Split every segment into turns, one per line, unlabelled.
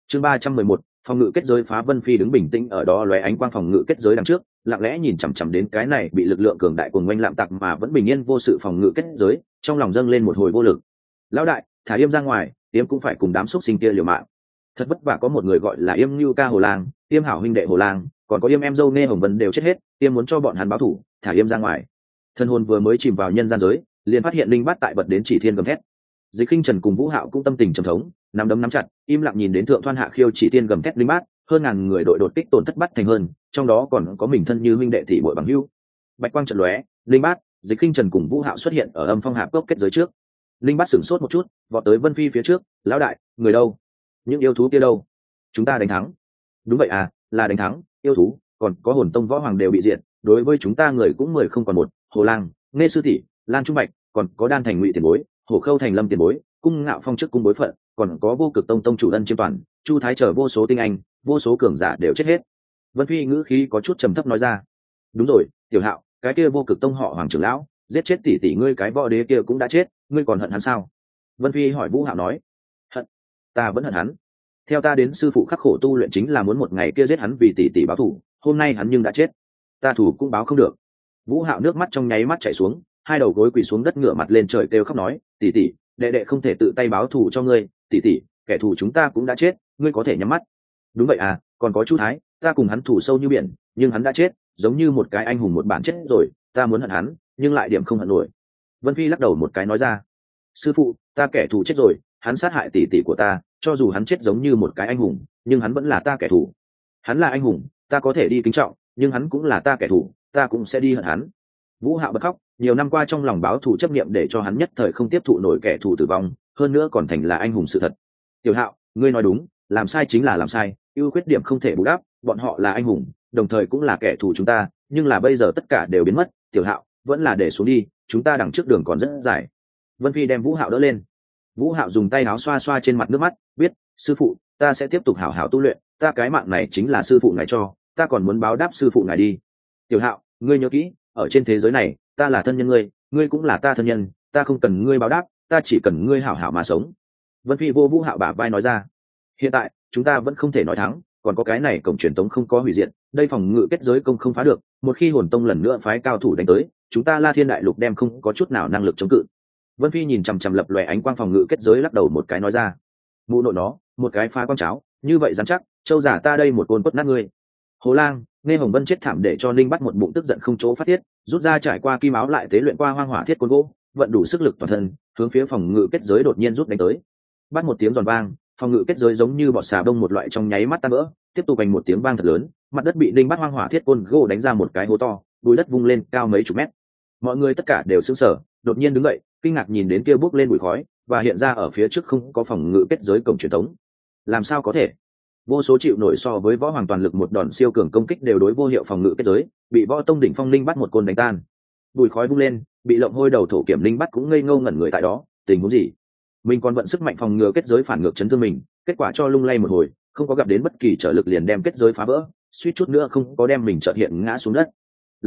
Chương 311, phòng ngự kết giới phá. Vân Phi đứng bình tĩnh ở đó lóe ánh quang phòng ngự kết giới đằng trước, lặng lẽ nhìn chằm chằm đến cái này bị lực lượng cường đại cuồng oanh lạm tặc mà vẫn bình yên vô sự phòng ngự kết giới, trong lòng dâng lên một hồi vô lực. Lão đại, thả Yêm ra ngoài, Yêm cũng phải cùng đám xúc sinh kia liều mạng. Thật vất vả có một người gọi là Yêm Nưu Ca Hồ Lang, Yêm hảo huynh đệ Hồ Lang, còn có Yêm em dâu Nghe Hồng Vân đều chết hết, Yêm muốn cho bọn hắn báo thù, thả Yêm ra ngoài. Thân hồn vừa mới chìm vào nhân gian giới, liền phát hiện linh bát tại bật đến chỉ thiên gầm thét. Dịch Kinh Trần cùng Vũ Hạo cũng tâm tình trầm thống, nắm đấm nắm chặt, im lặng nhìn đến thượng thoan hạ khiêu chỉ tiên gầm thét linh bát, hơn ngàn người đội đột kích tổn thất bắt thành hơn, trong đó còn có mình thân như huynh đệ tỷ muội bằng hữu. Bạch quang trận lóe, linh bát, Dịch Kinh Trần cùng Vũ Hạo xuất hiện ở âm phong hạp cốc kết giới trước. Linh bát sửng sốt một chút, vọt tới Vân Phi phía trước, lão đại, người đâu? Những yêu thú kia đâu? Chúng ta đánh thắng. Đúng vậy à, là đánh thắng, yêu thú, còn có hồn tông võ hoàng đều bị diệt, đối với chúng ta người cũng 10 không còn một, Hồ Lang, Nghe sư tỷ, Lan Trung Bạch, còn có Đan Thành Ngụy tiền bối, Hổ Khâu Thành Lâm tiền bối, Cung Ngạo Phong trước cung bối phận, còn có Vô Cực Tông tông chủ Ân Chiêm Toàn, Chu Thái chờ vô số tinh anh, vô số cường giả đều chết hết. Vân Phi ngữ khí có chút trầm thấp nói ra. Đúng rồi, Tiểu Hạo, cái kia Vô Cực Tông họ Hoàng trưởng lão, giết chết tỷ tỷ ngươi cái võ đế kia cũng đã chết, ngươi còn hận hắn sao? Vân Phi hỏi Vũ Hạo nói. Hận? Ta vẫn hận hắn. Theo ta đến sư phụ khắc khổ tu luyện chính là muốn một ngày kia giết hắn vì tỷ tỷ báo thù, hôm nay hắn nhưng đã chết, ta thù cũng báo không được. Vũ Hạo nước mắt trong nháy mắt chảy xuống, hai đầu gối quỳ xuống đất ngửa mặt lên trời kêu khóc nói, tỷ tỷ, đệ đệ không thể tự tay báo thù cho ngươi, tỷ tỷ, kẻ thù chúng ta cũng đã chết, ngươi có thể nhắm mắt. Đúng vậy à, còn có Chu Thái, ta cùng hắn thù sâu như biển, nhưng hắn đã chết, giống như một cái anh hùng một bản chết rồi, ta muốn hận hắn, nhưng lại điểm không hận nổi. Vân Phi lắc đầu một cái nói ra, sư phụ, ta kẻ thù chết rồi, hắn sát hại tỷ tỷ của ta, cho dù hắn chết giống như một cái anh hùng, nhưng hắn vẫn là ta kẻ thù. Hắn là anh hùng, ta có thể đi kính trọng, nhưng hắn cũng là ta kẻ thù, ta cũng sẽ đi hận hắn. Vũ Hạo bật khóc, nhiều năm qua trong lòng báo thù chấp niệm để cho hắn nhất thời không tiếp thụ nổi kẻ thù tử vong, hơn nữa còn thành là anh hùng sự thật. Tiểu Hạo, ngươi nói đúng, làm sai chính là làm sai, ưu khuyết điểm không thể bù đắp, bọn họ là anh hùng, đồng thời cũng là kẻ thù chúng ta, nhưng là bây giờ tất cả đều biến mất, Tiểu Hạo, vẫn là để xuống đi, chúng ta đằng trước đường còn rất dài. Vân Phi đem Vũ Hạo đỡ lên. Vũ Hạo dùng tay áo xoa xoa trên mặt nước mắt, biết, sư phụ, ta sẽ tiếp tục hảo hảo tu luyện, ta cái mạng này chính là sư phụ ngài cho, ta còn muốn báo đáp sư phụ ngài đi. Tiểu Hạo, ngươi nhớ kỹ, ở trên thế giới này, ta là thân nhân ngươi, ngươi cũng là ta thân nhân, ta không cần ngươi báo đáp, ta chỉ cần ngươi hảo hảo mà sống. Vân Phi vô Vũ Hạo bả vai nói ra. Hiện tại, chúng ta vẫn không thể nói thắng, còn có cái này cổng truyền tống không có hủy diệt, đây phòng ngự kết giới công không phá được, một khi hồn tông lần nữa phái cao thủ đánh tới, chúng ta La Thiên Đại Lục đem không có chút nào năng lực chống cự. Vân Phi nhìn chằm chằm lập lòe ánh quang phòng ngự kết giới lắc đầu một cái nói ra. Mụ nội nó, một cái phá quang cháo, như vậy dám chắc, châu giả ta đây một côn quất nát ngươi. Hồ Lang, Nghe Hồng Vân chết thảm để cho Linh bắt một bụng tức giận không chỗ phát tiết, rút ra trải qua kim áo lại tế luyện qua hoang hỏa thiết côn gỗ, vận đủ sức lực toàn thân, hướng phía phòng ngự kết giới đột nhiên rút đánh tới. Bắt một tiếng giòn vang, phòng ngự kết giới giống như bọt xà bông một loại trong nháy mắt tan vỡ, tiếp tục hành một tiếng vang thật lớn, mặt đất bị Linh bắt hoang hỏa thiết côn gỗ đánh ra một cái hố to, bùi đất vung lên cao mấy chục mét. Mọi người tất cả đều sững sờ, đột nhiên đứng dậy, kinh ngạc nhìn đến kia bốc lên bụi khói, và hiện ra ở phía trước không có phòng ngự kết giới cổng truyền thống. Làm sao có thể? Vô số chịu nổi so với võ hoàng toàn lực một đòn siêu cường công kích đều đối vô hiệu phòng ngự kết giới, bị võ tông đỉnh phong Linh bắt một côn đánh tan. Bùi khói vung lên, bị lộng hôi đầu thổ kiểm Linh bắt cũng ngây ngô ngẩn người tại đó, tình huống gì? Mình còn vận sức mạnh phòng ngự kết giới phản ngược chấn thương mình, kết quả cho lung lay một hồi, không có gặp đến bất kỳ trở lực liền đem kết giới phá vỡ, suýt chút nữa không có đem mình chợt hiện ngã xuống đất.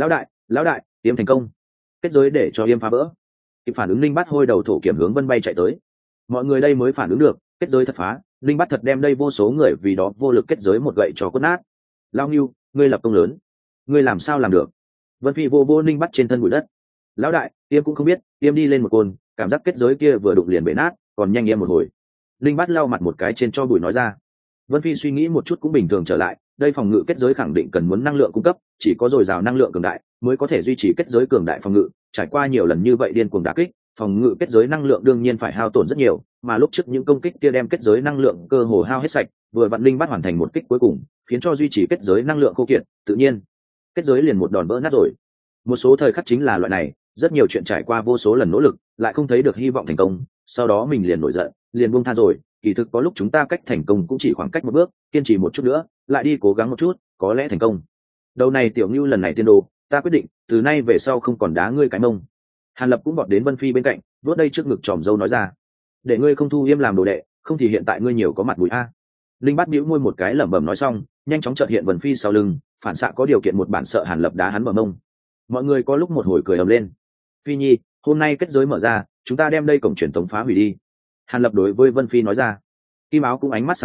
Lão đại, Yêm thành công. Kết giới để cho Yêm phá vỡ. Kịp phản ứng Linh bắt hôi đầu thổ kiểm hướng Vân bay chạy tới. Mọi người đây mới phản ứng được, kết giới thật phá, Linh bắt thật đem đây vô số người vì đó vô lực kết giới một gậy cho quất nát. Lao Ngưu, ngươi lập công lớn, ngươi làm sao làm được? Vân Phi vô Linh bắt trên thân bụi đất. Lão đại, Yêm cũng không biết, Yêm đi lên một côn, cảm giác kết giới kia vừa đụng liền bể nát, còn nhanh Yêm một hồi. Linh bắt lau mặt một cái trên cho bụi nói ra. Vân Phi suy nghĩ một chút cũng bình thường trở lại, đây phòng ngự kết giới khẳng định cần muốn năng lượng cung cấp, chỉ có dồi dào năng lượng cường đại mới có thể duy trì kết giới cường đại phòng ngự, trải qua nhiều lần như vậy điên cuồng đả kích, phòng ngự kết giới năng lượng đương nhiên phải hao tổn rất nhiều, mà lúc trước những công kích kia đem kết giới năng lượng cơ hồ hao hết sạch, vừa vặn Linh bắt hoàn thành một kích cuối cùng, khiến cho duy trì kết giới năng lượng khô kiệt, tự nhiên kết giới liền một đòn vỡ nát rồi. Một số thời khắc chính là loại này, rất nhiều chuyện trải qua vô số lần nỗ lực, lại không thấy được hy vọng thành công, sau đó mình liền nổi giận, liền buông tha rồi. Kỳ thực có lúc chúng ta cách thành công cũng chỉ khoảng cách một bước, kiên trì một chút nữa, lại đi cố gắng một chút, có lẽ thành công. Đầu này Tiểu Ngưu lần này tiên đồ, ta quyết định, từ nay về sau không còn đá ngươi cái mông. Hàn Lập cũng vọt đến Vân Phi bên cạnh, vuốt đây trước ngực tròm dâu nói ra, để ngươi không thu Yêm làm đồ đệ, không thì hiện tại ngươi nhiều có mặt mũi a. Linh bắt bĩu môi một cái lẩm bẩm nói xong, nhanh chóng chợt hiện Vân Phi sau lưng, phản xạ có điều kiện một bản sợ Hàn Lập đá hắn bờ mông. Mọi người có lúc một hồi cười ầm lên. Phi Nhi, hôm nay kết giới mở ra, chúng ta đem đây cổng truyền tống phá hủy đi. Hàn Lập đối với Vân Phi nói ra. Kim Áo cũng ánh mắt sáng lên,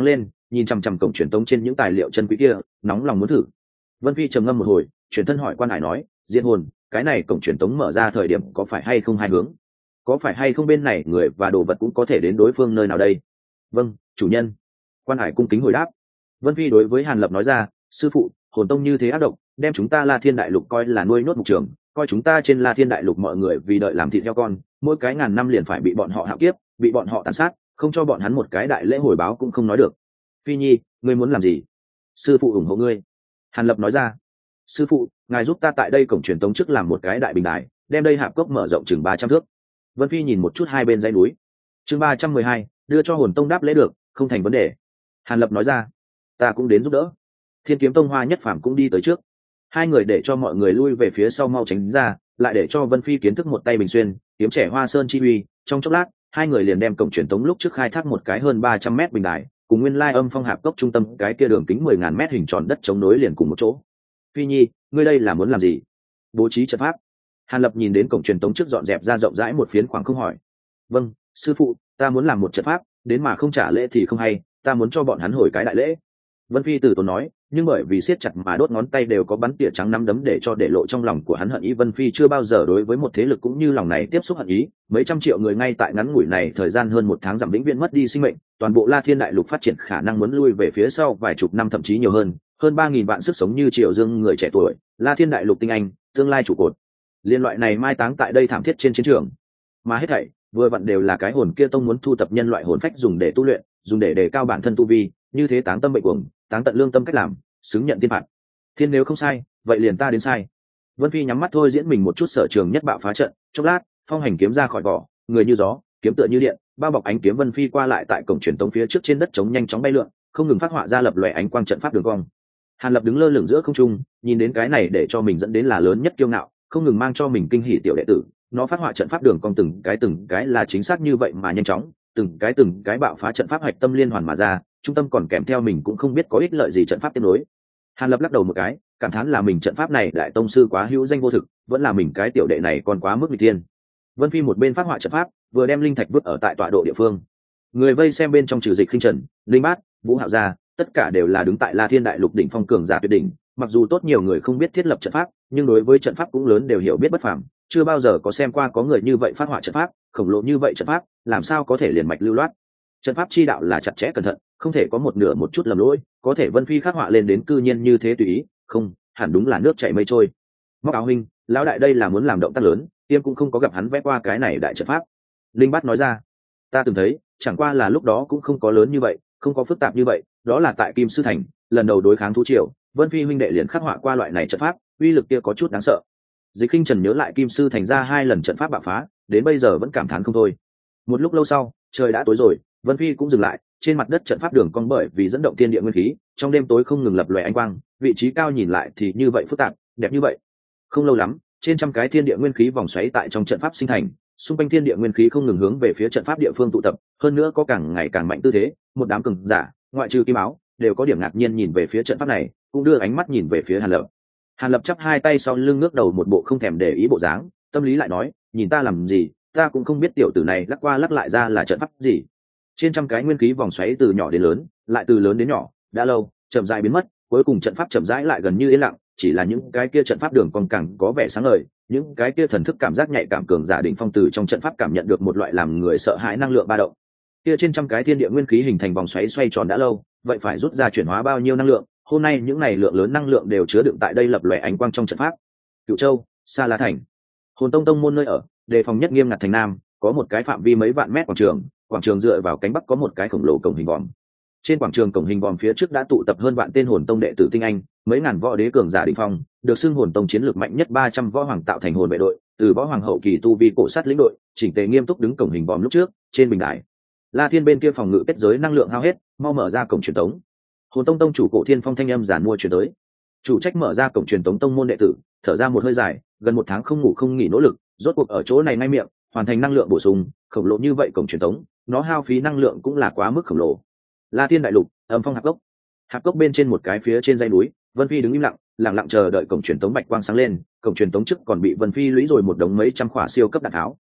nhìn chằm chằm cổng truyền tống trên những tài liệu chân quý kia, nóng lòng muốn thử. Vân Phi trầm ngâm một hồi, chuyển thân hỏi Quan Hải nói, Diên Hồn, cái này cổng truyền tống mở ra thời điểm có phải hay không hai hướng? Có phải hay không bên này người và đồ vật cũng có thể đến đối phương nơi nào đây? Vâng, chủ nhân. Quan Hải cung kính hồi đáp. Vân Phi đối với Hàn Lập nói ra, sư phụ, hồn tông như thế ác độc, đem chúng ta La Thiên Đại Lục coi là nuôi nốt mục trường, coi chúng ta trên La Thiên Đại Lục mọi người vì đợi làm thịt heo con, mỗi cái ngàn năm liền phải bị bọn họ hạo kiếp, bị bọn họ tàn sát, không cho bọn hắn một cái đại lễ hồi báo cũng không nói được. Phi Nhi, ngươi muốn làm gì? Sư phụ ủng hộ ngươi. Hàn Lập nói ra. Sư phụ, ngài giúp ta tại đây cổng truyền tống trước làm một cái đại bình đài, đem đây hạp cốc mở rộng chừng 300 thước. Vân Phi nhìn một chút hai bên dãy núi. Chương 312, đưa cho hồn tông đáp lễ được, không thành vấn đề. Hàn Lập nói ra. Ta cũng đến giúp đỡ. Thiên Kiếm Tông Hoa Nhất Phàm cũng đi tới trước. Hai người để cho mọi người lui về phía sau mau tránh ra, lại để cho Vân Phi kiến thức một tay bình xuyên, kiếm trẻ Hoa Sơn chi uy. Trong chốc lát, hai người liền đem cổng truyền tống lúc trước khai thác một cái hơn 300 mét bình đài, cùng nguyên lai âm phong hạp cốc trung tâm cái kia đường kính 10.000 mét hình tròn đất chống nối liền cùng một chỗ. Phi Nhi, ngươi đây là muốn làm gì? Bố trí trận pháp. Hàn Lập nhìn đến cổng truyền tống trước dọn dẹp ra rộng rãi một phiến khoảng không hỏi. Vâng, sư phụ, ta muốn làm một trận pháp, đến mà không trả lễ thì không hay, ta muốn cho bọn hắn hồi cái đại lễ. Vân Phi từ tốn nói, nhưng bởi vì siết chặt mà đốt ngón tay đều có bắn tỉa trắng nắm đấm để cho để lộ trong lòng của hắn hận ý. Vân Phi chưa bao giờ đối với một thế lực cũng như lòng này tiếp xúc hận ý, mấy trăm triệu người ngay tại ngắn ngủi này thời gian hơn một tháng giảm vĩnh viễn mất đi sinh mệnh, toàn bộ La Thiên Đại Lục phát triển khả năng muốn lui về phía sau vài chục năm thậm chí nhiều hơn 3.000 vạn sức sống như Triệu Dương người trẻ tuổi, La Thiên Đại Lục tinh anh, tương lai trụ cột. Liên loại này mai táng tại đây thảm thiết trên chiến trường, mà hết thảy vừa vặn đều là cái hồn kia tông muốn thu tập nhân loại hồn phách dùng để tu luyện, dùng để đề cao bản thân tu vi, như thế táng tâm bệnh cuồng, táng tận lương tâm cách làm, xứng nhận thiên phạt. Thiên nếu không sai, vậy liền ta đến sai. Vân Phi nhắm mắt thôi diễn mình một chút sở trường nhất bạo phá trận, chốc lát, phong hành kiếm ra khỏi vỏ, người như gió, kiếm tựa như điện, bao bọc ánh kiếm. Vân Phi qua lại tại cổng truyền tống phía trước trên đất trống nhanh chóng bay lượn, không ngừng phát họa ra lập lòe ánh quang trận pháp đường cong. Hàn Lập đứng lơ lửng giữa không trung, nhìn đến cái này để cho mình dẫn đến là lớn nhất kiêu ngạo, không ngừng mang cho mình kinh hỉ tiểu đệ tử, nó phát họa trận pháp đường cong từng cái là chính xác như vậy mà nhanh chóng, từng cái bạo phá trận pháp hạch tâm liên hoàn mà ra, trung tâm còn kèm theo mình cũng không biết có ích lợi gì trận pháp tiếp nối. Hàn Lập lắc đầu một cái, cảm thán là mình trận pháp này đại tông sư quá hữu danh vô thực, vẫn là mình cái tiểu đệ này còn quá mức nghịch thiên. Vân Phi một bên phát họa trận pháp, vừa đem linh thạch vứt ở tại tọa độ địa phương. Người vây xem bên trong trừ Dịch Khinh Trần, Linh Bát, Vũ Hạo gia, tất cả đều là đứng tại La Thiên Đại Lục đỉnh phong cường giả tuyệt đỉnh, mặc dù tốt nhiều người không biết thiết lập trận pháp, nhưng đối với trận pháp cũng lớn đều hiểu biết bất phàm, chưa bao giờ có xem qua có người như vậy phát họa trận pháp, khổng lồ như vậy trận pháp, làm sao có thể liền mạch lưu loát. Trận pháp chi đạo là chặt chẽ cẩn thận, không thể có một nửa một chút lầm lỗi, có thể Vân Phi khắc họa lên đến cư nhiên như thế tùy ý, không, hẳn đúng là nước chảy mây trôi. Móc Áo huynh, lão đại đây là muốn làm động tác lớn, tiêm cũng không có gặp hắn vẽ qua cái này đại trận pháp. Linh Bát nói ra, ta từng thấy, chẳng qua là lúc đó cũng không có lớn như vậy, không có phức tạp như vậy, đó là tại Kim Sư Thành, lần đầu đối kháng thú triều, Vân Phi huynh đệ liền khắc họa qua loại này trận pháp, uy lực kia có chút đáng sợ. Dịch Khinh Trần nhớ lại Kim Sư Thành ra 2 lần trận pháp bạo phá, đến bây giờ vẫn cảm thán không thôi. Một lúc lâu sau, trời đã tối rồi, Vân Phi cũng dừng lại, trên mặt đất trận pháp đường cong bởi vì dẫn động thiên địa nguyên khí, trong đêm tối không ngừng lập lòe ánh quang, vị trí cao nhìn lại thì như vậy phức tạp, đẹp như vậy. Không lâu lắm, trên trăm cái thiên địa nguyên khí vòng xoáy tại trong trận pháp sinh thành, xung quanh thiên địa nguyên khí không ngừng hướng về phía trận pháp địa phương tụ tập, hơn nữa có càng ngày càng mạnh tư thế, một đám cường giả, ngoại trừ Kim Áo, đều có điểm ngạc nhiên nhìn về phía trận pháp này, cũng đưa ánh mắt nhìn về phía Hàn Lập. Hàn Lập chắp hai tay sau lưng ngước đầu một bộ không thèm để ý bộ dáng, tâm lý lại nói, nhìn ta làm gì, ta cũng không biết tiểu tử này lắc qua lắc lại ra là trận pháp gì. Trên trăm cái nguyên khí vòng xoáy từ nhỏ đến lớn, lại từ lớn đến nhỏ, đã lâu, chậm rãi biến mất, cuối cùng trận pháp chậm rãi lại gần như yên lặng, chỉ là những cái kia trận pháp đường còn càng có vẻ sáng ngời, những cái kia thần thức cảm giác nhạy cảm cường giả đỉnh phong từ trong trận pháp cảm nhận được một loại làm người sợ hãi năng lượng ba động. Kia trên trăm cái thiên địa nguyên khí hình thành vòng xoáy xoay tròn đã lâu, vậy phải rút ra chuyển hóa bao nhiêu năng lượng, hôm nay những này lượng lớn năng lượng đều chứa đựng tại đây lập lòe ánh quang trong trận pháp. Cửu Châu, Sa La Thành, Hồn Tông tông môn nơi ở, đề phòng nhất nghiêm ngặt thành nam, có một cái phạm vi mấy vạn mét quảng trường dựa vào cánh bắc có một cái khổng lồ cổng hình vòm. Trên quảng trường cổng hình vòm phía trước đã tụ tập hơn vạn tên Hồn Tông đệ tử tinh anh, mấy ngàn võ đế cường giả đỉnh phong, được xưng Hồn Tông chiến lược mạnh nhất 300 võ hoàng tạo thành hồn vệ đội, từ võ hoàng hậu kỳ tu vi cổ sát lĩnh đội, chỉnh tề nghiêm túc đứng cổng hình vòm lúc trước, trên bình đài. La Thiên bên kia phòng ngự kết giới năng lượng hao hết, mau mở ra cổng truyền tống. Hồn Tông tông chủ Cổ Thiên Phong thanh âm giản mua truyền tới. Chủ trách mở ra cổng truyền tống tông môn đệ tử, thở ra một hơi dài, gần 1 tháng không ngủ không nghỉ nỗ lực, rốt cuộc ở chỗ này ngay miệng, hoàn thành năng lượng bổ sung, khổng lồ như vậy cổng truyền tống, nó hao phí năng lượng cũng là quá mức khổng lồ. La Thiên đại lục, âm phong hạp cốc. Hạp cốc bên trên một cái phía trên dãy núi, Vân Phi đứng im lặng, lặng lặng chờ đợi cổng truyền tống bạch quang sáng lên, cổng truyền tống trước còn bị Vân Phi lũy rồi một đống mấy trăm khỏa siêu cấp đạn tháo.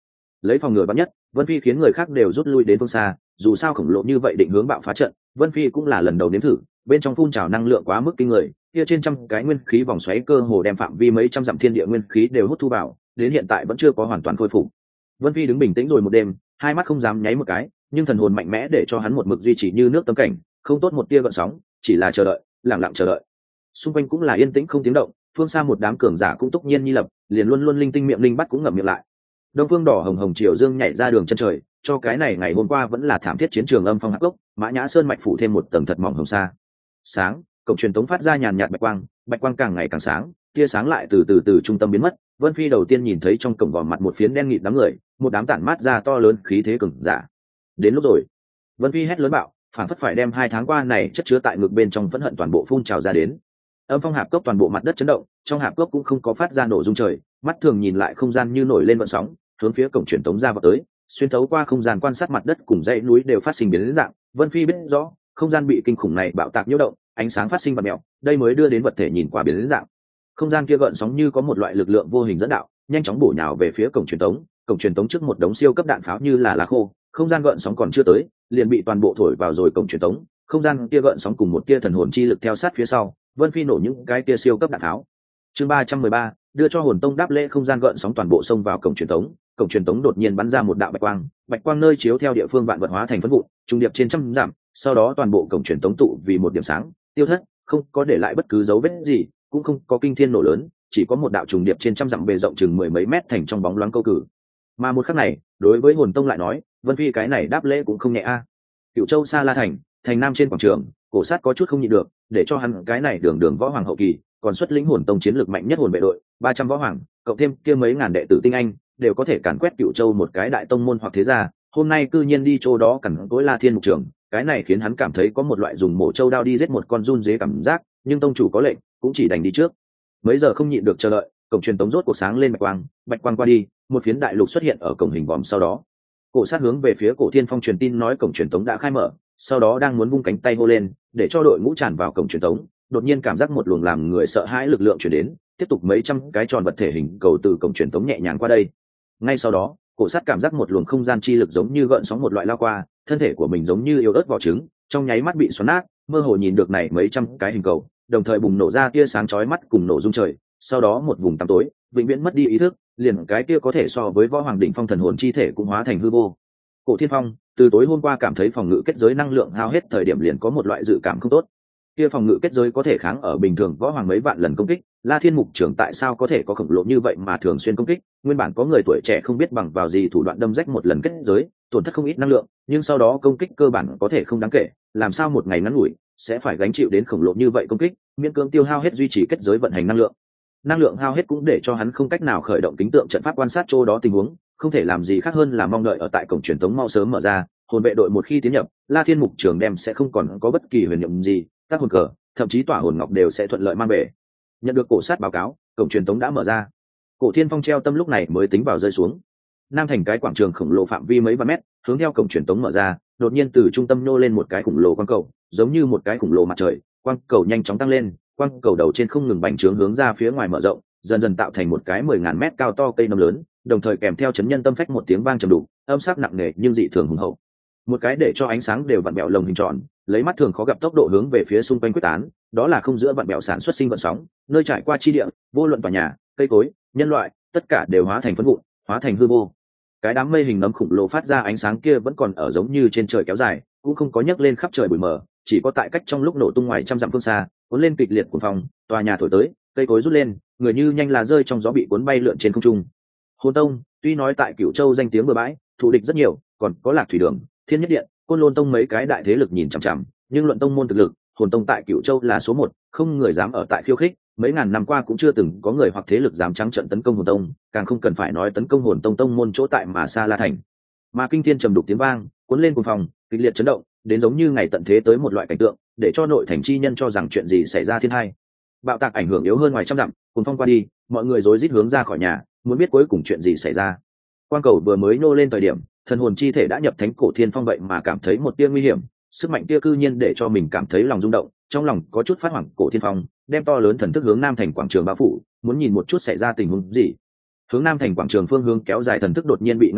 lấy phòng ngừa bắn nhất, Vân Phi khiến người khác đều rút lui đến phương xa, dù sao khổng lồ như vậy định hướng bạo phá trận, Vân Phi cũng là lần đầu nếm thử, bên trong phun trào năng lượng quá mức kinh người, kia trên trăm cái nguyên khí vòng xoáy cơ hồ đem phạm vi mấy trăm dặm thiên địa nguyên khí đều hút thu vào, đến hiện tại vẫn chưa có hoàn toàn khôi phục. Vân Phi đứng bình tĩnh rồi một đêm, hai mắt không dám nháy một cái, nhưng thần hồn mạnh mẽ để cho hắn một mực duy trì như nước tâm cảnh, không tốt một tia gợn sóng, chỉ là chờ đợi, lặng lặng chờ đợi. Xung quanh cũng là yên tĩnh không tiếng động, phương xa một đám cường giả cũng túc nhiên như lập, liền luôn luôn linh tinh miệng linh bắt cũng ngậm miệng lại. Đông phương đỏ hồng hồng triều dương nhảy ra đường chân trời, cho cái này ngày hôm qua vẫn là thảm thiết chiến trường âm phong hạc gốc, Mã Nhã Sơn mạch phủ thêm một tầng thật mỏng hồng sa. Sáng, cổng truyền tống phát ra nhàn nhạt bạch quang càng ngày càng sáng, tia sáng lại từ trung tâm biến mất. Vân Phi đầu tiên nhìn thấy trong cổng vòm mặt một phiến đen nghịt đám người, một đám tản mát ra to lớn khí thế cường giả. Đến lúc rồi. Vân Phi hét lớn bạo, phản phất phải đem 2 tháng qua này chất chứa tại ngực bên trong phẫn hận toàn bộ phun trào ra đến. Âm phong hạp cốc toàn bộ mặt đất chấn động, trong hạp cốc cũng không có phát ra nổ rung trời, mắt thường nhìn lại không gian như nổi lên vận sóng, hướng phía cổng truyền tống ra vào tới, xuyên thấu qua không gian quan sát mặt đất cùng dãy núi đều phát sinh biến dạng. Vân Phi biết rõ, không gian bị kinh khủng này bạo tạc nhiễu động, ánh sáng phát sinh bạt mèo, đây mới đưa đến vật thể nhìn qua biến dạng. Không gian kia gợn sóng như có một loại lực lượng vô hình dẫn đạo, nhanh chóng bổ nhào về phía cổng truyền tống trước một đống siêu cấp đạn pháo như là lá khô, không gian gợn sóng còn chưa tới, liền bị toàn bộ thổi vào rồi cổng truyền tống, không gian kia gợn sóng cùng một tia thần hồn chi lực theo sát phía sau, Vân Phi nổ những cái tia siêu cấp đạn pháo. Chương 313, đưa cho hồn tông đáp lễ, không gian gợn sóng toàn bộ xông vào cổng truyền tống đột nhiên bắn ra một đạo bạch quang nơi chiếu theo địa phương vạn vật hóa thành phân vụn, trung điệp trên trăm dặm, sau đó toàn bộ cổng truyền tống tụ vì một điểm sáng, tiêu thất, không có để lại bất cứ dấu vết gì, cũng không có kinh thiên nổ lớn, chỉ có một đạo trùng điệp trên trăm dặm bề rộng chừng 10 mấy mét thành trong bóng loáng câu cử. Mà một khắc này, đối với hồn tông lại nói, Vân Phi cái này đáp lễ cũng không nhẹ a. Cửu Châu Sa La thành nam trên quảng trường, Cổ Sát có chút không nhịn được, để cho hắn cái này đường võ hoàng hậu kỳ, còn xuất lĩnh hồn tông chiến lược mạnh nhất hồn vệ đội, 300 võ hoàng, cộng thêm kia mấy ngàn đệ tử tinh anh, đều có thể càn quét Cửu Châu một cái đại tông môn hoặc thế gia, hôm nay cư nhiên đi chỗ đó càn tối La Thiên mục trường, cái này khiến hắn cảm thấy có một loại dùng mổ châu đao đi giết một con run dế cảm giác, nhưng tông chủ có lệnh, cũng chỉ đành đi trước. Mấy giờ không nhịn được chờ đợi, cổng truyền tống rốt cuộc sáng lên bạch quang qua đi, một phiến đại lục xuất hiện ở cổng hình vòm, sau đó Cổ Sát hướng về phía Cổ Thiên Phong truyền tin nói cổng truyền tống đã khai mở, sau đó đang muốn vung cánh tay hô lên để cho đội ngũ tràn vào cổng truyền tống, đột nhiên cảm giác một luồng làm người sợ hãi lực lượng chuyển đến, tiếp tục mấy trăm cái tròn vật thể hình cầu từ cổng truyền tống nhẹ nhàng qua đây. Ngay sau đó, Cổ Sát cảm giác một luồng không gian chi lực giống như gợn sóng một loại lao qua, thân thể của mình giống như yếu ớt vỏ trứng, trong nháy mắt bị xoắn nát, mơ hồ nhìn được này mấy trăm cái hình cầu, đồng thời bùng nổ ra tia sáng chói mắt cùng nổ rung trời, sau đó một vùng tăm tối, vĩnh viễn mất đi ý thức, liền cái kia có thể so với võ hoàng đỉnh phong thần hồn chi thể cũng hóa thành hư vô. Cổ Thiên Phong từ tối hôm qua cảm thấy phòng ngự kết giới năng lượng hao hết thời điểm liền có một loại dự cảm không tốt. Kia phòng ngự kết giới có thể kháng ở bình thường võ hoàng mấy vạn lần công kích, La Thiên mục trưởng tại sao có thể có khổng lồ như vậy mà thường xuyên công kích? Nguyên bản có người tuổi trẻ không biết bằng vào gì thủ đoạn đâm rách một lần kết giới, tổn thất không ít năng lượng, nhưng sau đó công kích cơ bản có thể không đáng kể, làm sao một ngày ngắn ngủi sẽ phải gánh chịu đến khổng lồ như vậy công kích, miễn cưỡng tiêu hao hết duy trì kết giới vận hành năng lượng. Năng lượng hao hết cũng để cho hắn không cách nào khởi động kính tượng trận pháp quan sát chỗ đó tình huống, không thể làm gì khác hơn là mong đợi ở tại cổng truyền tống mau sớm mở ra, hồn vệ đội một khi tiến nhập, La Thiên mục trường đem sẽ không còn có bất kỳ huyền nhiệm gì, tác hồn cờ, thậm chí tỏa hồn ngọc đều sẽ thuận lợi mang về. Nhận được Cổ Sát báo cáo, cổng truyền tống đã mở ra. Cổ Thiên Phong treo tâm lúc này mới tính vào rơi xuống. Nam thành cái quảng trường khổng lồ phạm vi mấy vạn mét, hướng theo cổng truyền tống mở ra, đột nhiên từ trung tâm nô lên một cái khổng lồ quang cầu, giống như một cái khổng lồ mặt trời, quang cầu nhanh chóng tăng lên, quang cầu đầu trên không ngừng bành trướng hướng ra phía ngoài mở rộng, dần dần tạo thành một cái 10.000 mét cao to cây nấm lớn, đồng thời kèm theo chấn nhân tâm phách một tiếng vang trầm đục, âm sắc nặng nề nhưng dị thường hùng hậu. Một cái để cho ánh sáng đều vặn bẹo lồng hình tròn, lấy mắt thường khó gặp tốc độ hướng về phía xung quanh quyết tán, đó là không giữa vặn bẹo sản xuất sinh vận sóng, nơi trải qua chi địa, vô luận tòa nhà, cây cối, nhân loại, tất cả đều hóa thành phấn vụn, hóa thành hư vô. Cái đám mây hình nấm khủng lồ phát ra ánh sáng kia vẫn còn ở giống như trên trời kéo dài, cũng không có nhấc lên khắp trời bụi mờ, chỉ có tại cách trong lúc nổ tung ngoài trăm dặm phương xa, cuốn lên kịch liệt cuồng phong, tòa nhà thổi tới, cây cối rút lên, người như nhanh là rơi trong gió bị cuốn bay lượn trên không trung. Hồn Tông, tuy nói tại Cửu Châu danh tiếng bừa bãi, thù địch rất nhiều, còn có Lạc Thủy Đường, Thiên Nhất Điện, Côn Lôn Tông mấy cái đại thế lực nhìn chằm chằm, nhưng luận tông môn thực lực, Hồn Tông tại Cửu Châu là số 1, không người dám ở tại khiêu khích, mấy ngàn năm qua cũng chưa từng có người hoặc thế lực dám trắng trợn tấn công Hồn Tông, càng không cần phải nói tấn công Hồn Tông tông môn chỗ tại mà Sa La thành. Mà kinh thiên trầm đục tiếng vang, cuốn lên cuồng phong, kịch liệt chấn động, đến giống như ngày tận thế tới một loại cảnh tượng, để cho nội thành chi nhân cho rằng chuyện gì xảy ra thiên hai. Bạo tạc ảnh hưởng yếu hơn ngoài trăm dặm, cuồng phong qua đi, mọi người rối rít hướng ra khỏi nhà, muốn biết cuối cùng chuyện gì xảy ra. Quang cầu vừa mới nô lên thời điểm, thần hồn chi thể đã nhập thánh Cổ Thiên Phong vậy mà cảm thấy một tia nguy hiểm, sức mạnh tia cư nhiên để cho mình cảm thấy lòng rung động, trong lòng có chút phát hoảng. Cổ Thiên Phong đem to lớn thần thức hướng nam thành quảng trường bao phủ, muốn nhìn một chút xảy ra tình huống gì. Hướng nam thành quảng trường phương hướng kéo dài thần thức đột nhiên bị ngăn trở,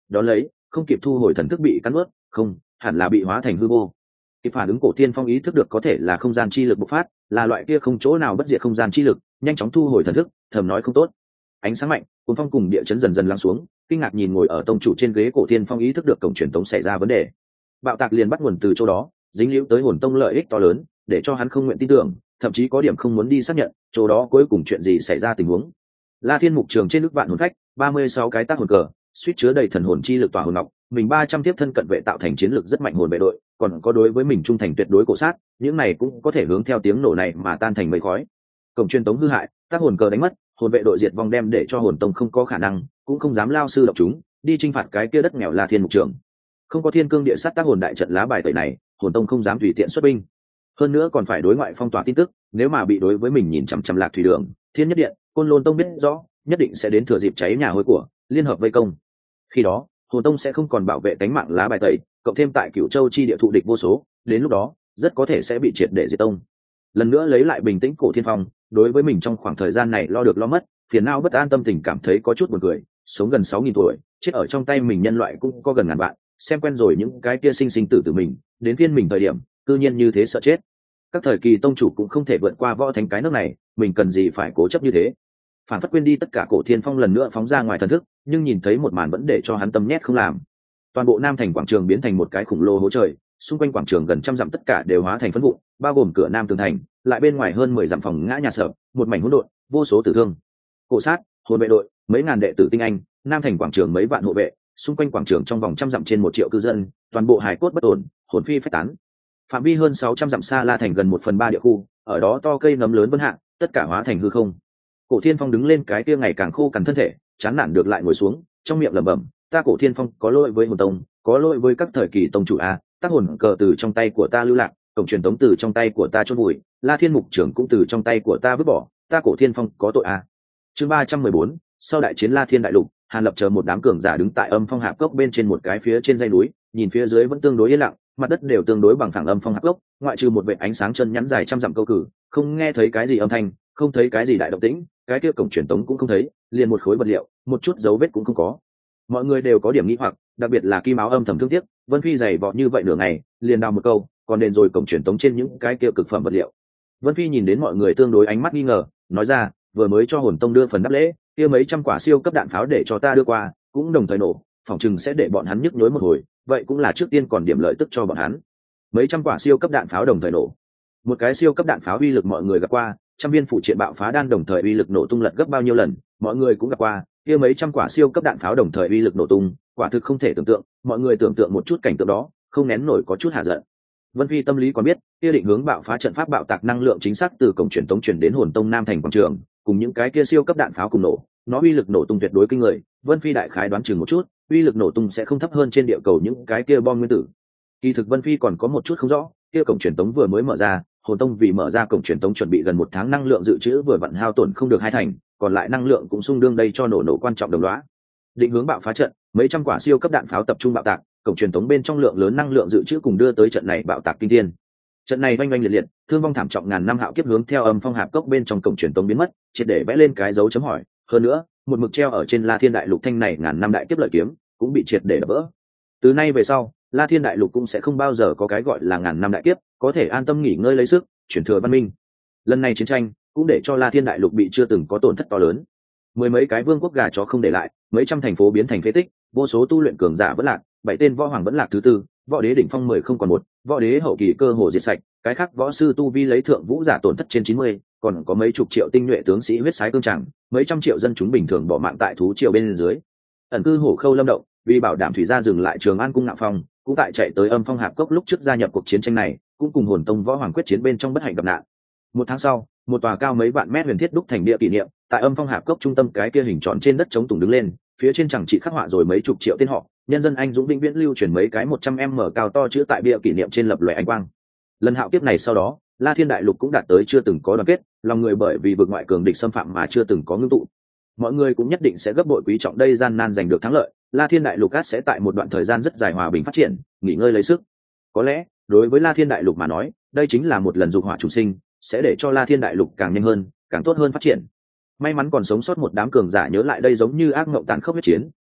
đón lấy không kịp thu hồi thần thức bị cắn ướt, không hẳn là bị hóa thành hư vô. Kịp phản ứng Cổ Tiên Phong ý thức được có thể là không gian chi lực bộc phát, là loại kia không chỗ nào bất diệt không gian chi lực, nhanh chóng thu hồi thần thức, thầm nói không tốt. Ánh sáng mạnh, cuồng phong cùng địa chấn dần dần lắng xuống, kinh ngạc nhìn ngồi ở tông chủ trên ghế Cổ Tiên Phong ý thức được cổng truyền tống xảy ra vấn đề. Bạo tạc liền bắt nguồn từ chỗ đó, dính líu tới hồn tông lợi ích to lớn, để cho hắn không nguyện tin tưởng, thậm chí có điểm không muốn đi xác nhận chỗ đó cuối cùng chuyện gì xảy ra tình huống. La Thiên Mục Trường trên nước vạn hồn phách, 36 cái tác hồn cờ, suýt chứa đầy thần hồn chi lực tỏa hồn ngọc, mình 300 tiếp thân cận vệ tạo thành chiến lực rất mạnh hồn vệ đội, còn có đối với mình trung thành tuyệt đối cổ sát, những này cũng có thể hướng theo tiếng nổ này mà tan thành mây khói. Cổng truyền tống hư hại, tác hồn cờ đánh mất, hồn vệ đội diệt vong đem để cho hồn tông không có khả năng, cũng không dám lao sư độc chúng, đi chinh phạt cái kia đất nghèo La Thiên Mục Trường. Không có thiên cương địa sát tác hồn đại trận lá bài tẩy này, hồn tông không dám tùy tiện xuất binh. Hơn nữa còn phải đối ngoại phong tỏa tin tức, nếu mà bị đối với mình nhìn chằm chằm Lạc Thủy Đường, Thiên Nhất Điện, Côn Lôn Tông biết rõ, nhất định sẽ đến thừa dịp cháy nhà hối của, liên hợp vây công. Khi đó, hồn tông sẽ không còn bảo vệ cánh mạng lá bài tẩy, cộng thêm tại Cửu Châu chi địa thụ địch vô số, đến lúc đó, rất có thể sẽ bị triệt để diệt tông. Lần nữa lấy lại bình tĩnh Cổ Thiên Phong, đối với mình trong khoảng thời gian này lo được lo mất, phiền não bất an tâm tình cảm thấy có chút buồn cười, sống gần 6000 tuổi, chết ở trong tay mình nhân loại cũng có gần ngàn vạn, xem quen rồi những cái kia sinh sinh tử tử mình, đến phiên mình thời điểm, cư nhiên như thế sợ chết. Các thời kỳ tông chủ cũng không thể vượt qua võ thánh cái nước này, mình cần gì phải cố chấp như thế. Phản phất quên đi tất cả, Cổ Thiên Phong lần nữa phóng ra ngoài thần thức, nhưng nhìn thấy một màn vẫn để cho hắn tâm nhét không làm. Toàn bộ Nam thành quảng trường biến thành một cái khủng lồ hố trời, xung quanh quảng trường gần trăm dặm tất cả đều hóa thành phấn vụn, bao gồm cửa Nam tường thành, lại bên ngoài hơn 10 dặm phòng ngã nhà sở, một mảnh hỗn độn, vô số tử thương. Cổ sát, hồn vệ đội, mấy ngàn đệ tử tinh anh, Nam thành quảng trường mấy vạn hộ vệ, xung quanh quảng trường trong vòng trăm dặm trên 1 triệu cư dân, toàn bộ hài cốt bất ổn, hồn phi phách tán. Phạm vi hơn 600 dặm xa La thành gần 1/3 địa khu, ở đó to cây nấm lớn vân hạ, tất cả hóa thành hư không. Cổ Thiên Phong đứng lên cái kia ngày càng khô cằn thân thể, chán nản được lại ngồi xuống, trong miệng lẩm bẩm, ta Cổ Thiên Phong có lỗi với hồn tông, có lỗi với các thời kỳ tông chủ a, tác hồn cờ từ trong tay của ta lưu lạc, cổng truyền tống từ trong tay của ta chôn vùi, La Thiên Mục Trưởng cũng từ trong tay của ta vứt bỏ, ta Cổ Thiên Phong có tội a. Chương 314, sau đại chiến La Thiên đại lục, Hàn Lập chờ một đám cường giả đứng tại Âm Phong Hạp Cốc bên trên một cái phía trên dãy núi, nhìn phía dưới vẫn tương đối yên lặng, mặt đất đều tương đối bằng phẳng Âm Phong Hạp Cốc, ngoại trừ một vệt ánh sáng chân nhắn dài trăm dặm câu cử, không nghe thấy cái gì âm thanh, không thấy cái gì đại động tĩnh, cái kia cổng truyền tống cũng không thấy, liền một khối vật liệu, một chút dấu vết cũng không có. Mọi người đều có điểm nghi hoặc, đặc biệt là Kim Áo âm thầm thương tiếc, Vân Phi dày vò như vậy nửa ngày, liền đào một câu, còn đền rồi cổng truyền tống trên những cái kia cực phẩm vật liệu. Vân Phi nhìn đến mọi người tương đối ánh mắt nghi ngờ, nói ra, vừa mới cho hồn tông đưa phần đáp lễ, kia mấy trăm quả siêu cấp đạn pháo để cho ta đưa qua, cũng đồng thời nổ, phỏng chừng sẽ để bọn hắn nhức nhối một hồi, vậy cũng là trước tiên còn điểm lợi tức cho bọn hắn. Mấy trăm quả siêu cấp đạn pháo đồng thời nổ. Một cái siêu cấp đạn pháo uy lực mọi người gặp qua, trăm viên phụ triện bạo phá đan đồng thời uy lực nổ tung lật gấp bao nhiêu lần, mọi người cũng gặp qua, kia mấy trăm quả siêu cấp đạn pháo đồng thời uy lực nổ tung, quả thực không thể tưởng tượng, mọi người tưởng tượng một chút cảnh tượng đó, không nén nổi có chút hạ giận. Vân Phi tâm lý còn biết, kia định hướng bạo phá trận pháp bạo tạc năng lượng chính xác từ cổng truyền tống truyền đến hồn tông Nam thành quảng trường, cùng những cái kia siêu cấp đạn pháo cùng nổ, nó uy lực nổ tung tuyệt đối kinh người. Vân Phi đại khái đoán chừng một chút, uy lực nổ tung sẽ không thấp hơn trên địa cầu những cái kia bom nguyên tử. Kỳ thực Vân Phi còn có một chút không rõ, kia cổng truyền tống vừa mới mở ra, hồn tông vì mở ra cổng truyền tống chuẩn bị gần 1 tháng năng lượng dự trữ vừa vặn hao tổn không được 2 thành, còn lại năng lượng cũng sung đương đây cho nổ quan trọng đồng lõa. Định hướng bạo phá trận, mấy trăm quả siêu cấp đạn pháo tập trung bạo tạc, cổng truyền tống bên trong lượng lớn năng lượng dự trữ cùng đưa tới trận này bạo tạc kinh thiên. Trận này oanh oanh liệt liệt, thương vong thảm trọng, ngàn năm hạo kiếp hướng theo Âm Phong Hạp Cốc bên trong cổng truyền tống biến mất, triệt để vẽ lên cái dấu chấm hỏi. Hơn nữa, một mực treo ở trên La Thiên đại lục thanh này ngàn năm đại kiếp lợi kiếm cũng bị triệt để đập vỡ. Từ nay về sau, La Thiên đại lục cũng sẽ không bao giờ có cái gọi là ngàn năm đại kiếp, có thể an tâm nghỉ ngơi lấy sức, chuyển thừa văn minh. Lần này chiến tranh cũng để cho La Thiên đại lục bị chưa từng có tổn thất to lớn. Mười mấy cái vương quốc gà chó không để lại, mấy trăm thành phố biến thành phế tích, vô số tu luyện cường giả vẫn lạc, 7 tên võ hoàng vẫn lạc thứ tư, võ đế đỉnh phong 10 không còn một, võ đế hậu kỳ cơ hồ diệt sạch, cái khác võ sư tu vi lấy thượng vũ giả tổn thất trên 90, còn có mấy chục triệu tinh nhuệ tướng sĩ huyết sái cương tràng, mấy trăm triệu dân chúng bình thường bỏ mạng tại thú triều bên dưới. Ẩn cư hổ khâu lâm động, vì bảo đảm thủy gia dừng lại Trường An cung Ngạo Phong, cũng tại chạy tới Âm Phong Hạp Cốc lúc trước gia nhập cuộc chiến tranh này, cũng cùng hồn tông võ hoàng quyết chiến bên trong bất hạnh gặp nạn. 1 tháng sau, một tòa cao mấy vạn mét huyền thiết đúc thành địa kỷ niệm, tại Âm Phong Hạp Cốc trung tâm cái kia hình tròn trên đất chống tùng đứng lên, phía trên chẳng chỉ khắc họa rồi mấy chục triệu tên họ, nhân dân anh dũng vĩnh viễn lưu truyền mấy cái 100m cao to chữ tại bia kỷ niệm trên lập lòe ánh quang. Lần hạo kiếp này sau đó, La Thiên đại lục cũng đạt tới chưa từng có đoàn kết, lòng người bởi vì vực ngoại cường địch xâm phạm mà chưa từng có ngưng tụ. Mọi người cũng nhất định sẽ gấp bội quý trọng đây gian nan giành được thắng lợi, La Thiên đại lục át sẽ tại một đoạn thời gian rất dài hòa bình phát triển, nghỉ ngơi lấy sức. Có lẽ, đối với La Thiên đại lục mà nói, đây chính là một lần dục hỏa trùng sinh, sẽ để cho La Thiên đại lục càng nhanh hơn, càng tốt hơn phát triển. May mắn còn sống sót một đám cường giả nhớ lại đây giống như ác mộng tàn khốc huyết chiến,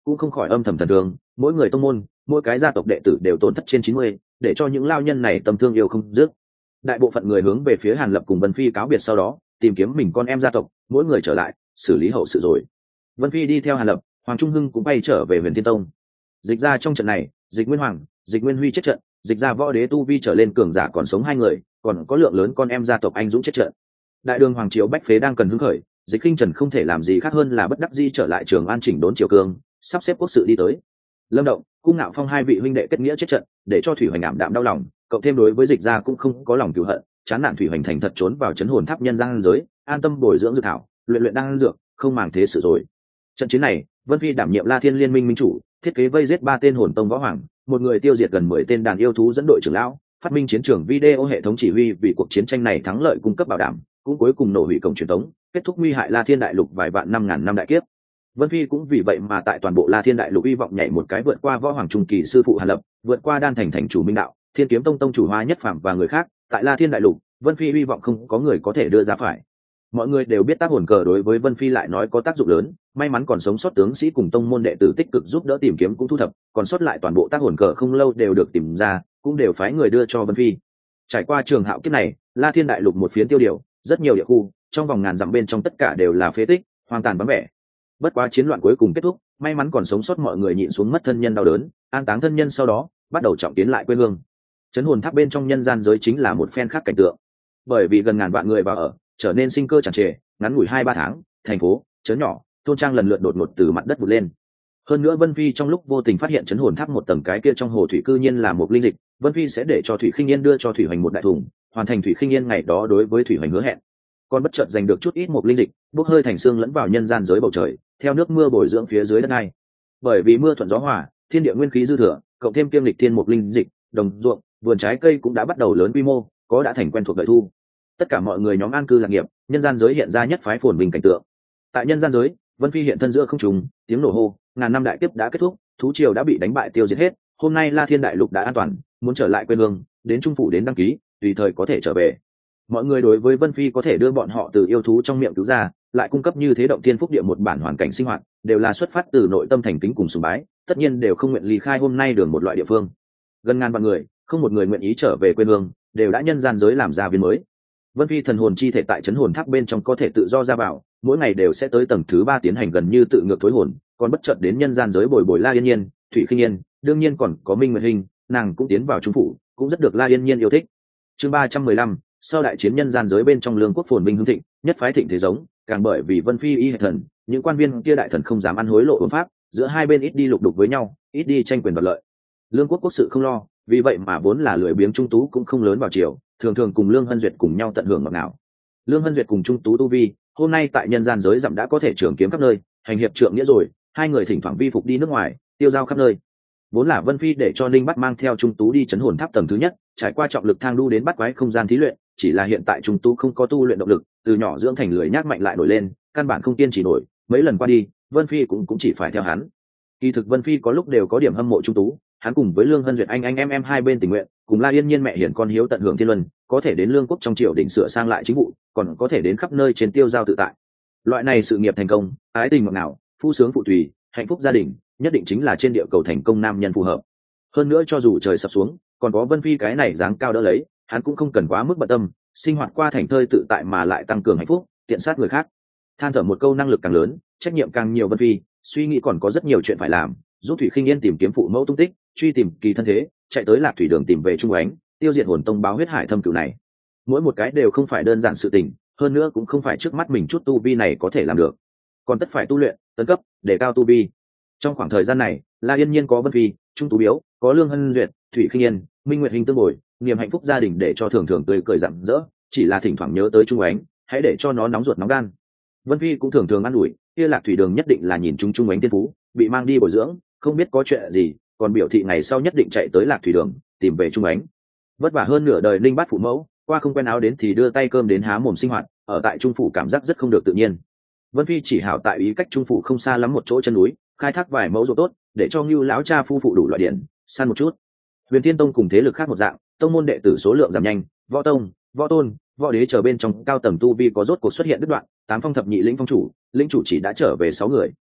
cũng không khỏi âm thầm thần thường, mỗi người tông môn, mỗi cái gia tộc đệ tử đều tổn thất trên 90, để cho những lao nhân này tâm thương yêu không dứt. Đại bộ phận người hướng về phía Hàn Lập cùng Vân Phi cáo biệt, sau đó tìm kiếm mình con em gia tộc, mỗi người trở lại xử lý hậu sự rồi. Vân Phi đi theo Hàn Lập, Hoàng Trung Hưng cũng bay trở về Huyền Thiên Tông. Dịch ra trong trận này, Dịch Nguyên Hoàng, Dịch Nguyên Huy chết trận, Dịch ra võ đế tu vi trở lên cường giả còn sống 2 người, còn có lượng lớn con em gia tộc anh dũng chết trận. Đại đường hoàng triều bách phế đang cần hứng khởi, Dịch Kinh Trần không thể làm gì khác hơn là bất đắc dĩ trở lại Trường An chỉnh đốn triều cương, sắp xếp quốc sự đi tới. Lâm Động, Cung Ngạo Phong 2 vị huynh đệ kết nghĩa chết trận, để cho Thủy Hoành ảm đạm đau lòng, cộng thêm đối với Dịch gia cũng không có lòng cừu hận, chán nản Thủy Hoành thành thật trốn vào trấn hồn tháp nhân gian giới, an tâm bồi dưỡng dược thảo, luyện đan dược, không màng thế sự rồi. Trận chiến này, Vân Phi đảm nhiệm La Thiên Liên Minh minh chủ, thiết kế vây giết 3 tên hồn tông võ hoàng, một người tiêu diệt gần 10 tên đàn yêu thú dẫn đội trưởng lão, phát minh chiến trường video hệ thống chỉ huy vì cuộc chiến tranh này thắng lợi cung cấp bảo đảm, cũng cuối cùng nổ hủy cổng truyền thống, kết thúc nguy hại La Thiên đại lục vài vạn năm ngàn năm đại kiếp. Vân Phi cũng vì vậy mà tại toàn bộ La Thiên đại lục hy vọng nhảy một cái vượt qua võ hoàng trung kỳ sư phụ Hàn Lập, vượt qua Đan Thành thành chủ Minh Đạo, Thiên Kiếm Tông tông chủ Hoa Nhất Phàm và người khác, tại La Thiên đại lục, Vân Phi hy vọng không có người có thể đưa ra phải. Mọi người đều biết tác hồn cờ đối với Vân Phi lại nói có tác dụng lớn, may mắn còn sống sót tướng sĩ cùng tông môn đệ tử tích cực giúp đỡ tìm kiếm cũng thu thập, còn sót lại toàn bộ tác hồn cờ không lâu đều được tìm ra, cũng đều phái người đưa cho Vân Phi. Trải qua trường hạo kiếp này, La Thiên đại lục một phiến tiêu điều, rất nhiều địa khu, trong vòng ngàn dặm bên trong tất cả đều là phế tích, hoang tàn vắng vẻ. Bất quá chiến loạn cuối cùng kết thúc, may mắn còn sống sót mọi người nhịn xuống mất thân nhân đau đớn, an táng thân nhân sau đó, bắt đầu trọng tiến lại quê hương. Trấn hồn tháp bên trong nhân gian giới chính là một phen khác cảnh tượng. Bởi vì gần ngàn vạn người vào ở, trở nên sinh cơ tràn trề, ngắn ngủi 2-3 tháng, thành phố, trấn nhỏ, thôn trang lần lượt đột ngột từ mặt đất vụt lên. Hơn nữa Vân Phi trong lúc vô tình phát hiện trấn hồn tháp một tầng cái kia trong hồ thủy cư nhiên là một linh dịch, Vân Phi sẽ để cho Thủy Khinh Yên đưa cho Thủy Hoành một đại thùng, hoàn thành Thủy Khinh Yên ngày đó đối với Thủy Hoành hứa hẹn. Còn bất chợt giành được chút ít một linh dịch, bốc hơi thành xương lẫn vào nhân gian giới bầu trời, theo nước mưa bồi dưỡng phía dưới đất này. Bởi vì mưa thuận gió hòa, thiên địa nguyên khí dư thừa, cộng thêm kiêm lịch thiên một linh dịch, đồng ruộng, vườn trái cây cũng đã bắt đầu lớn quy mô, có đã thành quen thuộc đợi thu. Tất cả mọi người nhóm an cư lạc nghiệp, nhân gian giới hiện ra nhất phái phồn bình cảnh tượng. Tại nhân gian giới, Vân Phi hiện thân giữa không trung, tiếng nổ hô, ngàn năm đại kiếp đã kết thúc, thú triều đã bị đánh bại tiêu diệt hết, hôm nay La Thiên đại lục đã an toàn, muốn trở lại quê hương, đến trung phủ đến đăng ký, tùy thời có thể trở về. Mọi người đối với Vân Phi có thể đưa bọn họ từ yêu thú trong miệng cứu ra, lại cung cấp như thế động thiên phúc địa một bản hoàn cảnh sinh hoạt, đều là xuất phát từ nội tâm thành kính cùng sùng bái, tất nhiên đều không nguyện ly khai hôm nay đường một loại địa phương. Gần ngàn vạn người, không một người nguyện ý trở về quê hương, đều đã nhân gian giới làm ra viên mới. Vân Phi thần hồn chi thể tại trấn hồn tháp bên trong có thể tự do ra vào, mỗi ngày đều sẽ tới tầng thứ 3 tiến hành gần như tự ngược thối hồn, còn bất chợt đến nhân gian giới bồi bồi La Yên Nhiên, Thủy Khinh Yên, đương nhiên còn có Minh Nguyệt Hình, nàng cũng tiến vào trung phủ, cũng rất được La Yên Nhiên yêu thích. Chương 315, sau đại chiến nhân gian giới bên trong lương quốc phồn vinh hưng thịnh, nhất phái thịnh thế giống, càng bởi vì Vân Phi y hệ thần, những quan viên kia đại thần không dám ăn hối lộ ổn pháp, giữa hai bên ít đi lục đục với nhau, ít đi tranh quyền đoạt lợi. Lương quốc quốc sự không lo, vì vậy mà vốn là lười biếng trung tú cũng không lớn vào chiều, thường thường cùng Lương Hân Duyệt cùng nhau tận hưởng ngọt ngào. Lương Hân Duyệt cùng trung tú tu vi, hôm nay tại nhân gian giới dặm đã có thể trường kiếm khắp nơi, hành hiệp trượng nghĩa rồi, hai người thỉnh thoảng vi phục đi nước ngoài, tiêu giao khắp nơi. Vốn là Vân Phi để cho Ninh Bắt mang theo trung tú đi trấn hồn tháp tầng thứ nhất, trải qua trọng lực thang đu đến bắt quái không gian thí luyện, chỉ là hiện tại trung tú không có tu luyện động lực, từ nhỏ dưỡng thành lười nhác mạnh lại nổi lên, căn bản không kiên trì nổi, mấy lần qua đi, Vân Phi cũng chỉ phải theo hắn. Kỳ thực Vân Phi có lúc đều có điểm hâm mộ trung tú, hắn cùng với Lương Hân Duyệt anh em hai bên tình nguyện, cùng La Yên Nhiên mẹ hiển con hiếu tận hưởng thiên luân, có thể đến lương quốc trong triều đình sửa sang lại chính vụ, còn có thể đến khắp nơi trên tiêu giao tự tại. Loại này sự nghiệp thành công, ái tình ngọt ngào, phu sướng phụ tùy, hạnh phúc gia đình, nhất định chính là trên địa cầu thành công nam nhân phù hợp. Hơn nữa cho dù trời sập xuống, còn có Vân Phi cái này dáng cao đỡ lấy, hắn cũng không cần quá mức bận tâm, sinh hoạt qua thành thơi tự tại mà lại tăng cường hạnh phúc, tiện sát người khác. Than thở một câu năng lực càng lớn, trách nhiệm càng nhiều. Vân Phi suy nghĩ còn có rất nhiều chuyện phải làm, giúp Thủy Khinh Yên tìm kiếm phụ mẫu tung tích, truy tìm kỳ thân thế, chạy tới Lạc Thủy Đường tìm về Trung Ánh, tiêu diệt hồn tông báo huyết hải thâm cửu này. Mỗi một cái đều không phải đơn giản sự tình, hơn nữa cũng không phải trước mắt mình chút tu vi này có thể làm được, còn tất phải tu luyện, tấn cấp, để cao tu vi. Trong khoảng thời gian này, La Yên Nhiên có Vân Phi, Trung Tú Biếu, có Lương Hân Duyệt, Thủy Khinh Yên, Minh Nguyệt Hình tương bồi, niềm hạnh phúc gia đình để cho thường thường tươi cười rạng rỡ, chỉ là thỉnh thoảng nhớ tới Trung Ánh, hãy để cho nó nóng ruột nóng gan. Vân Phi cũng thường thường ăn ủi, kia Lạc Thủy Đường nhất định là nhìn Trung Ánh tiên phú, bị mang đi bồi dưỡng, không biết có chuyện gì, còn biểu thị ngày sau nhất định chạy tới Lạc Thủy Đường tìm về Trung Ánh. Vất vả hơn nửa đời linh bát phụ mẫu, qua không quen áo đến thì đưa tay cơm đến há mồm sinh hoạt, ở tại trung phủ cảm giác rất không được tự nhiên. Vân Phi chỉ hảo tại ý cách trung phủ không xa lắm một chỗ chân núi, khai thác vài mẫu ruộng tốt, để cho Ngưu lão cha phu phụ đủ loại điện, săn một chút. Huyền Thiên Tông cùng thế lực khác một dạng, tông môn đệ tử số lượng giảm nhanh, võ tông, võ tôn, võ đế chờ bên trong cao tầng tu vi có rốt cuộc xuất hiện đứt đoạn, tám phong thập nhị lĩnh phong chủ, lĩnh chủ chỉ đã trở về 6 người.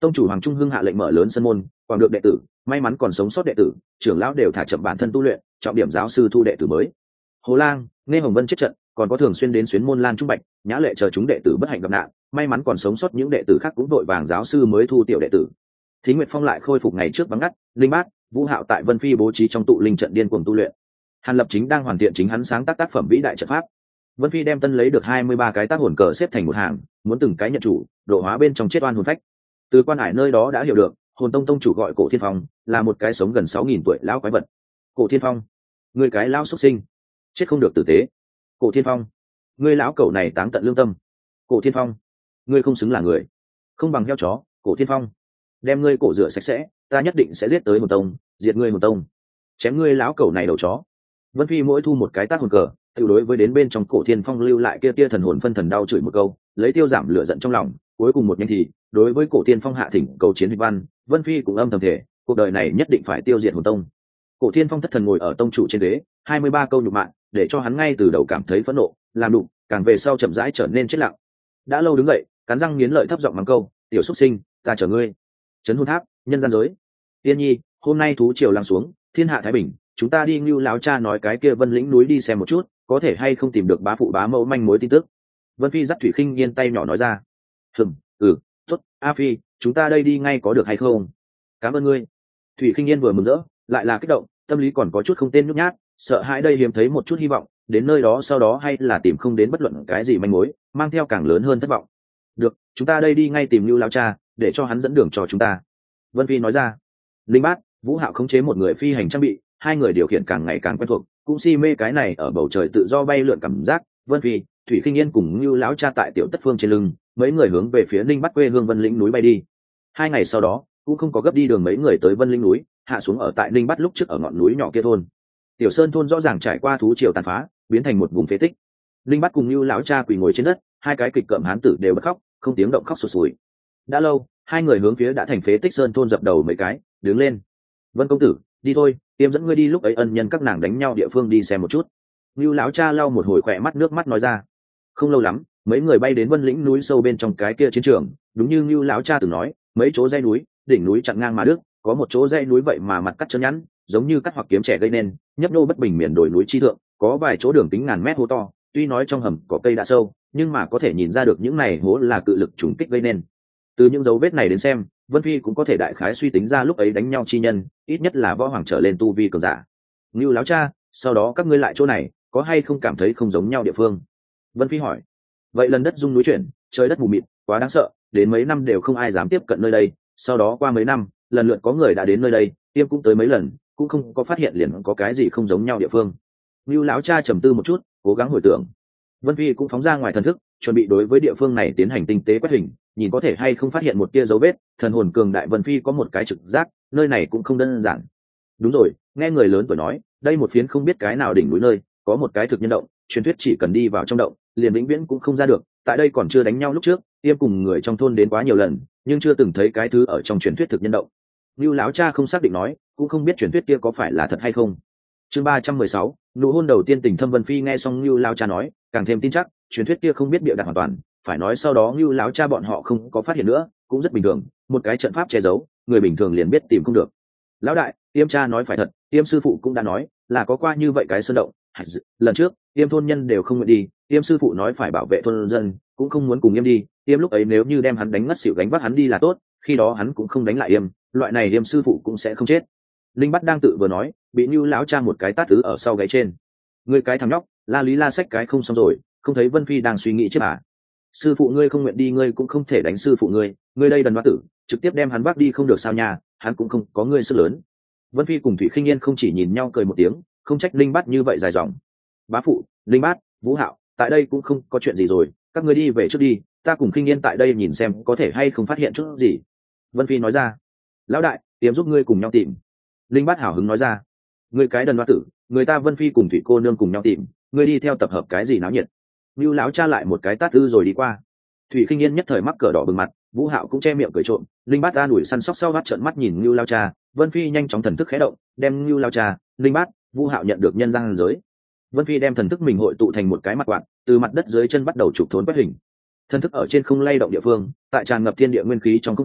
Tông chủ Hoàng Trung Hưng hạ lệnh mở lớn sân môn, còn được đệ tử may mắn còn sống sót đệ tử trưởng lão đều thả chậm bản thân tu luyện, trọng điểm giáo sư thu đệ tử mới. Hồ Lang, Nghe Hồng Vân chết trận, còn có thường xuyên đến xuyến môn Lan Trung Bạch, Nhã Lệ chờ chúng đệ tử bất hạnh gặp nạn, may mắn còn sống sót những đệ tử khác cũng đội vàng giáo sư mới thu tiểu đệ tử. Thí Nguyệt Phong lại khôi phục ngày trước vắng ngắt, linh bát, Vũ Hạo tại Vân Phi bố trí trong tụ linh trận điên cuồng tu luyện. Hàn Lập chính đang hoàn thiện chính hắn sáng tác tác phẩm vĩ đại trận pháp. Vân Phi đem tân lấy được 23 cái tác hồn cờ xếp thành một hàng, muốn từng cái nhận chủ, độ hóa bên trong chết oan hồn phách. Từ Quan Hải nơi đó đã hiểu được, Hồn Tông tông chủ gọi Cổ Thiên Phong, là một cái sống gần 6000 tuổi lão quái vật. Cổ Thiên Phong, ngươi cái lão xuất sinh, chết không được tử tế. Cổ Thiên Phong, ngươi lão cẩu này táng tận lương tâm. Cổ Thiên Phong, ngươi không xứng là người, không bằng heo chó. Cổ Thiên Phong, đem ngươi cổ rửa sạch sẽ, ta nhất định sẽ giết tới Hồn Tông, diệt ngươi Hồn Tông, chém ngươi lão cẩu này đầu chó. Vân Phi mỗi thu một cái tác hồn cờ, tự đối với đến bên trong Cổ Thiên Phong lưu lại kia tia thần hồn phân thần đau chửi một câu, lấy tiêu giảm lửa giận trong lòng. Cuối cùng một nhanh thì đối với Cổ Thiên Phong hạ thỉnh cầu chiến huy văn, Vân Phi cũng âm thầm thể, cuộc đời này nhất định phải tiêu diệt Hồn Tông. Cổ Thiên Phong thất thần ngồi ở tông chủ trên ghế, 23 câu nhục mạ, để cho hắn ngay từ đầu cảm thấy phẫn nộ, làm đụng, càng về sau chậm rãi trở nên chết lặng. Đã lâu đứng dậy, cắn răng nghiến lợi thấp giọng mắng câu, "Tiểu xuất sinh, ta chở ngươi." Trấn Hồn Tháp, nhân gian giới. Tiên Nhi, hôm nay thú triều lắng xuống, thiên hạ thái bình, chúng ta đi Ngưu lão cha nói cái kia Vân lĩnh núi đi xem một chút, có thể hay không tìm được bá phụ bá mẫu manh mối tin tức. Vân Phi dắt Thủy Khinh Nhiên tay nhỏ nói ra. Tốt, A Phi, chúng ta đây đi ngay có được hay không? Cảm ơn ngươi. Thủy Khinh Nhiên vừa mừng rỡ, lại là kích động, tâm lý còn có chút không tên nhút nhát, sợ hãi đây hiếm thấy một chút hy vọng, đến nơi đó sau đó hay là tìm không đến bất luận cái gì manh mối, mang theo càng lớn hơn thất vọng. Được, chúng ta đây đi ngay tìm Lưu lão cha, để cho hắn dẫn đường cho chúng ta. Vân Phi nói ra. Linh Bát, Vũ Hạo khống chế một người phi hành trang bị, hai người điều khiển càng ngày càng quen thuộc, cũng si mê cái này ở bầu trời tự do bay lượn cảm giác. Vân Phi, Thủy Khinh Yên cùng Lưu lão cha tại Tiểu Tất Phương trên lưng, mấy người hướng về phía Ninh Bắc quê hương Vân Lĩnh núi bay đi. 2 ngày sau đó, cũng không có gấp đi đường mấy người tới Vân Lĩnh núi, hạ xuống ở tại Ninh Bắc lúc trước ở ngọn núi nhỏ kia thôn. Tiểu Sơn thôn rõ ràng trải qua thú triều tàn phá, biến thành một vùng phế tích. Ninh Bắc cùng Lưu lão cha quỳ ngồi trên đất, hai cái kịch cợm hán tử đều bật khóc, không tiếng động khóc sụt sùi. Đã lâu, hai người hướng phía đã thành phế tích Sơn thôn dập đầu mấy cái, đứng lên. Vân công tử, đi thôi, tiêm dẫn ngươi đi lúc ấy ân nhân các nàng đánh nhau địa phương đi xem một chút. Lưu lão cha lau một hồi khỏe mắt nước mắt nói ra. Không lâu lắm, mấy người bay đến Vân Lĩnh núi sâu bên trong cái kia chiến trường, đúng như Lưu lão cha từng nói, mấy chỗ dãy núi, đỉnh núi chặn ngang mà đứt, có một chỗ dãy núi vậy mà mặt cắt chân nhẵn, giống như cắt hoặc kiếm trẻ gây nên, nhấp nhô bất bình miền đồi núi chi thượng, có vài chỗ đường kính ngàn mét hố to, tuy nói trong hầm có cây đã sâu, nhưng mà có thể nhìn ra được những này hố là cự lực trùng kích gây nên. Từ những dấu vết này đến xem, Vân Phi cũng có thể đại khái suy tính ra lúc ấy đánh nhau chi nhân, ít nhất là võ hoàng trở lên tu vi cường giả. Lưu lão cha, sau đó các ngươi lại chỗ này, có hay không cảm thấy không giống nhau địa phương? Vân Phi hỏi. Vậy lần đất rung núi chuyển, trời đất mù mịt, quá đáng sợ, đến mấy năm đều không ai dám tiếp cận nơi đây. Sau đó qua mấy năm, lần lượt có người đã đến nơi đây, tiêm cũng tới mấy lần, cũng không có phát hiện liền có cái gì không giống nhau địa phương. Lưu lão cha trầm tư một chút, cố gắng hồi tưởng. Vân Phi cũng phóng ra ngoài thần thức, chuẩn bị đối với địa phương này tiến hành tinh tế quét hình, nhìn có thể hay không phát hiện một tia dấu vết. Thần hồn cường đại Vân Phi có một cái trực giác, nơi này cũng không đơn giản. Đúng rồi, nghe người lớn tuổi nói, đây một phiến không biết cái nào đỉnh núi nơi, có một cái thực nhân động, truyền thuyết chỉ cần đi vào trong động, liền vĩnh viễn cũng không ra được. Tại đây còn chưa đánh nhau lúc trước, tiêm cùng người trong thôn đến quá nhiều lần, nhưng chưa từng thấy cái thứ ở trong truyền thuyết thực nhân động. Lưu lão cha không xác định nói, cũng không biết truyền thuyết kia có phải là thật hay không. Chương 316, nụ hôn đầu tiên tình thâm. Vân Phi nghe xong Lưu lão cha nói, càng thêm tin chắc, truyền thuyết kia không biết bịa đặt hoàn toàn, phải nói sau đó Lưu lão cha bọn họ không có phát hiện nữa, cũng rất bình thường, một cái trận pháp che giấu, người bình thường liền biết tìm không được. Lão đại, tiêm cha nói phải thật, tiêm sư phụ cũng đã nói, là có qua như vậy cái sơn động. Lần trước, tiêm thôn nhân đều không nguyện đi, tiêm sư phụ nói phải bảo vệ thôn dân, cũng không muốn cùng Yêm đi. Yêm lúc ấy nếu như đem hắn đánh ngất xỉu gánh vác hắn đi là tốt, khi đó hắn cũng không đánh lại Yêm, loại này Yêm sư phụ cũng sẽ không chết. Linh Bắt đang tự vừa nói, bị Nưu lão cha một cái tát thứ ở sau gáy trên. Ngươi cái thằng nhóc, la lý la sách cái không xong rồi, không thấy Vân Phi đang suy nghĩ chứ à? Sư phụ ngươi không nguyện đi, ngươi cũng không thể đánh sư phụ ngươi đây đần hoa tử, trực tiếp đem hắn vác đi không được sao nhà, hắn cũng không có ngươi sức lớn. Vân Phi cùng Thủy Khinh Yên không chỉ nhìn nhau cười một tiếng, không trách Linh Bát như vậy dài dòng. Bá phụ, Linh Bát, Vũ Hạo, tại đây cũng không có chuyện gì rồi, các ngươi đi về trước đi, ta cùng Khinh Yên tại đây nhìn xem có thể hay không phát hiện chút gì. Vân Phi nói ra. Lão đại, tiêm giúp ngươi cùng nhau tìm. Linh Bát hào hứng nói ra. Ngươi cái đần hoa tử, người ta Vân Phi cùng Thủy cô nương cùng nhau tìm, ngươi đi theo tập hợp cái gì náo nhiệt. Nưu lão cha lại một cái tát tư rồi đi qua. Thủy Khinh Yên nhất thời mắc cỡ đỏ bừng mặt, Vũ Hạo cũng che miệng cười trộm. Linh Bát an ủi săn sóc sau mắt trợn mắt nhìn Nưu lão cha, Vân Phi nhanh chóng thần thức khẽ động, đem Nưu lão cha, Linh Bát, Vũ Hạo nhận được nhân gian giới. Vân Phi đem thần thức mình hội tụ thành một cái mặt quạt, từ mặt đất dưới chân bắt đầu chụp thốn quét hình. Thần thức ở trên không lay động địa phương, tại tràn ngập thiên địa nguyên khí trong không khí,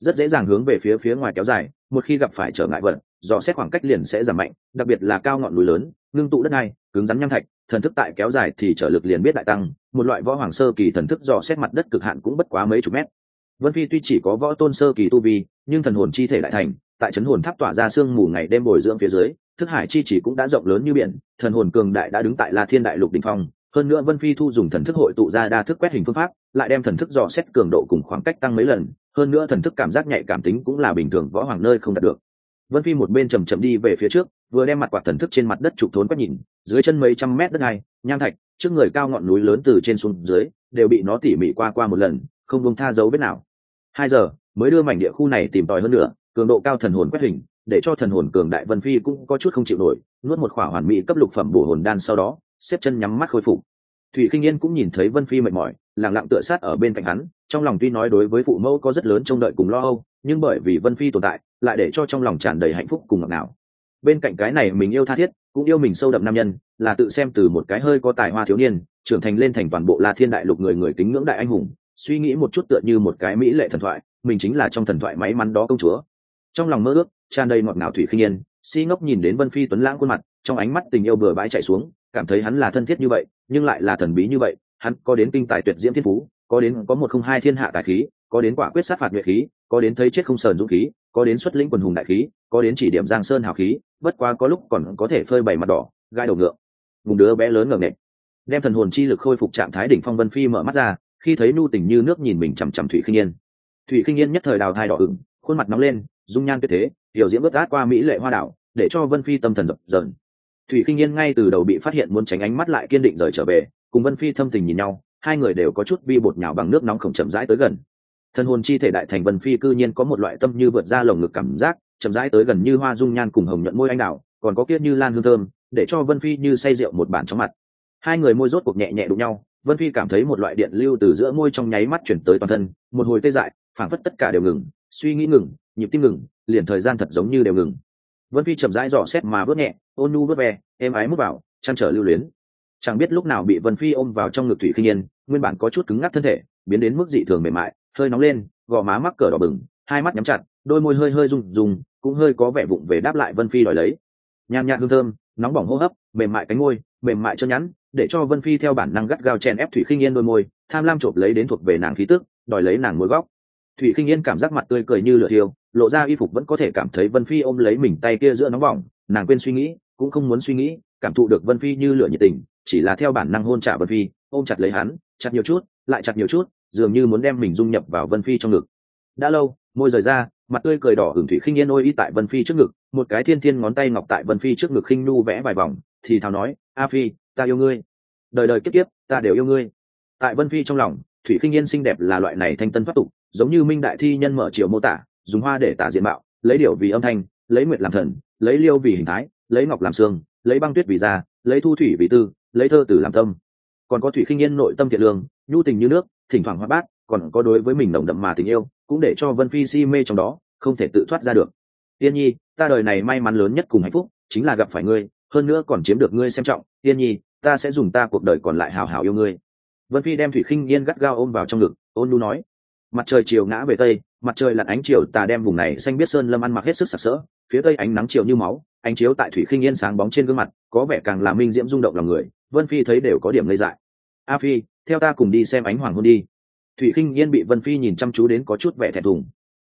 rất dễ dàng hướng về phía ngoài kéo dài, một khi gặp phải trở ngại vật dò xét khoảng cách liền sẽ giảm mạnh, đặc biệt là cao ngọn núi lớn ngưng tụ đất đai cứng rắn nham thạch, thần thức tại kéo dài thì trở lực liền biết đại tăng, một loại võ hoàng sơ kỳ thần thức dò xét mặt đất cực hạn cũng bất quá mấy chục mét. Vân Phi tuy chỉ có võ tôn sơ kỳ tu vi, nhưng thần hồn chi thể đại thành, tại chấn hồn tháp tỏa ra sương mù ngày đêm bồi dưỡng phía dưới, thức hải chi chỉ cũng đã rộng lớn như biển, thần hồn cường đại đã đứng tại La Thiên đại lục đỉnh phong. Hơn nữa Vân Phi thu dùng thần thức hội tụ ra đa thức quét hình phương pháp, lại đem thần thức dò xét cường độ cùng khoảng cách tăng mấy lần, hơn nữa thần thức cảm giác nhạy cảm tính cũng là bình thường võ hoàng nơi không đạt được. Vân Phi một bên chậm chậm đi về phía trước, vừa đem mặt quạt thần thức trên mặt đất trục thốn quét nhìn, dưới chân mấy trăm mét đất này, nham thạch, trước người cao ngọn núi lớn từ trên xuống dưới, đều bị nó tỉ mỉ qua một lần, không buông tha dấu vết nào. 2 giờ mới đưa mảnh địa khu này tìm tòi hơn nữa, cường độ cao thần hồn quét hình, để cho thần hồn cường đại Vân Phi cũng có chút không chịu nổi, nuốt một khỏa hoàn mỹ cấp lục phẩm bổ hồn đan sau đó, xếp chân nhắm mắt khôi phục. Thủy Khinh Yên cũng nhìn thấy Vân Phi mệt mỏi, lặng lặng tựa sát ở bên cạnh hắn, trong lòng tuy nói đối với phụ mẫu có rất lớn trông đợi cùng lo âu, nhưng bởi vì Vân Phi tồn tại, lại để cho trong lòng tràn đầy hạnh phúc cùng ngọt ngào. Bên cạnh cái này mình yêu tha thiết, cũng yêu mình sâu đậm nam nhân, là tự xem từ một cái hơi có tài hoa thiếu niên, trưởng thành lên thành toàn bộ La Thiên đại lục người kính ngưỡng đại anh hùng, suy nghĩ một chút tựa như một cái mỹ lệ thần thoại, mình chính là trong thần thoại may mắn đó công chúa. Trong lòng mơ ước tràn đầy ngọt ngào. Thủy Khinh Yên si ngốc nhìn đến Vân Phi tuấn lãng khuôn mặt, trong ánh mắt tình yêu bừa bãi chảy xuống, cảm thấy hắn là thân thiết như vậy, nhưng lại là thần bí như vậy. Hắn có đến kinh tài tuyệt diễm thiên phú, có đến có 102 thiên hạ tài khí, có đến quả quyết sát phạt nhuệ khí, có đến thấy chết không sờn dũng khí, có đến xuất lĩnh quần hùng đại khí, có đến chỉ điểm giang sơn hào khí, bất quá có lúc còn có thể phơi bày mặt đỏ gai đầu ngựa. Cùng đứa bé lớn ngờ nghệch đem thần hồn chi lực khôi phục trạng thái đỉnh phong. Vân Phi mở mắt ra, khi thấy nu tình như nước nhìn mình chằm chằm Thủy Khinh Yên. Thủy Khinh Yên nhất thời đào thai đỏ ửng, khuôn mặt nóng lên, dung nhan tuyệt thế, tiểu diễm bước át qua mỹ lệ hoa đảo, để cho Vân Phi tâm thần dập dờn. Thủy Khinh Yên ngay từ đầu bị phát hiện muốn tránh ánh mắt lại kiên định rời trở về, cùng Vân Phi thâm tình nhìn nhau, hai người đều có chút vi bột nhào bằng nước nóng khổng chậm rãi tới gần. Thần hồn chi thể đại thành Vân Phi cư nhiên có một loại tâm như vượt ra lồng ngực cảm giác, chậm rãi tới gần như hoa dung nhan cùng hồng nhuận môi anh đào, còn có kiết như lan hương thơm, để cho Vân Phi như say rượu một bản trong mặt. Hai người môi rốt cuộc nhẹ nhẹ đụng nhau, Vân Phi cảm thấy một loại điện lưu từ giữa môi trong nháy mắt chuyển tới toàn thân, một hồi tê dại, phảng phất tất cả đều ngừng, suy nghĩ ngừng, nhịp tim ngừng, liền thời gian thật giống như đều ngừng. Vân Phi chậm rãi dò xét mà bước nhẹ, ôn nhu bước về, êm ái mút vào, chăn trở lưu luyến. Chẳng biết lúc nào bị Vân Phi ôm vào trong ngực Thủy Khinh Yên, nguyên bản có chút cứng ngắc thân thể, biến đến mức dị thường mềm mại, hơi nóng lên, gò má mắc cỡ đỏ bừng, hai mắt nhắm chặt, đôi môi hơi hơi rung rung, cũng hơi có vẻ vụng về đáp lại Vân Phi đòi lấy. Nhàn nhạt hương thơm, nóng bỏng hô hấp, mềm mại cánh môi, mềm mại chân nhắn, để cho Vân Phi theo bản năng gắt gao chèn ép Thủy Khinh Yên đôi môi, tham lam chộp lấy đến thuộc về nàng khí tức, đòi lấy nàng môi góc. Thủy Khinh Yên cảm giác mặt tươi cười như lửa thiêu, lộ ra y phục vẫn có thể cảm thấy Vân Phi ôm lấy mình tay kia giữa nóng bỏng, nàng quên suy nghĩ, cũng không muốn suy nghĩ, cảm thụ được Vân Phi như lửa nhiệt tình, chỉ là theo bản năng hôn trả Vân Phi, ôm chặt lấy hắn, chặt nhiều chút, lại chặt nhiều chút, dường như muốn đem mình dung nhập vào Vân Phi trong ngực. Đã lâu, môi rời ra, mặt tươi cười đỏ ửng. Thủy Khinh Yên ôi y tại Vân Phi trước ngực, một cái thiên thiên ngón tay ngọc tại Vân Phi trước ngực khinh nu vẽ vài vòng, thì thào nói: "A Phi, ta yêu ngươi, đời đời kiếp kiếp, ta đều yêu ngươi." Tại Vân Phi trong lòng, Thủy Khinh Yên xinh đẹp là loại này thanh tân pháp tục, giống như minh đại thi nhân mở chiều mô tả, dùng hoa để tả diện mạo, lấy điểu vì âm thanh, lấy nguyệt làm thần, lấy liêu vì hình thái, lấy ngọc làm xương, lấy băng tuyết vì da, lấy thu thủy vì tư, lấy thơ tử làm tâm. Còn có Thủy Khinh Yên nội tâm thiện lương, nhu tình như nước, thỉnh thoảng hoa bát, còn có đối với mình nồng đậm mà tình yêu, cũng để cho Vân Phi si mê trong đó, không thể tự thoát ra được. Yên Nhi, ta đời này may mắn lớn nhất cùng hạnh phúc, chính là gặp phải ngươi, hơn nữa còn chiếm được ngươi xem trọng. Yên Nhi, ta sẽ dùng ta cuộc đời còn lại hào hào yêu ngươi. Vân Phi đem Thủy Khinh Yên gắt gao ôm vào trong ngực, ôn nhu nói. Mặt trời chiều ngã về tây, mặt trời lặn ánh chiều tà đem vùng này xanh biết sơn lâm ăn mặc hết sức sặc sỡ, phía tây ánh nắng chiều như máu, ánh chiếu tại Thủy Khinh Yên sáng bóng trên gương mặt, có vẻ càng làm minh diễm rung động lòng người. Vân Phi thấy đều có điểm ngây dại. A Phi, theo ta cùng đi xem ánh hoàng hôn đi. Thủy Khinh Yên bị Vân Phi nhìn chăm chú đến có chút vẻ thẹn thùng.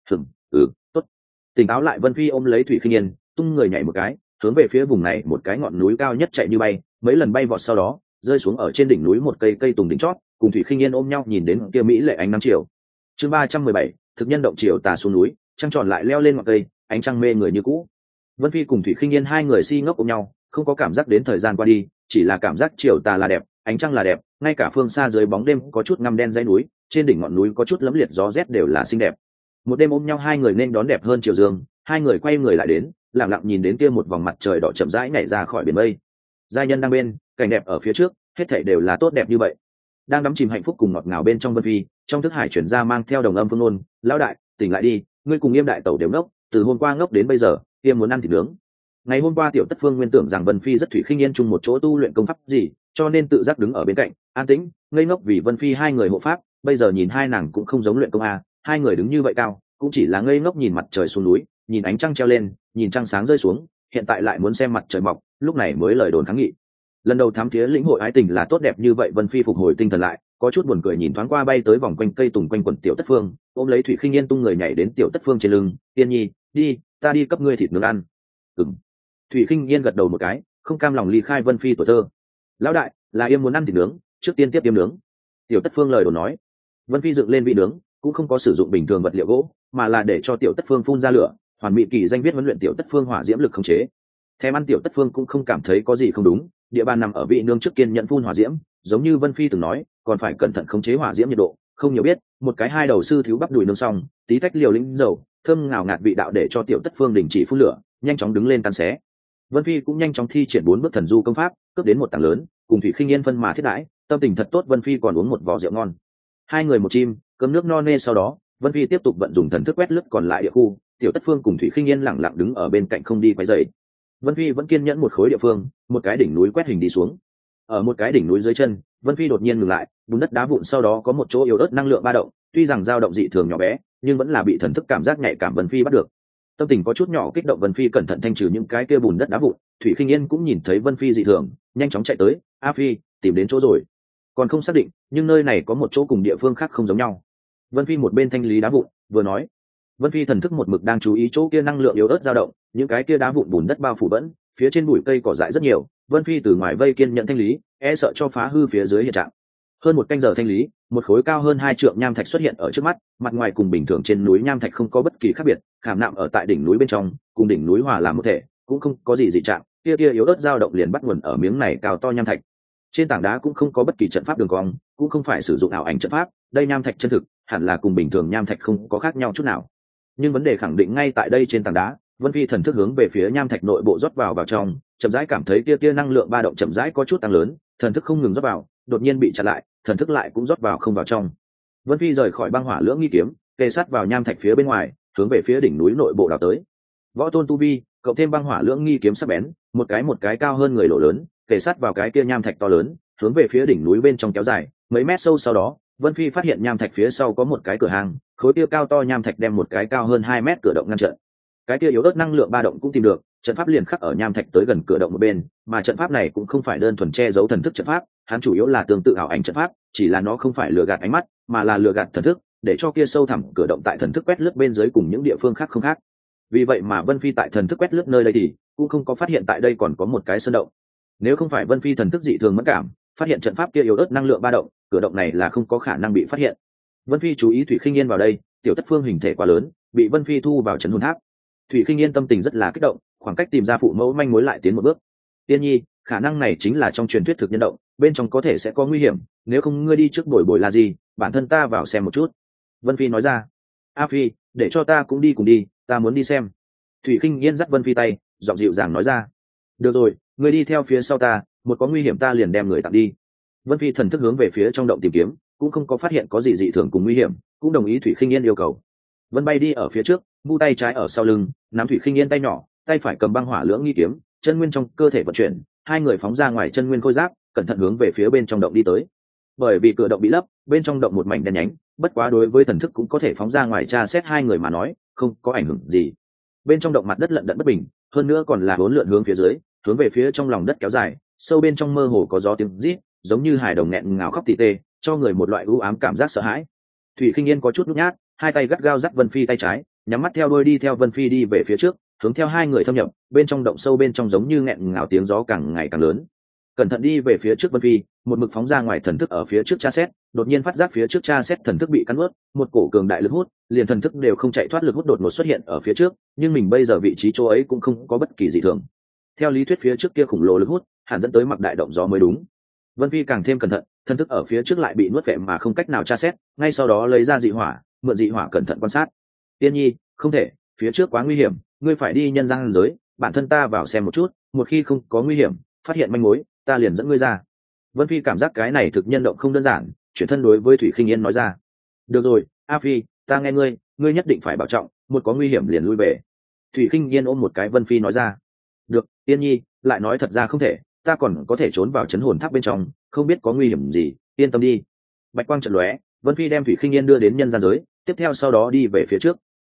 Tốt. Tỉnh táo lại, Vân Phi ôm lấy Thủy Khinh Yên, tung người nhảy một cái, hướng về phía vùng này một cái ngọn núi cao nhất chạy như bay, mấy lần bay vọt sau đó rơi xuống ở trên đỉnh núi một cây tùng đỉnh chót, cùng Thủy Khinh Yên ôm nhau nhìn đến kia mỹ lệ ánh nắng chiều. Chương 317, thực nhân động chiều tà xuống núi, trăng tròn lại leo lên ngọn cây, ánh trăng mê người như cũ. Vân Phi cùng Thủy Khinh Yên hai người si ngốc ôm nhau, không có cảm giác đến thời gian qua đi, chỉ là cảm giác chiều tà là đẹp, ánh trăng là đẹp, ngay cả phương xa dưới bóng đêm có chút ngăm đen dãy núi, trên đỉnh ngọn núi có chút lấm liệt gió rét đều là xinh đẹp. Một đêm ôm nhau hai người nên đón đẹp hơn chiều dương, hai người quay người lại đến, lặng lặng nhìn đến kia một vòng mặt trời đỏ chậm rãi nhảy ra khỏi biển mây. Giai nhân đang bên, cảnh đẹp ở phía trước, hết thảy đều là tốt đẹp như vậy. Đang đắm chìm hạnh phúc cùng ngọt ngào bên trong Vân Phi, trong thức hải chuyển ra mang theo đồng âm phương ngôn: "Lão đại, tỉnh lại đi, ngươi cùng Yêm đại tẩu đều ngốc, từ hôm qua ngốc đến bây giờ, Yêm muốn ăn thịt nướng." Ngày hôm qua Tiểu Tất Phương nguyên tưởng rằng Vân Phi rất Thủy Khinh Yên chung một chỗ tu luyện công pháp gì, cho nên tự giác đứng ở bên cạnh, an tĩnh, ngây ngốc vì Vân Phi hai người hộ pháp, bây giờ nhìn hai nàng cũng không giống luyện công a, hai người đứng như vậy cao, cũng chỉ là ngây ngốc nhìn mặt trời xuống núi, nhìn ánh trăng treo lên, nhìn trăng sáng rơi xuống, hiện tại lại muốn xem mặt trời mọc, lúc này mới lời đồn kháng nghị. Lần đầu thám thía lĩnh hội ái tình là tốt đẹp như vậy, Vân Phi phục hồi tinh thần lại, có chút buồn cười nhìn thoáng qua bay tới vòng quanh cây tùng quanh quần Tiểu Tất Phương, ôm lấy Thủy Khinh Yên tung người nhảy đến Tiểu Tất Phương trên lưng. Yên nhi, đi, ta đi cấp ngươi thịt nướng ăn. Ừm. Thủy Khinh Yên gật đầu một cái, không cam lòng ly khai Vân Phi tuổi thơ. Lão đại, là Yêm muốn ăn thịt nướng, trước tiên tiếp Yêm nướng. Tiểu Tất Phương lời đồn nói. Vân Phi dựng lên vị nướng, cũng không có sử dụng bình thường vật liệu gỗ, mà là để cho Tiểu Tất Phương phun ra lửa, hoàn mỹ kỳ danh viết huấn luyện Tiểu Tất Phương hỏa diễm lực khống chế. Thèm ăn Tiểu Tất Phương cũng không cảm thấy có gì không đúng, địa bàn nằm ở vị nương trước kiên nhận phun hỏa diễm, giống như Vân Phi từng nói, còn phải cẩn thận khống chế hỏa diễm nhiệt độ, không nhiều biết, một cái hai đầu sư thiếu bắp đùi nướng xong, tí tách liều lĩnh dầu, thơm ngào ngạt vị đạo để cho Tiểu Tất Phương đình chỉ phun lửa, nhanh chóng đứng lên cắn xé. Vân Phi cũng nhanh chóng thi triển 4 bước thần du công pháp, cướp đến một tảng lớn, cùng Thủy Khinh Yên phân mà thiết đãi, tâm tình thật tốt. Vân Phi còn uống một vò rượu ngon. Hai người một chim, cơm nước no nê. Sau đó Vân Phi tiếp tục vận dụng thần thức quét lướt còn lại địa khu. Tiểu Tất Phương cùng Thủy Khinh Yên lặng lặng đứng ở bên cạnh không đi quấy rầy. Vân Phi vẫn kiên nhẫn một khối địa phương, một cái đỉnh núi quét hình đi xuống. Ở một cái đỉnh núi dưới chân, Vân Phi đột nhiên ngừng lại, bùn đất đá vụn sau đó có một chỗ yếu ớt năng lượng ba động, tuy rằng dao động dị thường nhỏ bé, nhưng vẫn là bị thần thức cảm giác nhạy cảm Vân Phi bắt được. Tâm tình có chút nhỏ kích động, Vân Phi cẩn thận thanh trừ những cái kia bùn đất đá vụn. Thủy Khinh Yên cũng nhìn thấy Vân Phi dị thường, nhanh chóng chạy tới. A Phi, tìm đến chỗ rồi. Còn không xác định, nhưng nơi này có một chỗ cùng địa phương khác không giống nhau. Vân Phi một bên thanh lý đá vụn, vừa nói. Vân Phi thần thức một mực đang chú ý chỗ kia năng lượng yếu ớt dao động, những cái kia đá vụn bùn đất bao phủ bẩn, phía trên bụi cây cỏ dại rất nhiều. Vân Phi từ ngoài vây kiên nhận thanh lý, e sợ cho phá hư phía dưới hiện trạng. Hơn một canh giờ thanh lý, một khối cao hơn 2 trượng nham thạch xuất hiện ở trước mắt, mặt ngoài cùng bình thường trên núi nham thạch không có bất kỳ khác biệt, khảm nạm ở tại đỉnh núi bên trong, cùng đỉnh núi hòa làm một thể, cũng không có gì dị trạng. Kia yếu ớt dao động liền bắt nguồn ở miếng này cao to nham thạch. Trên tảng đá cũng không có bất kỳ trận pháp đường cong, cũng không phải sử dụng ảo ảnh trận pháp, đây nham thạch chân thực, hẳn là cùng bình thường nham thạch không có khác nhau chút nào. Nhưng vấn đề khẳng định ngay tại đây trên tảng đá. Vân Phi thần thức hướng về phía nham thạch nội bộ rót vào trong, chậm rãi cảm thấy kia năng lượng ba động chậm rãi có chút tăng lớn, thần thức không ngừng rót vào, đột nhiên bị chặn lại, thần thức lại cũng rót vào không vào trong. Vân Phi rời khỏi băng hỏa lưỡng nghi kiếm, kề sát vào nham thạch phía bên ngoài, hướng về phía đỉnh núi nội bộ đào tới. Võ tôn tu vi, cộng thêm băng hỏa lưỡng nghi kiếm sắc bén, một cái cao hơn người lỗ lớn, kề sát vào cái kia nham thạch to lớn, hướng về phía đỉnh núi bên trong kéo dài mấy mét sâu. Sau đó Vân Phi phát hiện nham thạch phía sau có một cái cửa hang, khối kia cao to nham thạch đem một cái cao hơn 2 mét cửa động ngăn chặn. Cái kia yếu ớt năng lượng ba động cũng tìm được, trận pháp liền khắc ở nham thạch tới gần cửa động một bên, mà trận pháp này cũng không phải đơn thuần che giấu thần thức trận pháp, hắn chủ yếu là tương tự ảo ảnh trận pháp, chỉ là nó không phải lừa gạt ánh mắt, mà là lừa gạt thần thức, để cho kia sâu thẳm cửa động tại thần thức quét lướt bên dưới cùng những địa phương khác không khác. Vì vậy mà Vân Phi tại thần thức quét lướt nơi đây thì cũng không có phát hiện tại đây còn có một cái sơn động. Nếu không phải Vân Phi thần thức dị thường mẫn cảm, phát hiện trận pháp kia yếu ớt năng lượng ba động, cửa động này là không có khả năng bị phát hiện. Vân Phi chú ý Thủy Khinh Yên vào đây, Tiểu Tất Phương hình thể quá lớn, bị Vân Phi thu vào trấn hồn tháp. Thủy Khinh Yên tâm tình rất là kích động, khoảng cách tìm ra phụ mẫu manh mối lại tiến một bước. Tiên nhi, khả năng này chính là trong truyền thuyết thực nhân động, bên trong có thể sẽ có nguy hiểm, nếu không ngươi đi trước bồi bồi là gì, bản thân ta vào xem một chút. Vân Phi nói ra. A Phi, để cho ta cũng đi cùng đi, ta muốn đi xem. Thủy Khinh Yên dắt Vân Phi tay, giọng dịu dàng nói ra. Được rồi, ngươi đi theo phía sau ta, một có nguy hiểm ta liền đem người tặng đi. Vân Phi thần thức hướng về phía trong động tìm kiếm, cũng không có phát hiện có gì dị thường cùng nguy hiểm, cũng đồng ý Thủy Khinh Yên yêu cầu. Vân bay đi ở phía trước, mu tay trái ở sau lưng, nắm Thủy Khinh Yên tay nhỏ, tay phải cầm băng hỏa lưỡng nghi kiếm, chân nguyên trong cơ thể vận chuyển, hai người phóng ra ngoài chân nguyên khôi giáp, cẩn thận hướng về phía bên trong động đi tới. Bởi vì cửa động bị lấp, bên trong động một mảnh đen nhánh, bất quá đối với thần thức cũng có thể phóng ra ngoài tra xét hai người mà nói, không có ảnh hưởng gì. Bên trong động mặt đất lận đận bất bình, hơn nữa còn là bốn lượn hướng phía dưới, hướng về phía trong lòng đất kéo dài, sâu bên trong mơ hồ có gió tiếng rít, giống như hài đồng nghẹn ngào khóc tỉ tê, cho người một loại u ám cảm giác sợ hãi. Thủy Khinh Yên có chút nhút nhát, hai tay gắt gao dắt Vân Phi tay trái, nhắm mắt theo đuôi đi theo Vân Phi đi về phía trước, hướng theo hai người thâm nhập, bên trong động sâu bên trong giống như nghẹn ngào tiếng gió càng ngày càng lớn. Cẩn thận đi về phía trước Vân Phi, một mực phóng ra ngoài thần thức ở phía trước tra xét, đột nhiên phát giác phía trước tra xét thần thức bị cắn nuốt, một cổ cường đại lực hút, liền thần thức đều không chạy thoát lực hút đột ngột xuất hiện ở phía trước, nhưng mình bây giờ vị trí chỗ ấy cũng không có bất kỳ dị thường. Theo lý thuyết phía trước kia khủng lồ lực hút, hẳn dẫn tới mặc đại động gió mới đúng. Vân Phi càng thêm cẩn thận, thần thức ở phía trước lại bị nuốt vệ mà không cách nào tra xét, ngay sau đó lấy ra dị hỏa, mượn dị hỏa cẩn thận quan sát. Tiên nhi, không thể, phía trước quá nguy hiểm, ngươi phải đi nhân gian giới, bản thân ta vào xem một chút, một khi không có nguy hiểm, phát hiện manh mối, ta liền dẫn ngươi ra. Vân Phi cảm giác cái này thực nhân động không đơn giản, chuyển thân đối với Thủy Khinh Yên nói ra. Được rồi, A Phi, ta nghe ngươi, ngươi nhất định phải bảo trọng, một có nguy hiểm liền lui về. Thủy Khinh Yên ôm một cái Vân Phi nói ra. Được, Tiên nhi, lại nói thật ra không thể, ta còn có thể trốn vào trấn hồn tháp bên trong, không biết có nguy hiểm gì, yên tâm đi. Bạch quang chợt lóe, Vân Phi đem Thủy Khinh Yên đưa đến nhân gian giới, tiếp theo sau đó đi về phía trước.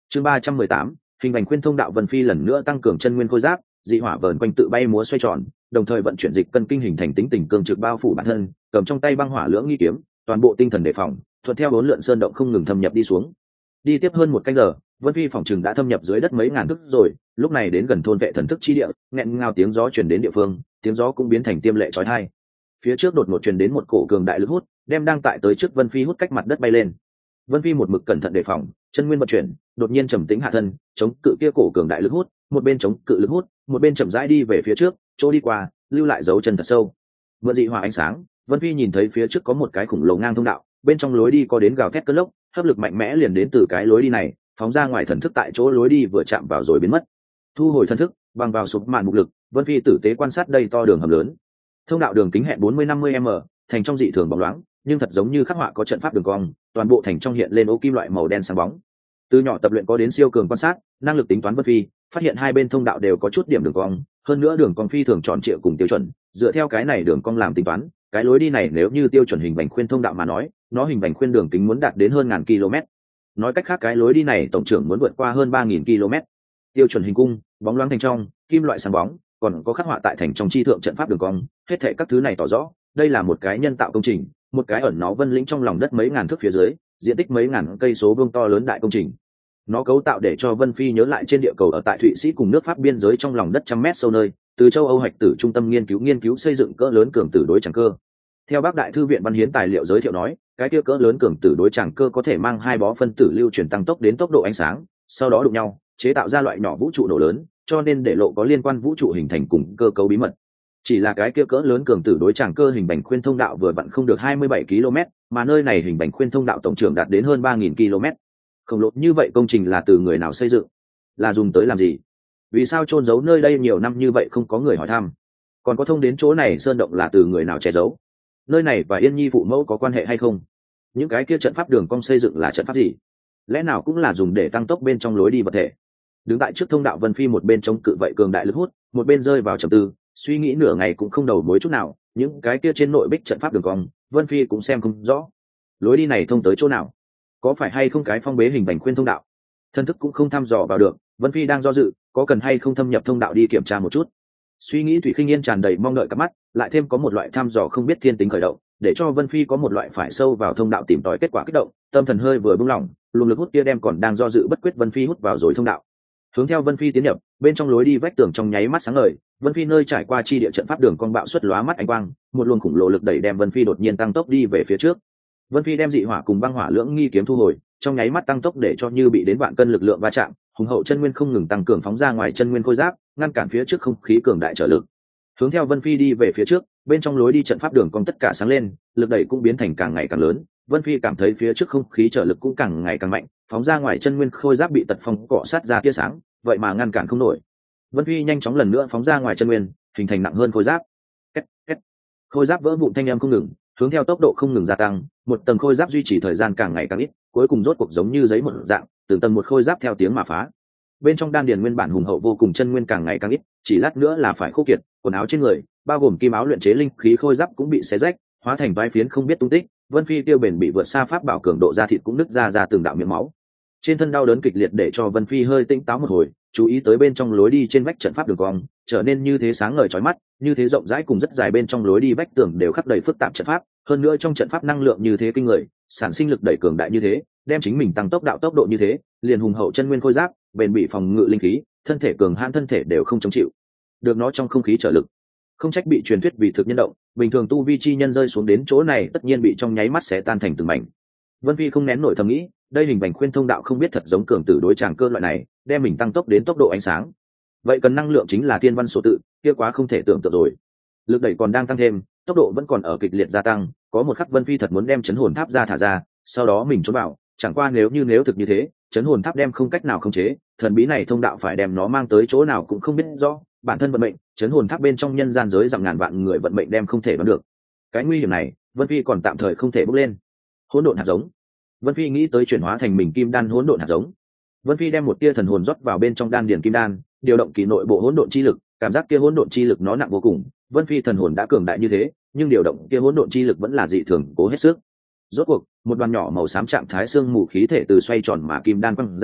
Chương 318, hình ảnh khuyên thông đạo. Vân Phi lần nữa tăng cường chân nguyên khôi giáp, dị hỏa vờn quanh tự bay múa xoay tròn, đồng thời vận chuyển dịch cân kinh hình thành tính tình cương trực bao phủ bản thân, cầm trong tay băng hỏa lưỡng nghi kiếm, toàn bộ tinh thần đề phòng, thuận theo bốn lượn sơn động không ngừng thâm nhập đi xuống. Đi tiếp hơn một canh giờ, Vân Phi phòng trường đã thâm nhập dưới đất mấy ngàn thước rồi, lúc này đến gần thôn vệ thần thức chi địa, nghẹn ngào tiếng gió truyền đến địa phương, tiếng gió cũng biến thành tiêm lệ chói tai. Phía trước đột ngột truyền đến một cổ cường đại lực hút, đem đang tại tới trước Vân Phi hút cách mặt đất bay lên. Vân Phi một mực cẩn thận đề phòng, chân nguyên vận chuyển, đột nhiên trầm tĩnh hạ thân, chống cự kia cổ cường đại lực hút, một bên chống cự lực hút, một bên chậm rãi đi về phía trước, chỗ đi qua, lưu lại dấu chân thật sâu. Mượn dị hỏa ánh sáng, Vân Phi nhìn thấy phía trước có một cái khủng lồ ngang thông đạo, bên trong lối đi có đến gào thét cơn lốc, hấp lực mạnh mẽ liền đến từ cái lối đi này, phóng ra ngoài thần thức tại chỗ lối đi vừa chạm vào rồi biến mất. Thu hồi thần thức, bằng vào sụp màn mục lực, Vân Phi tử tế quan sát đây to đường hầm lớn. Thông đạo đường kính hẹn 40-50 m, thành trong dị thường bóng loáng, nhưng thật giống như khắc họa có trận pháp đường cong, toàn bộ thành trong hiện lên ô kim loại màu đen sáng bóng. Từ nhỏ tập luyện có đến siêu cường quan sát, năng lực tính toán Vân Phi, phát hiện hai bên thông đạo đều có chút điểm đường cong, hơn nữa đường cong phi thường tròn trịa cùng tiêu chuẩn, dựa theo cái này đường cong làm tính toán, cái lối đi này nếu như tiêu chuẩn hình vành khuyên thông đạo mà nói, nó hình vành khuyên đường kính muốn đạt đến hơn 1000 km. Nói cách khác cái lối đi này tổng trưởng muốn vượt qua hơn 3000 km. Tiêu chuẩn hình cung, bóng loáng thành trong, kim loại sáng bóng, còn có khắc họa tại thành trong chi thượng trận pháp đường cong, hết thảy các thứ này tỏ rõ, đây là một cái nhân tạo công trình, một cái ẩn náu vân lĩnh trong lòng đất mấy ngàn thước phía dưới, diện tích mấy ngàn cây số vuông to lớn đại công trình. Nó cấu tạo để cho Vân Phi nhớ lại trên địa cầu ở tại Thụy Sĩ cùng nước Pháp biên giới trong lòng đất trăm mét sâu nơi, từ châu Âu hạch tử trung tâm nghiên cứu xây dựng cỡ lớn cường tử đối tràng cơ. Theo Bắc Đại thư viện văn hiến tài liệu giới thiệu nói, cái kia cỡ lớn cường tử đối tràng cơ có thể mang hai bó phân tử lưu chuyển tăng tốc đến tốc độ ánh sáng, sau đó đụng nhau, chế tạo ra loại nhỏ vũ trụ nổ lớn, cho nên để lộ có liên quan vũ trụ hình thành cùng cơ cấu bí mật. Chỉ là cái kia cỡ lớn cường tử đối tràng cơ hình bành khuyên thông đạo vừa vặn không được 27 km, mà nơi này hình bành khuyên thông đạo tổng trưởng đạt đến hơn 3000 km. Khổng lồ như vậy công trình là từ người nào xây dựng, là dùng tới làm gì, vì sao chôn giấu nơi đây nhiều năm như vậy không có người hỏi thăm, còn có thông đến chỗ này sơn động là từ người nào che giấu, nơi này và Yên Nhi phụ mẫu có quan hệ hay không, những cái kia trận pháp đường cong xây dựng là trận pháp gì, lẽ nào cũng là dùng để tăng tốc bên trong lối đi vật thể. Đứng tại trước thông đạo Vân Phi một bên chống cự vậy cường đại lực hút, một bên rơi vào trầm tư, suy nghĩ nửa ngày cũng không đầu mối chút nào, những cái kia trên nội bích trận pháp đường cong Vân Phi cũng xem không rõ, lối đi này thông tới chỗ nào, có phải hay không cái phong bế hình vành khuyên thông đạo, thân thức cũng không thăm dò vào được. Vân Phi đang do dự, có cần hay không thâm nhập thông đạo đi kiểm tra một chút. Suy nghĩ Thủy Khinh Yên tràn đầy mong đợi cặp mắt, lại thêm có một loại thăm dò không biết thiên tính khởi động, để cho Vân Phi có một loại phải sâu vào thông đạo tìm tòi kết quả kích động, tâm thần hơi vừa buông lỏng, luồng lực hút kia đem còn đang do dự bất quyết Vân Phi hút vào rồi thông đạo. Hướng theo Vân Phi tiến nhập, bên trong lối đi vách tường trong nháy mắt sáng ngời, Vân Phi nơi trải qua chi địa trận pháp đường cong bạo xuất lóa mắt ánh quang, một luồng khủng lồ lực đẩy đem Vân Phi đột nhiên tăng tốc đi về phía trước. Vân Phi đem dị hỏa cùng băng hỏa lưỡng nghi kiếm thu hồi, trong nháy mắt tăng tốc để cho như bị đến vạn cân lực lượng va chạm, hùng hậu chân nguyên không ngừng tăng cường phóng ra ngoài chân nguyên khôi giáp, ngăn cản phía trước không khí cường đại trở lực. Hướng theo Vân Phi đi về phía trước, bên trong lối đi trận pháp đường cong tất cả sáng lên, lực đẩy cũng biến thành càng ngày càng lớn. Vân Phi cảm thấy phía trước không khí trở lực cũng càng ngày càng mạnh, phóng ra ngoài chân nguyên khôi giáp bị tật phong cọ sát ra tia sáng, vậy mà ngăn cản không nổi. Vân Phi nhanh chóng lần nữa phóng ra ngoài chân nguyên, hình thành nặng hơn khôi giáp. Két, két. Khôi giáp vỡ vụn thanh âm không ngừng, hướng theo tốc độ không ngừng gia tăng, một tầng khôi giáp duy trì thời gian càng ngày càng ít, cuối cùng rốt cuộc giống như giấy một dạng, từng tầng một khôi giáp theo tiếng mà phá. Bên trong đan điền nguyên bản hùng hậu vô cùng chân nguyên càng ngày càng ít, chỉ lát nữa là phải khô kiệt, quần áo trên người, bao gồm kim áo luyện chế linh khí khôi giáp cũng bị xé rách, hóa thành vài phiến không biết tung tích. Vân Phi tiêu bền bị vượt xa pháp bảo cường độ da thịt cũng nứt ra từng đạo miệng máu. Trên thân đau đớn kịch liệt để cho Vân Phi hơi tỉnh táo một hồi, chú ý tới bên trong lối đi trên vách trận pháp đường cong, trở nên như thế sáng ngời chói mắt, như thế rộng rãi cùng rất dài, bên trong lối đi vách tường đều khắc đầy phức tạp trận pháp, hơn nữa trong trận pháp năng lượng như thế kinh người, sản sinh lực đẩy cường đại như thế, đem chính mình tăng tốc độ như thế, liền hùng hậu chân nguyên khôi giáp, bền bị phòng ngự linh khí, thân thể cường hãn thân thể đều không chống chịu được nó trong không khí trở lực. Không trách bị truyền thuyết vì thực nhân động, bình thường tu vi chi nhân rơi xuống đến chỗ này tất nhiên bị trong nháy mắt sẽ tan thành từng mảnh. Vân Phi không nén nổi thầm nghĩ, đây hình bành khuyên thông đạo không biết thật giống cường tử đối tràng cơ loại này, đem mình tăng tốc đến tốc độ ánh sáng. Vậy cần năng lượng chính là thiên văn số tự, kia quá không thể tưởng tượng rồi. Lực đẩy còn đang tăng thêm, tốc độ vẫn còn ở kịch liệt gia tăng, có một khắc Vân Phi thật muốn đem chấn hồn tháp ra thả ra, sau đó mình trốn vào, chẳng qua nếu thực như thế, chấn hồn tháp đem không cách nào khống chế, thần bí này thông đạo phải đem nó mang tới chỗ nào cũng không biết rõ, bản thân vận mệnh, chấn hồn tháp bên trong nhân gian giới dặm ngàn vạn người vận mệnh đem không thể đoán được. Cái nguy hiểm này, Vân Phi còn tạm thời không thể bước lên. Hỗn độn hạt giống. Vân Phi nghĩ tới chuyển hóa thành mình kim đan hỗn độn hạt giống. Vân Phi đem một tia thần hồn rót vào bên trong đan điền kim đan, điều động kỳ nội bộ hỗn độn chi lực, cảm giác kia hỗn độn chi lực nó nặng vô cùng. Vân Phi thần hồn đã cường đại như thế, nhưng điều động kia hỗn độn chi lực vẫn là dị thường cố hết sức. Rốt cuộc, một đoàn nhỏ màu xám trạng thái xương mù khí thể từ xoay tròn mà kim đan quăng ra,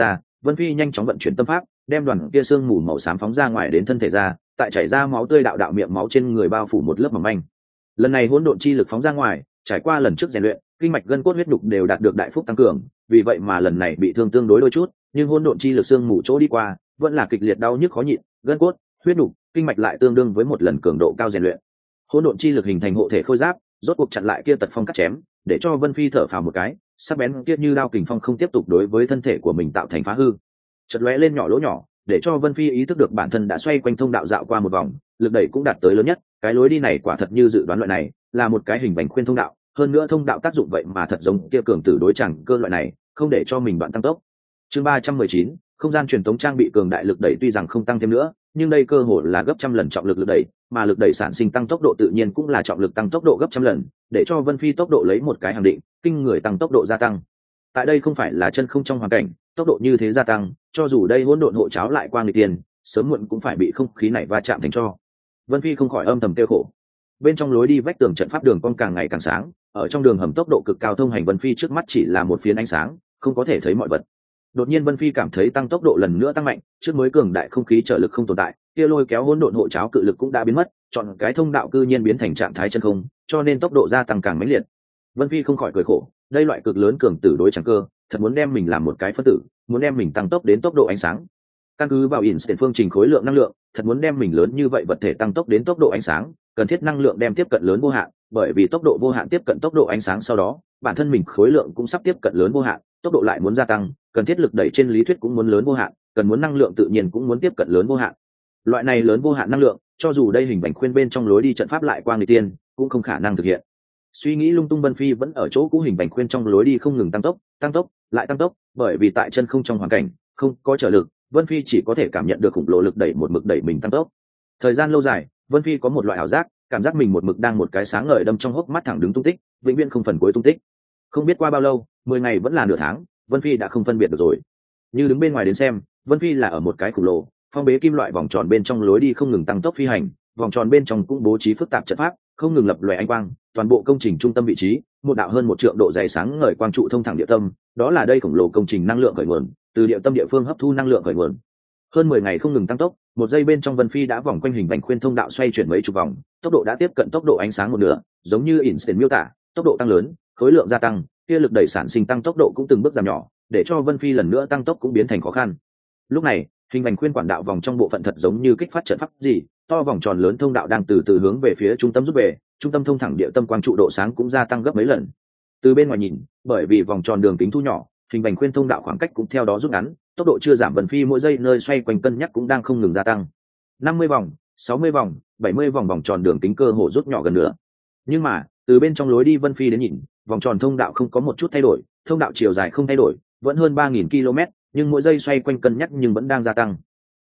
Vân Phi nhanh chóng vận chuyển tâm pháp, đem đoàn kia sương mù màu xám phóng ra ngoài đến thân thể ra, tại chảy ra máu tươi đạo đạo miệng máu trên người bao phủ một lớp mỏng manh. Lần này hỗn độn chi lực phóng ra ngoài, trải qua lần trước rèn luyện, kinh mạch gân cốt huyết nhục đều đạt được đại phúc tăng cường, vì vậy mà lần này bị thương tương đối đôi chút, nhưng hỗn độn chi lực sương mù chỗ đi qua, vẫn là kịch liệt đau nhức khó nhịn, gân cốt, huyết nhục, kinh mạch lại tương đương với một lần cường độ cao rèn luyện. Hỗn độn chi lực hình thành hộ thể khôi giáp, rốt cuộc chặn lại kia tật phong cắt chém, để cho Vân Phi thở phào một cái, sắc bén kia như đao kình phong không tiếp tục đối với thân thể của mình tạo thành phá hư. Chợt lóe lên nhỏ lỗ nhỏ, để cho Vân Phi ý thức được bản thân đã xoay quanh thông đạo dạo qua một vòng, lực đẩy cũng đạt tới lớn nhất, cái lối đi này quả thật như dự đoán loại này, là một cái hình vành khuyên thông đạo, hơn nữa thông đạo tác dụng vậy mà thật giống kia cường tử đối chẳng cơ loại này, không để cho mình đoạn tăng tốc. Chương 319, không gian truyền tống trang bị cường đại lực đẩy tuy rằng không tăng thêm nữa, nhưng đây cơ hội là gấp trăm lần trọng lực lực đẩy, mà lực đẩy sản sinh tăng tốc độ tự nhiên cũng là trọng lực tăng tốc độ gấp trăm lần, để cho Vân Phi tốc độ lấy một cái hàng định, kinh người tăng tốc độ gia tăng. Tại đây không phải là chân không trong hoàn cảnh, tốc độ như thế gia tăng, cho dù đây hỗn độn hộ cháo lại qua người tiền, sớm muộn cũng phải bị không khí này va chạm thành cho. Vân Phi không khỏi âm thầm tiêu khổ. Bên trong lối đi vách tường trận pháp đường cong càng ngày càng sáng, ở trong đường hầm tốc độ cực cao thông hành Vân Phi trước mắt chỉ là một phiến ánh sáng, không có thể thấy mọi vật. Đột nhiên Vân Phi cảm thấy tăng tốc độ lần nữa tăng mạnh, trước mới cường đại không khí trợ lực không tồn tại, kia lôi kéo hỗn độn hộ cháo cự lực cũng đã biến mất, chọn cái thông đạo cư nhiên biến thành trạng thái chân không, cho nên tốc độ gia tăng càng mãnh liệt. Vân Phi không khỏi cười khổ, đây loại cực lớn cường tử đối chẳng cơ, thật muốn đem mình làm một cái phân tử, muốn đem mình tăng tốc đến tốc độ ánh sáng. Căn cứ vào Einstein phương trình khối lượng năng lượng, thật muốn đem mình lớn như vậy vật thể tăng tốc đến tốc độ ánh sáng, cần thiết năng lượng đem tiếp cận lớn vô hạn, bởi vì tốc độ vô hạn tiếp cận tốc độ ánh sáng sau đó, bản thân mình khối lượng cũng sắp tiếp cận lớn vô hạn, tốc độ lại muốn gia tăng, cần thiết lực đẩy trên lý thuyết cũng muốn lớn vô hạn, cần muốn năng lượng tự nhiên cũng muốn tiếp cận lớn vô hạn. Loại này lớn vô hạn năng lượng, cho dù đây hình vành khuyên bên trong lối đi trận pháp lại qua người tiên, cũng không khả năng thực hiện. Suy nghĩ lung tung Vân Phi vẫn ở chỗ cũ hình vành khuyên trong lối đi không ngừng tăng tốc, lại tăng tốc, bởi vì tại chân không trong hoàn cảnh, không có trở lực, Vân Phi chỉ có thể cảm nhận được khủng bố lực đẩy một mực đẩy mình tăng tốc. Thời gian lâu dài, Vân Phi có một loại ảo giác, cảm giác mình một mực đang một cái sáng ngời đâm trong hốc mắt thẳng đứng tung tích, vĩnh viễn không phần cuối tung tích. Không biết qua bao lâu, 10 ngày vẫn là nửa tháng, Vân Phi đã không phân biệt được rồi. Như đứng bên ngoài đến xem, Vân Phi là ở một cái khủng lồ, phong bế kim loại vòng tròn bên trong lối đi không ngừng tăng tốc phi hành, vòng tròn bên trong cũng bố trí phức tạp trận pháp, không ngừng lập lòe ánh quang, toàn bộ công trình trung tâm vị trí, một đạo hơn 1 trượng độ dày sáng ngời quang trụ thông thẳng địa tâm, đó là đây khổng lồ công trình năng lượng khởi nguồn, từ địa tâm địa phương hấp thu năng lượng khởi nguồn. Hơn 10 ngày không ngừng tăng tốc, một giây bên trong Vân Phi đã vòng quanh hình vành khuyên thông đạo xoay chuyển mấy chục vòng, tốc độ đã tiếp cận tốc độ ánh sáng một nửa, giống như Einstein miêu tả, tốc độ tăng lớn, khối lượng gia tăng, kia lực đẩy sản sinh tăng tốc độ cũng từng bước giảm nhỏ, để cho Vân Phi lần nữa tăng tốc cũng biến thành khó khăn. Lúc này, hình vành khuyên quản đạo vòng trong bộ phận thật giống như kích phát trận pháp gì, to vòng tròn lớn thông đạo đang từ từ hướng về phía trung tâm rút về, trung tâm thông thẳng địa tâm quang trụ độ sáng cũng gia tăng gấp mấy lần. Từ bên ngoài nhìn, bởi vì vòng tròn đường kính thu nhỏ, hình vành khuyên thông đạo khoảng cách cũng theo đó rút ngắn, tốc độ chưa giảm. Vân Phi mỗi giây nơi xoay quanh cân nhắc cũng đang không ngừng gia tăng. 50 vòng, 60 vòng, 70 vòng vòng tròn đường kính cơ hồ rút nhỏ gần nữa. Nhưng mà, từ bên trong lối đi Vân Phi đến nhìn, vòng tròn thông đạo không có một chút thay đổi, thông đạo chiều dài không thay đổi, vẫn hơn 3000 km, nhưng mỗi giây xoay quanh cân nhắc nhưng vẫn đang gia tăng.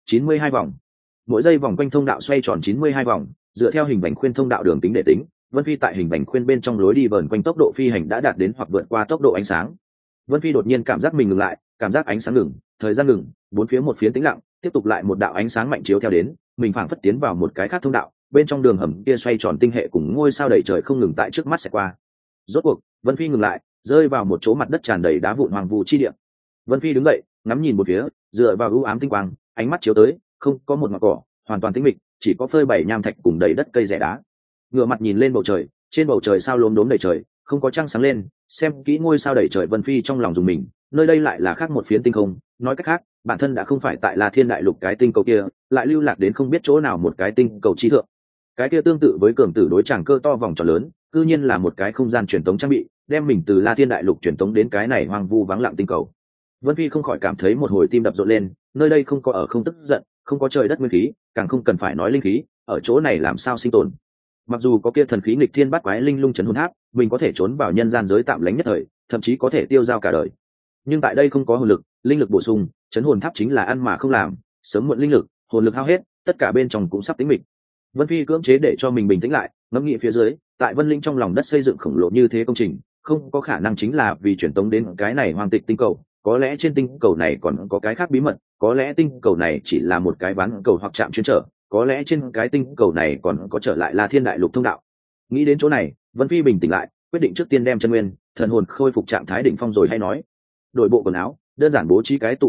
92 vòng. Mỗi giây vòng quanh thông đạo xoay tròn 92 vòng, dựa theo hình vành khuyên thông đạo đường kính để tính, Vân Phi tại hình vành khuyên bên trong lối đi vờn quanh tốc độ phi hành đã đạt đến hoặc vượt qua tốc độ ánh sáng. Vân Phi đột nhiên cảm giác mình ngừng lại, cảm giác ánh sáng ngừng, thời gian ngừng, bốn phía một phiến tĩnh lặng, tiếp tục lại một đạo ánh sáng mạnh chiếu theo đến, mình phảng phất tiến vào một cái khác thông đạo, bên trong đường hầm kia xoay tròn tinh hệ cùng ngôi sao đầy trời không ngừng tại trước mắt sẽ qua. Rốt cuộc, Vân Phi ngừng lại, rơi vào một chỗ mặt đất tràn đầy đá vụn hoang vu chi địa. Vân Phi đứng dậy, ngắm nhìn một phía, dựa vào ưu ám tinh quang, ánh mắt chiếu tới, không có một ngọn cỏ, hoàn toàn tĩnh mịch, chỉ có phơi bày nham thạch cùng đầy đất cây rẻ đá. Ngửa mặt nhìn lên bầu trời, trên bầu trời sao lốm đốm đầy trời, không có trăng sáng lên, xem kỹ ngôi sao đầy trời Vân Phi trong lòng dùng mình, nơi đây lại là khác một phiến tinh không, nói cách khác, bản thân đã không phải tại La Thiên đại lục cái tinh cầu kia, lại lưu lạc đến không biết chỗ nào một cái tinh cầu chi thượng. Cái kia tương tự với cường tử đối tràng cơ to vòng tròn lớn, cư nhiên là một cái không gian truyền tống trang bị, đem mình từ La Thiên đại lục truyền tống đến cái này hoang vu vắng lặng tinh cầu. Vân Phi không khỏi cảm thấy một hồi tim đập rộn lên, nơi đây không có ở không tức giận, không có trời đất nguyên khí, càng không cần phải nói linh khí, ở chỗ này làm sao sinh tồn. Mặc dù có kia thần khí nghịch thiên bắt quái linh lung chấn hồn tháp, mình có thể trốn vào nhân gian giới tạm lánh nhất thời, thậm chí có thể tiêu dao cả đời. Nhưng tại đây không có hồn lực, linh lực bổ sung, chấn hồn tháp chính là ăn mà không làm, sớm muộn linh lực, hồn lực hao hết, tất cả bên trong cũng sắp tính mịch. Vân Phi cưỡng chế để cho mình bình tĩnh lại, ngẫm nghĩ phía dưới, tại Vân Linh trong lòng đất xây dựng khổng lồ như thế công trình, không có khả năng chính là vì truyền tống đến cái này hoang tịch tinh cầu, có lẽ trên tinh cầu này còn có cái khác bí mật, có lẽ tinh cầu này chỉ là một cái ván cầu hoặc trạm chuyên trở, có lẽ trên cái tinh cầu này còn có trở lại La Thiên đại lục thông đạo. Nghĩ đến chỗ này, Vân Phi bình tĩnh lại, quyết định trước tiên đem chân nguyên, thần hồn khôi phục trạng thái đỉnh phong rồi hay nói. Đổi bộ quần áo, đơn giản bố trí cái tụ linh trận,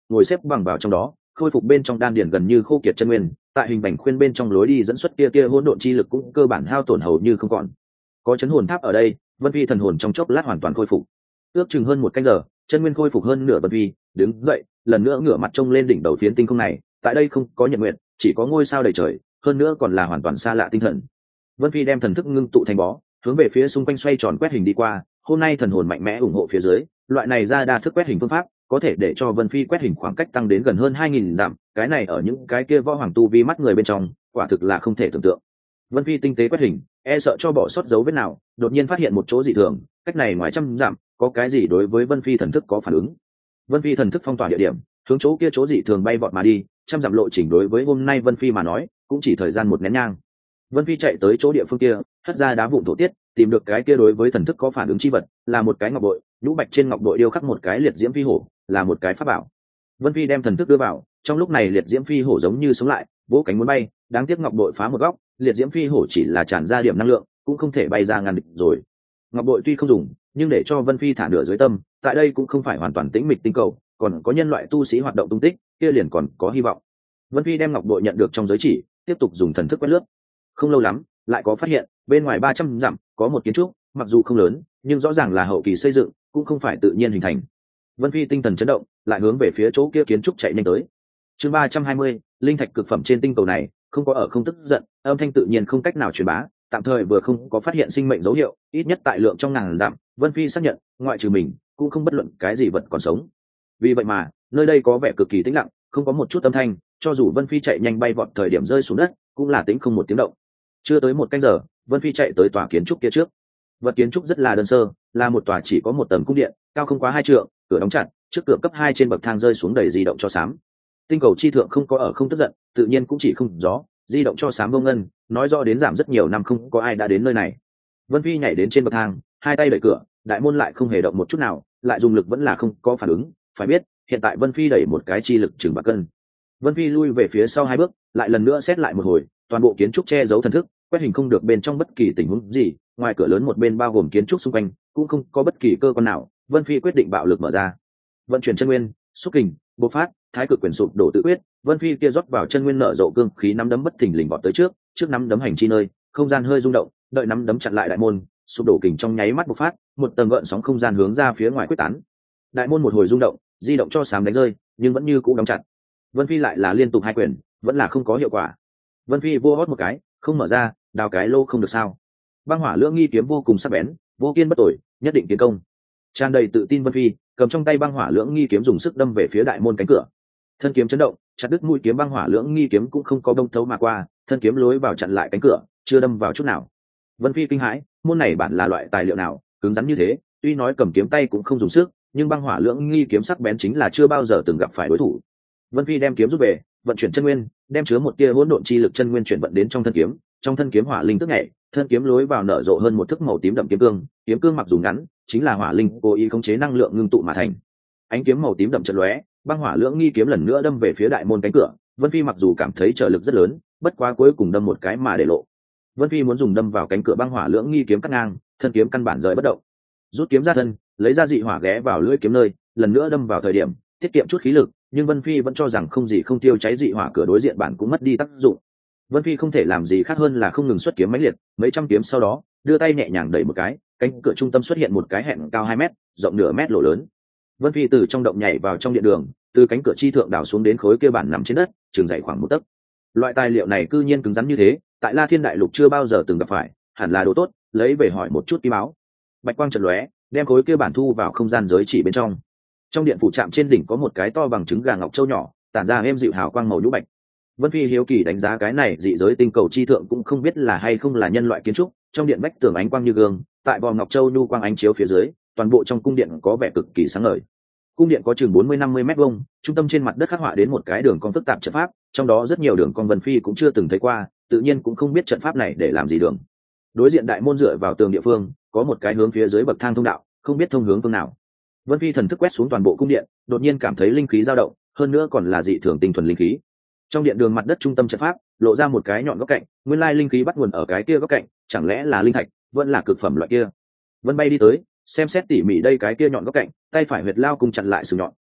ngồi xếp bằng vào trong đó, khôi phục bên trong đan điền gần như khô kiệt chân nguyên, tại hình vành khuyên bên trong lối đi dẫn xuất tia hỗn độn chi lực cũng cơ bản hao tổn hầu như không còn. Có chấn hồn tháp ở đây, Vân Phi thần hồn trong chốc lát hoàn toàn khôi phục. Ước chừng hơn 1 canh giờ, chân nguyên khôi phục hơn nửa. Vân Phi đứng dậy, lần nữa ngửa mặt trông lên đỉnh đầu phiến tinh không này, tại đây không có nhật nguyệt, chỉ có ngôi sao đầy trời, hơn nữa còn là hoàn toàn xa lạ tinh thần. Vân Phi đem thần thức ngưng tụ thành bó, hướng về phía xung quanh xoay tròn quét hình đi qua. Hôm nay thần hồn mạnh mẽ ủng hộ phía dưới, loại này ra đa thức quét hình phương pháp có thể để cho Vân Phi quét hình khoảng cách tăng đến gần hơn 2.000 dặm, cái này ở những cái kia võ hoàng tu vi mắt người bên trong, quả thực là không thể tưởng tượng. Vân Phi tinh tế quét hình, e sợ cho bỏ sót dấu vết nào, đột nhiên phát hiện một chỗ dị thường, cách này ngoài trăm dặm, có cái gì đối với Vân Phi thần thức có phản ứng. Vân Phi thần thức phong tỏa địa điểm, hướng chỗ kia chỗ dị thường bay vọt mà đi, trăm dặm lộ trình đối với hôm nay Vân Phi mà nói, cũng chỉ thời gian một nén nhang. Vân Phi chạy tới chỗ địa phương kia, hất ra đá vụn thổ tiết, tìm được cái kia đối với thần thức có phản ứng chi vật, là một cái ngọc bội, nhũ bạch trên ngọc bội điêu khắc một cái liệt diễm phi hổ, là một cái pháp bảo. Vân Phi đem thần thức đưa vào, trong lúc này liệt diễm phi hổ giống như sống lại, vỗ cánh muốn bay, đáng tiếc ngọc bội phá một góc, liệt diễm phi hổ chỉ là tràn ra điểm năng lượng, cũng không thể bay ra ngăn địch rồi. Ngọc bội tuy không dùng, nhưng để cho Vân Phi thả nửa dưới tâm, tại đây cũng không phải hoàn toàn tĩnh mịch tinh cầu, còn có nhân loại tu sĩ hoạt động tung tích, kia liền còn có hy vọng. Vân Phi đem ngọc bội nhận được trong giới chỉ, tiếp tục dùng thần thức quét lướt. Không lâu lắm, lại có phát hiện, bên ngoài 300 dặm có một kiến trúc, mặc dù không lớn, nhưng rõ ràng là hậu kỳ xây dựng, cũng không phải tự nhiên hình thành. Vân Phi tinh thần chấn động, lại hướng về phía chỗ kia kiến trúc chạy nhanh tới. Chương 320, linh thạch cực phẩm trên tinh cầu này, không có ở không tức giận, âm thanh tự nhiên không cách nào truyền bá, tạm thời vừa không có phát hiện sinh mệnh dấu hiệu, ít nhất tại lượng trong ngàn dặm, Vân Phi xác nhận, ngoại trừ mình, cũng không bất luận cái gì vật còn sống. Vì vậy mà, nơi đây có vẻ cực kỳ tĩnh lặng, không có một chút âm thanh, cho dù Vân Phi chạy nhanh bay vọt thời điểm rơi xuống đất, cũng là tĩnh không một tiếng động. Chưa tới 1 canh giờ, Vân Phi chạy tới tòa kiến trúc kia trước. Vật kiến trúc rất là đơn sơ, là một tòa chỉ có một tầng cung điện, cao không quá 2 trượng, cửa đóng chặt, trước cửa cấp 2 trên bậc thang rơi xuống đầy di động cho xám. Tinh cầu chi thượng không có ở không tức giận, tự nhiên cũng chỉ không gió, di động cho xám vô ngân, nói rõ đến giảm rất nhiều năm không có ai đã đến nơi này. Vân Phi nhảy đến trên bậc thang, hai tay đẩy cửa, đại môn lại không hề động một chút nào, lại dùng lực vẫn là không có phản ứng. Phải biết, hiện tại Vân Phi đẩy một cái chi lực chừng bạc cân. Vân Phi lui về phía sau 2 bước, lại lần nữa xét lại một hồi, toàn bộ kiến trúc che giấu thần thức, quét hình không được bên trong bất kỳ tình huống gì, ngoài cửa lớn một bên bao gồm kiến trúc xung quanh, cũng không có bất kỳ cơ quan nào. Vân Phi quyết định bạo lực mở ra, vận chuyển chân nguyên, xúc kình, bộc phát, thái cực quyền sụp đổ tự quyết. Vân Phi kia rót vào chân nguyên nở rộ cương khí, nắm đấm bất thình lình vọt tới trước nắm đấm hành chi nơi, không gian hơi rung động, đợi nắm đấm chặn lại đại môn, sụp đổ kình trong nháy mắt bộc phát, một tầng gợn sóng không gian hướng ra phía ngoài quyết tán. Đại môn một hồi rung động, di động cho sám đánh rơi, nhưng vẫn như cũ đóng chặt. Vân Phi lại là liên tục 2 quyền, vẫn là không có hiệu quả. Vân Phi vô hót một cái, không mở ra, đào cái lô không được sao? Băng hỏa lưỡng nghi kiếm vô cùng sắc bén, vô kiên bất tội, nhất định tiến công. Tràn đầy tự tin Vân Phi cầm trong tay băng hỏa lưỡng nghi kiếm dùng sức đâm về phía đại môn cánh cửa. Thân kiếm chấn động, chặt đứt mũi kiếm, băng hỏa lưỡng nghi kiếm cũng không có bông thấu mà qua, thân kiếm lối vào chặn lại cánh cửa, chưa đâm vào chút nào. Vân Phi kinh hãi, môn này bản là loại tài liệu nào, cứng rắn như thế, tuy nói cầm kiếm tay cũng không dùng sức, nhưng băng hỏa lưỡng nghi kiếm sắc bén chính là chưa bao giờ từng gặp phải đối thủ. Vân Phi đem kiếm rút về, vận chuyển chân nguyên, đem chứa một tia hỗn độn chi lực chân nguyên chuyển vận đến trong thân kiếm, trong thân kiếm hỏa linh tức nhảy, thân kiếm lối vào nở rộ hơn một thước màu tím đậm kiếm cương mặc dù ngắn, chính là hỏa linh cố ý khống chế năng lượng ngưng tụ mà thành. Ánh kiếm màu tím đậm chợt lóe, băng hỏa lưỡng nghi kiếm lần nữa đâm về phía đại môn cánh cửa. Vân Phi mặc dù cảm thấy trở lực rất lớn, bất quá cuối cùng đâm một cái mà để lộ. Vân Phi muốn dùng đâm vào cánh cửa băng hỏa lưỡng nghi kiếm cắt ngang, thân kiếm căn bản rời bất động. Rút kiếm ra thân, lấy ra dị hỏa ghé vào lưỡi kiếm nơi, lần nữa đâm vào thời điểm, tiết kiệm chút khí lực, nhưng Vân Phi vẫn cho rằng không gì không tiêu cháy dị hỏa cửa đối diện bản cũng mất đi tác dụng. Vân Phi không thể làm gì khác hơn là không ngừng xuất kiếm mãnh liệt, mấy trăm kiếm sau đó, đưa tay nhẹ nhàng đẩy một cái, cánh cửa trung tâm xuất hiện một cái hẹn cao 2 mét, rộng nửa mét lỗ lớn. Vân Phi từ trong động nhảy vào trong điện đường, từ cánh cửa chi thượng đào xuống đến khối kia bản nằm trên đất, chừng dày khoảng 1 tấc. Loại tài liệu này cư nhiên cứng rắn như thế, tại La Thiên Đại Lục chưa bao giờ từng gặp phải, hẳn là đồ tốt, lấy về hỏi một chút kim áo. Bạch quang chợt lóe, đem khối kia bản thu vào không gian giới chỉ bên trong. Trong điện phủ trạm trên đỉnh có một cái to bằng trứng gà ngọc châu nhỏ, tản ra êm dịu hào quang màu nhũ bạch. Vân Phi hiếu kỳ đánh giá cái này dị giới tinh cầu chi thượng cũng không biết là hay không là nhân loại kiến trúc, trong điện vách tường ánh quang như gương, tại vòng ngọc châu nhu quang ánh chiếu phía dưới, toàn bộ trong cung điện có vẻ cực kỳ sáng ngời. Cung điện có chừng 40-50 mét vuông, trung tâm trên mặt đất khắc họa đến một cái đường cong phức tạp trận pháp, trong đó rất nhiều đường cong Vân Phi cũng chưa từng thấy qua, tự nhiên cũng không biết trận pháp này để làm gì đường. Đối diện đại môn dựa vào tường địa phương, có một cái hướng phía dưới bậc thang thông đạo, không biết thông hướng phương nào. Vân Phi thần thức quét xuống toàn bộ cung điện, đột nhiên cảm thấy linh khí dao động, hơn nữa còn là dị thường tinh thuần linh khí. Trong điện đường mặt đất trung tâm trận pháp, lộ ra một cái nhọn góc cạnh, nguyên lai linh khí bắt nguồn ở cái kia góc cạnh, chẳng lẽ là linh thạch, vẫn là cực phẩm loại kia. Vân bay đi tới, xem xét tỉ mỉ đây cái kia nhọn góc cạnh, tay phải huyệt lao cùng chặn lại sừng nhọn,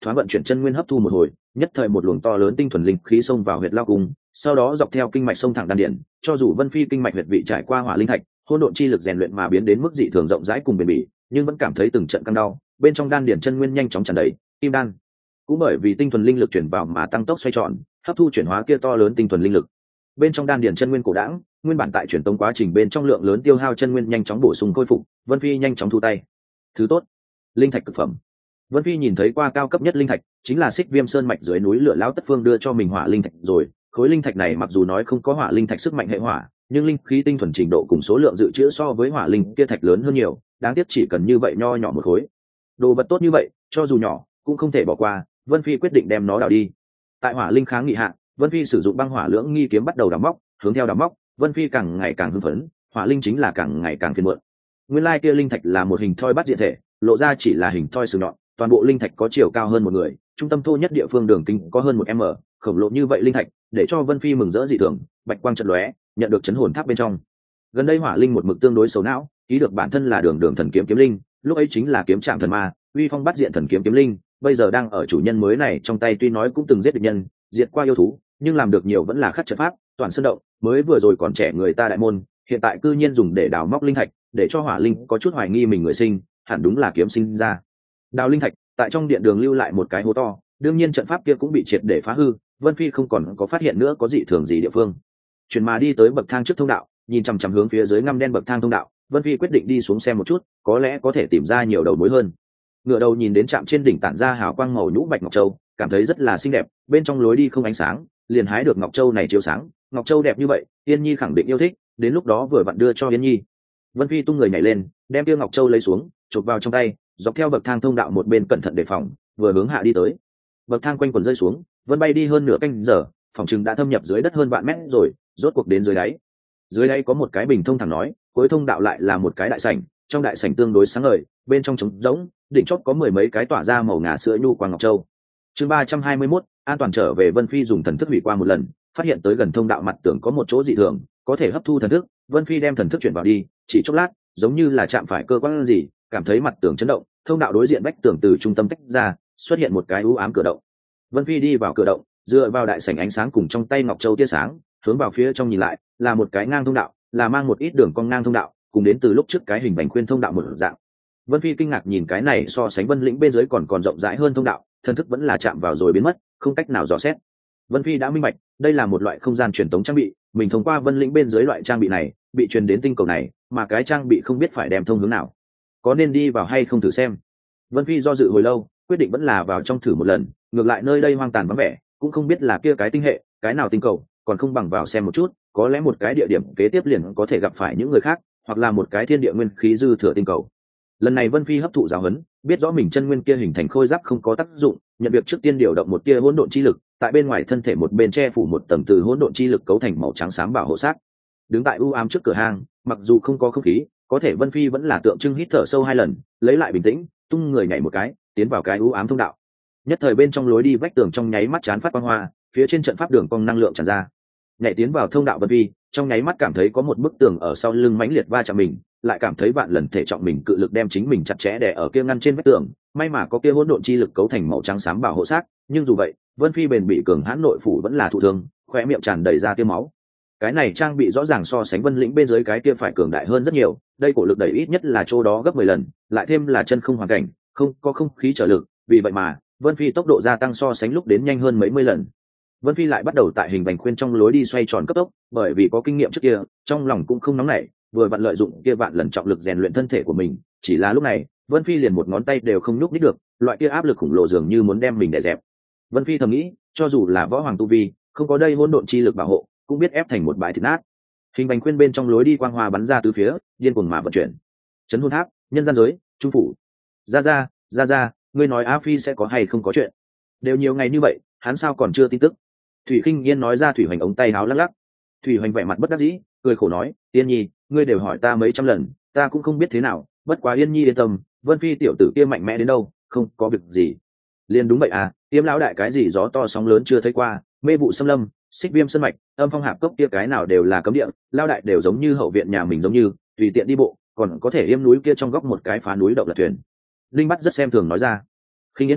thoáng vận chuyển chân nguyên hấp thu một hồi, nhất thời một luồng to lớn tinh thuần linh khí xông vào huyệt lao cung, sau đó dọc theo kinh mạch sông thẳng đan điển, cho dù Vân Phi kinh mạch huyệt vị trải qua hỏa linh thạch, hỗn độn chi lực rèn luyện mà biến đến mức dị thường rộng rãi cùng bền bỉ, nhưng vẫn cảm thấy từng trận căng đau, bên trong đan điển chân nguyên nhanh chóng tràn đầy, kim đan cũng bởi vì tinh thuần linh lực chuyển vào mà tăng tốc xoay tròn, hấp thu chuyển hóa kia to lớn tinh thuần linh lực. Bên trong đan điển chân nguyên cổ đãng, nguyên bản tại chuyển tống quá trình bên trong lượng lớn tiêu hao chân nguyên nhanh chóng bổ sung khôi phục, Vân Phi nhanh chóng thu tay. Thứ tốt, linh thạch cực phẩm. Vân Phi nhìn thấy qua cao cấp nhất linh thạch, chính là Xích Viêm Sơn mạch dưới núi Lửa Lão Tất Phương đưa cho mình hỏa linh thạch rồi. Khối linh thạch này mặc dù nói không có hỏa linh thạch sức mạnh hệ hỏa, nhưng linh khí tinh thuần trình độ cùng số lượng dự trữ so với hỏa linh kia thạch lớn hơn nhiều, đáng tiếc chỉ cần như vậy nho nhỏ một khối. Đồ vật tốt như vậy, cho dù nhỏ, cũng không thể bỏ qua, Vân Phi quyết định đem nó đào đi. Tại hỏa linh kháng nghị hạ, Vân Phi sử dụng băng hỏa lưỡng nghi kiếm bắt đầu đào móc, hướng theo đào móc, Vân Phi càng ngày càng hưng phấn, hỏa linh chính là càng ngày càng phiền muộn. Nguyên lai kia linh thạch là một hình thoi bắt diện thể, lộ ra chỉ là hình thoi sừng nhọn, toàn bộ linh thạch có chiều cao hơn một người, trung tâm thô nhất địa phương đường kính có hơn 1 m, khổng lồ như vậy linh thạch, để cho Vân Phi mừng rỡ dị thường, bạch quang chợt lóe, nhận được chấn hồn tháp bên trong. Gần đây hỏa linh một mực tương đối xấu não, ký được bản thân là đường đường thần kiếm kiếm linh, lúc ấy chính là kiếm trạng thần ma, uy phong bắt diện thần kiếm kiếm linh, bây giờ đang ở chủ nhân mới này trong tay, tuy nói cũng từng giết địch nhân, diệt qua yêu thú, nhưng làm được nhiều vẫn là khắc trận pháp, toàn sơn động, mới vừa rồi còn trẻ người ta đại môn, hiện tại cư nhiên dùng để đào móc linh thạch, để cho hỏa linh có chút hoài nghi mình người sinh, hẳn đúng là kiếm sinh ra. Đào linh thạch, tại trong điện đường lưu lại một cái hố to, đương nhiên trận pháp kia cũng bị triệt để phá hư, Vân Phi không còn có phát hiện nữa có dị thường gì địa phương. Chuyển mà đi tới bậc thang trước thông đạo, nhìn chằm chằm hướng phía dưới ngăm đen bậc thang thông đạo, Vân Phi quyết định đi xuống xem một chút, có lẽ có thể tìm ra nhiều đầu mối hơn. Ngựa đầu nhìn đến trạm trên đỉnh tản ra hào quang màu nhũ bạch ngọc châu, cảm thấy rất là xinh đẹp, bên trong lối đi không ánh sáng, liền hái được ngọc châu này chiếu sáng. Ngọc châu đẹp như vậy, Yên Nhi khẳng định yêu thích, đến lúc đó vừa vặn đưa cho Yên Nhi. Vân Phi tung người nhảy lên, đem tiêu ngọc châu lấy xuống, chụp vào trong tay, dọc theo bậc thang thông đạo một bên cẩn thận đề phòng, vừa hướng hạ đi tới. Bậc thang quanh quần rơi xuống, Vân bay đi hơn nửa canh giờ, phòng chừng đã thâm nhập dưới đất hơn vạn mét rồi, rốt cuộc đến dưới đáy. Dưới đáy có một cái bình thông thẳng nói, cuối thông đạo lại là một cái đại sảnh, trong đại sảnh tương đối sáng ngời, bên trong trống rỗng, đỉnh chót có 10 mấy cái tỏa ra màu ngà sữa nhu quang ngọc châu. Chương 321, an toàn trở về. Vân Phi dùng thần thức hủy qua một lần, phát hiện tới gần thông đạo mặt tường có một chỗ dị thường, có thể hấp thu thần thức. Vân Phi đem thần thức chuyển vào đi, chỉ chốc lát, giống như là chạm phải cơ quan gì, cảm thấy mặt tường chấn động, thông đạo đối diện vách tường từ trung tâm tách ra, xuất hiện một cái u ám cửa động. Vân Phi đi vào cửa động, dựa vào đại sảnh ánh sáng cùng trong tay ngọc châu tia sáng, hướng vào phía trong nhìn lại, là một cái ngang thông đạo, là mang một ít đường cong ngang thông đạo, cùng đến từ lúc trước cái hình vành khuyên thông đạo một dạng. Vân Phi kinh ngạc nhìn cái này so sánh Vân lĩnh bên dưới còn rộng rãi hơn thông đạo, thần thức vẫn là chạm vào rồi biến mất, không cách nào dò xét. Vân Phi đã minh bạch, đây là một loại không gian truyền tống trang bị, mình thông qua Vân lĩnh bên dưới loại trang bị này, bị truyền đến tinh cầu này, mà cái trang bị không biết phải đem thông hướng nào, có nên đi vào hay không thử xem. Vân Phi do dự hồi lâu, quyết định vẫn là vào trong thử một lần, ngược lại nơi đây hoang tàn vắng vẻ, cũng không biết là kia cái tinh hệ, cái nào tinh cầu, còn không bằng vào xem một chút, có lẽ một cái địa điểm kế tiếp liền có thể gặp phải những người khác, hoặc là một cái thiên địa nguyên khí dư thừa tinh cầu. Lần này Vân Phi hấp thụ giáo huấn, biết rõ mình chân nguyên kia hình thành khôi giáp không có tác dụng, nhận việc trước tiên điều động một tia hỗn độn chi lực, tại bên ngoài thân thể một bên che phủ một tầng từ hỗn độn chi lực cấu thành màu trắng xám bảo hộ sát. Đứng tại u ám trước cửa hang, mặc dù không có không khí, có thể Vân Phi vẫn là tượng trưng hít thở sâu 2 lần, lấy lại bình tĩnh, tung người nhảy một cái, tiến vào cái u ám thông đạo. Nhất thời bên trong lối đi vách tường trong nháy mắt chán phát quang hoa, phía trên trận pháp đường cong năng lượng tràn ra. Nhảy tiến vào thông đạo Vân Phi, trong nháy mắt cảm thấy có một bức tường ở sau lưng mãnh liệt va chạm mình, lại cảm thấy vạn lần thể trọng mình cự lực đem chính mình chặt chẽ đè ở kia ngăn trên vách tường, may mà có kia hỗn độn chi lực cấu thành màu trắng xám bảo hộ sát, nhưng dù vậy, Vân Phi bền bị cường hãn nội phủ vẫn là thụ thương, khóe miệng tràn đầy ra tia máu. Cái này trang bị rõ ràng so sánh Vân lĩnh bên dưới cái kia phải cường đại hơn rất nhiều, đây cổ lực đẩy ít nhất là chỗ đó gấp 10 lần, lại thêm là chân không hoàn cảnh, không có không khí trở lực, vì vậy mà Vân Phi tốc độ gia tăng so sánh lúc đến nhanh hơn mấy mươi lần. Vân Phi lại bắt đầu tại hình vành khuyên trong lối đi xoay tròn cấp tốc, bởi vì có kinh nghiệm trước kia, trong lòng cũng không nóng nảy, vừa vặn lợi dụng kia vạn lần trọng lực rèn luyện thân thể của mình, chỉ là lúc này, Vân Phi liền một ngón tay đều không nhúc nhích được, loại kia áp lực khủng lồ dường như muốn đem mình đè dẹp. Vân Phi thầm nghĩ, cho dù là võ hoàng tu vi, không có đây hỗn độn chi lực bảo hộ, cũng biết ép thành một bãi thịt nát. Hình vành khuyên bên trong lối đi quang hoa bắn ra tứ phía, điên cuồng mà vận chuyển. Chấn hồn tháp, nhân gian giới, trung phủ. Ra, ngươi nói Á Phi sẽ có hay không có chuyện? Đều nhiều ngày như vậy, hắn sao còn chưa tin tức? Thủy Khinh Yên nói ra. Thủy Hoành ống tay áo lắc lắc. Thủy Hoành vẻ mặt bất đắc dĩ, cười khổ nói, Yên Nhi, ngươi đều hỏi ta mấy trăm lần, ta cũng không biết thế nào, bất quá Yên Nhi yên tâm, Vân Phi tiểu tử kia mạnh mẽ đến đâu, không có việc gì. Liên đúng vậy à, Tiêm lão đại cái gì gió to sóng lớn chưa thấy qua, mê vụ xâm lâm, xích viêm sơn mạch, âm phong hạp cốc kia cái nào đều là cấm địa, lão đại đều giống như hậu viện nhà mình giống như, tùy tiện đi bộ, còn có thể yêm núi kia trong góc một cái phá núi động lật thuyền. Linh Bắt rất xem thường nói ra. Khinh Yên tỷ,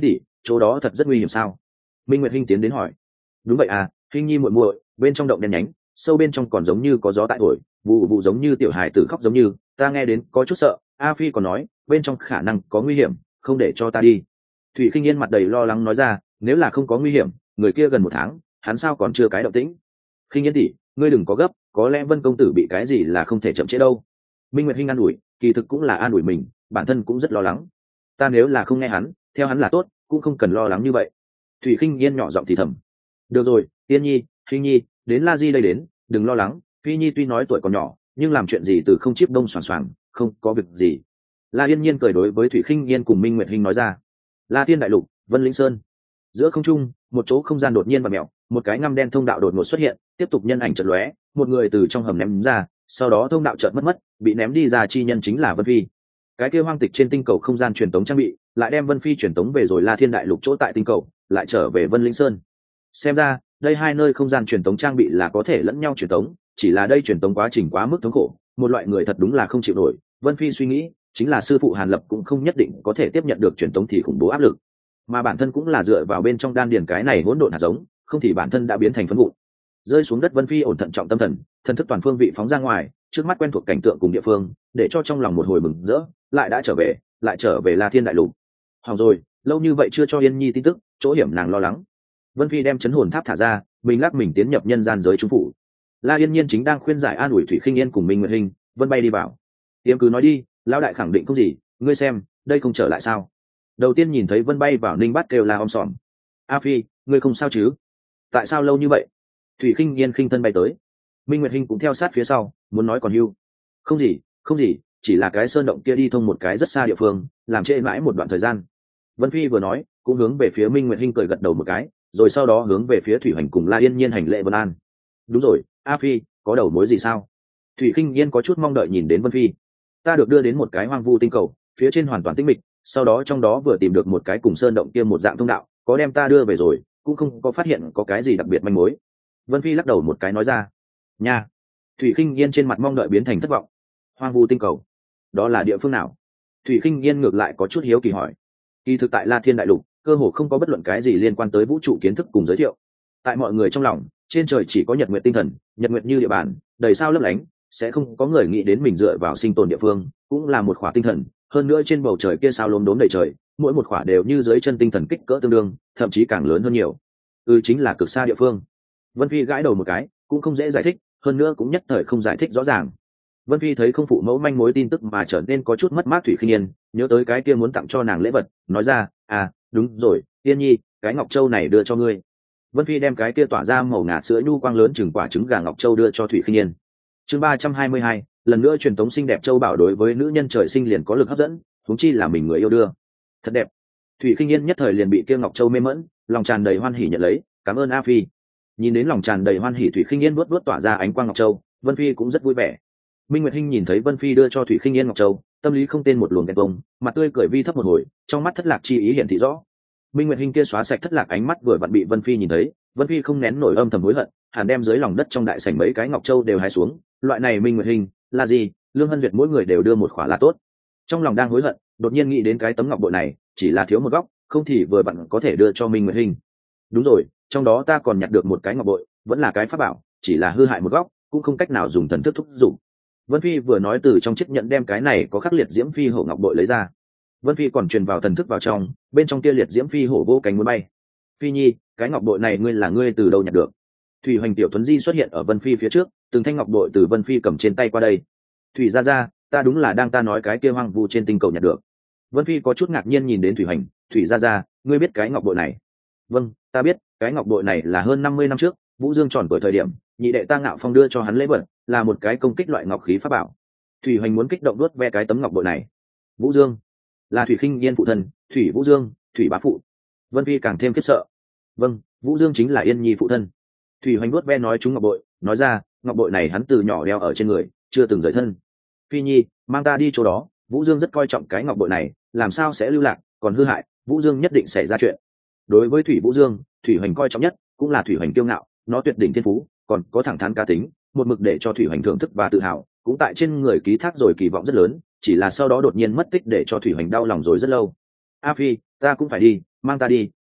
chỗ đó thật rất nguy hiểm sao? Minh Nguyệt Hinh tiến đến hỏi. Đúng vậy à, Hinh nhi muội muội, bên trong động đen nhánh, sâu bên trong còn giống như có gió tại thổi, vụ vụ giống như tiểu hài tử khóc giống như, ta nghe đến có chút sợ. A Phi còn nói bên trong khả năng có nguy hiểm, không để cho ta đi. Thủy Khinh Yên mặt đầy lo lắng nói ra, nếu là không có nguy hiểm, người kia gần 1 tháng, hắn sao còn chưa cái động tĩnh? Khinh Yên tỷ, ngươi đừng có gấp, có lẽ Vân công tử bị cái gì là không thể chậm trễ đâu. Minh Nguyệt Hinh an ủi, kỳ thực cũng là an ủi mình, bản thân cũng rất lo lắng. Ta nếu là không nghe hắn, theo hắn là tốt, cũng không cần lo lắng như vậy. Thủy Khinh Yên nhỏ giọng thì thầm. Được rồi, Tiên Nhi, Hinh Nhi, đến La Di đây đến, đừng lo lắng. Phi Nhi tuy nói tuổi còn nhỏ, nhưng làm chuyện gì từ không chíp đông xoàng xoàng, không có việc gì. La Yên Nhiên cười đối với Thủy Khinh Yên cùng Minh Nguyệt Hinh nói ra. La Thiên đại lục, Vân Linh Sơn. Giữa không trung, một chỗ không gian đột nhiên và mèo, một cái ngăm đen thông đạo đột ngột xuất hiện, tiếp tục nhân ảnh chợt lóe, một người từ trong hầm ném ra, sau đó thông đạo chợt mất, bị ném đi ra chi nhân chính là Vân Phi. Cái kia hoang tịch trên tinh cầu không gian truyền tống trang bị, lại đem Vân Phi truyền tống về rồi La Thiên đại lục chỗ tại tinh cầu, lại trở về Vân Linh Sơn. Xem ra, đây hai nơi không gian truyền tống trang bị là có thể lẫn nhau truyền tống, chỉ là đây truyền tống quá trình quá mức thống khổ, một loại người thật đúng là không chịu nổi. Vân Phi suy nghĩ, chính là sư phụ Hàn Lập cũng không nhất định có thể tiếp nhận được truyền tống thì khủng bố áp lực, mà bản thân cũng là dựa vào bên trong đan điền cái này hỗn độn hạt giống, không thì bản thân đã biến thành phấn vụn. Rơi xuống đất, Vân Phi ổn thận trọng tâm thần, thần thức toàn phương vị phóng ra ngoài, trước mắt quen thuộc cảnh tượng cùng địa phương, để cho trong lòng một hồi mừng rỡ, lại trở về La Thiên đại lục. Hỏng rồi, lâu như vậy chưa cho Yên Nhi tin tức, chỗ hiểm nàng lo lắng. Vân Phi đem chấn hồn tháp thả ra, mình lắc mình tiến nhập nhân gian giới trung phủ. La Yên Nhiên chính đang khuyên giải an ủi Thủy Khinh Yên cùng Minh Nguyệt Hinh, Vân bay đi vào. Tiêm cứ nói đi, lão đại khẳng định không gì, ngươi xem, đây không trở lại sao? Đầu tiên nhìn thấy Vân bay vào, Ninh Bát kêu la om sòm. A Phi, ngươi không sao chứ? Tại sao lâu như vậy? Thủy Khinh Yên khinh thân bay tới. Minh Nguyệt Hinh cũng theo sát phía sau, muốn nói còn hưu. Không gì, không gì, chỉ là cái sơn động kia đi thông một cái rất xa địa phương, làm trễ mãi một đoạn thời gian. Vân Phi vừa nói, cũng hướng về phía Minh Nguyệt Hinh cười gật đầu một cái, rồi sau đó hướng về phía Thủy Hoành cùng La Yên Nhiên hành lễ vân an. Đúng rồi, A Phi, có đầu mối gì sao? Thủy Khinh Yên có chút mong đợi nhìn đến Vân Phi. Ta được đưa đến một cái hoang vu tinh cầu, phía trên hoàn toàn tĩnh mịch, sau đó trong đó vừa tìm được một cái cùng sơn động kia một dạng thông đạo, có đem ta đưa về rồi, cũng không có phát hiện có cái gì đặc biệt manh mối. Vân Phi lắc đầu một cái nói ra. Nha. Thủy Khinh Yên trên mặt mong đợi biến thành thất vọng. Hoang vu tinh cầu, đó là địa phương nào? Thủy Khinh Yên ngược lại có chút hiếu kỳ hỏi. Kỳ thực tại La Thiên đại lục, cơ hồ không có bất luận cái gì liên quan tới vũ trụ kiến thức cùng giới thiệu. Tại mọi người trong lòng, trên trời chỉ có nhật nguyệt tinh thần, nhật nguyệt như địa bàn, đầy sao lấp lánh, sẽ không có người nghĩ đến mình dựa vào sinh tồn địa phương, cũng là một khỏa tinh thần. Hơn nữa trên bầu trời kia sao lốm đốm đầy trời, mỗi một khỏa đều như dưới chân tinh thần kích cỡ tương đương, thậm chí càng lớn hơn nhiều. Chính là cực xa địa phương. Vân Phi gãi đầu một cái, cũng không dễ giải thích, hơn nữa cũng nhất thời không giải thích rõ ràng. Vân Phi thấy không phụ mẫu manh mối tin tức mà trở nên có chút mất mát. Thủy Khinh Yên nhớ tới cái kia muốn tặng cho nàng lễ vật, nói ra, à đúng rồi, Yên Nhi, cái ngọc châu này đưa cho ngươi. Vân Phi đem cái kia tỏa ra màu ngà sữa nhu quang lớn chừng quả trứng gà ngọc châu đưa cho Thủy Khinh Yên. Chương 322, lần nữa truyền tống xinh đẹp châu bảo đối với nữ nhân trời sinh liền có lực hấp dẫn, huống chi là mình người yêu đưa. Thật đẹp. Thủy Khinh Yên nhất thời liền bị kia ngọc châu mê mẫn, lòng tràn đầy hoan hỉ nhận lấy, cảm ơn A Phi. Nhìn đến lòng tràn đầy hoan hỉ Thủy Khinh Yên vuốt vuốt tỏa ra ánh quang ngọc châu, Vân Phi cũng rất vui vẻ. Minh Nguyệt Hinh nhìn thấy Vân Phi đưa cho Thủy Khinh Yên ngọc châu, tâm lý không tên một luồng ghen tuông, mặt tươi cười vi thấp một hồi, trong mắt thất lạc chi ý hiện thị rõ. Minh Nguyệt Hinh kia xóa sạch thất lạc ánh mắt vừa vặn bị Vân Phi nhìn thấy, Vân Phi không nén nổi âm thầm hối hận, hàn đem dưới lòng đất trong đại sảnh mấy cái ngọc châu đều hái xuống, loại này Minh Nguyệt Hinh là gì, Lương Hân Duyệt mỗi người đều đưa một khỏa là tốt. Trong lòng đang hối hận, đột nhiên nghĩ đến cái tấm ngọc bội này, chỉ là thiếu một góc, không thì vừa vặn có thể đưa cho Minh Nguyệt Hinh. Đúng rồi, trong đó ta còn nhặt được một cái ngọc bội, vẫn là cái pháp bảo, chỉ là hư hại một góc, cũng không cách nào dùng thần thức thúc dụng. Vân Phi vừa nói từ trong chiếc nhẫn đem cái này có khắc liệt diễm phi hổ ngọc bội lấy ra. Vân Phi còn truyền vào thần thức vào trong, bên trong kia liệt diễm phi hổ vô cánh muốn bay. Phi Nhi, cái ngọc bội này ngươi từ đâu nhặt được? Thủy Hoành tiểu Tuấn Di xuất hiện ở Vân Phi phía trước, từng thanh ngọc bội từ Vân Phi cầm trên tay qua đây. Thủy gia, ta đúng là đang ta nói cái kia hoang vu trên tinh cầu nhặt được. Vân Phi có chút ngạc nhiên nhìn đến Thủy Hoành, Thủy gia, ngươi biết cái ngọc bội này? Vâng, ta biết, cái ngọc bội này là hơn 50 năm trước, Vũ Dương tròn tuổi thời điểm, nhị đệ ta Ngạo Phong đưa cho hắn lễ vật, là một cái công kích loại ngọc khí pháp bảo. Thủy Hoành muốn kích động đuốt ve cái tấm ngọc bội này. Vũ Dương là Thủy Khinh Yên phụ thân, Thủy Vũ Dương, Thủy bá phụ. Vân Phi càng thêm khiếp sợ. Vâng, Vũ Dương chính là Yên Nhi phụ thân. Thủy Hoành đuốt ve nói chúng ngọc bội, nói ra, ngọc bội này hắn từ nhỏ đeo ở trên người, chưa từng rời thân. Phi Nhi, mang ta đi chỗ đó, Vũ Dương rất coi trọng cái ngọc bội này, làm sao sẽ lưu lạc, còn hư hại, Vũ Dương nhất định xảy ra chuyện. Đối với Thủy Vũ Dương, Thủy Hoành coi trọng nhất cũng là Thủy Hoành kiêu ngạo, nó tuyệt đỉnh thiên phú, còn có thẳng thắn cá tính, một mực để cho Thủy Hoành thưởng thức và tự hào, cũng tại trên người ký thác rồi kỳ vọng rất lớn, chỉ là sau đó đột nhiên mất tích để cho Thủy Hoành đau lòng rồi rất lâu. A Phi, ta cũng phải đi, mang ta đi,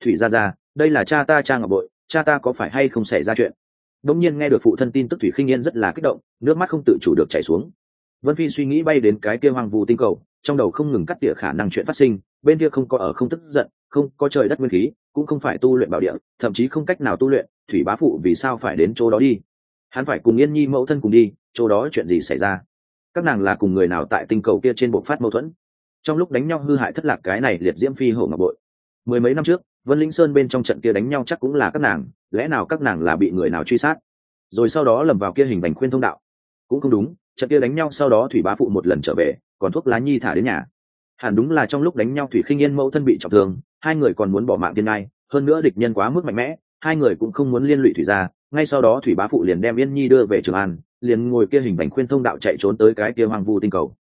Thủy gia gia, đây là cha ta Cha Ngọc Bội, cha ta có phải hay không xảy ra chuyện? Đống nhiên nghe được phụ thân tin tức, Thủy Khinh Yên rất là kích động, nước mắt không tự chủ được chảy xuống. Vân Phi suy nghĩ bay đến cái kia hoang vu tinh cầu, trong đầu không ngừng cắt tỉa khả năng chuyện phát sinh. Bên kia không có ở không tức giận, không có trời đất nguyên khí, cũng không phải tu luyện bảo địa, thậm chí không cách nào tu luyện. Thủy bá phụ vì sao phải đến chỗ đó đi? Hắn phải cùng Yên Nhi mẫu thân cùng đi, chỗ đó chuyện gì xảy ra? Các nàng là cùng người nào tại tinh cầu kia trên bộc phát mâu thuẫn? Trong lúc đánh nhau hư hại thất lạc cái này liệt diễm phi hổ ngọc bội. Mười mấy năm trước, Vân Linh Sơn bên trong trận kia đánh nhau chắc cũng là các nàng, lẽ nào các nàng là bị người nào truy sát? Rồi sau đó lầm vào kia hình bành khuyên thông đạo. Cũng không đúng, trận kia đánh nhau sau đó Thủy bá phụ một lần trở về, còn thuốc lá nhi thả đến nhà. Hẳn đúng là trong lúc đánh nhau Thủy Khinh Yên mẫu thân bị trọng thương, hai người còn muốn bỏ mạng tiên ngai, hơn nữa địch nhân quá mức mạnh mẽ, hai người cũng không muốn liên lụy Thủy gia. Ngay sau đó Thủy bá phụ liền đem Yên Nhi đưa về Trường An, liền ngồi kia hình bành khuyên thông đạo chạy trốn tới cái kia hoang vu tinh cầu.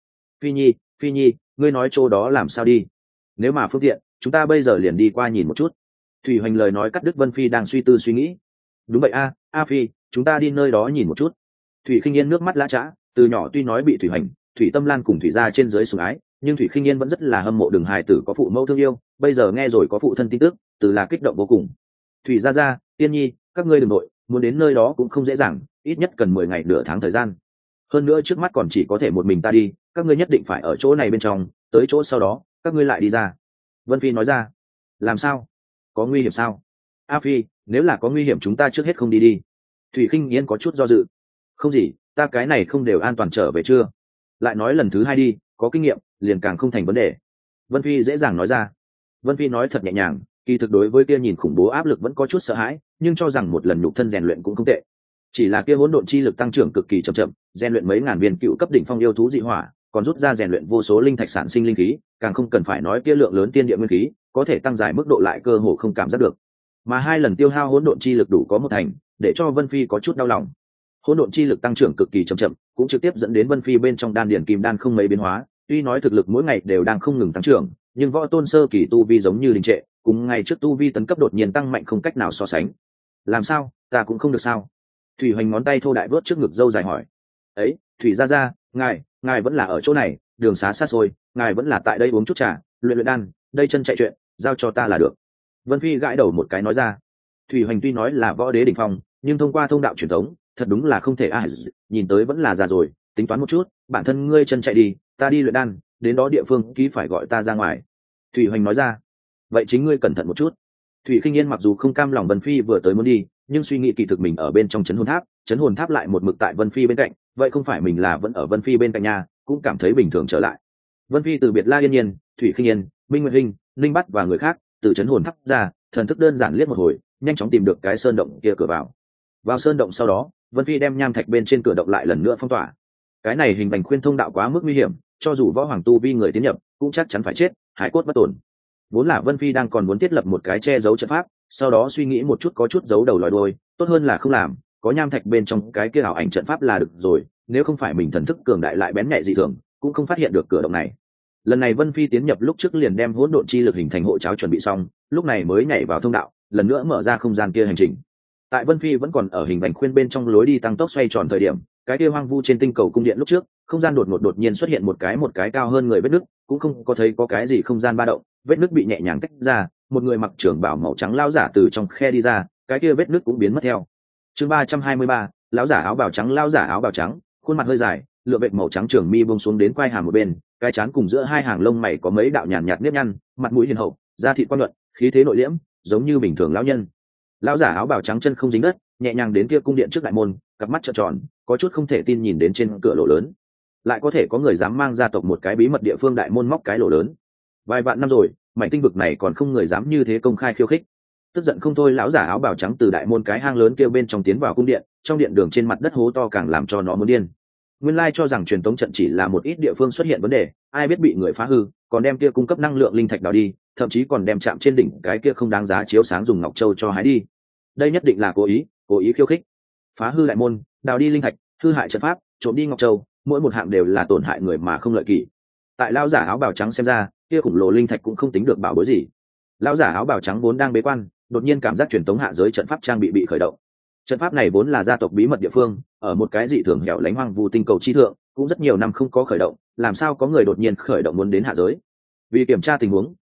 Phi Nhi, ngươi nói chỗ đó làm sao đi? Nếu mà phương tiện, chúng ta bây giờ liền đi qua nhìn một chút. Thủy Hoành lời nói cắt đứt Vân Phi đang suy tư suy nghĩ. Đúng vậy a Phi, chúng ta đi nơi đó nhìn một chút. Thủy Khinh Yên nước mắt lã chã, từ nhỏ tuy nói bị Thủy Hoành, Thủy Tâm Lan cùng Thủy gia trên dưới sủng ái, nhưng Thủy Khinh Yên vẫn rất là hâm mộ Đường hài tử có phụ mẫu thương yêu, bây giờ nghe rồi có phụ thân tin tức, từ là kích động vô cùng. Thủy gia, Tiên Nhi, các ngươi đừng nội, muốn đến nơi đó cũng không dễ dàng, ít nhất cần 10 ngày nửa tháng thời gian. Hơn nữa trước mắt còn chỉ có thể một mình ta đi, các ngươi nhất định phải ở chỗ này bên trong, tới chỗ sau đó, các ngươi lại đi ra. Vân Phi nói ra. Làm sao? Có nguy hiểm sao? A Phi, nếu là có nguy hiểm chúng ta trước hết không đi đi. Thủy Khinh Yên có chút do dự. Không gì, ta cái này không đều an toàn trở về chưa? Lại nói lần thứ hai đi, có kinh nghiệm, liền càng không thành vấn đề. Vân Phi dễ dàng nói ra. Vân Phi nói thật nhẹ nhàng, kỳ thực đối với kia nhìn khủng bố áp lực vẫn có chút sợ hãi, nhưng cho rằng một lần nhục thân rèn luyện cũng không tệ. Chỉ là kia hỗn độn chi lực tăng trưởng cực kỳ chậm chậm, rèn luyện mấy ngàn viên cựu cấp đỉnh phong yêu thú dị hỏa, còn rút ra rèn luyện vô số linh thạch sản sinh linh khí, càng không cần phải nói kia lượng lớn tiên địa nguyên khí, có thể tăng dài mức độ lại cơ hồ không cảm giác được. Mà hai lần tiêu hao hỗn độn chi lực đủ có một thành, để cho Vân Phi có chút đau lòng. Hỗn độn chi lực tăng trưởng cực kỳ chậm chậm, cũng trực tiếp dẫn đến Vân Phi bên trong đan điển kim đan không mấy biến hóa, tuy nói thực lực mỗi ngày đều đang không ngừng tăng trưởng, nhưng võ tôn sơ kỳ tu vi giống như đình trệ, cùng ngày trước tu vi tấn cấp đột nhiên tăng mạnh không cách nào so sánh. Làm sao, ta cũng không được sao? Thủy Hoành ngón tay thô đại vớt trước ngực dâu dài hỏi. Ấy, Thủy gia, ngài vẫn là ở chỗ này, đường xá xa xôi, ngài vẫn là tại đây uống chút trà, luyện đan, đây chân chạy chuyện, giao cho ta là được. Vân Phi gãi đầu một cái nói ra. Thủy Hoành tuy nói là võ đế đỉnh phong, nhưng thông qua thông đạo truyền thống, thật đúng là không thể nhìn tới vẫn là già rồi, tính toán một chút, bản thân ngươi chân chạy đi, ta đi luyện đan, đến đó địa phương ký phải gọi ta ra ngoài. Thủy Hoành nói ra. Vậy chính ngươi cẩn thận một chút. Thủy Khinh Yên mặc dù không cam lòng Vân Phi vừa tới muốn đi, nhưng suy nghĩ kỳ thực mình ở bên trong chấn hồn tháp lại một mực tại Vân Phi bên cạnh, vậy không phải mình là vẫn ở Vân Phi bên cạnh nhà, cũng cảm thấy bình thường trở lại. Vân Phi từ biệt La Yên Nhiên, Thủy Khinh Yên, Minh Nguyệt Hinh, Linh Bát và người khác, từ chấn hồn tháp ra, thần thức đơn giản liếc một hồi, nhanh chóng tìm được cái sơn động kia cửa vào. Vào sơn động sau đó, Vân Phi đem nham thạch bên trên cửa động lại lần nữa phong tỏa. Cái này hình bành khuyên thông đạo quá mức nguy hiểm, cho dù võ hoàng tu vi người tiến nhập, cũng chắc chắn phải chết, hải cốt bất tổn. Vốn là Vân Phi đang còn muốn thiết lập một cái che giấu trận pháp, sau đó suy nghĩ một chút có chút giấu đầu lòi đuôi, tốt hơn là không làm, có nham thạch bên trong cái kia ảo ảnh trận pháp là được rồi, nếu không phải mình thần thức cường đại lại bén nhạy dị thường, cũng không phát hiện được cửa động này. Lần này Vân Phi tiến nhập lúc trước liền đem hỗn độn chi lực hình thành hộ cháo chuẩn bị xong, lúc này mới nhảy vào thông đạo, lần nữa mở ra không gian kia hành trình. Tại Vân Phi vẫn còn ở hình vành khuyên bên trong lối đi tăng tốc xoay tròn thời điểm, cái kia hoang vu trên tinh cầu cung điện lúc trước, không gian đột nhiên xuất hiện một cái cao hơn người vết nứt, cũng không có thấy có cái gì không gian ba động, vết nứt bị nhẹ nhàng tách ra, một người mặc trưởng bào màu trắng lão giả từ trong khe đi ra, cái kia vết nứt cũng biến mất theo. Chương 323, lão giả áo bào trắng, khuôn mặt hơi dài, lựa vệt màu trắng trường mi buông xuống đến quai hàm một bên, cái trán cùng giữa hai hàng lông mày có mấy đạo nhàn nhạt nếp nhăn, mặt mũi hiền hậu, da thịt quan luận, khí thế nội liễm, giống như bình thường lão nhân. Lão giả áo bào trắng chân không dính đất, nhẹ nhàng đến kia cung điện trước đại môn, cặp mắt trợn tròn, có chút không thể tin nhìn đến trên cửa lỗ lớn. Lại có thể có người dám mang gia tộc một cái bí mật địa phương đại môn móc cái lỗ lớn. Vài vạn năm rồi, mảnh tinh vực này còn không người dám như thế công khai khiêu khích. Tức giận không thôi, lão giả áo bào trắng từ đại môn cái hang lớn kia bên trong tiến vào cung điện, trong điện đường trên mặt đất hố to càng làm cho nó muốn điên. Nguyên lai cho rằng truyền tống trận chỉ là một ít địa phương xuất hiện vấn đề, ai biết bị người phá hư, còn đem kia cung cấp năng lượng linh thạch đào đi, thậm chí còn đem chạm trên đỉnh cái kia không đáng giá chiếu sáng dùng ngọc châu cho hái đi. Đây nhất định là cố ý khiêu khích. Phá hư đại môn, đào đi linh thạch, hư hại trận pháp, trộm đi ngọc châu, mỗi một hạng đều là tổn hại người mà không lợi kỷ. Tại lão giả áo bào trắng xem ra, kia khủng lồ linh thạch cũng không tính được bảo bối gì. Lão giả áo bào trắng vốn đang bế quan, đột nhiên cảm giác truyền tống hạ giới trận pháp trang bị khởi động. Trận pháp này vốn là gia tộc bí mật địa phương, ở một cái dị thường hẻo lánh hoang vu tinh cầu chi thượng, cũng rất nhiều năm không có khởi động, làm sao có người đột nhiên khởi động muốn đến hạ giới? Vì kiểm tra tình huống,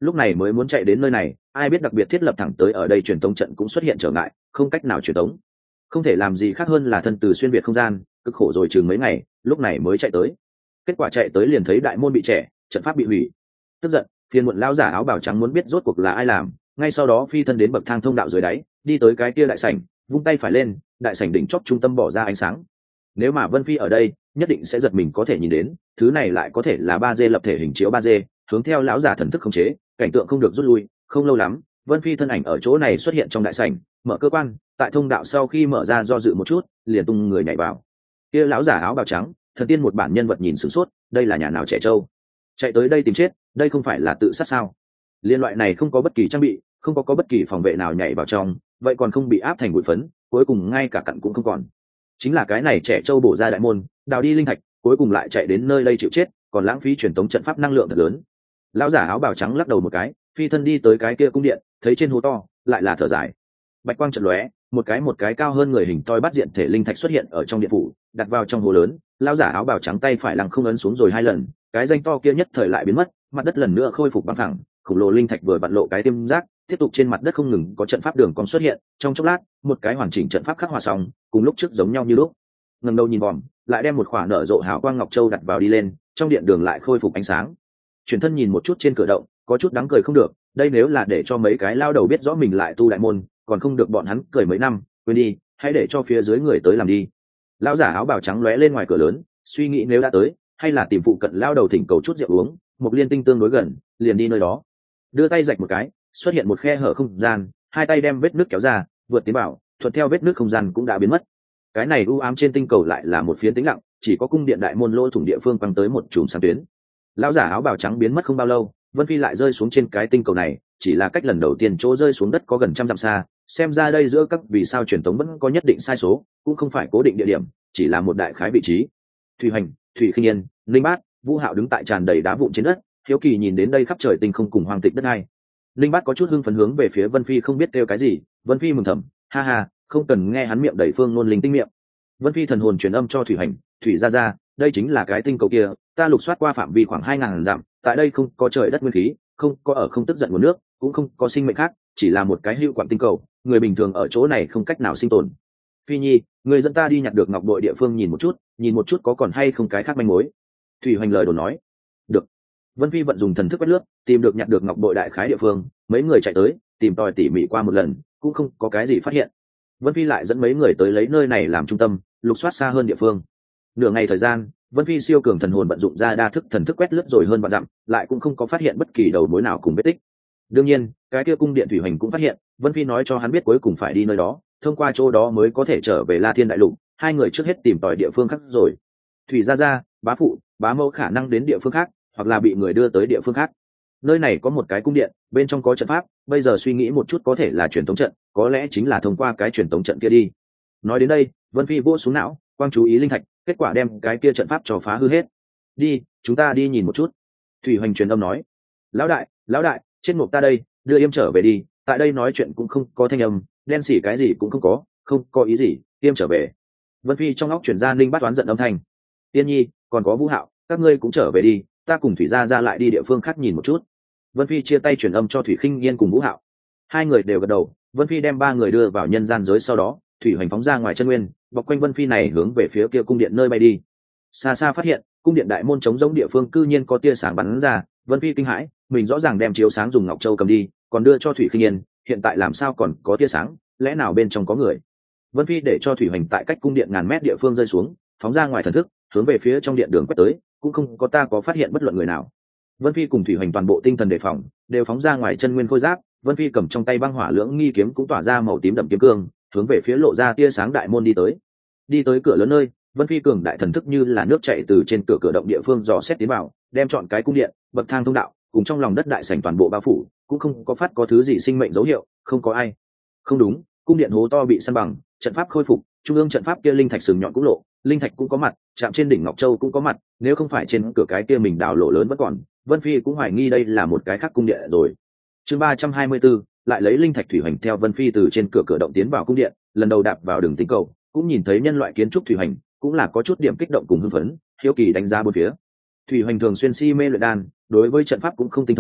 lúc này mới muốn chạy đến nơi này, ai biết đặc biệt thiết lập thẳng tới ở đây truyền tống trận cũng xuất hiện trở ngại, không cách nào truyền tống. Không thể làm gì khác hơn là thân từ xuyên việt không gian, cực khổ rồi chừng mấy ngày, lúc này mới chạy tới. Kết quả chạy tới liền thấy đại môn bị trẻ, trận pháp bị hủy. Tức giận, phiền muộn lão giả áo bào trắng muốn biết rốt cuộc là ai làm, ngay sau đó phi thân đến bậc thang thông đạo dưới đáy, đi tới cái kia đại sảnh, vung tay phải lên, đại sảnh đỉnh chóp trung tâm bỏ ra ánh sáng. Nếu mà Vân Phi ở đây, nhất định sẽ giật mình có thể nhìn đến, thứ này lại có thể là 3D lập thể hình chiếu 3D, hướng theo lão giả thần thức khống chế, cảnh tượng không được rút lui. Không lâu lắm, Vân Phi thân ảnh ở chỗ này xuất hiện trong đại sảnh, mở cơ quan, tại thông đạo sau khi mở ra do dự một chút, liền tung người nhảy vào. Kia lão giả áo bào trắng, thần tiên một bản nhân vật nhìn sửng sốt, đây là nhà nào trẻ trâu, chạy tới đây tìm chết, đây không phải là tự sát sao? Liên loại này không có bất kỳ trang bị, không có bất kỳ phòng vệ nào nhảy vào trong, vậy còn không bị áp thành bụi phấn, cuối cùng ngay cả cặn cũng không còn. Chính là cái này trẻ trâu bổ ra đại môn, đào đi linh thạch, cuối cùng lại chạy đến nơi đây chịu chết, còn lãng phí truyền tống trận pháp năng lượng thật lớn. Lão giả áo bào trắng lắc đầu một cái, phi thân đi tới cái kia cung điện, thấy trên hố to lại là thở dài. Bạch quang chợt lóe, một cái cao hơn người hình toi bắt diện thể linh thạch xuất hiện ở trong điện phủ, đặt vào trong hố lớn. Lão giả áo bào trắng tay phải lăng không ấn xuống rồi 2 lần, cái danh to kia nhất thời lại biến mất, mặt đất lần nữa khôi phục bằng phẳng. Khổng lồ linh thạch vừa vặn lộ cái tiêm giác, tiếp tục trên mặt đất không ngừng có trận pháp đường cong xuất hiện. Trong chốc lát, một cái hoàn chỉnh trận pháp khắc họa xong, cùng lúc trước giống nhau như lúc. Ngẩng đầu nhìn vòm, lại đem một khỏa nở rộ hào quang ngọc châu đặt vào đi lên, trong điện đường lại khôi phục ánh sáng. Chuyển thân nhìn một chút trên cửa động, có chút đáng cười không được, đây nếu là để cho mấy cái lao đầu biết rõ mình lại tu đại môn, còn không được bọn hắn cười mấy năm, quên đi, hãy để cho phía dưới người tới làm đi. Lão giả áo bào trắng lóe lên ngoài cửa lớn, suy nghĩ nếu đã tới, hay là tìm phụ cận lao đầu thỉnh cầu chút rượu uống, một liên tinh tương đối gần, liền đi nơi đó. Đưa tay rạch một cái, xuất hiện một khe hở không gian, hai tay đem vết nước kéo ra, vượt tiến vào, thuận theo vết nước không gian cũng đã biến mất. Cái này u ám trên tinh cầu lại là một phiến tĩnh lặng, chỉ có cung điện đại môn lỗ thủng địa phương quăng tới một chùm sáng tuyến. Lão giả áo bào trắng biến mất không bao lâu, Vân Phi lại rơi xuống trên cái tinh cầu này, chỉ là cách lần đầu tiên chỗ rơi xuống đất có gần 100 dặm xa, xem ra đây giữa các vì sao truyền tống vẫn có nhất định sai số, cũng không phải cố định địa điểm, chỉ là một đại khái vị trí. Thủy Hành, Thủy Khinh Yên, Linh Bát, Vũ Hạo đứng tại tràn đầy đá vụn trên đất, hiếu kỳ nhìn đến đây khắp trời tinh không cùng hoang tịch đất này. Linh Bát có chút hưng phấn hướng về phía Vân Phi không biết kêu cái gì, Vân Phi mừng thầm, ha ha, không cần nghe hắn miệng đầy phương ngôn linh tinh miệng. Vân Phi thần hồn truyền âm cho Thủy Hành, Thủy ra, đây chính là cái tinh cầu kia, ta lục soát qua phạm vi khoảng 2000 dặm, tại đây không có trời đất nguyên khí, không có ở không tức giận nguồn nước, cũng không có sinh mệnh khác, chỉ là một cái hữu quặng tinh cầu, người bình thường ở chỗ này không cách nào sinh tồn. Phi Nhi, người dẫn ta đi nhặt được ngọc bội địa phương nhìn một chút có còn hay không cái khác manh mối. Thủy Hoành lời đồn nói. Được. Vân Phi vận dùng thần thức quét lướt, tìm được nhặt được ngọc bội đại khái địa phương, mấy người chạy tới, tìm tòi tỉ mỉ qua một lần, cũng không có cái gì phát hiện. Vân Phi lại dẫn mấy người tới lấy nơi này làm trung tâm, lục soát xa hơn địa phương. Nửa ngày thời gian, Vân Phi siêu cường thần hồn vận dụng ra đa thức thần thức quét lướt rồi hơn vạn dặm, lại cũng không có phát hiện bất kỳ đầu mối nào cùng vết tích. Đương nhiên, cái kia cung điện Thủy Hoành cũng phát hiện, Vân Phi nói cho hắn biết cuối cùng phải đi nơi đó, thông qua chỗ đó mới có thể trở về La Thiên Đại Lục. Hai người trước hết tìm tòi địa phương khác rồi. Thủy gia, bá phụ, bá mẫu khả năng đến địa phương khác, hoặc là bị người đưa tới địa phương khác. Nơi này có một cái cung điện, bên trong có trận pháp, bây giờ suy nghĩ một chút có thể là truyền tống trận, có lẽ chính là thông qua cái truyền tống trận kia đi. Nói đến đây, Vân Phi vỗ xuống não, quang chú ý linh thạch, kết quả đem cái kia trận pháp cho phá hư hết. Đi, chúng ta đi nhìn một chút. Thủy Hoành truyền âm nói. Lão đại, chết ngộp ta đây, đưa Yêm trở về đi, tại đây nói chuyện cũng không có thanh âm, đen xỉ cái gì cũng không có ý gì, Yêm trở về. Vân Phi trong óc chuyển ra Ninh Bát toán giận âm thanh. Tiên Nhi, còn có Vũ Hạo, các ngươi cũng trở về đi, ta cùng Thủy gia lại đi địa phương khác nhìn một chút. Vân Phi chia tay truyền âm cho Thủy Khinh Nhiên cùng Vũ Hạo. Hai người đều gật đầu. Vân Phi đem ba người đưa vào nhân gian giới, sau đó Thủy Hoành phóng ra ngoài chân nguyên, bọc quanh Vân Phi này hướng về phía kia cung điện nơi bay đi. Xa xa phát hiện cung điện đại môn trống rỗng địa phương cư nhiên có tia sáng bắn ra. Vân Phi kinh hãi, mình rõ ràng đem chiếu sáng dùng ngọc châu cầm đi, còn đưa cho Thủy Khinh Nhiên, hiện tại làm sao còn có tia sáng, lẽ nào bên trong có người? Vân Phi để cho Thủy Hoành tại cách cung điện ngàn mét địa phương rơi xuống, phóng ra ngoài thần thức, hướng về phía trong điện đường quét tới, cũng không có phát hiện bất luận người nào. Vân Phi cùng Thủy Hoành toàn bộ tinh thần đề phòng, đều phóng ra ngoài chân nguyên khôi giáp. Vân Phi cầm trong tay băng hỏa lưỡng nghi kiếm cũng tỏa ra màu tím đậm kiếm cương, hướng về phía lộ ra tia sáng đại môn đi tới. Đi tới cửa lớn nơi, Vân Phi cường đại thần thức như là nước chảy từ trên cửa động địa phương dò xét tiến vào, đem chọn cái cung điện, bậc thang thông đạo, cùng trong lòng đất đại sảnh toàn bộ bao phủ, cũng không có phát có thứ gì sinh mệnh dấu hiệu, không có ai. Không đúng, cung điện hố to bị san bằng, trận pháp khôi phục, trung ương trận pháp kia linh thạch sừng nhọn cũng lộ, linh thạch cũng có mặt, chạm trên đỉnh ngọc châu cũng có mặt, nếu không phải trên cửa cái kia mình đào lộ lớn vẫn còn, Vân Phi cũng hoài nghi đây là một cái khác cung điện rồi. Chương 324, lại lấy linh thạch. Thủy Hoành theo Vân Phi từ trên cửa động tiến vào cung điện, lần đầu đạp vào đường tinh cầu, cũng nhìn thấy nhân loại kiến trúc. Thủy Hoành cũng là có chút điểm kích động cùng hưng phấn, hiếu kỳ đánh giá bốn phía. Thủy Hoành thường xuyên si mê luyện đan, đối với trận pháp cũng không tinh thông,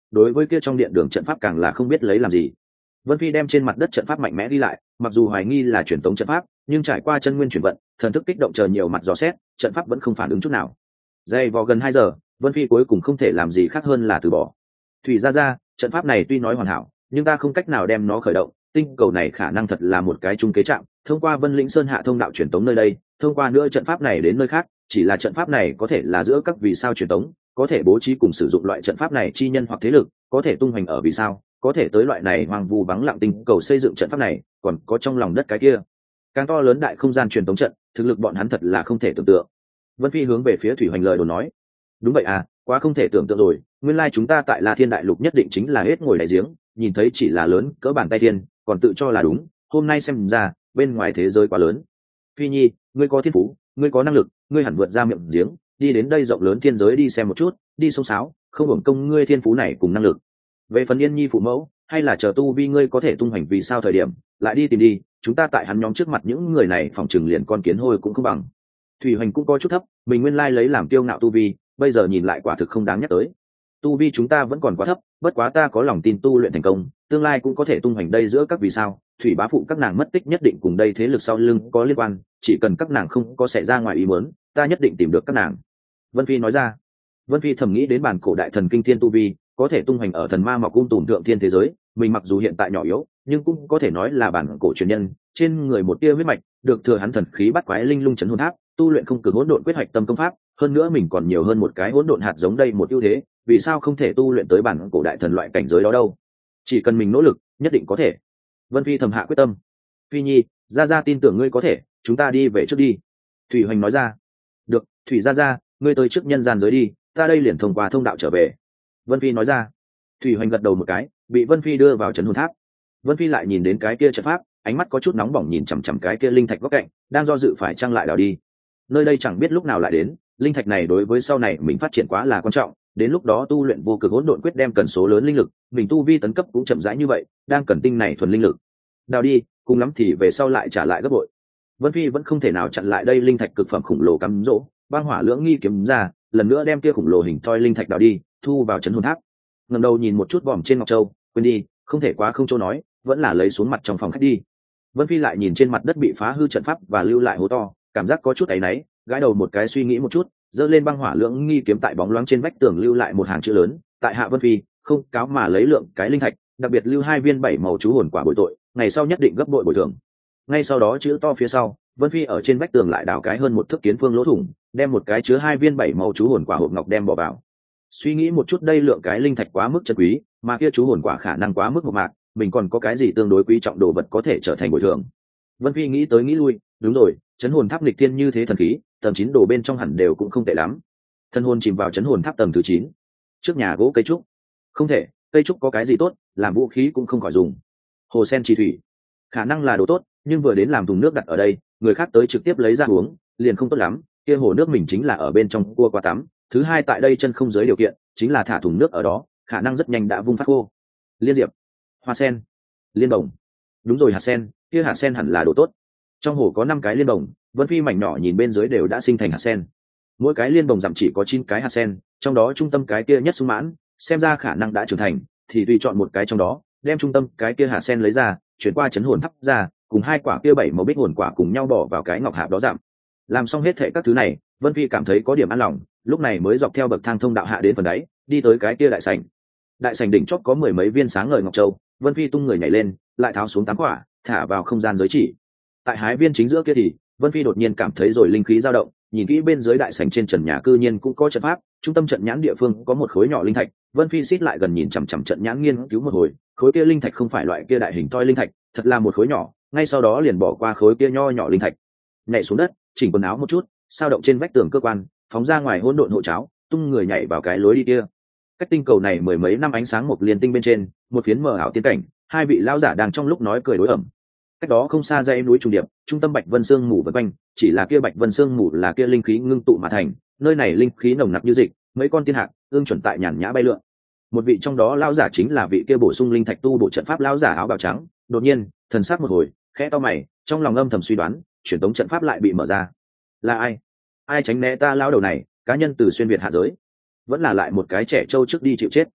đối với kia trong điện đường trận pháp càng là không biết lấy làm gì. Vân Phi đem trên mặt đất trận pháp mạnh mẽ đi lại, mặc dù hoài nghi là truyền tống trận pháp, nhưng trải qua chân nguyên chuyển vận, thần thức kích động chờ nhiều mặt dò xét, trận pháp vẫn không phản ứng chút nào. Dày vò gần 2 giờ, Vân Phi cuối cùng không thể làm gì khác hơn là từ bỏ. Thủy gia, trận pháp này tuy nói hoàn hảo, nhưng ta không cách nào đem nó khởi động, tinh cầu này khả năng thật là một cái trung kế trạm, thông qua Vân Lĩnh Sơn hạ thông đạo truyền tống nơi đây, thông qua nữa trận pháp này đến nơi khác, chỉ là trận pháp này có thể là giữa các vì sao truyền tống, có thể bố trí cùng sử dụng loại trận pháp này chi nhân hoặc thế lực, có thể tung hoành ở vì sao, có thể tới loại này hoang vu vắng lặng tinh cầu xây dựng trận pháp này, còn có trong lòng đất cái kia càng to lớn đại không gian truyền tống trận, thực lực bọn hắn thật là không thể tưởng tượng. Vân Phi hướng về phía Thủy Hoành lời đồn nói, đúng vậy à, quá không thể tưởng tượng rồi, nguyên lai chúng ta tại La Thiên đại lục nhất định chính là hết ngồi đại giếng, nhìn thấy chỉ là lớn cỡ bàn tay thiên, còn tự cho là đúng, hôm nay xem ra bên ngoài thế giới quá lớn. Phi Nhi, ngươi có thiên phú, ngươi có năng lực, ngươi hẳn vượt ra miệng giếng, đi đến đây rộng lớn thiên giới đi xem một chút, đi sông sáo, không hưởng công ngươi thiên phú này cùng năng lực. Về phần Yên Nhi phụ mẫu, hay là chờ tu vi ngươi có thể tung hoành vì sao thời điểm, lại đi tìm đi, chúng ta tại hắn nhóm trước mặt những người này phòng trừng liền con kiến hôi cũng không bằng. Thủy Hoành cũng có chút thấp, mình nguyên lai lấy làm kiêu ngạo tu vi, bây giờ nhìn lại quả thực không đáng nhắc tới. Tu vi chúng ta vẫn còn quá thấp, bất quá ta có lòng tin tu luyện thành công, tương lai cũng có thể tung hoành đây giữa các vì sao. Thủy bá phụ các nàng mất tích nhất định cùng đây thế lực sau lưng có liên quan, chỉ cần các nàng không có xảy ra ngoài ý muốn, ta nhất định tìm được các nàng. Vân Phi nói ra. Vân Phi thầm nghĩ đến bản cổ đại thần kinh thiên tu vi, có thể tung hoành ở thần ma mọc cung tùm thượng thiên thế giới, mình mặc dù hiện tại nhỏ yếu, nhưng cũng có thể nói là bản cổ truyền nhân, trên người một tia huyết mạch, được thừa hắn thần khí bắt quái linh lung chấn hồn tháp, tu luyện không cực hỗn độn quyết hoạch tâm công pháp, hơn nữa mình còn nhiều hơn một cái hỗn độn hạt giống đây một ưu thế, vì sao không thể tu luyện tới bản cổ đại thần loại cảnh giới đó đâu? Chỉ cần mình nỗ lực, nhất định có thể. Vân Phi thầm hạ quyết tâm. Phi Nhi, gia tin tưởng ngươi có thể, chúng ta đi về trước đi. Thủy Hoành nói ra. Được, Thủy gia, ngươi tới trước nhân gian giới đi, ta đây liền thông qua thông đạo trở về. Vân Phi nói ra. Thủy Hoành gật đầu một cái, bị Vân Phi đưa vào trấn hồn tháp. Vân Phi lại nhìn đến cái kia trận pháp, ánh mắt có chút nóng bỏng nhìn chằm chằm cái kia linh thạch góc cạnh, đang do dự phải trăng lại đào đi. Nơi đây chẳng biết lúc nào lại đến, linh thạch này đối với sau này mình phát triển quá là quan trọng, đến lúc đó tu luyện vô cực hỗn độn quyết đem cần số lớn linh lực, mình tu vi tấn cấp cũng chậm rãi như vậy, đang cần tinh này thuần linh lực. Đào đi, cùng lắm thì về sau lại trả lại gấp bội. Vân Phi vẫn không thể nào chặn lại đây linh thạch cực phẩm khủng lồ cắm rỗ, băng hỏa lưỡng nghi kiếm ra, lần nữa đem kia khủng lồ hình thoi linh thạch đào đi, thu vào trấn hồn tháp. Ngẩng đầu nhìn một chút vòm trên ngọc châu, quên đi, không thể quá không chỗ nói, vẫn là lấy xuống mặt trong phòng khách đi. Vân Phi lại nhìn trên mặt đất bị phá hư trận pháp và lưu lại hố to, cảm giác có chút áy náy, gãi đầu một cái suy nghĩ một chút, giơ lên băng hỏa lưỡng nghi kiếm tại bóng loáng trên vách tường lưu lại một hàng chữ lớn, tại hạ Vân Phi, không cáo mà lấy lượng cái linh thạch, đặc biệt lưu 2 viên 7 màu chú hồn quả bồi tội, ngày sau nhất định gấp bội bồi thường. Ngay sau đó chữ to phía sau, Vân Phi ở trên vách tường lại đào cái hơn một thước kiến phương lỗ thủng, đem một cái chứa 2 viên 7 màu chú hồn quả hộp ngọc đem bỏ vào. Suy nghĩ một chút đây lượng cái linh thạch quá mức chân quý, mà kia chú hồn quả khả năng quá mức một mạc, mình còn có cái gì tương đối quý trọng đồ vật có thể trở thành bồi thường. Vân Phi nghĩ tới nghĩ lui, đúng rồi, chấn hồn tháp nghịch thiên như thế thần khí, tầng 9 đồ bên trong hẳn đều cũng không tệ lắm. Thân hồn chìm vào chấn hồn tháp tầng thứ 9. Trước nhà gỗ cây trúc. Không thể, cây trúc có cái gì tốt, làm vũ khí cũng không khỏi dùng. Hồ sen trì thủy, khả năng là đồ tốt, nhưng vừa đến làm thùng nước đặt ở đây, người khác tới trực tiếp lấy ra uống, liền không tốt lắm, kia hồ nước mình chính là ở bên trong cua qua tắm, thứ hai tại đây chân không giới điều kiện, chính là thả thùng nước ở đó, khả năng rất nhanh đã vung phát khô. Liên diệp, hoa sen, liên bồng. Đúng rồi, hạt sen, kia hạt sen hẳn là đồ tốt. Trong hồ có 5 cái liên bồng, Vân Phi mảnh nhỏ nhìn bên dưới đều đã sinh thành hạt sen. Mỗi cái liên bồng dặm chỉ có 9 cái hạt sen, trong đó trung tâm cái kia nhất sung mãn, xem ra khả năng đã trưởng thành, thì tùy chọn một cái trong đó, đem trung tâm cái kia hạt sen lấy ra, chuyển qua chấn hồn tháp ra, cùng 2 quả kia 7 màu bích hồn quả cùng nhau bỏ vào cái ngọc hạp đó giảm. Làm xong hết thệ các thứ này, Vân Phi cảm thấy có điểm an lòng, lúc này mới dọc theo bậc thang thông đạo hạ đến phần đáy, đi tới cái kia đại sảnh. Đại sảnh đỉnh chót có 10 mấy viên sáng ngời ngọc châu, Vân Phi tung người nhảy lên, lại tháo xuống 8 quả, thả vào không gian giới chỉ. Tại hái viên chính giữa kia thì, Vân Phi đột nhiên cảm thấy rồi linh khí dao động, nhìn kỹ bên dưới đại sảnh trên trần nhà cư nhiên cũng có trận pháp, trung tâm trận nhãn địa phương có một khối nhỏ linh thạch, Vân Phi xít lại gần nhìn chằm chằm trận nhãn nghiên cứu một hồi, khối kia linh thạch không phải loại kia đại hình toi linh thạch, thật là một khối nhỏ, ngay sau đó liền bỏ qua khối kia nho nhỏ linh thạch, nhảy xuống đất, chỉnh quần áo một chút, sao động trên vách tường cơ quan, phóng ra ngoài hỗn độn hộ cháo, tung người nhảy vào cái lối đi kia. Cách tinh cầu này 10 mấy năm ánh sáng một liên tinh bên trên, một phiến mờ ảo tiên cảnh, 2 vị lão giả đang trong lúc nói cười đối ẩm. Cách đó không xa dãy núi trùng điệp, trung tâm Bạch Vân Sương mù vần quanh, chỉ là kia Bạch Vân Sương mù là kia linh khí ngưng tụ mà thành, nơi này linh khí nồng nặc như dịch, mấy con tiên hạc ương chuẩn tại nhàn nhã bay lượn. Một vị trong đó lão giả chính là vị kia bổ sung linh thạch tu bộ trận pháp lão giả áo bào trắng, đột nhiên, thần sắc một hồi, khẽ to mày, trong lòng âm thầm suy đoán, truyền tống trận pháp lại bị mở ra. Là ai? Ai tránh né ta lão đầu này, cá nhân từ xuyên việt hạ giới, vẫn là lại một cái trẻ trâu trước đi chịu chết.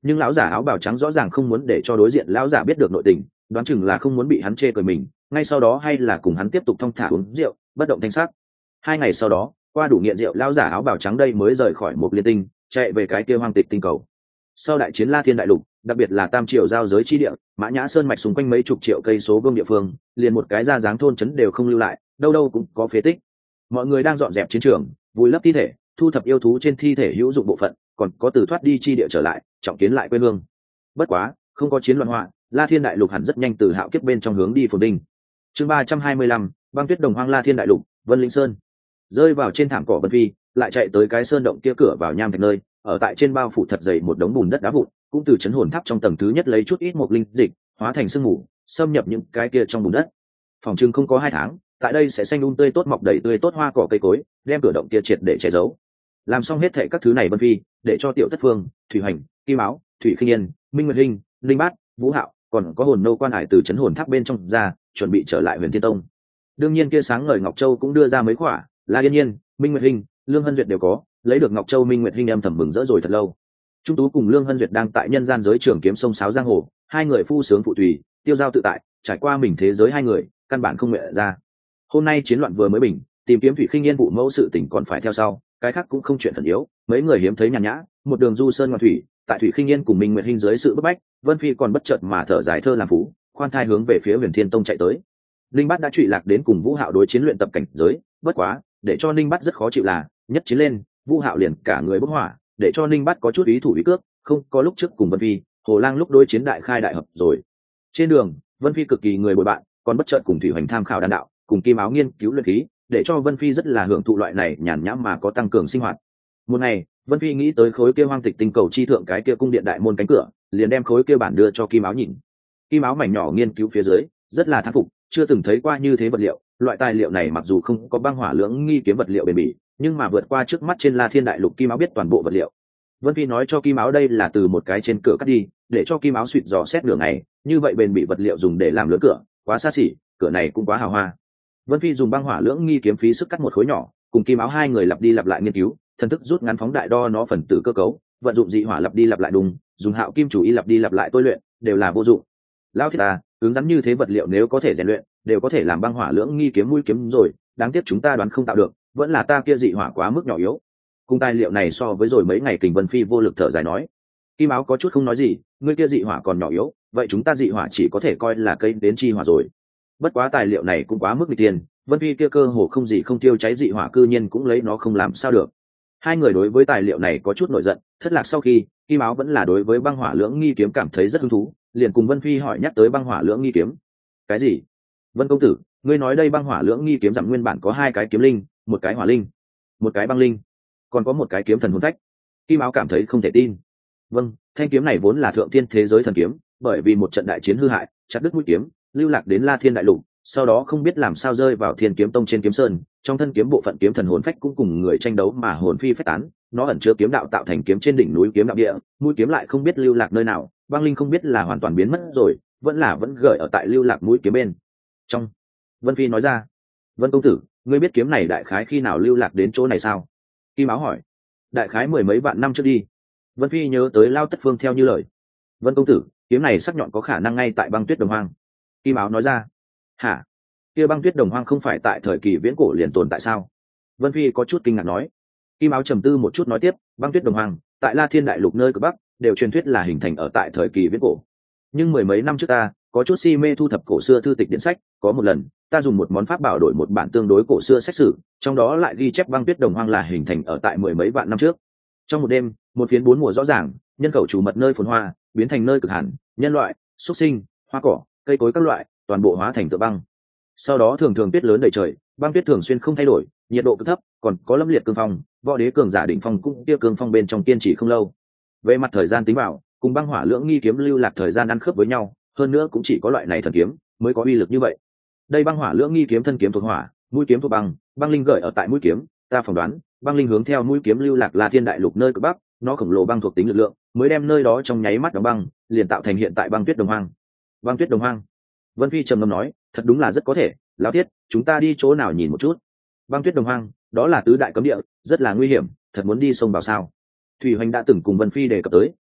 nhưng lão giả áo bào trắng rõ ràng không muốn để cho đối diện lão giả biết được nội tình, đoán chừng là không muốn bị hắn chê cười mình, ngay sau đó hay là cùng hắn tiếp tục thong thả uống rượu, bất động thanh sắc. 2 ngày sau đó, qua đủ nghiện rượu, lão giả áo bào trắng đây mới rời khỏi một liên tinh, chạy về cái kia hoang tịch tinh cầu. Sau đại chiến La Thiên đại lục, đặc biệt là Tam Triều giao giới chi địa, Mã Nhã Sơn mạch xung quanh mấy chục triệu cây số vuông địa phương, liền một cái ra dáng thôn trấn đều không lưu lại, đâu đâu cũng có phế tích. Mọi người đang dọn dẹp chiến trường, vùi lấp thi thể, thu thập yêu thú trên thi thể hữu dụng bộ phận, còn có từ thoát đi chi địa trở lại, trọng kiến lại quê hương. Bất quá, không có chiến loạn họa, La Thiên đại lục hẳn rất nhanh từ hạo kiếp bên trong hướng đi phồn vinh. Chương 325, băng tuyết đồng hoang La Thiên đại lục, Vân Linh Sơn. Rơi vào trên thảm cỏ Vân Phi, lại chạy tới cái sơn động kia cửa vào nham thạch nơi, ở tại trên bao phủ thật dày một đống bùn đất đá vụn, cũng từ chấn hồn tháp trong tầng thứ nhất lấy chút ít một linh dịch, hóa thành sương mù, xâm nhập những cái kia trong bùn đất. Phòng trưng không có 2 tháng, tại đây sẽ xanh tươi tốt, mọc đầy tươi tốt hoa cỏ cây cối, đem cửa động kia triệt để che giấu. Làm xong hết thảy các thứ này Vân Phi, để cho Tiểu Thất Phương, Thủy Hành, Kim Áo, Thủy Khinh Yên, Minh Nguyệt Hinh, Linh Bát, Vũ Hạo, còn có hồn nô quan hải từ chấn hồn tháp bên trong ra, chuẩn bị trở lại Huyền Thiên Tông. Đương nhiên kia sáng ngời Ngọc Châu cũng đưa ra mấy quả, La Yên Nhiên, Minh Nguyệt Hinh, Lương Hân Duyệt đều có, lấy được Ngọc Châu Minh Nguyệt Hinh âm thầm mừng rỡ rồi thật lâu. Trung Tú cùng Lương Hân Duyệt đang tại nhân gian giới trường kiếm sông sáo giang hồ, hai người phu sướng phụ tùy, tiêu giao tự tại, trải qua mình thế giới hai người, căn bản không nguyện ra. Hôm nay chiến loạn vừa mới bình, tìm kiếm Thủy Khinh Yên vụ mẫu sự tình còn phải theo sau, cái khác cũng không chuyện thần yếu, mấy người hiếm thấy nhàn nhã, một đường du sơn ngoạn thủy, tại Thủy Khinh Yên cùng Minh Nguyệt Hinh dưới sự bức bách, Vân Phi còn bất chợt mà thở dài thơ làm phú, khoan thai hướng về phía Huyền Thiên Tông chạy tới. Linh Bát đã trụy lạc đến cùng Vũ Hạo đối chiến luyện tập cảnh giới, bất quá, để cho Linh Bát rất khó chịu là, nhất chiến lên, Vũ Hạo liền cả người bốc hỏa, để cho Linh Bát có chút ý thủ ý cước, không có lúc trước cùng Vân Phi, Hồ Lang lúc đối chiến đại khai đại hợp rồi. Trên đường, Vân Phi cực kỳ người bồi bạn, còn bất chợt cùng Thủy Hoành tham khảo đan đạo, cùng Kim Áo nghiên cứu luyện khí, để cho Vân Phi rất là hưởng thụ loại này nhàn nhã mà có tăng cường sinh hoạt. Một ngày, Vân Phi nghĩ tới khối kia hoang tịch tinh cầu chi thượng cái kia cung điện đại môn cánh cửa, liền đem khối kia bản đưa cho Kim Áo nhìn. Kim Áo mảnh nhỏ nghiên cứu phía dưới, rất là thán phục, chưa từng thấy qua như thế vật liệu, loại tài liệu này mặc dù không có băng hỏa lưỡng nghi kiếm vật liệu bền bỉ, nhưng mà vượt qua trước mắt trên La Thiên đại lục. Kim Áo biết toàn bộ vật liệu. Vân Phi nói cho Kim Áo đây là từ một cái trên cửa cắt đi, để cho Kim Áo suýt dò xét nửa ngày, như vậy bền bỉ vật liệu dùng để làm lớn cửa, quá xa xỉ, cửa này cũng quá hào hoa. Vân Phi dùng băng hỏa lưỡng nghi kiếm phí sức cắt một khối nhỏ, cùng Kim Áo hai người lặp đi lặp lại nghiên cứu, thần thức rút ngắn phóng đại đo nó phần tử cơ cấu, vận dụng dị hỏa lặp đi lặp lại đùng, dùng hạo kim chủ y lặp đi lặp lại tôi luyện, đều là vô dụng. Lão thiết ta, cứng rắn như thế vật liệu nếu có thể rèn luyện, đều có thể làm băng hỏa lưỡng nghi kiếm mũi kiếm rồi, đáng tiếc chúng ta đoán không tạo được, vẫn là ta kia dị hỏa quá mức nhỏ yếu. Cùng tài liệu này so với rồi mấy ngày Kình Vân Phi vô lực thở dài nói. Kim Áo có chút không nói gì, ngươi kia dị hỏa còn nhỏ yếu, vậy chúng ta dị hỏa chỉ có thể coi là cây đến chi hỏa rồi. Bất quá tài liệu này cũng quá mức nghịch tiền, Vân Phi kia cơ hồ không gì không tiêu cháy dị hỏa cư nhiên cũng lấy nó không làm sao được. Hai người đối với tài liệu này có chút nổi giận, thất lạc sau khi, Kim Áo vẫn là đối với băng hỏa lưỡng nghi kiếm cảm thấy rất hứng thú, liền cùng Vân Phi hỏi nhắc tới băng hỏa lưỡng nghi kiếm. Cái gì? Vân công tử, ngươi nói đây băng hỏa lưỡng nghi kiếm rằng nguyên bản có 2 cái kiếm linh, một cái hỏa linh, một cái băng linh, còn có một cái kiếm thần hồn phách. Kim Áo cảm thấy không thể tin. Vâng, thanh kiếm này vốn là thượng thiên thế giới thần kiếm, bởi vì một trận đại chiến hư hại, chặt đứt mũi kiếm, lưu lạc đến La Thiên đại lục, sau đó không biết làm sao rơi vào Thiên Kiếm Tông trên kiếm sơn, trong thân kiếm bộ phận kiếm thần hồn phách cũng cùng người tranh đấu mà hồn phi phách tán, nó ẩn chứa kiếm đạo tạo thành kiếm trên đỉnh núi kiếm đạo địa, mũi kiếm lại không biết lưu lạc nơi nào, băng linh không biết là hoàn toàn biến mất rồi, vẫn gợi ở tại lưu lạc mũi kiếm bên trong. Vân Phi nói ra. Vân công tử, ngươi biết kiếm này đại khái khi nào lưu lạc đến chỗ này sao? Kim Áo hỏi. Đại khái 10 mấy vạn năm trước đi. Vân Phi nhớ tới Lao Tất Phương theo như lời. Vân công tử, kiếm này sắc nhọn có khả năng ngay tại băng tuyết đồng hoang. Kim Áo nói ra. Hả? Kia băng tuyết đồng hoang không phải tại thời kỳ viễn cổ liền tồn tại sao? Vân Phi có chút kinh ngạc nói. Kim Áo trầm tư một chút nói tiếp, băng tuyết đồng hoang tại La Thiên đại lục nơi cực bắc đều truyền thuyết là hình thành ở tại thời kỳ viễn cổ, nhưng 10 mấy năm trước ta có chút si mê thu thập cổ xưa thư tịch điện sách, có một lần ta dùng một món pháp bảo đổi một bản tương đối cổ xưa sách sử, trong đó lại ghi chép băng tuyết đồng hoang là hình thành ở tại 10 mấy vạn năm trước. Trong một đêm, một phiến 4 mùa rõ ràng, nhân khẩu chủ mật nơi phồn hoa biến thành nơi cực hàn, nhân loại, xuất sinh, hoa cỏ, cây cối các loại toàn bộ hóa thành tựa băng. Sau đó thường thường tuyết lớn đầy trời, băng tuyết thường xuyên không thay đổi, nhiệt độ cực thấp, còn có lâm liệt cương phong, võ đế cường giả đỉnh phong cũng kia cương phong bên trong kiên trì không lâu. Về mặt thời gian tính bảo, cùng băng hỏa lưỡng nghi kiếm lưu lạc thời gian ăn khớp với nhau, hơn nữa cũng chỉ có loại này thần kiếm mới có uy lực như vậy. Đây băng hỏa lưỡng nghi kiếm thân kiếm thuộc hỏa, mũi kiếm thuộc băng, băng linh gợi ở tại mũi kiếm, ta phỏng đoán, băng linh hướng theo mũi kiếm lưu lạc La Thiên đại lục nơi cực bắc, nó khổng lồ băng thuộc tính lực lượng, mới đem nơi đó trong nháy mắt đóng băng, liền tạo thành hiện tại băng tuyết đồng hoang. Băng tuyết đồng hoang. Vân Phi trầm ngâm nói, thật đúng là rất có thể, lão thiết, chúng ta đi chỗ nào nhìn một chút. Băng tuyết đồng hoang, đó là tứ đại cấm địa, rất là nguy hiểm, thật muốn đi sông vào sao? Thủy Hoành đã từng cùng Vân Phi đề cập tới,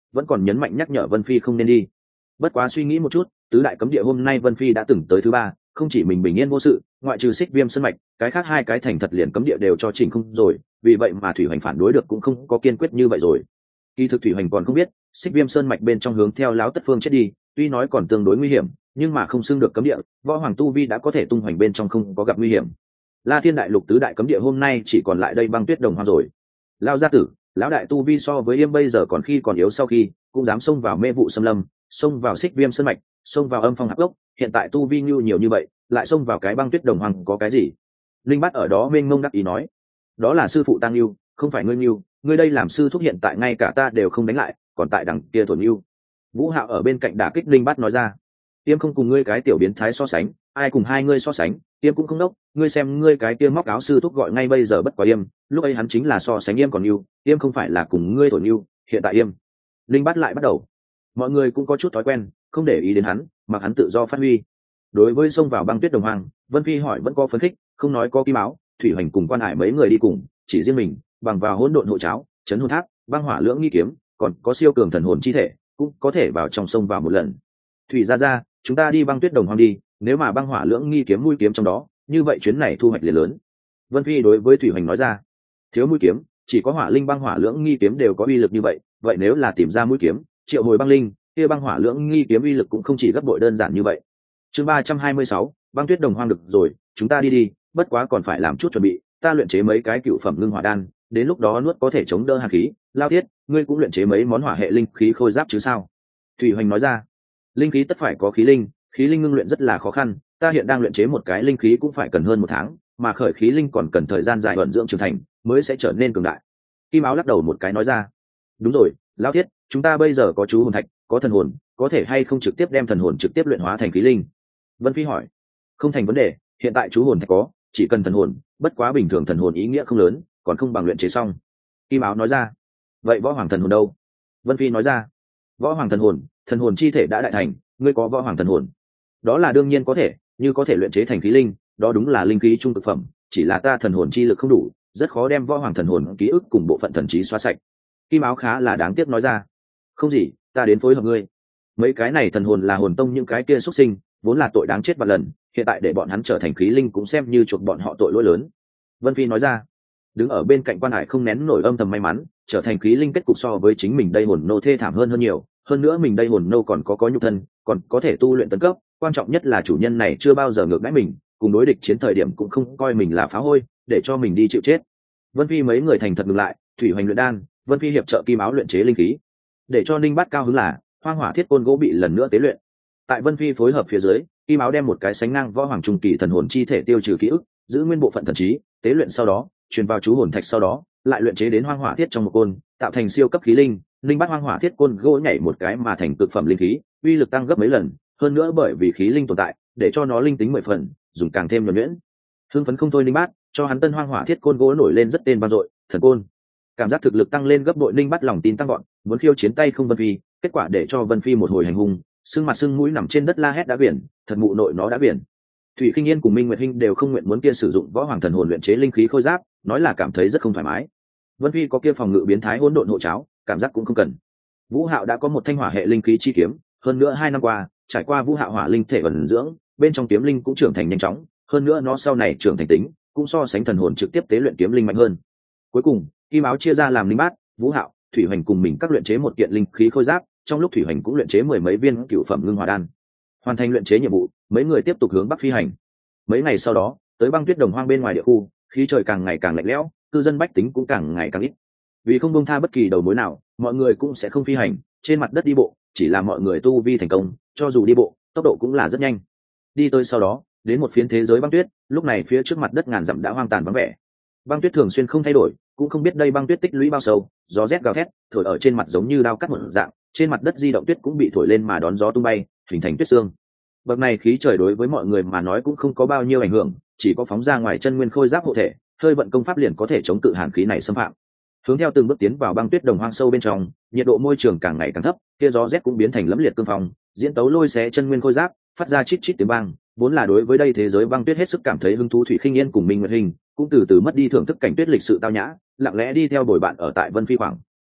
vẫn còn nhấn mạnh nhắc nhở Vân Phi không nên đi. Bất quá suy nghĩ một chút, tứ đại cấm địa hôm nay Vân Phi đã từng tới thứ ba, không chỉ mình bình yên vô sự, ngoại trừ Xích Viêm Sơn mạch, cái khác hai cái thành thật liền cấm địa đều cho chỉnh không rồi, vì vậy mà Thủy Hoành phản đối được cũng không có kiên quyết như vậy rồi. Kỳ thực Thủy Hoành còn không biết, Xích Viêm Sơn mạch bên trong hướng theo Lão Tất Phương chết đi, tuy nói còn tương đối nguy hiểm, nhưng mà không xưng được cấm địa, võ hoàng tu vi đã có thể tung hoành bên trong không có gặp nguy hiểm. La Thiên đại lục tứ đại cấm địa hôm nay chỉ còn lại đây Băng Tuyết Đồng Hoang rồi. Lão gia tử, lão đại tu vi so với Yêm bây giờ còn khi còn yếu sau khi, cũng dám xông vào mê vụ xâm lâm, xông vào Xích Viêm Sơn mạch, xông vào Âm Phong Hạp Gốc, hiện tại tu vi nhiều như vậy, lại xông vào cái Băng Tuyết Đồng Hoang có cái gì? Linh Bát ở đó mênh mông đắc ý nói, đó là sư phụ tăng lưu, không phải ngươi lưu, ngươi đây làm sư thúc hiện tại ngay cả ta đều không đánh lại, còn tại đằng kia thuần lưu. Vũ Hạo ở bên cạnh đả kích Linh Bát nói ra, Tiêm không cùng ngươi cái tiểu biến thái so sánh, ai cùng hai ngươi so sánh, Tiêm cũng không đốc, ngươi xem ngươi cái kia móc áo sư thúc gọi ngay bây giờ bất quá Yêm, lúc ấy hắn chính là so sánh Yêm còn lưu, Yêm không phải là cùng ngươi thổi lưu, hiện tại Yêm. Linh Bát lại bắt đầu, mọi người cũng có chút thói quen, không để ý đến hắn, mặc hắn tự do phát huy. Đối với xông vào Băng Tuyết Đồng Hoang, Vân Phi hỏi vẫn có phấn khích, không nói có Kim Áo, Thủy Hoành cùng Quan Hải mấy người đi cùng, chỉ riêng mình, bằng vào hỗn độn hộ cháo, chấn hồn tháp, băng hỏa lưỡng nghi kiếm, còn có siêu cường thần hồn chi thể, cũng có thể vào trong sông vào một lần. Thủy ra, chúng ta đi Băng Tuyết Đồng Hoang đi, nếu mà băng hỏa lưỡng nghi kiếm mũi kiếm trong đó, như vậy chuyến này thu hoạch liền lớn. Vân Phi đối với Thủy Hoành nói ra, thiếu mũi kiếm, chỉ có hỏa linh băng hỏa lưỡng nghi kiếm đều có uy lực như vậy, vậy nếu là tìm ra mũi kiếm, triệu hồi băng linh, kia băng hỏa lưỡng nghi kiếm uy lực cũng không chỉ gấp bội đơn giản như vậy. Chương 326, Băng Tuyết Đồng Hoang được rồi, chúng ta đi, bất quá còn phải làm chút chuẩn bị, ta luyện chế mấy cái cựu phẩm ngưng hỏa đan, đến lúc đó nuốt có thể chống đỡ hàn khí. Lao Thiết, ngươi cũng luyện chế mấy món hỏa hệ linh khí khôi giáp chứ sao? Thủy Hoành nói ra, linh khí tất phải có khí linh ngưng luyện rất là khó khăn, ta hiện đang luyện chế một cái linh khí cũng phải cần hơn 1 tháng, mà khởi khí linh còn cần thời gian dài vận dưỡng trưởng thành mới sẽ trở nên cường đại. Kim Áo lắc đầu một cái nói ra, đúng rồi, Lao Thiết, chúng ta bây giờ có chú hồn thạch, có thần hồn, có thể hay không trực tiếp đem thần hồn trực tiếp luyện hóa thành khí linh? Vân Phi hỏi, không thành vấn đề, hiện tại chú hồn thạch có, chỉ cần thần hồn, bất quá bình thường thần hồn ý nghĩa không lớn, còn không bằng luyện chế xong. Kim Áo nói ra, vậy võ hoàng thần hồn đâu? Vân Phi nói ra, võ hoàng thần hồn chi thể đã đại thành, ngươi có võ hoàng thần hồn? Đó là đương nhiên có thể, như có thể luyện chế thành khí linh, đó đúng là linh khí trung cực phẩm, chỉ là ta thần hồn chi lực không đủ, rất khó đem võ hoàng thần hồn ký ức cùng bộ phận thần trí xóa sạch. Kim Áo khá là đáng tiếc nói ra, không gì, ta đến phối hợp ngươi. Mấy cái này thần hồn là hồn tông những cái kia xuất sinh, vốn là tội đáng chết vạn lần, hiện tại để bọn hắn trở thành khí linh cũng xem như chuộc bọn họ tội lỗi lớn. Vân Phi nói ra, đứng ở bên cạnh Quan Hải không nén nổi âm thầm may mắn, trở thành khí linh kết cục so với chính mình đây hồn nô thê thảm hơn nhiều, hơn nữa mình đây hồn nô còn có nhục thân, còn có thể tu luyện tấn cấp, quan trọng nhất là chủ nhân này chưa bao giờ ngược đãi mình, cùng đối địch chiến thời điểm cũng không coi mình là phá hôi, để cho mình đi chịu chết. Vân Phi mấy người thành thật ngừng lại, Thủy Hoành luyện đan, Vân Phi hiệp trợ Kim Áo luyện chế linh khí. Để cho Ninh Bát cao hứng là Hoang Hỏa Thiết Côn gỗ bị lần nữa tế luyện. Tại Vân Phi phối hợp phía dưới, Kim Áo đem một cái sánh ngang võ hoàng trung kỳ thần hồn chi thể tiêu trừ ký ức, giữ nguyên bộ phận thần trí, tế luyện sau đó, truyền vào chú hồn thạch sau đó, lại luyện chế đến Hoang Hỏa Thiết trong một côn, tạo thành siêu cấp khí linh. Ninh Bát Hoang Hỏa Thiết Côn gỗ nhảy một cái mà thành cực phẩm linh khí, uy lực tăng gấp mấy lần, hơn nữa bởi vì khí linh tồn tại, để cho nó linh tính 10 phần, dùng càng thêm nhuần nhuyễn. Hưng phấn không thôi Ninh Bát, cho hắn tân Hoang Hỏa Thiết Côn gỗ nổi lên rất tên vang dội, thần côn. Cảm giác thực lực tăng lên gấp bội, Ninh Bát lòng tin tăng gọn, muốn khiêu chiến tay không Vân Phi, kết quả để cho Vân Phi một hồi hành hung, sưng mặt sưng mũi nằm trên đất la hét đã biển, thật mụ nội nó đã biển. Thủy Khinh Yên cùng Minh Nguyệt Hinh đều không nguyện muốn kia sử dụng võ hoàng thần hồn luyện chế linh khí khôi giáp, nói là cảm thấy rất không thoải mái. Vân Phi có kia phòng ngự biến thái hỗn độn hộ cháo, cảm giác cũng không cần. Vũ Hạo đã có một thanh hỏa hệ linh khí chi kiếm, hơn nữa 2 năm qua, trải qua Vũ Hạo hỏa linh thể ẩn dưỡng, bên trong kiếm linh cũng trưởng thành nhanh chóng, hơn nữa nó sau này trưởng thành tính, cũng so sánh thần hồn trực tiếp tế luyện kiếm linh mạnh hơn. Cuối cùng, Kim Áo chia ra làm Linh Bát, Vũ Hạo, Thủy Hoành cùng mình các luyện chế một kiện linh khí khôi giáp, trong lúc Thủy Hoành cũng luyện chế 10 mấy viên cựu phẩm ngưng hỏa đan. Hoàn thành luyện chế nhiệm vụ, mấy người tiếp tục hướng bắc phi hành. Mấy ngày sau đó, tới Băng Tuyết Đồng Hoang bên ngoài địa khu, khí trời càng ngày càng lạnh lẽo, cư dân bách tính cũng càng ngày càng ít. Vì không buông tha bất kỳ đầu mối nào, mọi người cũng sẽ không phi hành, trên mặt đất đi bộ, chỉ là mọi người tu vi thành công, cho dù đi bộ, tốc độ cũng là rất nhanh. Đi tới sau đó, đến một phiến thế giới băng tuyết, lúc này phía trước mặt đất ngàn dặm đã hoang tàn vắng vẻ. Băng tuyết thường xuyên không thay đổi, cũng không biết đây băng tuyết tích lũy bao sâu, gió rét gào thét, thổi ở trên mặt giống như đao cắt một dạng, trên mặt đất di động tuyết cũng bị thổi lên mà đón gió tung bay, hình thành tuyết xương. Bậc này khí trời đối với mọi người mà nói cũng không có bao nhiêu ảnh hưởng, chỉ có phóng ra ngoài chân nguyên khôi giáp hộ thể, hơi vận công pháp liền có thể chống cự hàn khí này xâm phạm. Hướng theo từng bước tiến vào băng tuyết đồng hoang sâu bên trong, nhiệt độ môi trường càng ngày càng thấp, kia gió rét cũng biến thành lẫm liệt cương phong, diễn tấu lôi xé chân nguyên khôi giáp, phát ra chít chít tiếng vang. Vốn là đối với đây thế giới băng tuyết hết sức cảm thấy hứng thú Thủy Khinh Yên cùng Minh Nguyệt Hình, cũng từ từ mất đi thưởng thức cảnh tuyết lịch sự tao nhã, lặng lẽ đi theo bồi bạn ở tại Vân Phi khoảng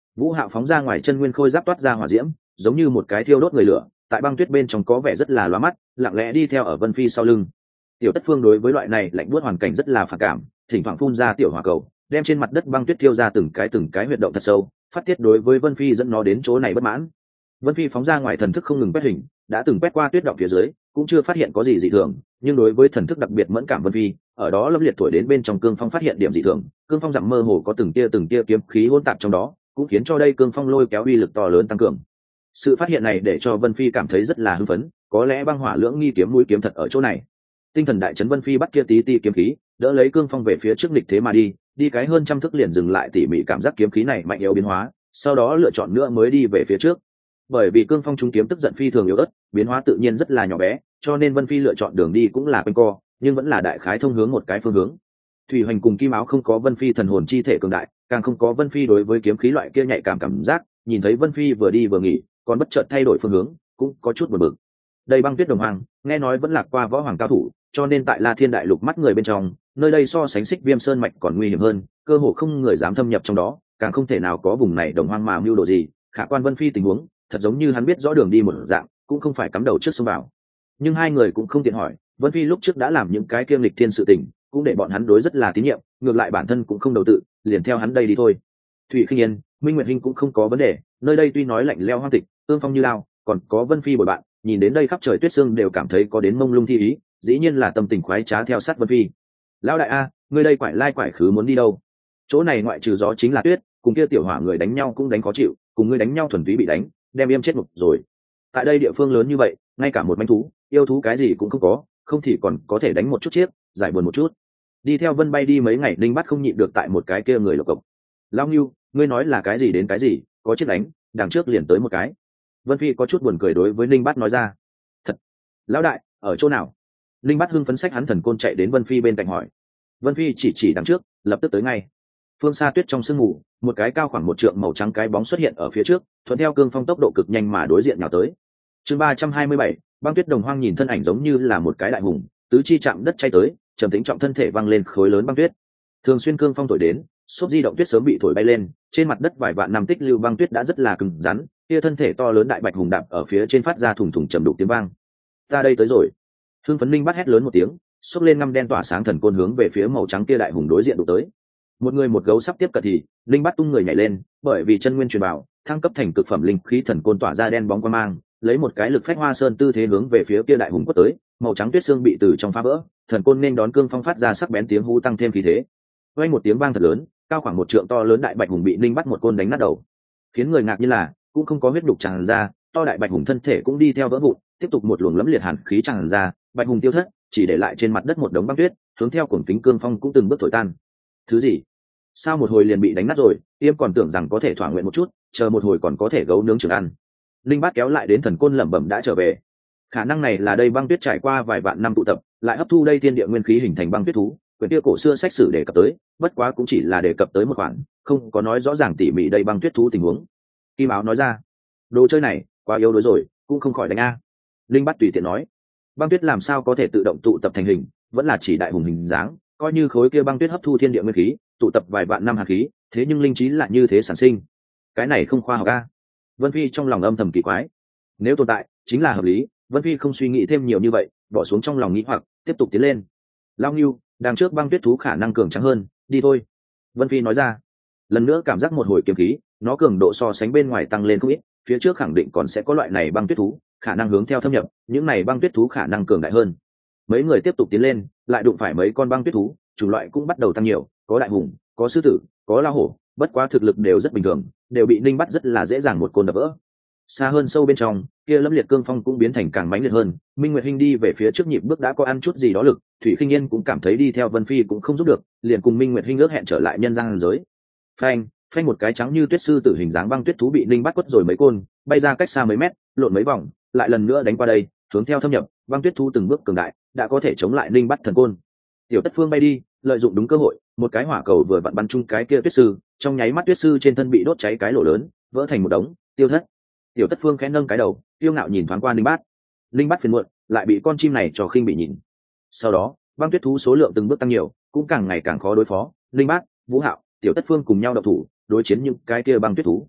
Vũ Hạo phóng ra ngoài chân nguyên khôi giáp toát ra hỏa diễm, giống như một cái thiêu đốt người lửa, tại băng tuyết bên trong có vẻ rất là lóa mắt, lặng lẽ đi theo ở Vân Phi sau lưng. Tiểu Tất Phương đối với loại này lạnh buốt hoàn cảnh rất là phản cảm, thỉnh thoảng phun ra tiểu hỏa cầu, đem trên mặt đất băng tuyết thiêu ra từng cái huyệt động thật sâu, phát tiết đối với Vân Phi dẫn nó đến chỗ này bất mãn. Vân Phi phóng ra ngoài thần thức không ngừng quét hình, đã từng quét qua tuyết động phía dưới, cũng chưa phát hiện có gì dị thường, nhưng đối với thần thức đặc biệt mẫn cảm Vân Phi, ở đó lâm liệt thổi đến bên trong cương phong phát hiện điểm dị thường, cương phong dặm mơ hồ có từng tia kiếm khí hỗn tạp trong đó, cũng khiến cho đây cương phong lôi kéo uy lực to lớn tăng cường. Sự phát hiện này để cho Vân Phi cảm thấy rất là hưng phấn, có lẽ băng hỏa lưỡng nghi kiếm mũi kiếm thật ở chỗ này. Tinh thần đại chấn, Vân Phi bắt kia tí kiếm khí, đỡ lấy cương phong về phía trước nghịch thế mà đi cái hơn trăm thước liền dừng lại, tỉ mỉ cảm giác kiếm khí này mạnh yếu biến hóa, sau đó lựa chọn nữa mới đi về phía trước. Bởi vì cương phong trúng kiếm tức giận phi thường yếu ớt, biến hóa tự nhiên rất là nhỏ bé, cho nên Vân Phi lựa chọn đường đi cũng là quanh co, nhưng vẫn là đại khái thông hướng một cái phương hướng. Thủy Hoành cùng Kim Áo không có Vân Phi thần hồn chi thể cường đại, càng không có Vân Phi đối với kiếm khí loại kia nhạy cảm giác, nhìn thấy Vân Phi vừa đi vừa nghỉ, còn bất chợt thay đổi phương hướng, cũng có chút buồn bực. Đây băng tuyết đồng hoàng, nghe nói vẫn lạc qua võ hoàng cao thủ, cho nên tại La Thiên đại lục mắt người bên trong, nơi đây so sánh Xích Viêm Sơn mạch còn nguy hiểm hơn, cơ hồ không người dám thâm nhập trong đó, càng không thể nào có vùng này đồng hoang mà mưu đồ gì. Khả quan Vân Phi tình huống, thật giống như hắn biết rõ đường đi một dạng, cũng không phải cắm đầu trước xông vào. Nhưng hai người cũng không tiện hỏi, Vân Phi lúc trước đã làm những cái kiêm lịch thiên sự tình, cũng để bọn hắn đối rất là tín nhiệm, ngược lại bản thân cũng không đầu tự, liền theo hắn đây đi thôi. Thủy Khinh Yên, Minh Nguyệt Hinh cũng không có vấn đề, nơi đây tuy nói lạnh lẽo hoang tịch, tương phong như lao, còn có Vân Phi bồi bạn, nhìn đến đây khắp trời tuyết sương đều cảm thấy có đến mông lung thi ý, dĩ nhiên là tâm tình khoái trá theo sát Vân Phi. Lão đại a, ngươi đây quải lai quải khứ muốn đi đâu? Chỗ này ngoại trừ gió chính là tuyết, cùng kia tiểu hỏa người đánh nhau cũng đánh khó chịu, cùng ngươi đánh nhau thuần túy bị đánh, đem im chết ngục rồi. Tại đây địa phương lớn như vậy, ngay cả một manh thú, yêu thú cái gì cũng không có, không thì còn có thể đánh một chút chiếc, giải buồn một chút. Đi theo Vân Bay đi mấy ngày, Linh Bắt không nhịn được tại một cái kia người lộc cộc. Lão Ngưu, ngươi nói là cái gì đến cái gì, có chiếc đánh, đằng trước liền tới một cái. Vân Phi có chút buồn cười đối với Linh Bắt nói ra. Thật, lão đại, ở chỗ nào? Linh Bắt hưng phấn xách hắn thần côn chạy đến Vân Phi bên cạnh hỏi. Vân Phi chỉ đằng trước, lập tức tới ngay. Phương xa tuyết trong sương mù, một cái cao khoảng 1 trượng màu trắng cái bóng xuất hiện ở phía trước, thuận theo cương phong tốc độ cực nhanh mà đối diện nhào tới. Chương 327, băng tuyết đồng hoang, nhìn thân ảnh giống như là một cái đại hùng, tứ chi chạm đất chay tới, trầm tĩnh trọng thân thể văng lên khối lớn băng tuyết. Thường xuyên cương phong thổi đến, xốp di động tuyết sớm bị thổi bay lên, trên mặt đất vài vạn năm tích lưu băng tuyết đã rất là cứng rắn, kia thân thể to lớn đại bạch hùng đạp ở phía trên phát ra thùng thùng trầm đục tiếng vang. Ta đây tới rồi. Hưng phấn Linh Bắt hét lớn một tiếng, xốc lên ngăm đen tỏa sáng thần côn hướng về phía màu trắng kia đại hùng đối diện đụng tới. Một người một gấu sắp tiếp cận thì Linh Bắt tung người nhảy lên, bởi vì chân nguyên truyền bảo thăng cấp thành cực phẩm linh khí thần côn tỏa ra đen bóng quang mang, lấy một cái lực phách hoa sơn tư thế hướng về phía kia đại hùng quất tới. Màu trắng tuyết xương bị từ trong phá vỡ, thần côn nên đón cương phong phát ra sắc bén tiếng hú tăng thêm khí thế. Vang một tiếng vang thật lớn, cao khoảng 1 trượng to lớn đại bạch hùng bị Linh Bắt một côn đánh nát đầu. Khiến người ngạc như là cũng không có huyết đục tràn ra, to đại bạch hùng thân thể cũng đi theo vỡ vụn, tiếp tục một luồng lẫm liệt hàn khí tràn ra, bạch hùng tiêu thất, chỉ để lại trên mặt đất một đống băng tuyết, hướng theo cuồng kính cương phong cũng từng bước thổi tan. Thứ gì? Sao một hồi liền bị đánh nát rồi? Tiêm còn tưởng rằng có thể thỏa nguyện một chút, chờ một hồi còn có thể gấu nướng trường ăn. Linh Bát kéo lại đến thần côn lẩm bẩm đã trở về. Khả năng này là đây băng tuyết trải qua vài vạn năm tụ tập, lại hấp thu đây thiên địa nguyên khí hình thành băng tuyết thú. Quyển kia cổ xưa sách sử đề cập tới, bất quá cũng chỉ là đề cập tới một khoản, không có nói rõ ràng tỉ mỉ đây băng tuyết thú tình huống. Kim Áo nói ra, đồ chơi này quá yếu đuối rồi, cũng không khỏi đánh a. Linh Bát tùy tiện nói, băng tuyết làm sao có thể tự động tụ tập thành hình, vẫn là chỉ đại hùng hình dáng, coi như khối kia băng tuyết hấp thu thiên địa nguyên khí, tụ tập vài vạn năm hàn khí, thế nhưng linh trí lại như thế sản sinh, cái này không khoa học a. Vân Phi trong lòng âm thầm kỳ quái, nếu tồn tại chính là hợp lý. Vân Phi không suy nghĩ thêm nhiều như vậy, bỏ xuống trong lòng nghĩ hoặc, tiếp tục tiến lên. Lao Ngưu, đằng trước băng tuyết thú khả năng cường trắng hơn, đi thôi. Vân Phi nói ra. Lần nữa cảm giác một hồi kiếm khí, nó cường độ so sánh bên ngoài tăng lên không ít, phía trước khẳng định còn sẽ có loại này băng tuyết thú, khả năng hướng theo thâm nhập, những này băng tuyết thú khả năng cường đại hơn. Mấy người tiếp tục tiến lên, lại đụng phải mấy con băng tuyết thú, chủng loại cũng bắt đầu tăng nhiều, có đại hùng, có sư tử, có lao hổ, bất quá thực lực đều rất bình thường, đều bị Ninh Bắt rất là dễ dàng một côn đập vỡ. Xa hơn sâu bên trong, kia lâm liệt cương phong cũng biến thành càng mãnh liệt hơn. Minh Nguyệt Hinh đi về phía trước nhịp bước đã có ăn chút gì đó lực, Thủy Khinh Yên cũng cảm thấy đi theo Vân Phi cũng không giúp được, liền cùng Minh Nguyệt Hinh ước hẹn trở lại nhân gian giới. Phanh, phanh một cái trắng như tuyết sư tử hình dáng băng tuyết thú bị Ninh Bắt quất rồi mấy côn, bay ra cách xa mấy mét, lộn mấy vòng, lại lần nữa đánh qua đây, hướng theo thâm nhập, băng tuyết thú từng bước cường đại, đã có thể chống lại Ninh Bắt thần côn. Tiểu Tất Phương bay đi, lợi dụng đúng cơ hội, một cái hỏa cầu vừa vặn bắn chung cái kia tuyết sư, trong nháy mắt tuyết sư trên thân bị đốt cháy cái lỗ lớn, vỡ thành một đống, tiêu thất. Tiểu Tất Phương khẽ nâng cái đầu, yêu ngạo nhìn thoáng qua Ninh Bát. Ninh Bát phiền muộn, lại bị con chim này cho khinh bị nhìn. Sau đó, băng tuyết thú số lượng từng bước tăng nhiều, cũng càng ngày càng khó đối phó. Ninh Bát, Vũ Hạo, Tiểu Tất Phương cùng nhau động thủ, đối chiến những cái kia băng tuyết thú,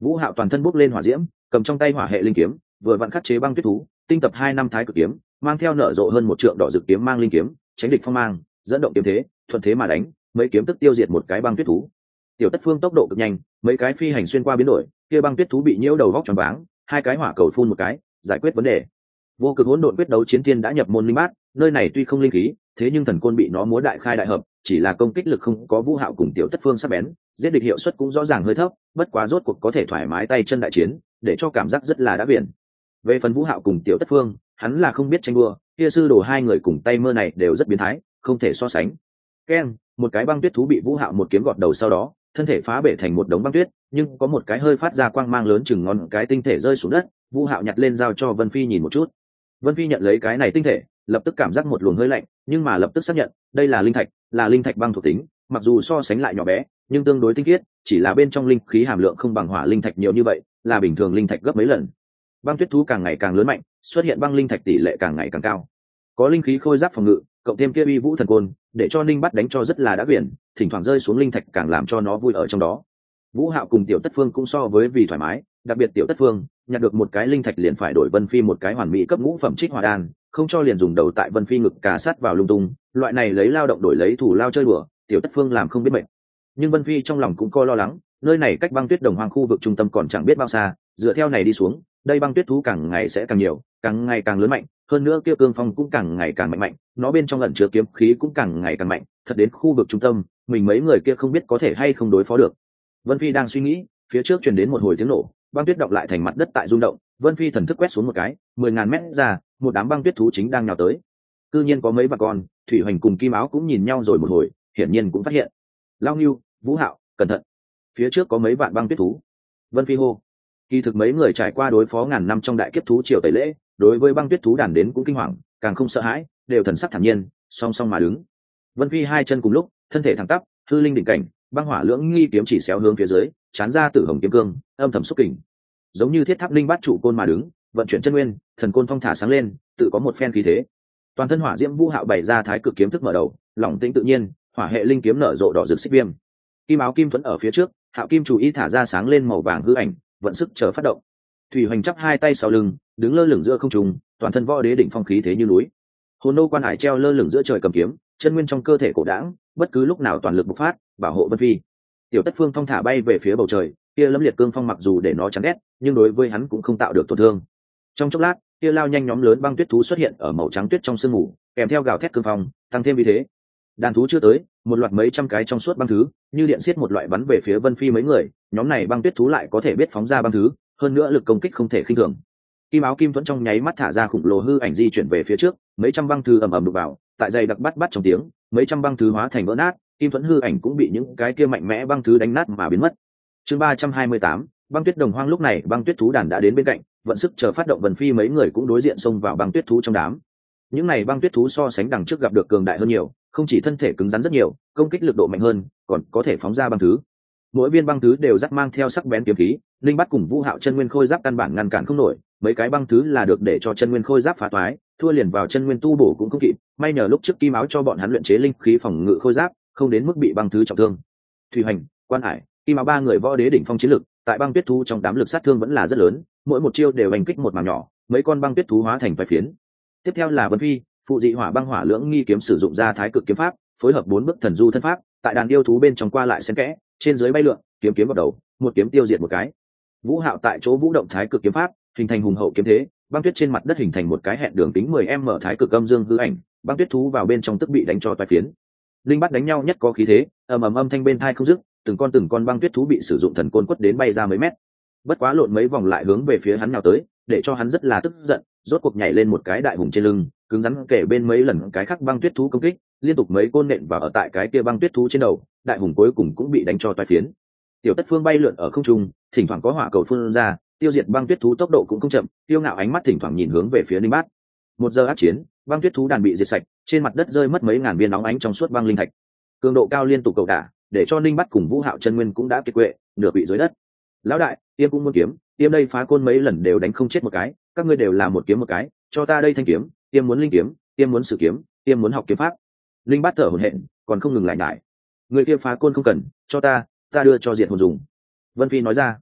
Vũ Hạo toàn thân bốc lên hỏa diễm, cầm trong tay hỏa hệ linh kiếm, vừa vặn khắc chế băng tuyết thú, tinh tập 2 năm thái cực kiếm, mang theo nở rộ hơn 1 trượng đỏ rực kiếm mang linh kiếm, tránh địch phong mang, dẫn động kiếm thế, thuận thế mà đánh, mấy kiếm tức tiêu diệt một cái băng tuyết thú. Tiểu Tất Phương tốc độ cực nhanh, mấy cái phi hành xuyên qua biến đổi, kia băng tuyết thú bị nhiễu đầu vóc choáng váng, hai cái hỏa cầu phun một cái, giải quyết vấn đề. Vô cực hỗn độn quyết đấu chiến thiên đã nhập môn linh bát, nơi này tuy không linh khí, thế nhưng thần côn bị nó múa đại khai đại hợp, chỉ là công kích lực không có Vũ Hạo cùng Tiểu Tất Phương sắc bén, giết địch hiệu suất cũng rõ ràng hơi thấp, bất quá rốt cuộc có thể thoải mái tay chân đại chiến, để cho cảm giác rất là đã biển. Về phần Vũ Hạo cùng Tiểu Tất Phương, hắn là không biết tranh đua, kia sư đồ hai người cùng tay mơ này đều rất biến thái, không thể so sánh. Keng, một cái băng tuyết thú bị Vũ Hạo một kiếm gọt đầu sau đó, thân thể phá bể thành một đống băng tuyết, nhưng có một cái hơi phát ra quang mang lớn chừng ngón cái tinh thể rơi xuống đất, Vũ Hạo nhặt lên giao cho Vân Phi nhìn một chút. Vân Phi nhận lấy cái này tinh thể, lập tức cảm giác một luồng hơi lạnh, nhưng mà lập tức xác nhận, đây là linh thạch băng thuộc tính, mặc dù so sánh lại nhỏ bé, nhưng tương đối tinh khiết, chỉ là bên trong linh khí hàm lượng không bằng hỏa linh thạch nhiều như vậy, là bình thường linh thạch gấp mấy lần. Băng tuyết thú càng ngày càng lớn mạnh, xuất hiện băng linh thạch tỷ lệ càng ngày càng cao. Có linh khí khôi giáp phòng ngự, cộng thêm kia uy vũ thần côn, để cho Ninh Bắt đánh cho rất là đã quyển, thỉnh thoảng rơi xuống linh thạch càng làm cho nó vui ở trong đó. Vũ Hạo cùng Tiểu Tất Phương cũng so với vì thoải mái, đặc biệt Tiểu Tất Phương nhặt được một cái linh thạch liền phải đổi Vân Phi một cái hoàn mỹ cấp ngũ phẩm trích hỏa đan, không cho liền dùng đầu tại Vân Phi ngực cà sát vào lung tung, loại này lấy lao động đổi lấy thủ lao chơi đùa, Tiểu Tất Phương làm không biết mệt. Nhưng Vân Phi trong lòng cũng có lo lắng, nơi này cách băng tuyết đồng hoang khu vực trung tâm còn chẳng biết bao xa, dựa theo này đi xuống, đây băng tuyết thú càng ngày sẽ càng nhiều, càng ngày càng lớn mạnh, hơn nữa kia cương phong cũng càng ngày càng mạnh, nó bên trong ẩn chứa kiếm khí cũng càng ngày càng mạnh, thật đến khu vực trung tâm, mình mấy người kia không biết có thể hay không đối phó được. Vân Phi đang suy nghĩ, phía trước truyền đến một hồi tiếng nổ, băng tuyết đọng lại thành mặt đất tại rung động, Vân Phi thần thức quét xuống một cái, 10.000 mét ra, một đám băng tuyết thú chính đang nhào tới. Cư nhiên có mấy bà con, Thủy Hoành cùng Kim Áo cũng nhìn nhau rồi một hồi, hiển nhiên cũng phát hiện. Lao Ngưu, Vũ Hạo, cẩn thận, phía trước có mấy vạn băng tuyết thú. Vân Phi hô. Kỳ thực mấy người trải qua đối phó ngàn năm trong đại kiếp thú triều tẩy lễ, đối với băng tuyết thú đàn đến cũng kinh hoàng, càng không sợ hãi, đều thần sắc thản nhiên, song song mà đứng. Vân Phi hai chân cùng lúc, thân thể thẳng tắp, hư linh đỉnh cảnh, băng hỏa lưỡng nghi kiếm chỉ xéo hướng phía dưới, chán ra tử hồng kiếm cương, âm thầm xúc kình. Giống như thiết tháp linh bát trụ côn mà đứng, vận chuyển chân nguyên, thần côn phong thả sáng lên, tự có một phen khí thế. Toàn thân hỏa diễm Vũ Hạo bày ra thái cực kiếm thức mở đầu, lỏng tĩnh tự nhiên, hỏa hệ linh kiếm nở rộ đỏ rực xích viêm. Kim Áo Kim Thuẫn ở phía trước, Hạo Kim chủ ý thả ra sáng lên màu vàng hư ảnh, vận sức chờ phát động. Thủy Hoành chắp hai tay sau lưng, đứng lơ lửng giữa không trung, toàn thân võ đế đỉnh phong khí thế như núi. Hồn Nô Quan Hải treo lơ lửng giữa trời cầm kiếm, chân nguyên trong cơ thể cổ đãng, bất cứ lúc nào toàn lực bộc phát, bảo hộ Vân Phi. Tiểu Tất Phương thong thả bay về phía bầu trời, kia lâm liệt cương phong mặc dù để nó chán ghét, nhưng đối với hắn cũng không tạo được tổn thương. Trong chốc lát, kia lao nhanh nhóm lớn băng tuyết thú xuất hiện ở màu trắng tuyết trong sương mù, kèm theo gào thét cương phong, tăng thêm vì thế. Đàn thú chưa tới, một loạt mấy trăm cái trong suốt băng thứ, như điện xiết một loại bắn về phía Vân Phi mấy người, nhóm này băng tuyết thú lại có thể biết phóng ra băng thứ, hơn nữa lực công kích không thể khinh thường. Kim Áo Kim Thuẫn trong nháy mắt thả ra khủng lồ hư ảnh di chuyển về phía trước, mấy trăm băng thứ ầm ầm đục vào, tại dày đặc bắt trong tiếng, mấy trăm băng thứ hóa thành vỡ nát, Kim Thuẫn hư ảnh cũng bị những cái kia mạnh mẽ băng thứ đánh nát mà biến mất. Chương 328, băng tuyết đồng hoang. Lúc này băng tuyết thú đàn đã đến bên cạnh, vận sức chờ phát động, Vân Phi mấy người cũng đối diện xông vào băng tuyết thú trong đám. Những này băng tuyết thú so sánh đằng trước gặp được cường đại hơn nhiều, không chỉ thân thể cứng rắn rất nhiều, công kích lực độ mạnh hơn, còn có thể phóng ra băng thứ. Mỗi viên băng thứ đều dắt mang theo sắc bén kiếm khí, Linh Bắt cùng Vũ Hạo chân nguyên khôi giáp căn bản ngăn cản không nổi, mấy cái băng thứ là được để cho chân nguyên khôi giáp phá toái, thua liền vào chân nguyên tu bổ cũng không kịp, may nhờ lúc trước Kim Áo cho bọn hắn luyện chế linh khí phòng ngự khôi giáp, không đến mức bị băng thứ trọng thương. Thủy Hoành, Quan Hải, Kim Áo ba người võ đế đỉnh phong chiến lực, tại băng tuyết thú trong đám lực sát thương vẫn là rất lớn, mỗi một chiêu đều hành kích một mảng nhỏ, mấy con băng tuyết thú hóa thành vài phiến. Tiếp theo là Vân Phi, phụ dị hỏa băng hỏa lưỡng nghi kiếm sử dụng ra thái cực kiếm pháp, phối hợp 4 bước thần du thân pháp, tại đàn yêu thú bên trong qua lại xen kẽ, trên dưới bay lượn, kiếm kiếm vào đầu, một kiếm tiêu diệt một cái. Vũ Hạo tại chỗ vũ động thái cực kiếm pháp, hình thành hùng hậu kiếm thế, băng tuyết trên mặt đất hình thành một cái hẹn đường kính 10m thái cực âm dương hư ảnh, băng tuyết thú vào bên trong tức bị đánh cho toái phiến. Linh Bắt đánh nhau nhất có khí thế, ầm ầm âm thanh bên tai không dứt, từng con băng tuyết thú bị sử dụng thần côn quất đến bay ra mấy mét. Bất quá lộn mấy vòng lại hướng về phía hắn nhào tới, để cho hắn rất là tức giận, rốt cuộc nhảy lên một cái đại hùng trên lưng, cứng rắn kể bên mấy lần cái khắc băng tuyết thú công kích, liên tục mấy côn nện vào ở tại cái kia băng tuyết thú trên đầu, đại hùng cuối cùng cũng bị đánh cho toái phiến. Tiểu Tất Phương bay lượn ở không trung, thỉnh thoảng có hỏa cầu phun ra, tiêu diệt băng tuyết thú tốc độ cũng không chậm, tiêu ngạo ánh mắt thỉnh thoảng nhìn hướng về phía Linh Bát. Một giờ ác chiến, băng tuyết thú đàn bị diệt sạch, trên mặt đất rơi mất mấy ngàn viên nóng ánh trong suốt băng linh thạch. Cường độ cao liên tục cầu đả, để cho Linh Bát cùng Vũ Hạo chân nguyên cũng đã kiệt quệ, nửa bị dưới đất. Lão đại, tiêm cũng muốn kiếm, tiêm đây phá côn mấy lần đều đánh không chết một cái, các ngươi đều là một kiếm một cái, cho ta đây thanh kiếm, tiêm muốn linh kiếm, tiêm muốn sử kiếm, tiêm muốn học kiếm pháp. Linh Bát thở hổn hển, còn không ngừng lại nhải. Người kia phá côn không cần, cho ta đưa cho diệt hồn dùng. Vân Phi nói ra.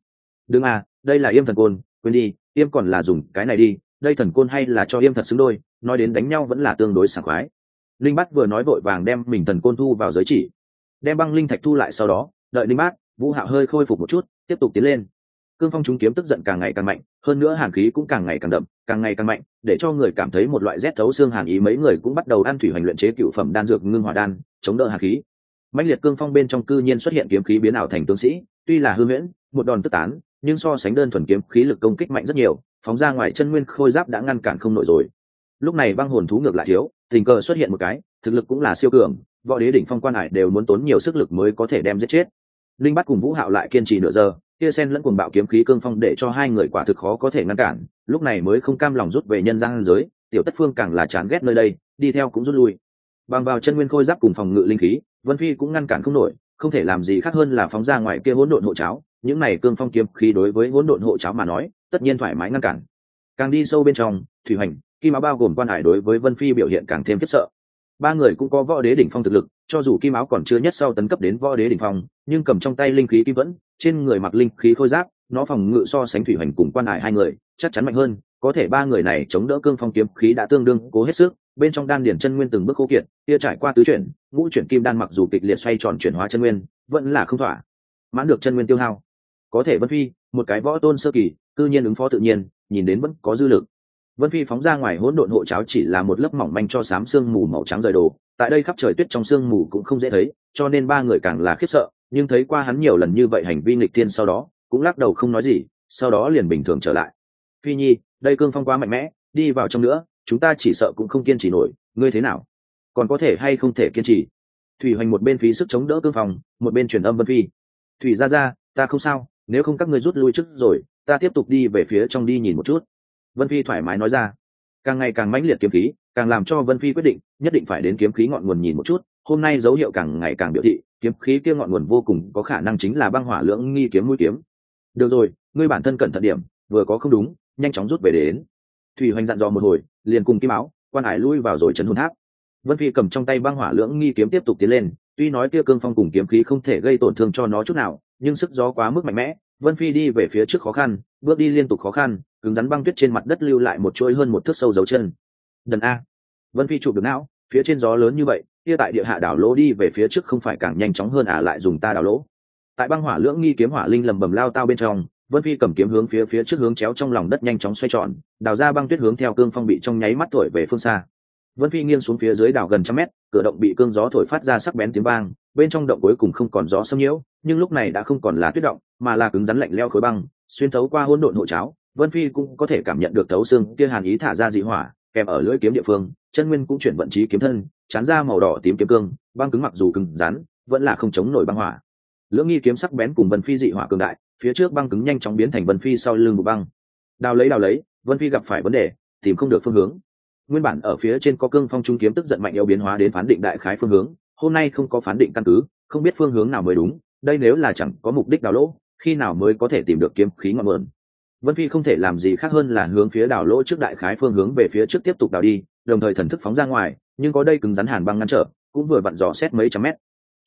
đừng à, đây là yêm thần côn, quên đi, yêm còn là dùng cái này đi, đây thần côn hay là cho yêm thật xứng đôi, nói đến đánh nhau vẫn là tương đối sảng khoái. Linh Bát vừa nói vội vàng đem mình thần côn thu vào giới chỉ, đem băng linh thạch thu lại, sau đó đợi Linh Bát, Vũ Hạo hơi khôi phục một chút, tiếp tục tiến lên. Cương phong chúng kiếm tức giận càng ngày càng mạnh, hơn nữa hàn khí cũng càng ngày càng đậm, càng ngày càng mạnh, để cho người cảm thấy một loại rét thấu xương hàn ý. Mấy người cũng bắt đầu ăn thủy hoành luyện chế cựu phẩm đan dược ngưng hỏa đan, chống đỡ hàn khí. Mãnh liệt cương phong bên trong cư nhiên xuất hiện kiếm khí biến ảo thành tướng sĩ, tuy là hư huyễn, một đòn tức tán, nhưng so sánh đơn thuần kiếm khí lực công kích mạnh rất nhiều, phóng ra ngoài chân nguyên khôi giáp đã ngăn cản không nổi rồi. Lúc này băng hồn thú ngược lại thiếu, tình cờ xuất hiện một cái, thực lực cũng là siêu cường, võ đế đỉnh phong quan hải đều muốn tốn nhiều sức lực mới có thể đem giết chết. Linh Bát cùng Vũ Hạo lại kiên trì nửa giờ, kia sen lẫn cuồng bạo kiếm khí cương phong để cho hai người quả thực khó có thể ngăn cản, lúc này mới không cam lòng rút về nhân gian giới. Tiểu Tất Phương càng là chán ghét nơi đây, đi theo cũng rút lui. Bằng vào chân nguyên khôi giáp cùng phòng ngự linh khí, Vân Phi cũng ngăn cản không nổi, không thể làm gì khác hơn là phóng ra ngoài kia hỗn độn hộ cháo. Những này cương phong kiếm khí đối với hỗn độn hộ cháo mà nói, tất nhiên thoải mái ngăn cản. Càng đi sâu bên trong, Thủy Hành, Kim Áo bao gồm quan hải đối với Vân Phi biểu hiện càng thêm khiếp sợ. Ba người cũng có võ đế đỉnh phong thực lực, cho dù Kim Áo còn chưa nhất sau tấn cấp đến võ đế đỉnh phong, nhưng cầm trong tay linh khí kim vẫn, trên người mặc linh khí khôi giáp, nó phòng ngự so sánh Thủy Hành cùng quan hải hai người chắc chắn mạnh hơn. Có thể ba người này chống đỡ cương phong kiếm khí đã tương đương cố hết sức, bên trong đan điển chân nguyên từng bước khô kiệt, kia trải qua tứ chuyển, ngũ chuyển kim đan mặc dù kịch liệt xoay tròn chuyển hóa chân nguyên, vẫn là không thỏa mãn được chân nguyên tiêu hao. Có thể Vân Phi, một cái võ tôn sơ kỳ, tự nhiên ứng phó tự nhiên, nhìn đến vẫn có dư lực. Vân Phi phóng ra ngoài hỗn độn hộ cháo chỉ là một lớp mỏng manh cho xám sương mù màu trắng rời đồ, tại đây khắp trời tuyết trong sương mù cũng không dễ thấy, cho nên ba người càng là khiếp sợ, nhưng thấy qua hắn nhiều lần như vậy hành vi nghịch thiên sau đó, cũng lắc đầu không nói gì, sau đó liền bình thường trở lại. Phi Nhi, đây cương phong quá mạnh mẽ, đi vào trong nữa, chúng ta chỉ sợ cũng không kiên trì nổi, ngươi thế nào? Còn có thể hay không thể kiên trì? Thủy Hoành một bên phí sức chống đỡ cương phong, một bên truyền âm Vân Phi. Thủy gia, ta không sao, nếu không các ngươi rút lui trước rồi, ta tiếp tục đi về phía trong đi nhìn một chút. Vân Phi thoải mái nói ra. Càng ngày càng mãnh liệt kiếm khí, càng làm cho Vân Phi quyết định, nhất định phải đến kiếm khí ngọn nguồn nhìn một chút. Hôm nay dấu hiệu càng ngày càng biểu thị, kiếm khí kia ngọn nguồn vô cùng có khả năng chính là băng hỏa lưỡng nghi kiếm mũi kiếm. Được rồi, ngươi bản thân cẩn thận điểm, vừa có không đúng, nhanh chóng rút về đến. Thủy Hoành dặn dò một hồi, liền cùng Kim Áo, quan hải lui vào rồi trấn hồn tháp. Vân Phi cầm trong tay băng hỏa lưỡng nghi kiếm tiếp tục tiến lên, tuy nói kia cương phong cùng kiếm khí không thể gây tổn thương cho nó chút nào, nhưng sức gió quá mức mạnh mẽ, Vân Phi đi về phía trước khó khăn, bước đi liên tục khó khăn, cứng rắn băng tuyết trên mặt đất lưu lại một chuỗi hơn một thước sâu dấu chân. Đần a! Vân Phi chụp được não, phía trên gió lớn như vậy, kia tại địa hạ đảo lỗ đi về phía trước không phải càng nhanh chóng hơn à, lại dùng ta đảo lỗ. Tại băng hỏa lưỡng nghi kiếm hỏa linh lầm bầm lao tao bên trong, Vân Phi cầm kiếm hướng phía trước hướng chéo trong lòng đất nhanh chóng xoay tròn, đào ra băng tuyết hướng theo cương phong bị trong nháy mắt thổi về phương xa. Vân Phi nghiêng xuống phía dưới đảo gần trăm mét, cửa động bị cương gió thổi phát ra sắc bén tiếng vang, bên trong động cuối cùng không còn gió xâm nhiễu, nhưng lúc này đã không còn là tuyết động, mà là cứng rắn lạnh lẽo khối băng, xuyên thấu qua hỗn độn hộ cháo, Vân Phi cũng có thể cảm nhận được thấu xương kia hàn ý thả ra dị hỏa, kèm ở lưỡi kiếm địa phương, chân nguyên cũng chuyển vận chí kiếm thân, chán ra màu đỏ tím kiếm cương, băng cứng mặc dù cứng rắn, vẫn là không chống nổi băng hỏa. Lưỡng nghi kiếm sắc bén cùng Vân Phi dị hỏa cường đại, phía trước băng cứng nhanh chóng biến thành Vân Phi sau lưng một băng. Đào lấy, Vân Phi gặp phải vấn đề, tìm không được phương hướng. Nguyên bản ở phía trên có cương phong trung kiếm tức giận mạnh yếu biến hóa đến phán định đại khái phương hướng, hôm nay không có phán định căn cứ, không biết phương hướng nào mới đúng, đây nếu là chẳng có mục đích đào lỗ, khi nào mới có thể tìm được kiếm khí ngọn nguồn. Vân Phi không thể làm gì khác hơn là hướng phía đào lỗ trước đại khái phương hướng về phía trước tiếp tục đào đi, đồng thời thần thức phóng ra ngoài, nhưng có đây cứng rắn hàn băng ngăn trở, cũng vừa vặn dò xét mấy trăm mét.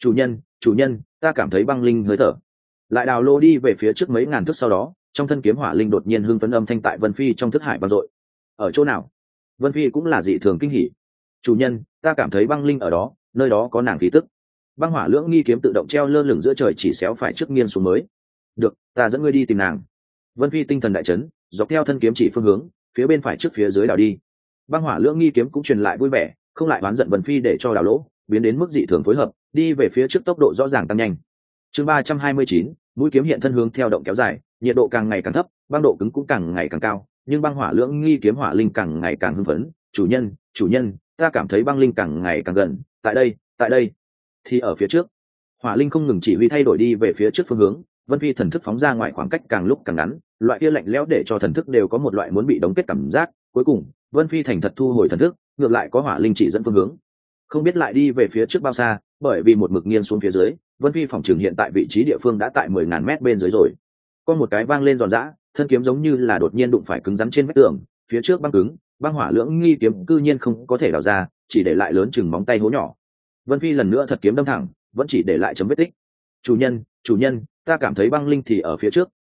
Chủ nhân, ta cảm thấy băng linh hơi thở. Lại đào lỗ đi về phía trước mấy ngàn thước sau đó, trong thân kiếm hỏa linh đột nhiên hưng phấn âm thanh tại Vân Phi trong thức hải vang dội. Ở chỗ nào? Vân Phi cũng là dị thường kinh hỉ. Chủ nhân, ta cảm thấy băng linh ở đó, nơi đó có nàng khí tức. Băng hỏa lưỡng nghi kiếm tự động treo lơ lửng giữa trời, chỉ xéo phải trước nghiêng xuống mới. Được, ta dẫn ngươi đi tìm nàng. Vân Phi tinh thần đại chấn, dọc theo thân kiếm chỉ phương hướng, phía bên phải trước phía dưới đảo đi. Băng hỏa lưỡng nghi kiếm cũng truyền lại vui vẻ, không lại oán giận Vân Phi để cho đảo lỗ, biến đến mức dị thường phối hợp, đi về phía trước tốc độ rõ ràng tăng nhanh. Chương 329, mũi kiếm hiện thân hướng theo động kéo dài, nhiệt độ càng ngày càng thấp, băng độ cứng cũng càng ngày càng cao, nhưng băng hỏa lưỡng nghi kiếm hỏa linh càng ngày càng hưng phấn. Chủ nhân, ta cảm thấy băng linh càng ngày càng gần, tại đây, thì ở phía trước. Hỏa linh không ngừng chỉ huy thay đổi đi về phía trước phương hướng, Vân Phi thần thức phóng ra ngoài khoảng cách càng lúc càng ngắn, loại kia lạnh lẽo để cho thần thức đều có một loại muốn bị đóng kết cảm giác. Cuối cùng, Vân Phi thành thật thu hồi thần thức, ngược lại có hỏa linh chỉ dẫn phương hướng. Không biết lại đi về phía trước bao xa, bởi vì một mực nghiêng xuống phía dưới, Vân Phi phòng trường hiện tại vị trí địa phương đã tại 10.000 mét bên dưới rồi. Có một cái vang lên giòn giã, thân kiếm giống như là đột nhiên đụng phải cứng rắn trên vách tường, phía trước băng cứng, băng hỏa lưỡng nghi kiếm cư nhiên không có thể đào ra, chỉ để lại lớn chừng móng tay hố nhỏ. Vân Phi lần nữa thật kiếm đâm thẳng, vẫn chỉ để lại chấm vết tích. Chủ nhân, ta cảm thấy băng linh thì ở phía trước,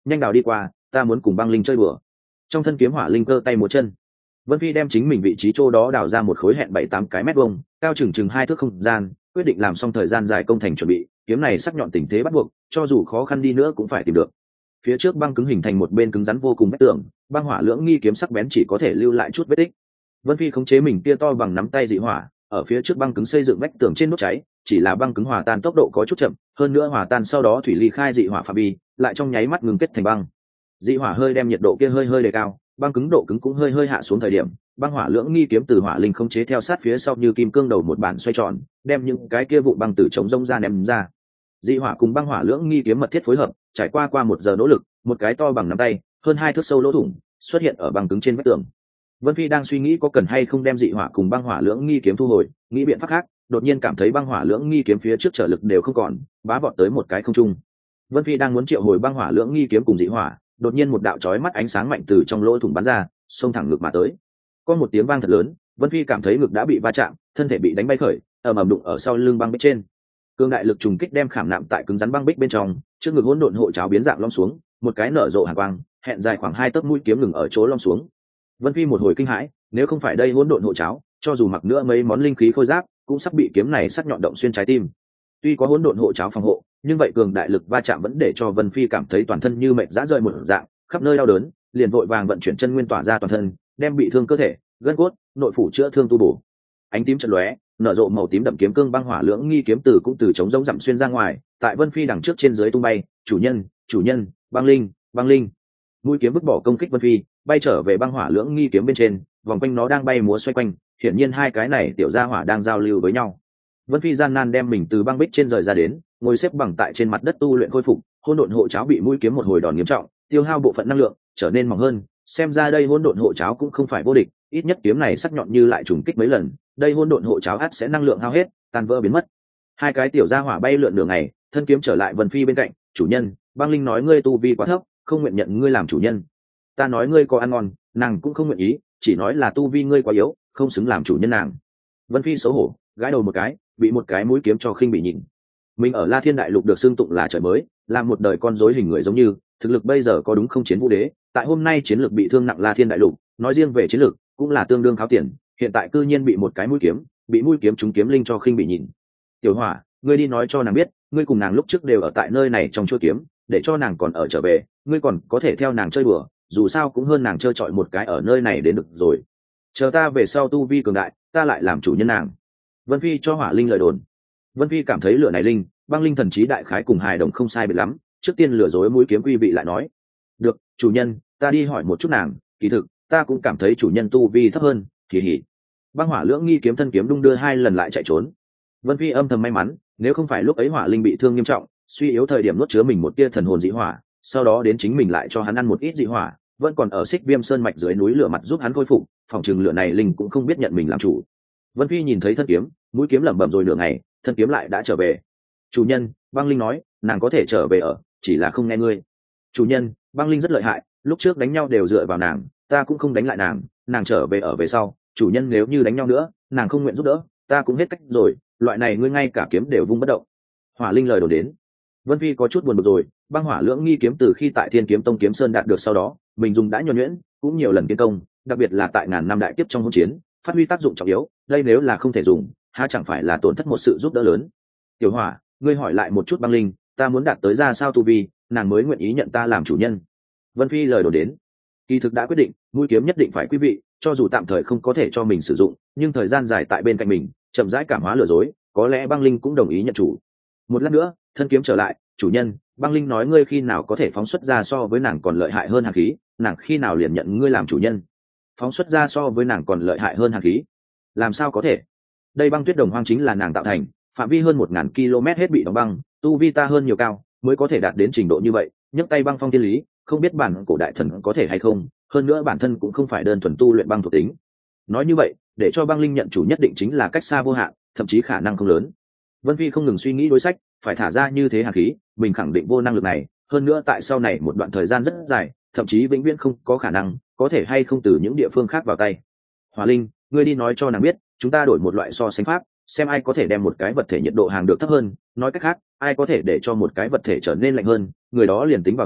nhanh đào đi qua, ta muốn cùng băng linh chơi bừa. Trong thân kiếm hỏa linh cơ tay múa chân, Vân Phi đem chính mình vị trí chỗ đó đào ra một khối hẹn 7-8 cái mét vuông, cao chừng 2 thước không gian, quyết định làm xong thời gian dài công thành chuẩn bị, kiếm này sắc nhọn tình thế bắt buộc, cho dù khó khăn đi nữa cũng phải tìm được. Phía trước băng cứng hình thành một bên cứng rắn vô cùng vách tường, băng hỏa lưỡng nghi kiếm sắc bén chỉ có thể lưu lại chút vết tích. Vân Phi khống chế mình kia to bằng nắm tay dị hỏa, ở phía trước băng cứng xây dựng vách tường trên đốt cháy, chỉ là băng cứng hòa tan tốc độ có chút chậm, hơn nữa hòa tan sau đó thủy ly khai dị hỏa phạm vi, lại trong nháy mắt ngừng kết thành băng. Dị hỏa hơi đem nhiệt độ kia hơi đề cao, băng cứng độ cứng cũng hơi hạ xuống thời điểm, băng hỏa lưỡng nghi kiếm từ hỏa linh khống chế theo sát phía sau như kim cương đầu một bản xoay tròn, đem những cái kia vụ băng từ chống rông ra ném ra. Dị hỏa cùng băng hỏa lưỡng nghi kiếm mật thiết phối hợp, trải qua 1 giờ nỗ lực, một cái to bằng nắm tay, hơn 2 thước sâu lỗ thủng xuất hiện ở băng cứng trên vách tường. Vân Phi đang suy nghĩ có cần hay không đem dị hỏa cùng băng hỏa lưỡng nghi kiếm thu hồi, nghĩ biện pháp khác, đột nhiên cảm thấy băng hỏa lưỡng nghi kiếm phía trước trở lực đều không còn, bá vọt tới một cái không trung. Vân Phi đang muốn triệu hồi băng hỏa lưỡng nghi kiếm cùng dị hỏa, đột nhiên một đạo chói mắt ánh sáng mạnh từ trong lỗ thủng bắn ra, xông thẳng ngực mà tới. Có một tiếng vang thật lớn, Vân Phi cảm thấy ngực đã bị va chạm, thân thể bị đánh bay khởi, ầm đụng ở sau lưng băng bích trên. Cương đại lực trùng kích đem khảm nạm tại cứng rắn băng bích bên trong, trước ngực hỗn độn hộ cháo biến dạng lõm xuống, một cái nở rộ hàn quang, hẹn dài khoảng 2 tấc mũi kiếm ngừng ở chỗ lõm xuống. Vân Phi một hồi kinh hãi, nếu không phải đây hỗn độn hộ cháo, cho dù mặc nữa mấy món linh khí khôi giáp, cũng sắp bị kiếm này sắc nhọn động xuyên trái tim. Tuy có hỗn độn hộ cháo phòng hộ, nhưng vậy cường đại lực va chạm vẫn để cho Vân Phi cảm thấy toàn thân như mệt rã rời một dạng, khắp nơi đau đớn, liền vội vàng vận chuyển chân nguyên tỏa ra toàn thân, đem bị thương cơ thể, gân cốt, nội phủ chữa thương tu bổ. Ánh tím chợt lóe, nở rộ màu tím đậm kiếm cương băng hỏa lưỡng nghi kiếm cũng từ chống giống dặm xuyên ra ngoài, tại Vân Phi đằng trước trên dưới tung bay, chủ nhân, băng linh. Mũi kiếm vứt bỏ công kích Vân Phi, bay trở về băng hỏa lưỡng nghi kiếm bên trên, vòng quanh nó đang bay múa xoay quanh, hiển nhiên hai cái này tiểu gia hỏa đang giao lưu với nhau. Vân Phi gian nan đem mình từ băng bích trên rời ra đến, ngồi xếp bằng tại trên mặt đất tu luyện khôi phục, hỗn độn hộ cháo bị mũi kiếm một hồi đòn nghiêm trọng, tiêu hao bộ phận năng lượng, trở nên mỏng hơn, xem ra đây hỗn độn hộ cháo cũng không phải vô địch, ít nhất kiếm này sắc nhọn như lại trùng kích mấy lần, đây hỗn độn hộ cháo ắt sẽ năng lượng hao hết, tan vỡ biến mất. Hai cái tiểu gia hỏa bay lượn đường này, thân kiếm trở lại Vân Phi bên cạnh, chủ nhân, băng linh nói ngươi tu vi quá thấp, không nguyện nhận ngươi làm chủ nhân. Ta nói ngươi có ăn ngon, nàng cũng không nguyện ý, chỉ nói là tu vi ngươi quá yếu, không xứng làm chủ nhân nàng. Vân Phi xấu hổ, gãi đầu một cái, bị một cái mũi kiếm cho khinh bị nhìn. Mình ở La Thiên Đại Lục được xưng tụng là trời mới, làm một đời con rối hình người giống như, thực lực bây giờ có đúng không chiến vũ đế, tại hôm nay chiến lược bị thương nặng La Thiên Đại Lục, nói riêng về chiến lược cũng là tương đương kháo tiền, hiện tại cư nhiên bị một cái mũi kiếm, bị mũi kiếm trúng kiếm linh cho khinh bị nhìn. Tiểu Hỏa, ngươi đi nói cho nàng biết, ngươi cùng nàng lúc trước đều ở tại nơi này trong chuôi kiếm, để cho nàng còn ở trở về, ngươi còn có thể theo nàng chơi đùa, dù sao cũng hơn nàng chơi chọi một cái ở nơi này đến được rồi. Chờ ta về sau tu vi cường đại, ta lại làm chủ nhân nàng. Vân Phi cho Hỏa Linh lời đồn. Vân Phi cảm thấy lửa này linh, băng linh thần trí đại khái cùng hài đồng không sai biệt lắm, trước tiên lừa dối mũi kiếm quy vị lại nói, được, chủ nhân, ta đi hỏi một chút nàng, kỳ thực ta cũng cảm thấy chủ nhân tu vi thấp hơn, kỳ hỉ. Băng hỏa lưỡng nghi kiếm thân kiếm đung đưa 2 lần lại chạy trốn. Vân Phi âm thầm may mắn, nếu không phải lúc ấy hỏa linh bị thương nghiêm trọng, suy yếu thời điểm nuốt chứa mình một tia thần hồn dị hỏa, sau đó đến chính mình lại cho hắn ăn một ít dị hỏa, vẫn còn ở Xích Viêm Sơn mạch dưới núi lửa mặt giúp hắn khôi phục, phòng trường lửa này linh cũng không biết nhận mình làm chủ. Vân Phi nhìn thấy thân kiếm, mũi kiếm lẩm bẩm rồi nửa ngày, thân kiếm lại đã trở về. Chủ nhân, băng linh nói, nàng có thể trở về ở, chỉ là không nghe ngươi. Chủ nhân, băng linh rất lợi hại, lúc trước đánh nhau đều dựa vào nàng, ta cũng không đánh lại nàng, nàng trở về ở về sau, chủ nhân nếu như đánh nhau nữa, nàng không nguyện giúp đỡ, ta cũng hết cách rồi, loại này ngươi ngay cả kiếm đều vung bất động. Hỏa linh lời đổ đến. Vân Phi có chút buồn bực rồi, băng hỏa lưỡng nghi kiếm từ khi tại Thiên Kiếm Tông Kiếm Sơn đạt được sau đó, mình dùng đã nhuần nhuyễn, cũng nhiều lần kiến công, đặc biệt là tại ngàn năm đại kiếp trong hỗn chiến, phát huy tác dụng trọng yếu, đây nếu là không thể dùng, há chẳng phải là tổn thất một sự giúp đỡ lớn. Tiểu Hỏa, ngươi hỏi lại một chút băng linh, ta muốn đạt tới ra sao tu vi, nàng mới nguyện ý nhận ta làm chủ nhân. Vân Phi lời đổ đến. Kỳ thực đã quyết định, mũi kiếm nhất định phải quý vị, cho dù tạm thời không có thể cho mình sử dụng, nhưng thời gian dài tại bên cạnh mình, chậm rãi cảm hóa lừa dối, có lẽ băng linh cũng đồng ý nhận chủ. Một lát nữa, thân kiếm trở lại, chủ nhân, băng linh nói ngươi khi nào có thể phóng xuất ra so với nàng còn lợi hại hơn hàn khí, nàng khi nào liền nhận ngươi làm chủ nhân. Phóng xuất ra so với nàng còn lợi hại hơn hàn khí, làm sao có thể? Đây băng tuyết đồng hoang chính là nàng tạo thành, phạm vi hơn 1000 km hết bị đóng băng, tu vi ta hơn nhiều cao, mới có thể đạt đến trình độ như vậy, nhấc tay băng phong thiên lý, không biết bản cổ đại thần có thể hay không, hơn nữa bản thân cũng không phải đơn thuần tu luyện băng thuộc tính. Nói như vậy, để cho băng linh nhận chủ nhất định chính là cách xa vô hạn, thậm chí khả năng không lớn. Vân Phi không ngừng suy nghĩ đối sách, phải thả ra như thế hàn khí, mình khẳng định vô năng lực này, hơn nữa tại sau này một đoạn thời gian rất dài, thậm chí vĩnh viễn không có khả năng, có thể hay không từ những địa phương khác vào tay. Hỏa Linh, ngươi đi nói cho nàng biết, chúng ta đổi một loại so sánh pháp, xem ai có thể đem một cái vật thể nhiệt độ hàng được thấp hơn, nói cách khác, ai có thể để cho một cái vật thể trở nên lạnh hơn, người đó liền tính vào thắng,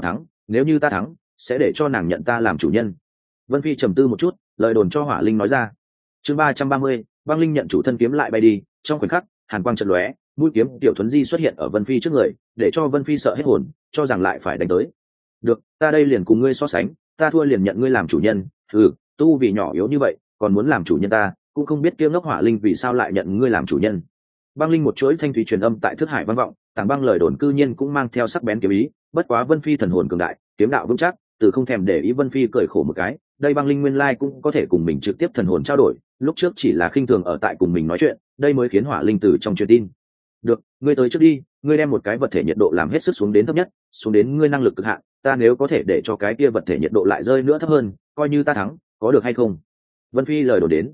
nếu như ta thắng sẽ để cho nàng nhận ta làm chủ nhân. Vân Phi trầm tư một chút, lời đồn cho Hỏa Linh nói ra. Chương 330, băng linh nhận chủ thân kiếm lại bay đi, trong khoảnh khắc hàn quang chợt lóe, mũi kiếm tiểu thuấn di xuất hiện ở Vân Phi trước người, để cho Vân Phi sợ hết hồn, cho rằng lại phải đánh tới. Được, ta đây liền cùng ngươi so sánh, ta thua liền nhận ngươi làm chủ nhân. Tu vì nhỏ yếu như vậy còn muốn làm chủ nhân ta, cũng không biết kia ngốc Hỏa Linh vì sao lại nhận ngươi làm chủ nhân. Băng linh một chuỗi thanh thúy truyền âm tại thức hải vang vọng, tảng băng lời đồn cư nhiên cũng mang theo sắc bén kiếm ý. Bất quá Vân Phi thần hồn cường đại, kiếm đạo vững chắc, từ không thèm để ý. Vân Phi cười khổ một cái, đây băng linh nguyên lai cũng có thể cùng mình trực tiếp thần hồn trao đổi, lúc trước chỉ là khinh thường ở tại cùng mình nói chuyện, đây mới khiến Hỏa Linh từ trong truyền tin. Được, ngươi tới trước đi, ngươi đem một cái vật thể nhiệt độ làm hết sức xuống đến thấp nhất, xuống đến ngươi năng lực cực hạn, ta nếu có thể để cho cái kia vật thể nhiệt độ lại rơi nữa thấp hơn, coi như ta thắng, có được hay không? Vân Phi lời đồn đến.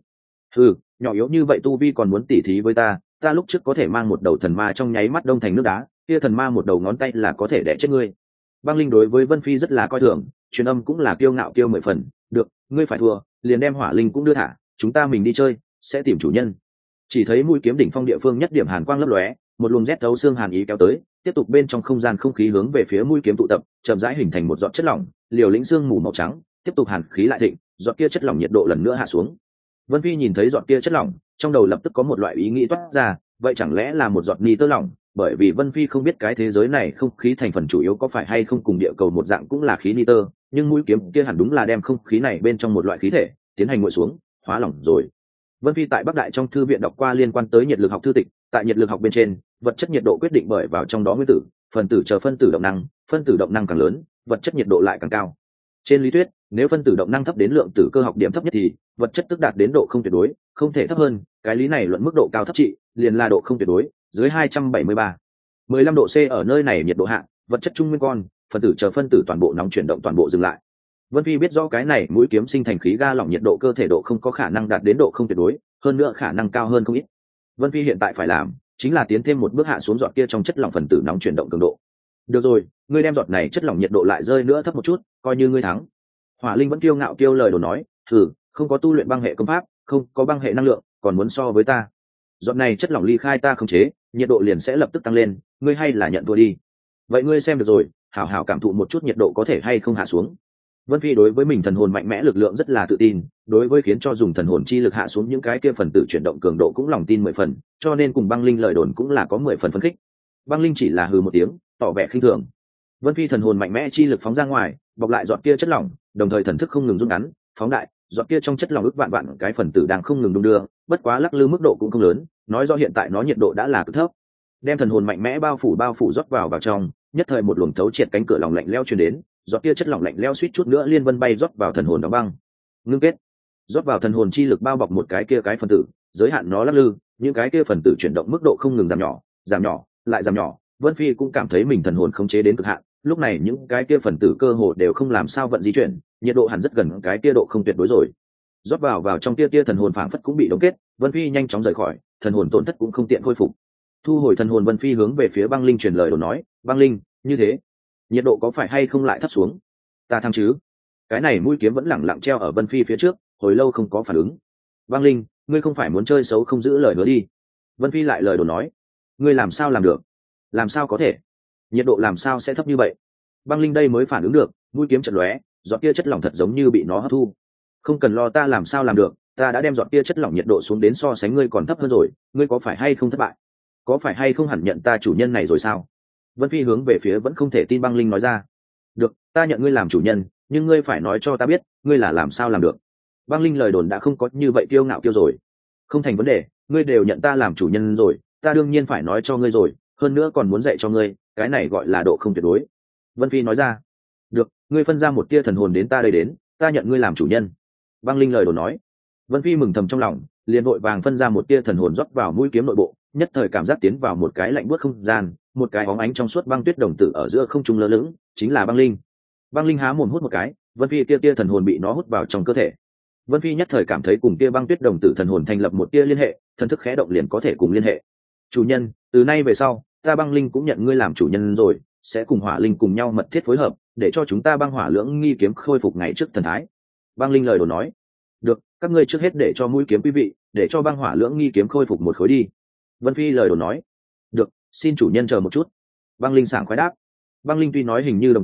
Nhỏ yếu như vậy tu vi còn muốn tỉ thí với ta lúc trước có thể mang một đầu thần ma trong nháy mắt đông thành nước đá, kia thần ma một đầu ngón tay là có thể đẻ chết ngươi. Băng linh đối với Vân Phi rất là coi thường, truyền âm cũng là kiêu ngạo kiêu 10 phần. Được, ngươi phải thua, liền đem Hỏa Linh cũng đưa thả, chúng ta mình đi chơi, sẽ tìm chủ nhân. Chỉ thấy mũi kiếm đỉnh phong địa phương nhất điểm hàn quang lấp lóe, một luồng rét thấu xương hàn ý kéo tới, tiếp tục bên trong không gian không khí hướng về phía mũi kiếm tụ tập, chậm rãi hình thành một giọt chất lỏng, liều lĩnh xương mù màu trắng, tiếp tục hàn khí lại thịnh, giọt kia chất lỏng nhiệt độ lần nữa hạ xuống. Vân Phi nhìn thấy giọt kia chất lỏng, trong đầu lập tức có một loại ý nghĩ toát ra, vậy chẳng lẽ là một giọt nitơ lỏng? Bởi vì Vân Phi không biết cái thế giới này không khí thành phần chủ yếu có phải hay không cùng địa cầu một dạng cũng là khí nitơ, nhưng mũi kiếm kia hẳn đúng là đem không khí này bên trong một loại khí thể tiến hành nguội xuống, hóa lỏng rồi. Vân Phi tại Bắc Đại trong thư viện đọc qua liên quan tới nhiệt lực học thư tịch, tại nhiệt lực học bên trên, vật chất nhiệt độ quyết định bởi vào trong đó nguyên tử, phần tử chờ phân tử động năng càng lớn, vật chất nhiệt độ lại càng cao. Trên lý thuyết, nếu phân tử động năng thấp đến lượng tử cơ học điểm thấp nhất thì vật chất tức đạt đến độ không tuyệt đối, không thể thấp hơn, cái lý này luận mức độ cao thấp trị, liền là độ không tuyệt đối, dưới 273. 15 độ C ở nơi này nhiệt độ hạ, vật chất trung nguyên con, phần tử chờ phân tử toàn bộ nóng chuyển động toàn bộ dừng lại. Vân Phi biết rõ cái này mũi kiếm sinh thành khí ga lỏng nhiệt độ cơ thể độ không có khả năng đạt đến độ không tuyệt đối, hơn nữa khả năng cao hơn không ít. Vân Phi hiện tại phải làm chính là tiến thêm một bước hạ xuống giọt kia trong chất lỏng phần tử nóng chuyển động cường độ. Được rồi, ngươi đem giọt này chất lỏng nhiệt độ lại rơi nữa thấp một chút, coi như ngươi thắng. Hỏa Linh vẫn kiêu ngạo kiêu lời đồn nói, không có tu luyện băng hệ công pháp, không có băng hệ năng lượng, còn muốn so với ta. Giọt này chất lỏng ly khai ta không chế, nhiệt độ liền sẽ lập tức tăng lên, ngươi hay là nhận thua đi. Vậy ngươi xem được rồi, hảo hảo cảm thụ một chút nhiệt độ có thể hay không hạ xuống. Vân Phi đối với mình thần hồn mạnh mẽ lực lượng rất là tự tin, đối với khiến cho dùng thần hồn chi lực hạ xuống những cái kia phần tử chuyển động cường độ cũng lòng tin 10 phần, cho nên cùng băng linh lời đồn cũng là có 10 phần phấn khích. Băng linh chỉ là hừ một tiếng, tỏ vẻ khinh thường. Vân Phi thần hồn mạnh mẽ chi lực phóng ra ngoài, bọc lại giọt kia chất lỏng, đồng thời thần thức không ngừng rút ngắn, phóng đại, giọt kia trong chất lỏng ức vạn vạn cái phần tử đang không ngừng đung đưa, bất quá lắc lư mức độ cũng không lớn, nói rõ hiện tại nó nhiệt độ đã là cực thấp. Đem thần hồn mạnh mẽ bao phủ rót vào trong, nhất thời một luồng thấu triệt cánh cửa lòng lạnh lẽo truyền đến, giọt kia chất lỏng lạnh lẽo suýt chút nữa liên vân bay rót vào thần hồn đóng băng. Ngưng kết, rót vào thần hồn chi lực bao bọc một cái kia cái phần tử, giới hạn nó lắc lư, những cái kia phần tử chuyển động mức độ không ngừng giảm nhỏ, lại giảm nhỏ. Vân Phi cũng cảm thấy mình thần hồn khống chế đến cực hạn, lúc này những cái kia phần tử cơ hồ đều không làm sao vận di chuyển, nhiệt độ hẳn rất gần cái kia độ không tuyệt đối rồi. Rót vào trong kia thần hồn phảng phất cũng bị đóng kết, Vân Phi nhanh chóng rời khỏi, thần hồn tổn thất cũng không tiện khôi phục. Thu hồi thần hồn, Vân Phi hướng về phía băng linh truyền lời đồn nói, băng linh, như thế nhiệt độ có phải hay không lại thấp xuống? Ta thắng chứ? Cái này mũi kiếm vẫn lẳng lặng treo ở Vân Phi phía trước, hồi lâu không có phản ứng. Băng linh, ngươi không phải muốn chơi xấu không giữ lời hứa đi? Vân Phi lại lời đồn nói, ngươi làm sao làm được? Làm sao có thể? Nhiệt độ làm sao sẽ thấp như vậy? Băng linh đây mới phản ứng được, mũi kiếm chật lóe, giọt kia chất lỏng thật giống như bị nó hấp thu. Không cần lo, ta làm sao làm được, ta đã đem giọt kia chất lỏng nhiệt độ xuống đến so sánh ngươi còn thấp hơn rồi, ngươi có phải hay không thất bại? Có phải hay không hẳn nhận ta chủ nhân này rồi sao? Vân Phi hướng về phía vẫn không thể tin băng linh nói ra. Được, ta nhận ngươi làm chủ nhân, nhưng ngươi phải nói cho ta biết, ngươi là làm sao làm được. Băng linh lời đồn đã không có như vậy kiêu ngạo kiêu rồi. Không thành vấn đề, ngươi đều nhận ta làm chủ nhân rồi, ta đương nhiên phải nói cho ngươi rồi, hơn nữa còn muốn dạy cho ngươi, cái này gọi là độ không tuyệt đối. Vân Phi nói ra. Được, ngươi phân ra một tia thần hồn đến ta đây đến, ta nhận ngươi làm chủ nhân. Băng linh lời đồn nói. Vân Phi mừng thầm trong lòng, liền vội vàng phân ra một tia thần hồn rót vào mũi kiếm nội bộ, nhất thời cảm giác tiến vào một cái lạnh buốt không gian, một cái óng ánh trong suốt băng tuyết đồng tử ở giữa không trung lơ lửng, chính là băng linh. Băng linh há mồm hút một cái, Vân Phi tia thần hồn bị nó hút vào trong cơ thể. Vân Phi nhất thời cảm thấy cùng tia băng tuyết đồng tử thần hồn thành lập một tia liên hệ, thần thức khẽ động liền có thể cùng liên hệ. Chủ nhân, từ nay về sau, ta băng linh cũng nhận ngươi làm chủ nhân rồi, sẽ cùng hỏa linh cùng nhau mật thiết phối hợp, để cho chúng ta băng hỏa lưỡng nghi kiếm khôi phục ngày trước thần thái. Băng linh lời đồn nói. Được, các ngươi trước hết để cho mũi kiếm quý vị, để cho băng hỏa lưỡng nghi kiếm khôi phục một khối đi. Vân Phi lời đồn nói. Được, xin chủ nhân chờ một chút. Băng linh sảng khoái đáp. Băng linh tuy nói hình như đồng tử,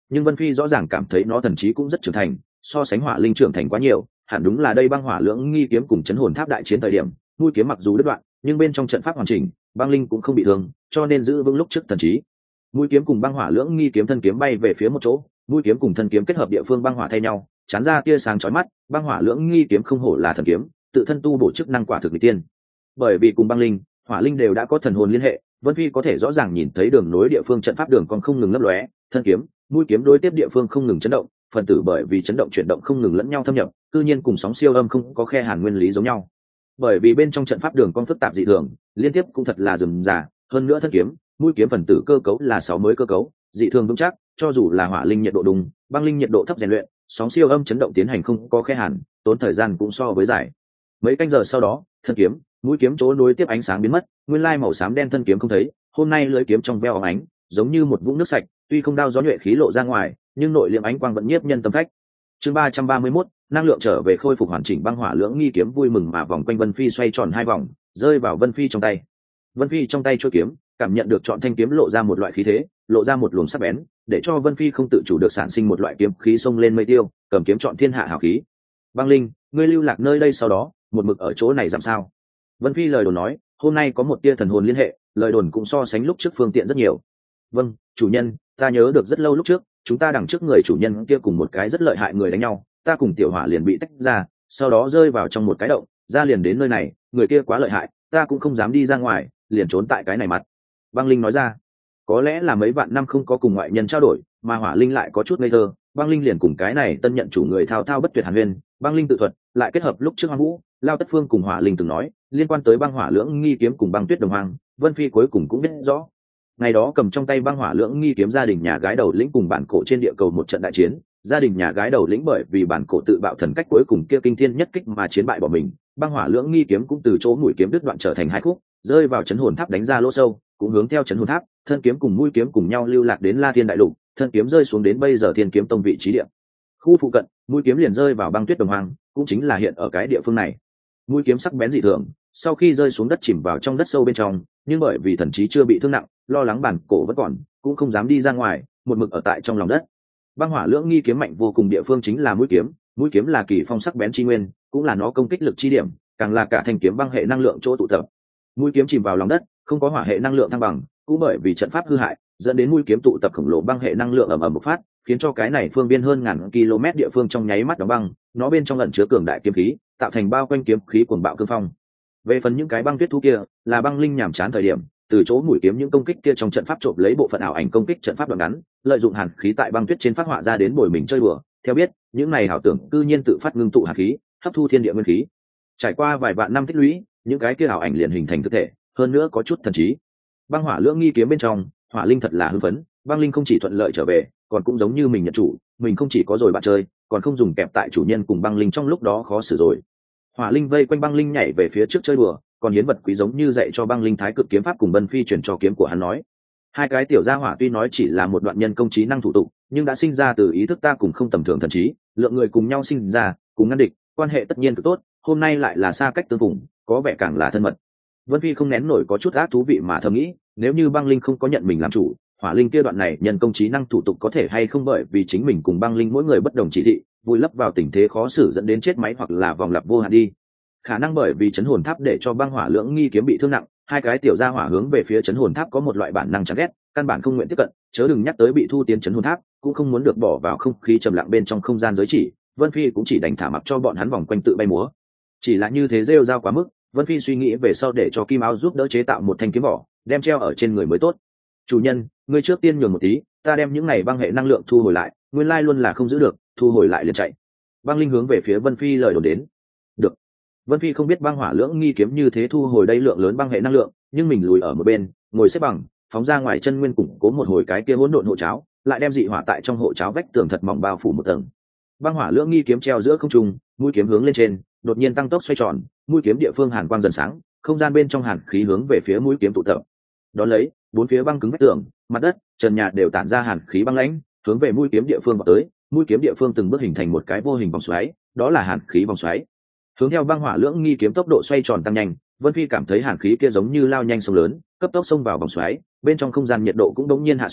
nhưng Vân Phi rõ ràng cảm thấy nó thần trí cũng rất trưởng thành, so sánh hỏa linh trưởng thành quá nhiều. Hẳn đúng là đây băng hỏa lưỡng nghi kiếm cùng chấn hồn tháp đại chiến thời điểm, mũi kiếm mặc dù đứt đoạn, nhưng bên trong trận pháp hoàn chỉnh, băng linh cũng không bị thương, cho nên giữ vững lúc trước thần trí. Mũi kiếm cùng băng hỏa lưỡng nghi kiếm thân kiếm bay về phía một chỗ, mũi kiếm cùng thân kiếm kết hợp địa phương băng hỏa thay nhau, chán ra tia sáng chói mắt. Băng hỏa lưỡng nghi kiếm không hổ là thần kiếm, tự thân tu bổ chức năng quả thực nghịch tiên. Bởi vì cùng băng linh, hỏa linh đều đã có thần hồn liên hệ, Vân Phi có thể rõ ràng nhìn thấy đường nối địa phương trận pháp đường còn không ngừng lấp lóe, thân kiếm, mũi kiếm đối tiếp địa phương không ngừng chấn động, phần tử bởi vì chấn động chuyển động không ngừng lẫn nhau thâm nhập, tự nhiên cùng sóng siêu âm không có khe hàn nguyên lý giống nhau. Bởi vì bên trong trận pháp đường con phức tạp dị thường, liên tiếp cũng thật là rườm rà, hơn nữa thân kiếm, mũi kiếm phần tử cơ cấu là 6 mới cơ cấu, dị thường vững chắc, cho dù là hỏa linh nhiệt độ đùng, băng linh nhiệt độ thấp rèn luyện, sóng siêu âm chấn động tiến hành không có khe hàn, tốn thời gian cũng so với dài. Mấy canh giờ sau đó, thân kiếm, mũi kiếm chỗ nối tiếp ánh sáng biến mất, nguyên lai màu xám đen thân kiếm không thấy, hôm nay lưỡi kiếm trong veo óng ánh, giống như một vũng nước sạch, tuy không đao gió nhuệ khí lộ ra ngoài, nhưng nội liệm ánh quang vẫn nhiếp nhân tâm phách. Chương 331, năng lượng trở về khôi phục hoàn chỉnh. Băng hỏa lưỡng nghi kiếm vui mừng mà vòng quanh Vân Phi xoay tròn 2 vòng, rơi vào Vân Phi trong tay. Vân Phi trong tay chuôi kiếm, cảm nhận được chọn thanh kiếm lộ ra một loại khí thế, lộ ra một luồng sắc bén, để cho Vân Phi không tự chủ được sản sinh một loại kiếm khí xông lên mây tiêu, cầm kiếm chọn thiên hạ hào khí. Băng linh, ngươi lưu lạc nơi đây sau đó, một mực ở chỗ này làm sao? Vân Phi lời đồn nói, hôm nay có một tia thần hồn liên hệ, lời đồn cũng so sánh lúc trước phương tiện rất nhiều. Vâng, chủ nhân, ta nhớ được rất lâu lúc trước, chúng ta đằng trước người chủ nhân kia cùng một cái rất lợi hại người đánh nhau, ta cùng tiểu hỏa liền bị tách ra, sau đó rơi vào trong một cái động, ra liền đến nơi này, người kia quá lợi hại, ta cũng không dám đi ra ngoài, liền trốn tại cái này mặt. Băng linh nói ra, có lẽ là mấy vạn năm không có cùng ngoại nhân trao đổi, mà hỏa linh lại có chút ngây thơ, băng linh liền cùng cái này tân nhận chủ người thao thao bất tuyệt hàn huyên. Băng linh tự thuật lại kết hợp lúc trước Hoang Vũ, Lao Tất Phương cùng hỏa linh từng nói liên quan tới băng hỏa lưỡng nghi kiếm cùng băng tuyết đồng hoàng. Vân Phi cuối cùng cũng biết rõ, ngày đó cầm trong tay băng hỏa lưỡng nghi kiếm gia đình nhà gái đầu lĩnh cùng bản cổ trên địa cầu một trận đại chiến, gia đình nhà gái đầu lĩnh bởi vì bản cổ tự bạo thần cách cuối cùng kia kinh thiên nhất kích mà chiến bại bỏ mình, băng hỏa lưỡng nghi kiếm cũng từ chỗ mũi kiếm đứt đoạn trở thành 2 khúc, rơi vào chấn hồn tháp đánh ra lỗ sâu, cũng hướng theo chấn hồn tháp, thân kiếm cùng mũi kiếm cùng nhau lưu lạc đến La Thiên đại lục, thân kiếm rơi xuống đến bây giờ Thiên Kiếm Tông vị trí địa khu phụ cận, mũi kiếm liền rơi vào băng tuyết đồng hoang, cũng chính là hiện ở cái địa phương này. Mũi kiếm sắc bén dị thường, sau khi rơi xuống đất chìm vào trong đất sâu bên trong, nhưng bởi vì thần trí chưa bị thương nặng, lo lắng bản cổ vẫn còn, cũng không dám đi ra ngoài, một mực ở tại trong lòng đất. Băng hỏa lưỡng nghi kiếm mạnh vô cùng địa phương chính là mũi kiếm là kỳ phong sắc bén chi nguyên, cũng là nó công kích lực chi điểm, càng là cả thanh kiếm băng hệ năng lượng chỗ tụ tập. Mũi kiếm chìm vào lòng đất, không có hỏa hệ năng lượng thăng bằng, cũng bởi vì trận pháp hư hại, dẫn đến mũi kiếm tụ tập khổng lồ băng hệ năng lượng ầm ầm bộc phát, khiến cho cái này phương biên hơn ngàn km địa phương trong nháy mắt đóng băng, nó bên trong ẩn chứa cường đại kiếm khí, tạo thành bao quanh kiếm khí cuồng bạo cương phong. Về phần những cái băng tuyết thú kia, là băng linh nhàm chán thời điểm, từ chỗ mũi kiếm những công kích kia trong trận pháp trộm lấy bộ phận ảo ảnh công kích trận pháp đoạn ngắn, lợi dụng hàn khí tại băng tuyết trên phát họa ra đến bồi mình chơi đùa. Theo biết, những này ảo tưởng cư nhiên tự phát ngưng tụ hàn khí, hấp thu thiên địa nguyên khí. Trải qua vài vạn năm tích lũy, những cái kia ảo ảnh liền hình thành thực thể, hơn nữa có chút thần trí. Băng hỏa lưỡng nghi kiếm bên trong, hỏa linh thật là hưng phấn, băng linh không chỉ thuận lợi trở về, còn cũng giống như mình nhận chủ, mình không chỉ có rồi bạn chơi, còn không dùng kẹp tại chủ nhân cùng băng linh trong lúc đó khó xử rồi. Hỏa linh vây quanh băng linh nhảy về phía trước chơi đùa, còn hiến vật quý giống như dạy cho băng linh thái cực kiếm pháp cùng Vân Phi chuyển cho kiếm của hắn nói. 2 cái tiểu gia hỏa tuy nói chỉ là một đoạn nhân công trí năng thủ tục, nhưng đã sinh ra từ ý thức ta cùng không tầm thường thần trí, lượng người cùng nhau sinh ra, cùng ngăn địch, quan hệ tất nhiên cực tốt, hôm nay lại là xa cách tương phùng, có vẻ càng là thân mật. Vân Phi không nén nổi có chút ác thú vị mà thầm nghĩ, nếu như băng linh không có nhận mình làm chủ, hỏa linh kia đoạn này nhân công trí năng thủ tục có thể hay không bởi vì chính mình cùng băng linh mỗi người bất đồng chỉ thị, vùi lấp vào tình thế khó xử dẫn đến chết máy hoặc là vòng lặp vô hạn đi. Khả năng bởi vì chấn hồn tháp để cho băng hỏa lưỡng nghi kiếm bị thương nặng, 2 cái tiểu gia hỏa hướng về phía chấn hồn tháp có một loại bản năng chán ghét, căn bản không nguyện tiếp cận, chớ đừng nhắc tới bị thu tiến chấn hồn tháp, cũng không muốn được bỏ vào không khí trầm lặng bên trong không gian giới chỉ. Vân Phi cũng chỉ đành thả mặc cho bọn hắn vòng quanh tự bay múa. Chỉ là như thế rêu rao quá mức, Vân Phi suy nghĩ về sau để cho Kim Áo giúp đỡ chế tạo một thanh kiếm vỏ, đem treo ở trên người mới tốt. Chủ nhân, ngươi trước tiên nhường một tí, ta đem những này băng hệ năng lượng thu hồi lại, nguyên lai luôn là không giữ được, thu hồi lại liền chạy. Băng linh hướng về phía Vân Phi lời đồn đến. Được. Vân Phi không biết băng hỏa lưỡng nghi kiếm như thế thu hồi đây lượng lớn băng hệ năng lượng, nhưng mình lùi ở một bên, ngồi xếp bằng, phóng ra ngoài chân nguyên củng cố một hồi cái kia hỗn độn hộ cháo, lại đem dị hỏa tại trong hộ cháo vách tường thật mỏng bao phủ một tầng. Băng hỏa lưỡng nghi kiếm treo giữa không trung, mũi kiếm hướng lên trên, đột nhiên tăng tốc xoay tròn, mũi kiếm địa phương hàn quang dần sáng, không gian bên trong hàn khí hướng về phía mũi kiếm tụ tập. Đón lấy, 4 phía băng cứng vách tường, mặt đất, trần nhà đều tản ra hàn khí băng lãnh, hướng về mũi kiếm địa phương vào tới, mũi kiếm địa phương từng bước hình thành một cái vô hình vòng xoáy, đó là hàn khí vòng xoáy. Hướng theo băng hỏa lưỡng nghi kiếm tốc độ xoay tròn tăng nhanh, Vân Phi cảm thấy hàn khí kia giống như lao nhanh sông lớn, cấp tốc xông vào vòng xoáy, bên trong không gian nhiệt độ cũng đống nhiên hạ xuống,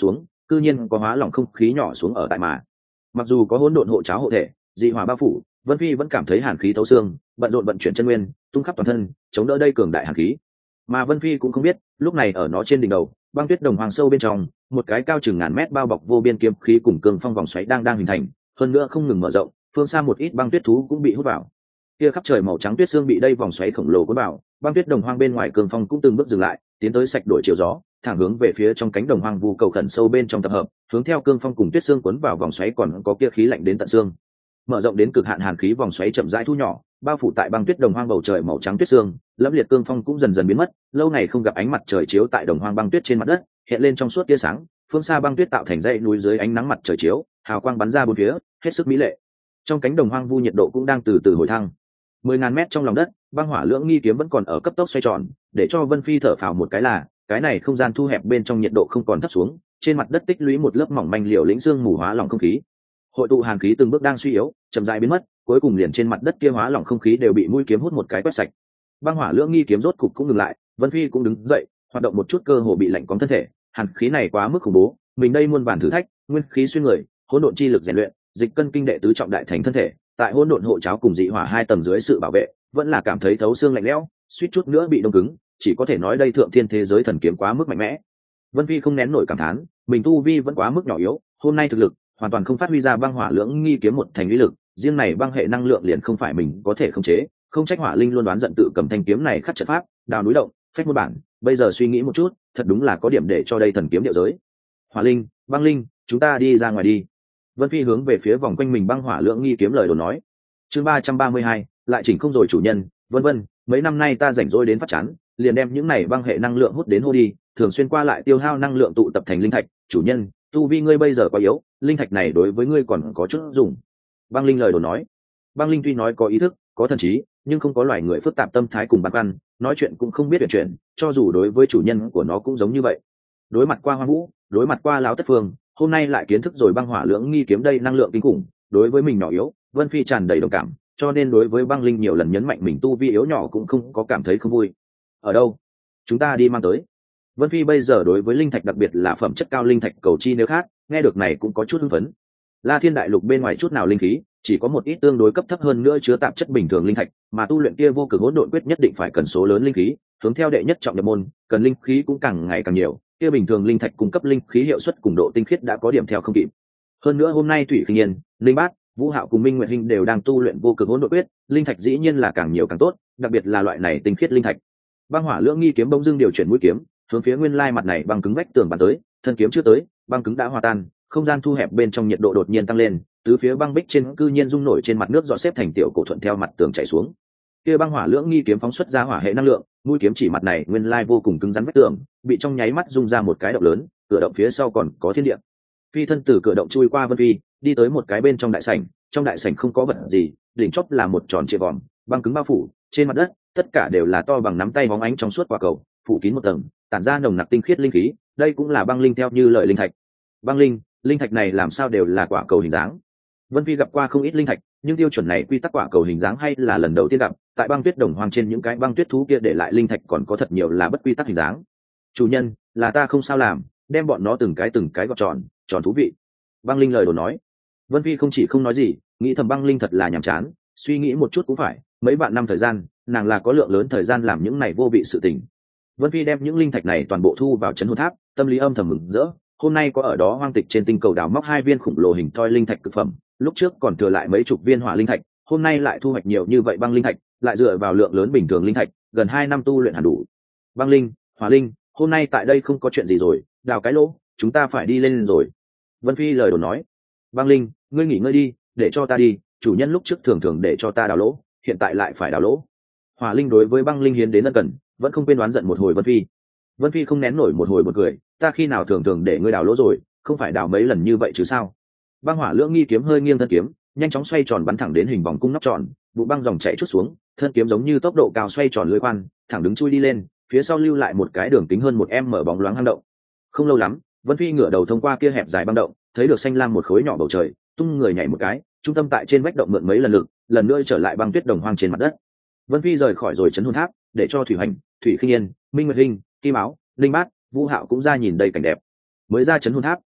cư nhiên có hóa lỏng không khí nhỏ xuống ở tại mà. Mặc dù có hỗn độn hộ cháo hộ thể, dị hỏa bao phủ, Vân Phi vẫn cảm thấy hàn khí thấu xương, bận rộn vận chuyển chân nguyên, tung khắp toàn thân, chống đỡ đây cường đại hàn khí. Mà Vân Phi cũng không biết, lúc này ở nó trên đỉnh đầu, băng tuyết đồng hoàng sâu bên trong, một cái cao chừng ngàn mét bao bọc vô biên kiếm khí cùng cường phong vòng xoáy đang hình thành, hơn nữa không ngừng mở rộng, phương xa một ít băng tuyết thú cũng bị hút vào. Kia khắp trời màu trắng tuyết xương bị đây vòng xoáy khổng lồ cuốn vào, băng tuyết đồng hoang bên ngoài cường phong cũng từng bước dừng lại, tiến tới sạch đổi chiều gió, thẳng hướng về phía trong cánh đồng hoang vu cầu khẩn sâu bên trong tập hợp, hướng theo cương phong cùng tuyết xương cuốn vào vòng xoáy còn có kia khí lạnh đến tận xương. Mở rộng đến cực hạn hàn khí vòng xoáy chậm rãi thu nhỏ, bao phủ tại băng tuyết đồng hoang bầu trời màu trắng tuyết xương, lẫm liệt cương phong cũng dần dần biến mất, lâu ngày không gặp ánh mặt trời chiếu tại đồng hoang băng tuyết trên mặt đất, hiện lên trong suốt tia sáng, phương xa băng tuyết tạo thành dãy núi dưới ánh nắng mặt trời chiếu, hào quang bắn ra bốn phía, hết sức mỹ lệ. Trong cánh đồng hoang vu nhiệt độ cũng đang từ từ hồi thăng. 10.000 mét trong lòng đất, băng hỏa lưỡng nghi kiếm vẫn còn ở cấp tốc xoay tròn, để cho Vân Phi thở phào một cái là, cái này không gian thu hẹp bên trong nhiệt độ không còn thấp xuống, trên mặt đất tích lũy một lớp mỏng manh liều lĩnh xương mù hóa lỏng không khí. Hội tụ hàn khí từng bước đang suy yếu, chậm rãi biến mất, cuối cùng liền trên mặt đất kia hóa lỏng không khí đều bị mũi kiếm hút một cái quét sạch. Băng hỏa lưỡng nghi kiếm rốt cục cũng ngừng lại, Vân Phi cũng đứng dậy, hoạt động một chút cơ hồ bị lạnh cóng thân thể, hàn khí này quá mức khủng bố, mình đây muôn vàn thử thách, nguyên khí xuyên người, hỗn độn chi lực rèn luyện, dịch cân kinh đệ tứ trọng đại thành thân thể, tại hỗn độn hộ cháo cùng dị hỏa hai tầng dưới sự bảo vệ, vẫn là cảm thấy thấu xương lạnh lẽo, suýt chút nữa bị đông cứng, chỉ có thể nói đây thượng thiên thế giới thần kiếm quá mức mạnh mẽ. Vân Phi không nén nổi cảm thán, mình tu vi vẫn quá mức nhỏ yếu, hôm nay thực lực hoàn toàn không phát huy ra băng hỏa lưỡng nghi kiếm một thành lý lực, riêng này băng hệ năng lượng liền không phải mình có thể khống chế, không trách Hỏa Linh luôn đoán giận tự cầm thanh kiếm này khắc trận pháp, đào núi động, phách môn bản, bây giờ suy nghĩ một chút, thật đúng là có điểm để cho đây thần kiếm điệu giới. Hỏa Linh, băng Linh, chúng ta đi ra ngoài đi. Vân Phi hướng về phía vòng quanh mình băng hỏa lưỡng nghi kiếm lời đồn nói. Chương 332, lại chỉnh không rồi chủ nhân, vân vân, mấy năm nay ta rảnh rỗi đến phát chán, liền đem những này băng hệ năng lượng hút đến hô đi, thường xuyên qua lại tiêu hao năng lượng tụ tập thành linh thạch, chủ nhân, tu vi ngươi bây giờ quá yếu, linh thạch này đối với ngươi còn có chút dùng. Băng Linh lời đồn nói. Băng Linh tuy nói có ý thức, có thần trí, nhưng không có loài người phức tạp tâm thái cùng băn khoăn, nói chuyện cũng không biết chuyện, cho dù đối với chủ nhân của nó cũng giống như vậy. Đối mặt qua Hoang Vũ, đối mặt qua Lão Tất Phương, hôm nay lại kiến thức rồi băng hỏa lưỡng nghi kiếm đây năng lượng kinh khủng, đối với mình nhỏ yếu, Vân Phi tràn đầy đồng cảm, cho nên đối với Băng Linh nhiều lần nhấn mạnh mình tu vi yếu nhỏ cũng không có cảm thấy không vui. Ở đâu? Chúng ta đi mang tới. Vân Phi bây giờ đối với linh thạch đặc biệt là phẩm chất cao linh thạch cầu chi nếu khác, nghe được này cũng có chút hưng phấn. La Thiên đại lục bên ngoài chút nào linh khí, chỉ có một ít tương đối cấp thấp hơn nữa chứa tạp chất bình thường linh thạch, mà tu luyện kia vô cực hỗn độn quyết nhất định phải cần số lớn linh khí, hướng theo đệ nhất trọng nhập môn, cần linh khí cũng càng ngày càng nhiều, kia bình thường linh thạch cung cấp linh khí hiệu suất cùng độ tinh khiết đã có điểm theo không kịp. Hơn nữa hôm nay Thủy Khinh Nhiên, Linh Bát, Vũ Hạo cùng Minh Nguyệt Hinh đều đang tu luyện vô cực hỗn độn quyết, linh thạch dĩ nhiên là càng nhiều càng tốt, đặc biệt là loại này tinh khiết linh thạch. Băng hỏa lưỡng nghi kiếm bỗng dưng điều chuyển mũi kiếm, hướng phía nguyên lai mặt này băng cứng vách tường bắn tới, thân kiếm chưa tới, băng cứng đã hòa tan, không gian thu hẹp bên trong nhiệt độ đột nhiên tăng lên, tứ phía băng bích trên cư nhiên rung nổi trên mặt nước dọ xếp thành tiểu cổ thuận theo mặt tường chảy xuống. Kia băng hỏa lưỡng nghi kiếm phóng xuất ra hỏa hệ năng lượng, mũi kiếm chỉ mặt này nguyên lai vô cùng cứng rắn vách tường, bị trong nháy mắt rung ra một cái động lớn, cửa động phía sau còn có thiên địa. Phi thân từ cửa động chui qua Vân Phi, đi tới một cái bên trong đại sảnh, trong đại sảnh không có vật gì, đỉnh chóp là một tròn trịa vòm, băng cứng bao phủ, trên mặt đất tất cả đều là to bằng nắm tay bóng ánh trong suốt quả cầu, phủ kín một tầng, tản ra nồng nặc tinh khiết linh khí, đây cũng là băng linh theo như lời linh thạch. Băng linh, linh thạch này làm sao đều là quả cầu hình dáng? Vân Phi gặp qua không ít linh thạch, nhưng tiêu chuẩn này quy tắc quả cầu hình dáng hay là lần đầu tiên gặp, tại băng tuyết đồng hoang trên những cái băng tuyết thú kia để lại linh thạch còn có thật nhiều là bất quy tắc hình dáng. Chủ nhân, là ta không sao làm, đem bọn nó từng cái gọt tròn, tròn thú vị. Băng linh lời đồn nói. Vân Phi không chỉ không nói gì, nghĩ thầm băng linh thật là nhàm chán, suy nghĩ một chút cũng phải, mấy vạn năm thời gian, nàng là có lượng lớn thời gian làm những này vô vị sự tình. Vân Phi đem những linh thạch này toàn bộ thu vào trấn hồn tháp, tâm lý âm thầm mừng rỡ, hôm nay có ở đó hoang tịch trên tinh cầu đào móc 2 viên khủng lồ hình thoi linh thạch cực phẩm, lúc trước còn thừa lại mấy chục viên hỏa linh thạch, hôm nay lại thu hoạch nhiều như vậy băng linh thạch, lại dựa vào lượng lớn bình thường linh thạch, gần 2 năm tu luyện hẳn đủ. Băng linh, hỏa linh, hôm nay tại đây không có chuyện gì rồi, đào cái lỗ, chúng ta phải đi lên rồi. Vân Phi lời đồn nói. Băng linh, ngươi nghỉ ngơi đi, để cho ta đi, chủ nhân lúc trước thường thường để cho ta đào lỗ, hiện tại lại phải đào lỗ. Hỏa linh đối với băng linh hiến đến ân cần, vẫn không quên đoán giận một hồi Vân Phi. Vân Phi không nén nổi một hồi một cười, ta khi nào thường thường để ngươi đào lỗ rồi, không phải đào mấy lần như vậy chứ sao? Băng hỏa lưỡng nghi kiếm hơi nghiêng thân kiếm, nhanh chóng xoay tròn bắn thẳng đến hình vòng cung nóc tròn, vụ băng dòng chảy chút xuống, thân kiếm giống như tốc độ cao xoay tròn lưỡi khoan, thẳng đứng chui đi lên, phía sau lưu lại một cái đường kính hơn 1 m bóng loáng hang động. Không lâu lắm, Vân Phi ngửa đầu thông qua kia hẹp dài băng động, thấy được xanh lam một khối nhỏ bầu trời, tung người nhảy một cái, trung tâm tại trên vách động mượn mấy lần lực, lần nữa trở lại băng tuyết đồng hoang trên mặt đất. Vân Phi rời khỏi rồi trấn hồn tháp, để cho Thủy Hành, Thủy Khinh Nhiên, Minh Nguyệt Hinh, Kim Áo, Linh Bát, Vũ Hạo cũng ra nhìn đây cảnh đẹp. Mới ra trấn hồn tháp,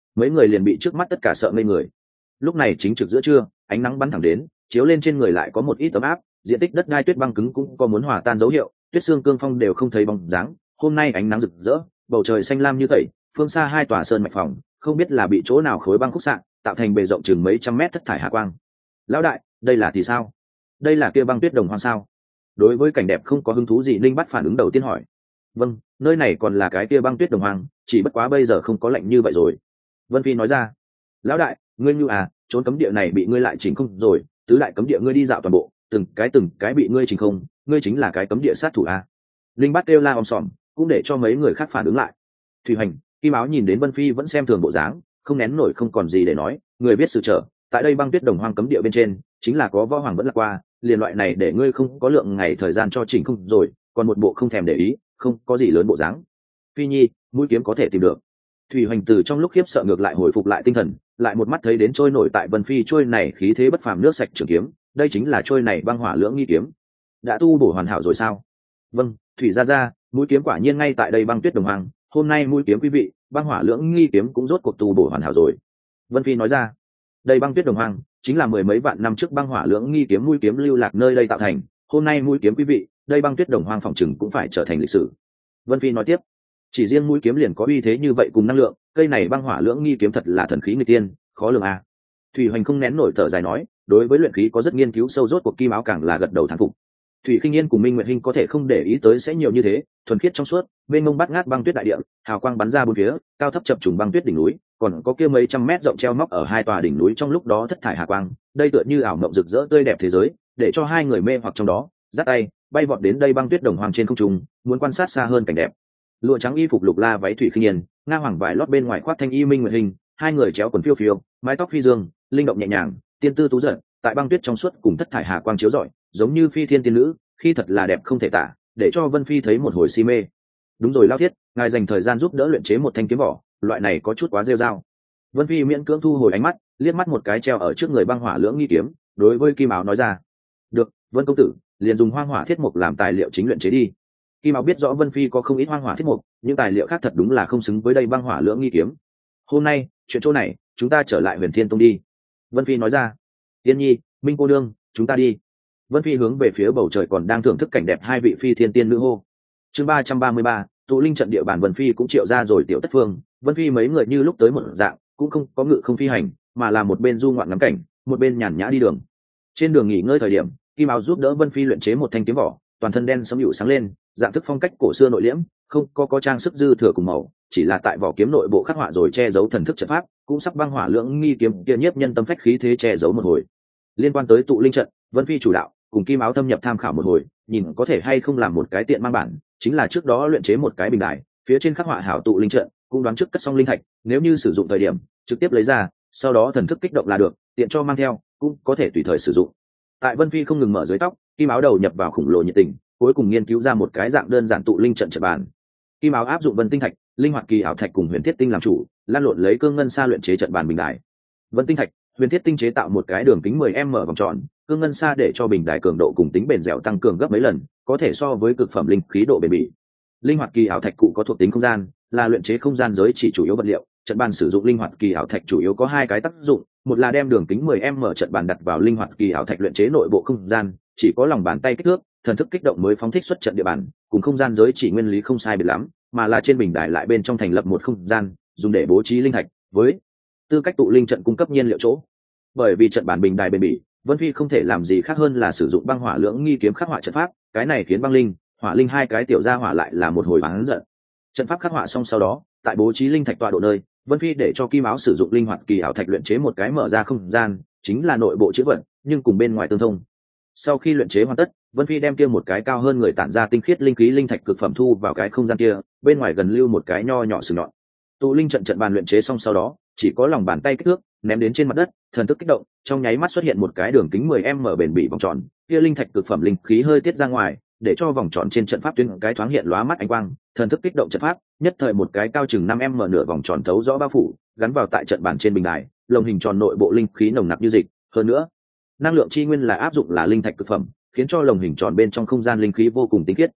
mấy người liền bị trước mắt tất cả sợ ngây người. Lúc này chính trực giữa trưa, ánh nắng bắn thẳng đến, chiếu lên trên người lại có một ít ấm áp, diện tích đất đai tuyết băng cứng cũng có muốn hòa tan dấu hiệu, tuyết xương cương phong đều không thấy bóng dáng. Hôm nay ánh nắng rực rỡ, bầu trời xanh lam như tẩy, phương xa hai tòa sơn mạch phòng, không biết là bị chỗ nào khối băng khúc sạn, tạo thành bề rộng chừng mấy trăm mét thất thải hạ quang. Lão đại, đây là thì sao? Đây là kia băng tuyết đồng hoang sao? Đối với cảnh đẹp không có hứng thú gì, Linh Bát phản ứng đầu tiên hỏi. Vâng, nơi này còn là cái kia băng tuyết đồng hoang, chỉ bất quá bây giờ không có lạnh như vậy rồi. Vân Phi nói ra. Lão đại, ngươi như trốn cấm địa này bị ngươi lại chỉnh không rồi, tứ đại cấm địa ngươi đi dạo toàn bộ, từng cái bị ngươi chỉnh không, ngươi chính là cái cấm địa sát thủ Linh Bát kêu la om sòm, cũng để cho mấy người khác phản ứng lại. Thủy Hành, Kim Áo nhìn đến Vân Phi vẫn xem thường bộ dáng, không nén nổi không còn gì để nói, người biết sự trở, tại đây băng tuyết đồng hoang cấm địa bên trên, chính là có võ hoàng vẫn lạc qua, liền loại này để ngươi không có lượng ngày thời gian cho chỉnh không rồi, còn một bộ không thèm để ý, không có gì lớn bộ dáng. Phi Nhi, mũi kiếm có thể tìm được. Thủy Hoành từ trong lúc khiếp sợ ngược lại hồi phục lại tinh thần, lại một mắt thấy đến trôi nổi tại Vân Phi trôi này khí thế bất phàm nước sạch trường kiếm, đây chính là trôi này băng hỏa lưỡng nghi kiếm. Đã tu bổ hoàn hảo rồi sao? Vâng, Thủy gia, mũi kiếm quả nhiên ngay tại đây băng tuyết đồng hoang, hôm nay mũi kiếm quý vị, băng hỏa lưỡng nghi kiếm cũng rốt cuộc tu bổ hoàn hảo rồi. Vân Phi nói ra. Đây băng tuyết đồng hoang chính là mười mấy vạn năm trước băng hỏa lưỡng nghi kiếm mũi kiếm lưu lạc nơi đây tạo thành, hôm nay mũi kiếm quý vị, đây băng tuyết đồng hoang phòng chừng cũng phải trở thành lịch sử. Vân Phi nói tiếp. Chỉ riêng mũi kiếm liền có uy thế như vậy cùng năng lượng, cây này băng hỏa lưỡng nghi kiếm thật là thần khí người tiên, khó lường Thủy Hoành không nén nổi thở dài nói, đối với luyện khí có rất nghiên cứu sâu rốt cuộc Kim Áo càng là gật đầu thán phục. Thủy Khinh Yên cùng Minh Nguyệt Hinh có thể không để ý tới sẽ nhiều như thế, thuần khiết trong suốt, bên mông bát ngát băng tuyết đại địa, hào quang bắn ra bốn phía, cao thấp chập trùng băng tuyết đỉnh núi, còn có kia mấy trăm mét rộng treo móc ở hai tòa đỉnh núi trong lúc đó thất thải hà quang, đây tựa như ảo mộng rực rỡ tươi đẹp thế giới, để cho hai người mê hoặc trong đó, dắt tay, bay vọt đến đây băng tuyết đồng hoàng trên không trung, muốn quan sát xa hơn cảnh đẹp. Lụa trắng y phục lục la váy Thủy Khinh Yên, nga hoàng vải lót bên ngoài khoác thanh y Minh Nguyệt Hinh, hai người chéo quần phiêu phiêu, mái tóc phi dương, linh động nhẹ nhàng, tiên tư tú giận, tại băng tuyết trong suốt cùng thất thải hà quang chiếu rọi, giống như phi thiên tiên nữ, khi thật là đẹp không thể tả, để cho Vân Phi thấy một hồi si mê. Đúng rồi Lao Thiết, ngài dành thời gian giúp đỡ luyện chế một thanh kiếm vỏ, loại này có chút quá rêu rao. Vân Phi miễn cưỡng thu hồi ánh mắt, liếc mắt một cái treo ở trước người băng hỏa lưỡng nghi kiếm, đối với Kim Áo nói ra. Được, Vân công tử, liền dùng hoang hỏa thiết mục làm tài liệu chính luyện chế đi. Kim Áo biết rõ Vân Phi có không ít hoang hỏa thiết mục, những tài liệu khác thật đúng là không xứng với đây băng hỏa lưỡng nghi kiếm. Hôm nay, chuyện chỗ này, chúng ta trở lại Huyền Thiên Tông đi. Vân Phi nói ra. Tiên Nhi, Minh cô đương, chúng ta đi. Vân Phi hướng về phía bầu trời còn đang thưởng thức cảnh đẹp hai vị phi thiên tiên nữ hô. Chương 333, tụ linh trận địa bàn Vân Phi cũng triệu ra rồi tiểu tất phương. Vân Phi mấy người như lúc tới một dạng, cũng không có ngự không phi hành, mà là một bên du ngoạn ngắm cảnh, một bên nhàn nhã đi đường. Trên đường nghỉ ngơi thời điểm, Kim Áo giúp đỡ Vân Phi luyện chế một thanh kiếm vỏ, toàn thân đen sẫm hữu sáng lên, dạng thức phong cách cổ xưa nội liễm, không có trang sức dư thừa cùng màu, chỉ là tại vỏ kiếm nội bộ khắc họa rồi che giấu thần thức trận pháp, cũng sắp băng hỏa lưỡng nghi kiếm kia nhiếp nhân tâm phách khí thế che giấu một hồi. Liên quan tới tụ linh trận, Vân Phi chủ đạo, cùng Kim Áo thâm nhập tham khảo một hồi, nhìn có thể hay không làm một cái tiện mang bản, chính là trước đó luyện chế một cái bình đài, phía trên khắc họa hảo tụ linh trận, cũng đoán trước cất xong linh thạch, nếu như sử dụng thời điểm, trực tiếp lấy ra, sau đó thần thức kích động là được, tiện cho mang theo, cũng có thể tùy thời sử dụng. Tại Vân Phi không ngừng mở dưới tóc, Kim Áo đầu nhập vào khủng lồ nhiệt tình, cuối cùng nghiên cứu ra một cái dạng đơn giản tụ linh trận trận bàn. Kim Áo áp dụng Vân tinh thạch, linh hoạt kỳ ảo thạch cùng huyền thiết tinh làm chủ, lan lộn lấy cương ngân sa luyện chế trận bàn bình đài. Vân tinh thạch, huyền thiết tinh chế tạo một cái đường kính 10m vòng tròn, cương ngân sa để cho bình đài cường độ cùng tính bền dẻo tăng cường gấp mấy lần, có thể so với cực phẩm linh khí độ bền bỉ. Linh hoạt kỳ ảo thạch cụ có thuộc tính không gian, là luyện chế không gian giới chỉ chủ yếu vật liệu. Trận bàn sử dụng linh hoạt kỳ ảo thạch chủ yếu có hai cái tác dụng, một là đem đường kính 10m trận bàn đặt vào linh hoạt kỳ ảo thạch luyện chế nội bộ không gian, chỉ có lòng bàn tay kích thước, thần thức kích động mới phóng thích xuất trận địa bàn, cùng không gian giới chỉ nguyên lý không sai biệt lắm, mà là trên bình đài lại bên trong thành lập một không gian, dùng để bố trí linh thạch, với tư cách tụ linh trận cung cấp nhiên liệu chỗ. Bởi vì trận bàn bình đài bền bỉ, Vân Phi không thể làm gì khác hơn là sử dụng băng hỏa lưỡng nghi kiếm khắc họa trận pháp, cái này khiến băng linh, hỏa linh hai cái tiểu gia hỏa lại là một hồi bán giận. Trận pháp khắc họa xong sau đó, tại bố trí linh thạch tọa độ nơi, Vân Phi để cho Kim Áo sử dụng linh hoạt kỳ ảo thạch luyện chế một cái mở ra không gian, chính là nội bộ chữ vật, nhưng cùng bên ngoài tương thông. Sau khi luyện chế hoàn tất, Vân Phi đem kia một cái cao hơn người tản ra tinh khiết linh khí linh thạch cực phẩm thu vào cái không gian kia, bên ngoài gần lưu một cái nho nhỏ sừng nhọn. Tụ linh trận trận bàn luyện chế xong sau đó, chỉ có lòng bàn tay kích thước, ném đến trên mặt đất, thần thức kích động, trong nháy mắt xuất hiện một cái đường kính 10m bền bỉ vòng tròn, kia linh thạch cực phẩm linh khí hơi tiết ra ngoài, để cho vòng tròn trên trận pháp tuyến cái thoáng hiện lóa mắt ánh quang, thần thức kích động trận pháp, nhất thời một cái cao chừng 5m nửa vòng tròn thấu rõ bao phủ, gắn vào tại trận bàn trên bình đài, lồng hình tròn nội bộ linh khí nồng nặc như dịch, hơn nữa, năng lượng chi nguyên là áp dụng là linh thạch cực phẩm, khiến cho lồng hình tròn bên trong không gian linh khí vô cùng tinh khiết.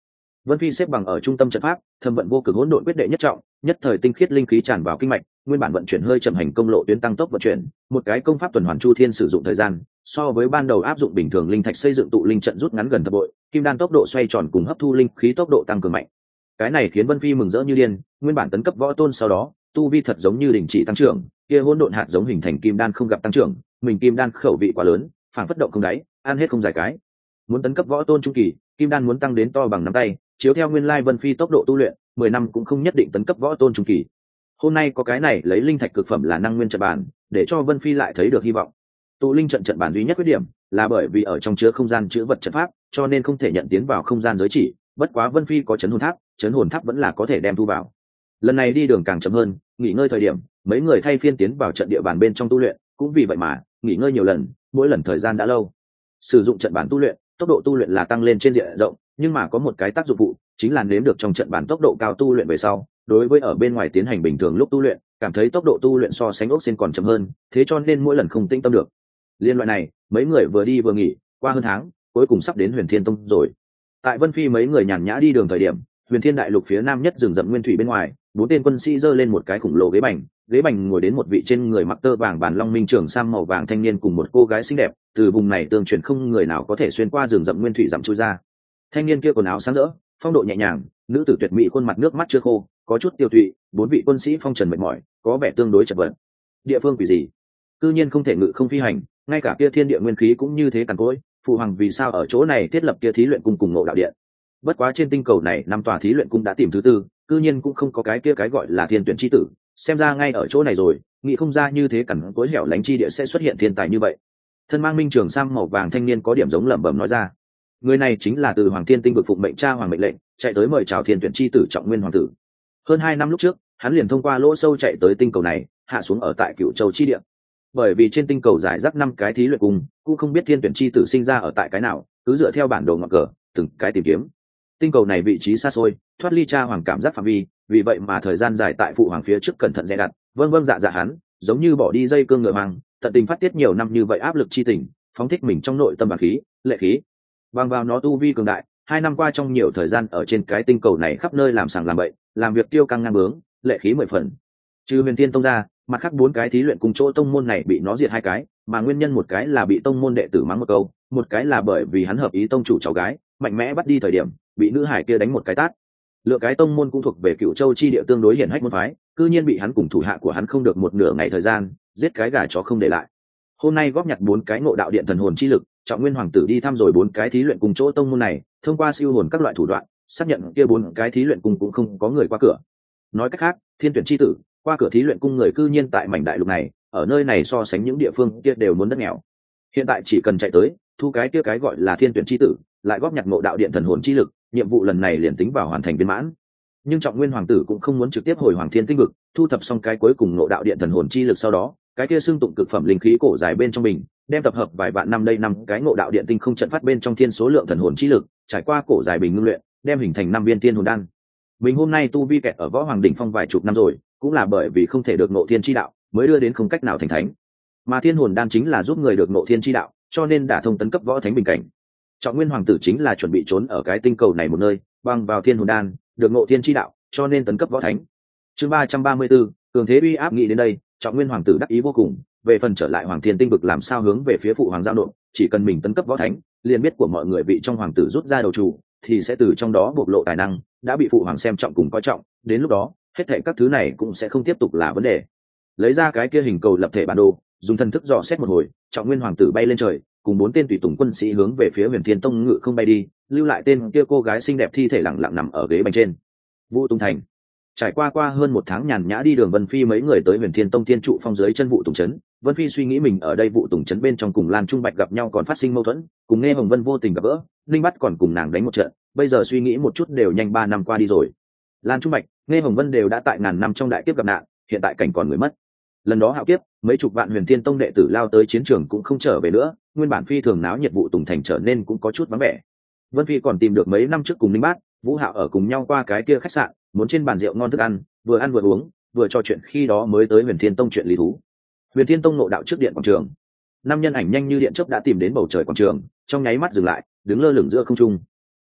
Vân Phi xếp bằng ở trung tâm trận pháp, thâm vận vô cực hỗn độn quyết đệ nhất trọng, nhất thời tinh khiết linh khí tràn vào kinh mạch, nguyên bản vận chuyển hơi chậm hành công lộ tuyến tăng tốc vận chuyển, một cái công pháp tuần hoàn chu thiên sử dụng thời gian, so với ban đầu áp dụng bình thường linh thạch xây dựng tụ linh trận rút ngắn gần thập bội, kim đan tốc độ xoay tròn cùng hấp thu linh khí tốc độ tăng cường mạnh. Cái này khiến Vân Phi mừng rỡ như điên, nguyên bản tấn cấp võ tôn sau đó, tu vi thật giống như đình chỉ tăng trưởng, kia hỗn độn hạt giống hình thành kim đan không gặp tăng trưởng, mình kim đan khẩu vị quá lớn, phản phất động không đáy, ăn hết không giải cái. Muốn tấn cấp võ tôn trung kỳ, kim đan muốn tăng đến to bằng nắm tay, chiếu theo nguyên lai Vân Phi tốc độ tu luyện, 10 năm cũng không nhất định tấn cấp võ tôn trung kỳ. Hôm nay có cái này lấy linh thạch cực phẩm là năng nguyên trận bản, để cho Vân Phi lại thấy được hy vọng. Tụ linh trận trận bản duy nhất khuyết điểm là bởi vì ở trong chứa không gian chứa vật trận pháp, cho nên không thể nhận tiến vào không gian giới chỉ, bất quá Vân Phi có chấn hồn tháp vẫn là có thể đem thu vào. Lần này đi đường càng chậm hơn, nghỉ ngơi thời điểm, mấy người thay phiên tiến vào trận địa bàn bên trong tu luyện, cũng vì vậy mà nghỉ ngơi nhiều lần, mỗi lần thời gian đã lâu. Sử dụng trận bản tu luyện, tốc độ tu luyện là tăng lên trên diện rộng, nhưng mà có một cái tác dụng phụ, chính là nếm được trong trận bản tốc độ cao tu luyện về sau, đối với ở bên ngoài tiến hành bình thường lúc tu luyện, cảm thấy tốc độ tu luyện so sánh ốc sen còn chậm hơn, thế cho nên mỗi lần không tĩnh tâm được. Liên loại này, mấy người vừa đi vừa nghỉ, qua hơn tháng, cuối cùng sắp đến Huyền Thiên Tông rồi. Tại Vân Phi mấy người nhàn nhã đi đường thời điểm, Huyền Thiên đại lục phía nam nhất rừng rậm nguyên thủy bên ngoài, 4 tên quân sĩ giơ lên một cái khủng lồ ghế bành ngồi đến một vị trên người mặc tơ vàng bản long minh trường sam màu vàng thanh niên cùng một cô gái xinh đẹp, từ vùng này tương truyền không người nào có thể xuyên qua rừng rậm nguyên thủy dặm chui ra. Thanh niên kia quần áo sáng rỡ, phong độ nhẹ nhàng, nữ tử tuyệt mỹ khuôn mặt nước mắt chưa khô, có chút tiêu tụy, 4 vị quân sĩ phong trần mệt mỏi, có vẻ tương đối chật vật. Địa phương quỷ gì? Cư nhiên không thể ngự không phi hành, ngay cả kia thiên địa nguyên khí cũng như thế cằn cỗi, phụ hoàng vì sao ở chỗ này thiết lập kia thí luyện cung cùng ngộ đạo điện? Bất quá trên tinh cầu này năm tòa thí luyện cung đã tìm thứ tư, cư nhiên cũng không có cái kia cái gọi là thiên tuyển chi tử, xem ra ngay ở chỗ này rồi, nghĩ không ra như thế cằn cỗi hẻo lánh chi địa sẽ xuất hiện thiên tài như vậy. Thân mang minh trường sam màu vàng thanh niên có điểm giống lẩm bẩm nói ra. Người này chính là từ Hoàng Thiên Tinh vực phụng mệnh cha hoàng mệnh lệnh, chạy tới mời chào thiên tuyển chi tử Trọng Nguyên hoàng tử. Hơn 2 năm lúc trước, hắn liền thông qua lỗ sâu chạy tới tinh cầu này, hạ xuống ở tại Cửu Châu chi địa. Bởi vì trên tinh cầu giải rác 5 cái thí luyện cung, cũng không biết thiên tuyển chi tử sinh ra ở tại cái nào, cứ dựa theo bản đồ ngọn cờ, từng cái tìm kiếm. Tinh cầu này vị trí xa xôi, thoát ly cha hoàng cảm giác phạm vi, vì vậy mà thời gian dài tại phụ hoàng phía trước cẩn thận dè đặt, vâng dạ hắn, giống như bỏ đi dây cương ngựa hoàng, tận tình phát tiết nhiều năm như vậy áp lực chi tình, phóng thích mình trong nội tâm bàng khí, lệ khí. Bằng vào nó tu vi cường đại, 2 năm qua trong nhiều thời gian ở trên cái tinh cầu này khắp nơi làm sàng làm bậy, làm việc tiêu căng ngang bướng, lệ khí 10 phần. Trừ Huyền Thiên Tông ra, mặt khác 4 cái thí luyện cùng chỗ tông môn này bị nó diệt 2 cái, mà nguyên nhân một cái là bị tông môn đệ tử mắng một câu, một cái là bởi vì hắn hợp ý tông chủ cháu gái, mạnh mẽ bắt đi thời điểm, bị nữ hải kia đánh một cái tát. Lựa cái tông môn cũng thuộc về Cửu Châu chi địa tương đối hiển hách môn phái, cư nhiên bị hắn cùng thủ hạ của hắn không được một nửa ngày thời gian, giết cái gà chó không để lại. Hôm nay góp nhặt 4 cái ngộ đạo điện thần hồn chi lực, Trọng Nguyên hoàng tử đi thăm rồi 4 cái thí luyện cùng chỗ tông môn này, thông qua siêu hồn các loại thủ đoạn, xác nhận kia 4 cái thí luyện cung cũng không có người qua cửa. Nói cách khác, thiên tuyển chi tử qua cửa thí luyện cung người cư nhiên tại mảnh đại lục này, ở nơi này so sánh những địa phương kia đều muốn đất nghèo. Hiện tại chỉ cần chạy tới, thu cái kia cái gọi là thiên tuyển chi tử, lại góp nhặt ngộ đạo điện thần hồn chi lực, nhiệm vụ lần này liền tính vào hoàn thành viên mãn. Nhưng Trọng Nguyên hoàng tử cũng không muốn trực tiếp hồi Hoàng Thiên Tinh vực, thu thập xong cái cuối cùng ngộ đạo điện thần hồn chi lực sau đó, cái kia xưng tụng cực phẩm linh khí cổ dài bên trong mình, đem tập hợp vài vạn năm đây năm cái ngộ đạo điện tinh không trận phát bên trong thiên số lượng thần hồn chi lực, trải qua cổ dài bình ngưng luyện, đem hình thành 5 viên thiên hồn đan. Mình hôm nay tu vi kẹt ở võ hoàng đỉnh phong vài chục năm rồi, cũng là bởi vì không thể được ngộ thiên chi đạo, mới đưa đến không cách nào thành thánh. Mà thiên hồn đan chính là giúp người được ngộ thiên chi đạo, cho nên đã thông tấn cấp võ thánh bình cảnh. Trọng Nguyên hoàng tử chính là chuẩn bị trốn ở cái tinh cầu này một nơi, bằng vào thiên hồn đan, được ngộ thiên chi đạo, cho nên tấn cấp võ thánh. Chương 334, cường thế uy áp nghĩ đến đây, Trọng Nguyên hoàng tử đắc ý vô cùng, về phần trở lại Hoàng Thiên Tinh vực làm sao hướng về phía phụ hoàng giao nộp, chỉ cần mình tấn cấp võ thánh, liền biết của mọi người vị trong hoàng tử rút ra đầu chủ, thì sẽ từ trong đó bộc lộ tài năng, đã bị phụ hoàng xem trọng cùng coi trọng, đến lúc đó, hết thảy các thứ này cũng sẽ không tiếp tục là vấn đề. Lấy ra cái kia hình cầu lập thể bản đồ, dùng thần thức dò xét một hồi, Trọng Nguyên hoàng tử bay lên trời, cùng 4 tên tùy tùng quân sĩ hướng về phía Huyền Thiên Tông ngự không bay đi, lưu lại tên kia cô gái xinh đẹp thi thể lặng lặng nằm ở ghế bành trên. Vũ Tùng Thành. Trải qua hơn 1 tháng nhàn nhã đi đường, Vân Phi mấy người tới Huyền Thiên Tông thiên trụ phong dưới chân Vũ Tùng trấn. Vân Phi suy nghĩ mình ở đây Vũ Tùng trấn bên trong cùng Lan Trung Bạch gặp nhau còn phát sinh mâu thuẫn, cùng Nghe Hồng Vân vô tình gặp gỡ, Linh Bắt còn cùng nàng đánh một trận, bây giờ suy nghĩ một chút đều nhanh 3 năm qua đi rồi. Lan Trung Bạch, Nghe Hồng Vân đều đã tại ngàn năm trong đại kiếp gặp nạn, hiện tại cảnh còn người mất. Lần đó hạo kiếp, mấy chục vạn Huyền Thiên Tông đệ tử lao tới chiến trường cũng không trở về nữa, nguyên bản phi thường náo nhiệt Vũ Tùng thành trở nên cũng có chút vắng vẻ. Vân Phi còn tìm được mấy năm trước cùng Linh Bát, Vũ Hạo ở cùng nhau qua cái kia khách sạn, muốn trên bàn rượu ngon thức ăn vừa uống vừa trò chuyện, khi đó mới tới Huyền Thiên Tông chuyện lý thú. Huyền Thiên Tông nội đạo trước điện quảng trường, 5 nhân ảnh nhanh như điện chớp đã tìm đến bầu trời quảng trường, trong nháy mắt dừng lại, đứng lơ lửng giữa không trung.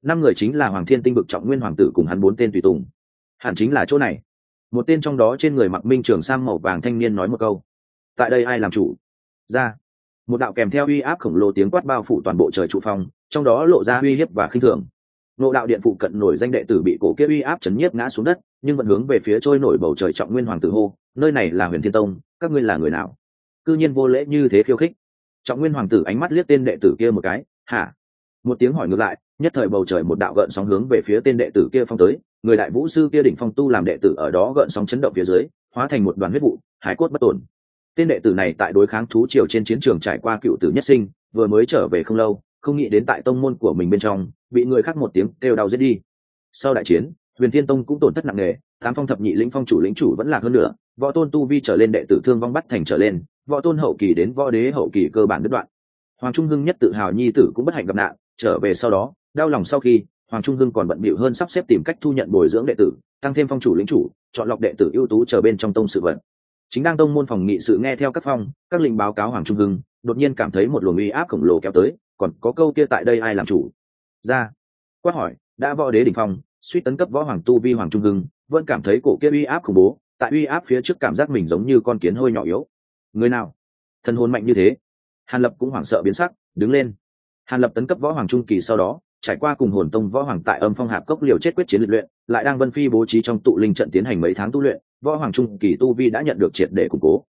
5 người chính là Hoàng Thiên Tinh vực Trọng Nguyên hoàng tử cùng hắn 4 tên tùy tùng. Hẳn chính là chỗ này. Một tên trong đó trên người mặc minh trường sam màu vàng thanh niên nói một câu. Tại đây ai làm chủ? Ra. Một đạo kèm theo uy áp khổng lồ tiếng quát bao phủ toàn bộ trời trụ phong, trong đó lộ ra uy hiếp và khinh thường. Ngộ đạo điện phụ cận nổi danh đệ tử bị cổ kia uy áp chấn nhiếp ngã xuống đất, nhưng vẫn hướng về phía trôi nổi bầu trời Trọng Nguyên hoàng tử hô, nơi này là Huyền Thiên Tông, các ngươi là người nào? Cư nhiên vô lễ như thế khiêu khích. Trọng Nguyên hoàng tử ánh mắt liếc tên đệ tử kia một cái, hả? Một tiếng hỏi ngược lại, nhất thời bầu trời một đạo gợn sóng hướng về phía tên đệ tử kia phong tới, người đại vũ sư kia đỉnh phong tu làm đệ tử ở đó gợn sóng chấn động phía dưới, hóa thành một đoàn huyết vụ, hải cốt bất tổn. Tên đệ tử này tại đối kháng thú triều trên chiến trường trải qua cựu tử nhất sinh, vừa mới trở về không lâu, không nghĩ đến tại tông môn của mình bên trong bị người khác một tiếng kêu đau giết đi. Sau đại chiến, Huyền Thiên Tông cũng tổn thất nặng nề, tám phong thập nhị lĩnh chủ vẫn lạc hơn nữa, võ tôn tu vi trở lên đệ tử thương vong bắt thành trở lên, võ tôn hậu kỳ đến võ đế hậu kỳ cơ bản đứt đoạn. Hoàng Trung Hưng nhất tự hào nhi tử cũng bất hạnh gặp nạn, trở về sau đó, đau lòng sau khi, Hoàng Trung Hưng còn bận bịu hơn sắp xếp tìm cách thu nhận bồi dưỡng đệ tử, tăng thêm phong chủ lĩnh chủ, chọn lọc đệ tử ưu tú chờ bên trong tông sự vận. Chính đang tông môn phòng nghị sự nghe theo các phong, các linh báo cáo Hoàng Trung Hưng, đột nhiên cảm thấy một luồng uy áp khổng lồ kéo tới, còn có câu kia tại đây ai làm chủ? Ra. Quát hỏi, đã võ đế đỉnh phong, suýt tấn cấp võ hoàng tu vi Hoàng Trung Hưng, vẫn cảm thấy cổ kia uy áp khủng bố, tại uy áp phía trước cảm giác mình giống như con kiến hôi nhỏ yếu. Người nào? Thần hồn mạnh như thế? Hàn Lập cũng hoảng sợ biến sắc, đứng lên. Hàn Lập tấn cấp võ hoàng trung kỳ sau đó, trải qua cùng hồn tông võ hoàng tại Âm Phong Hạp Cốc liều chết quyết chiến luyện, lại đang Vân Phi bố trí trong tụ linh trận tiến hành mấy tháng tu luyện, võ hoàng trung kỳ tu vi đã nhận được triệt để củng cố.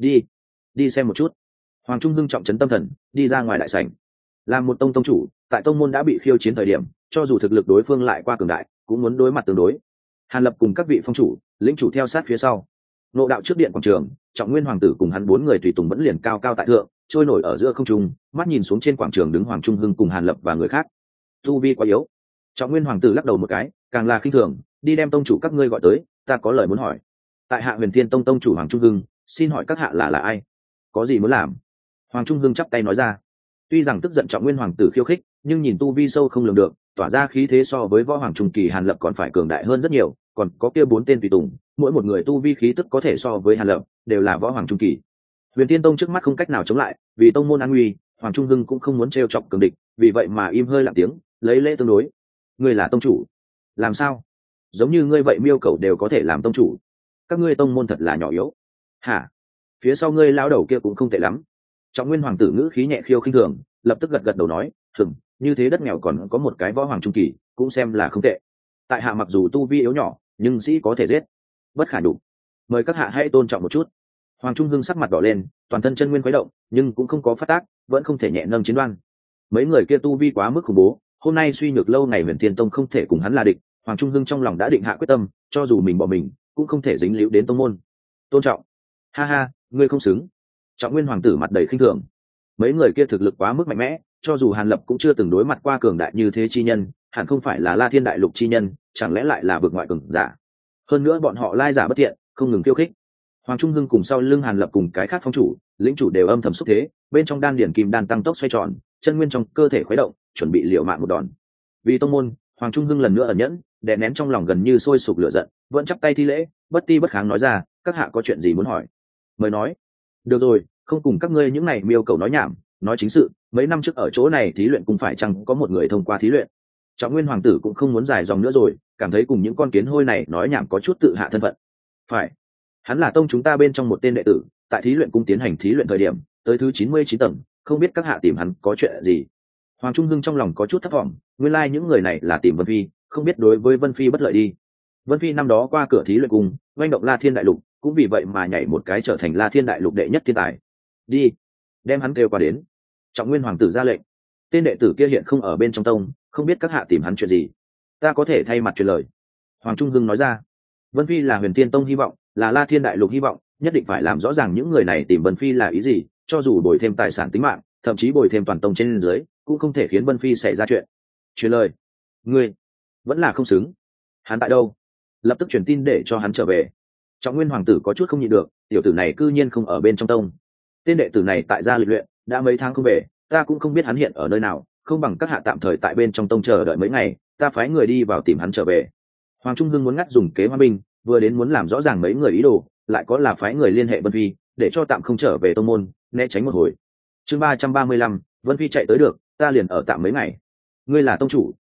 Đi xem một chút. Hoàng Trung Hưng trọng trấn tâm thần, đi ra ngoài đại sảnh. Làm một tông chủ, tại tông môn đã bị khiêu chiến thời điểm, cho dù thực lực đối phương lại qua cường đại, cũng muốn đối mặt tương đối. Hàn Lập cùng các vị phong chủ, lĩnh chủ theo sát phía sau. Ngộ đạo trước điện quảng trường, Trọng Nguyên hoàng tử cùng hắn 4 người tùy tùng vẫn liền cao cao tại thượng, trôi nổi ở giữa không trung, mắt nhìn xuống trên quảng trường đứng Hoàng Trung Hưng cùng Hàn Lập và người khác. Tu vi quá yếu. Trọng Nguyên hoàng tử lắc đầu một cái, càng là khinh thường, đi đem tông chủ các ngươi gọi tới, ta có lời muốn hỏi. Tại hạ Huyền Thiên Tông tông chủ Hoàng Trung Hưng, xin hỏi các hạ là ai? Có gì muốn làm? Hoàng Trung Hưng chắp tay nói ra. Tuy rằng tức giận Trọng Nguyên hoàng tử khiêu khích, nhưng nhìn tu vi sâu không lường được, tỏa ra khí thế so với võ hoàng trung kỳ Hàn Lập còn phải cường đại hơn rất nhiều, còn có kia 4 tên tùy tùng, mỗi một người tu vi khí tức có thể so với Hàn Lập, đều là võ hoàng trung kỳ. Huyền Thiên Tông trước mắt không cách nào chống lại, vì tông môn an nguy, Hoàng Trung Hưng cũng không muốn trêu chọc cường địch, vì vậy mà im hơi lặng tiếng, lấy lễ tương đối. Ngươi là tông chủ? Làm sao? Giống như ngươi vậy miêu cầu đều có thể làm tông chủ? Các ngươi tông môn thật là nhỏ yếu. Hả? Phía sau ngươi lão đầu kia cũng không tệ lắm. Trọng Nguyên hoàng tử ngữ khí nhẹ khiêu khinh thường, lập tức gật đầu nói, như thế đất nghèo còn có một cái võ hoàng trung kỳ, cũng xem là không tệ. Tại hạ mặc dù tu vi yếu nhỏ, nhưng sĩ có thể giết, bất khả nhục. Mời các hạ hãy tôn trọng một chút. Hoàng Trung Hưng sắc mặt đỏ lên, toàn thân chân nguyên khuấy động, nhưng cũng không có phát tác, vẫn không thể nhẹ nâng chiến đoan. Mấy người kia tu vi quá mức khủng bố, hôm nay suy nhược lâu ngày Huyền Thiên Tông không thể cùng hắn là địch. Hoàng Trung Hưng trong lòng đã định hạ quyết tâm, cho dù mình bỏ mình, cũng không thể dính líu đến tông môn. Tôn trọng? Ha ha, ngươi không xứng. Trọng Nguyên hoàng tử mặt đầy khinh thường. Mấy người kia thực lực quá mức mạnh mẽ, cho dù Hàn Lập cũng chưa từng đối mặt qua cường đại như thế chi nhân, hẳn không phải là La Thiên đại lục chi nhân, chẳng lẽ lại là vực ngoại cường giả? Hơn nữa bọn họ lai giả bất thiện, không ngừng khiêu khích. Hoàng Trung Hưng cùng sau lưng Hàn Lập cùng cái khác phong chủ, lĩnh chủ đều âm thầm xúc thế, bên trong đan điển kim đan tăng tốc xoay tròn, chân nguyên trong cơ thể khuấy động, chuẩn bị liều mạng một đòn. Vì tông môn, Hoàng Trung Hưng lần nữa ẩn nhẫn, đè nén trong lòng gần như sôi sục lửa giận, vẫn chắp tay thi lễ, bất ti bất kháng nói ra, các hạ có chuyện gì muốn hỏi? Mời nói. Được rồi, không cùng các ngươi những này miêu cầu nói nhảm, nói chính sự. Mấy năm trước ở chỗ này thí luyện cũng phải chăng có một người thông qua thí luyện? Trọng Nguyên hoàng tử cũng không muốn dài dòng nữa rồi, cảm thấy cùng những con kiến hôi này nói nhảm có chút tự hạ thân phận. Phải, hắn là tông chúng ta bên trong một tên đệ tử, tại thí luyện cung tiến hành thí luyện thời điểm tới thứ 99 tầng, không biết các hạ tìm hắn có chuyện gì? Hoàng Trung Hưng trong lòng có chút thất vọng, nguyên lai những người này là tìm Vân Phi, không biết đối với Vân Phi bất lợi đi. Vân Phi năm đó qua cửa thí luyện cung, oanh động La Thiên đại lục, cũng vì vậy mà nhảy một cái trở thành La Thiên đại lục đệ nhất thiên tài. Đi, đem hắn kêu qua đến. Trọng Nguyên hoàng tử ra lệnh. Tên đệ tử kia hiện không ở bên trong tông, không biết các hạ tìm hắn chuyện gì, ta có thể thay mặt truyền lời. Hoàng Trung Hưng nói ra. Vân Phi là Huyền Thiên Tông hy vọng, là La Thiên đại lục hy vọng, nhất định phải làm rõ ràng những người này tìm Vân Phi là ý gì, cho dù bồi thêm tài sản tính mạng, thậm chí bồi thêm toàn tông trên dưới, cũng không thể khiến Vân Phi xảy ra chuyện. Truyền lời. Ngươi vẫn là không xứng. Hắn tại đâu? Lập tức truyền tin để cho hắn trở về. Trọng Nguyên hoàng tử có chút không nhịn được, tiểu tử này cư nhiên không ở bên trong tông. Tên đệ tử này tại gia lịch luyện, đã mấy tháng không về, ta cũng không biết hắn hiện ở nơi nào, không bằng các hạ tạm thời tại bên trong tông chờ đợi mấy ngày, ta phái người đi vào tìm hắn trở về. Hoàng Trung Hưng muốn ngắt dùng kế hoa binh, vừa đến muốn làm rõ ràng mấy người ý đồ, lại có là phái người liên hệ Vân Phi, để cho tạm không trở về tông môn, né tránh một hồi. Chương 335, Vân Phi chạy tới được, ta liền ở tạm mấy ngày. Ngươi là tông chủ,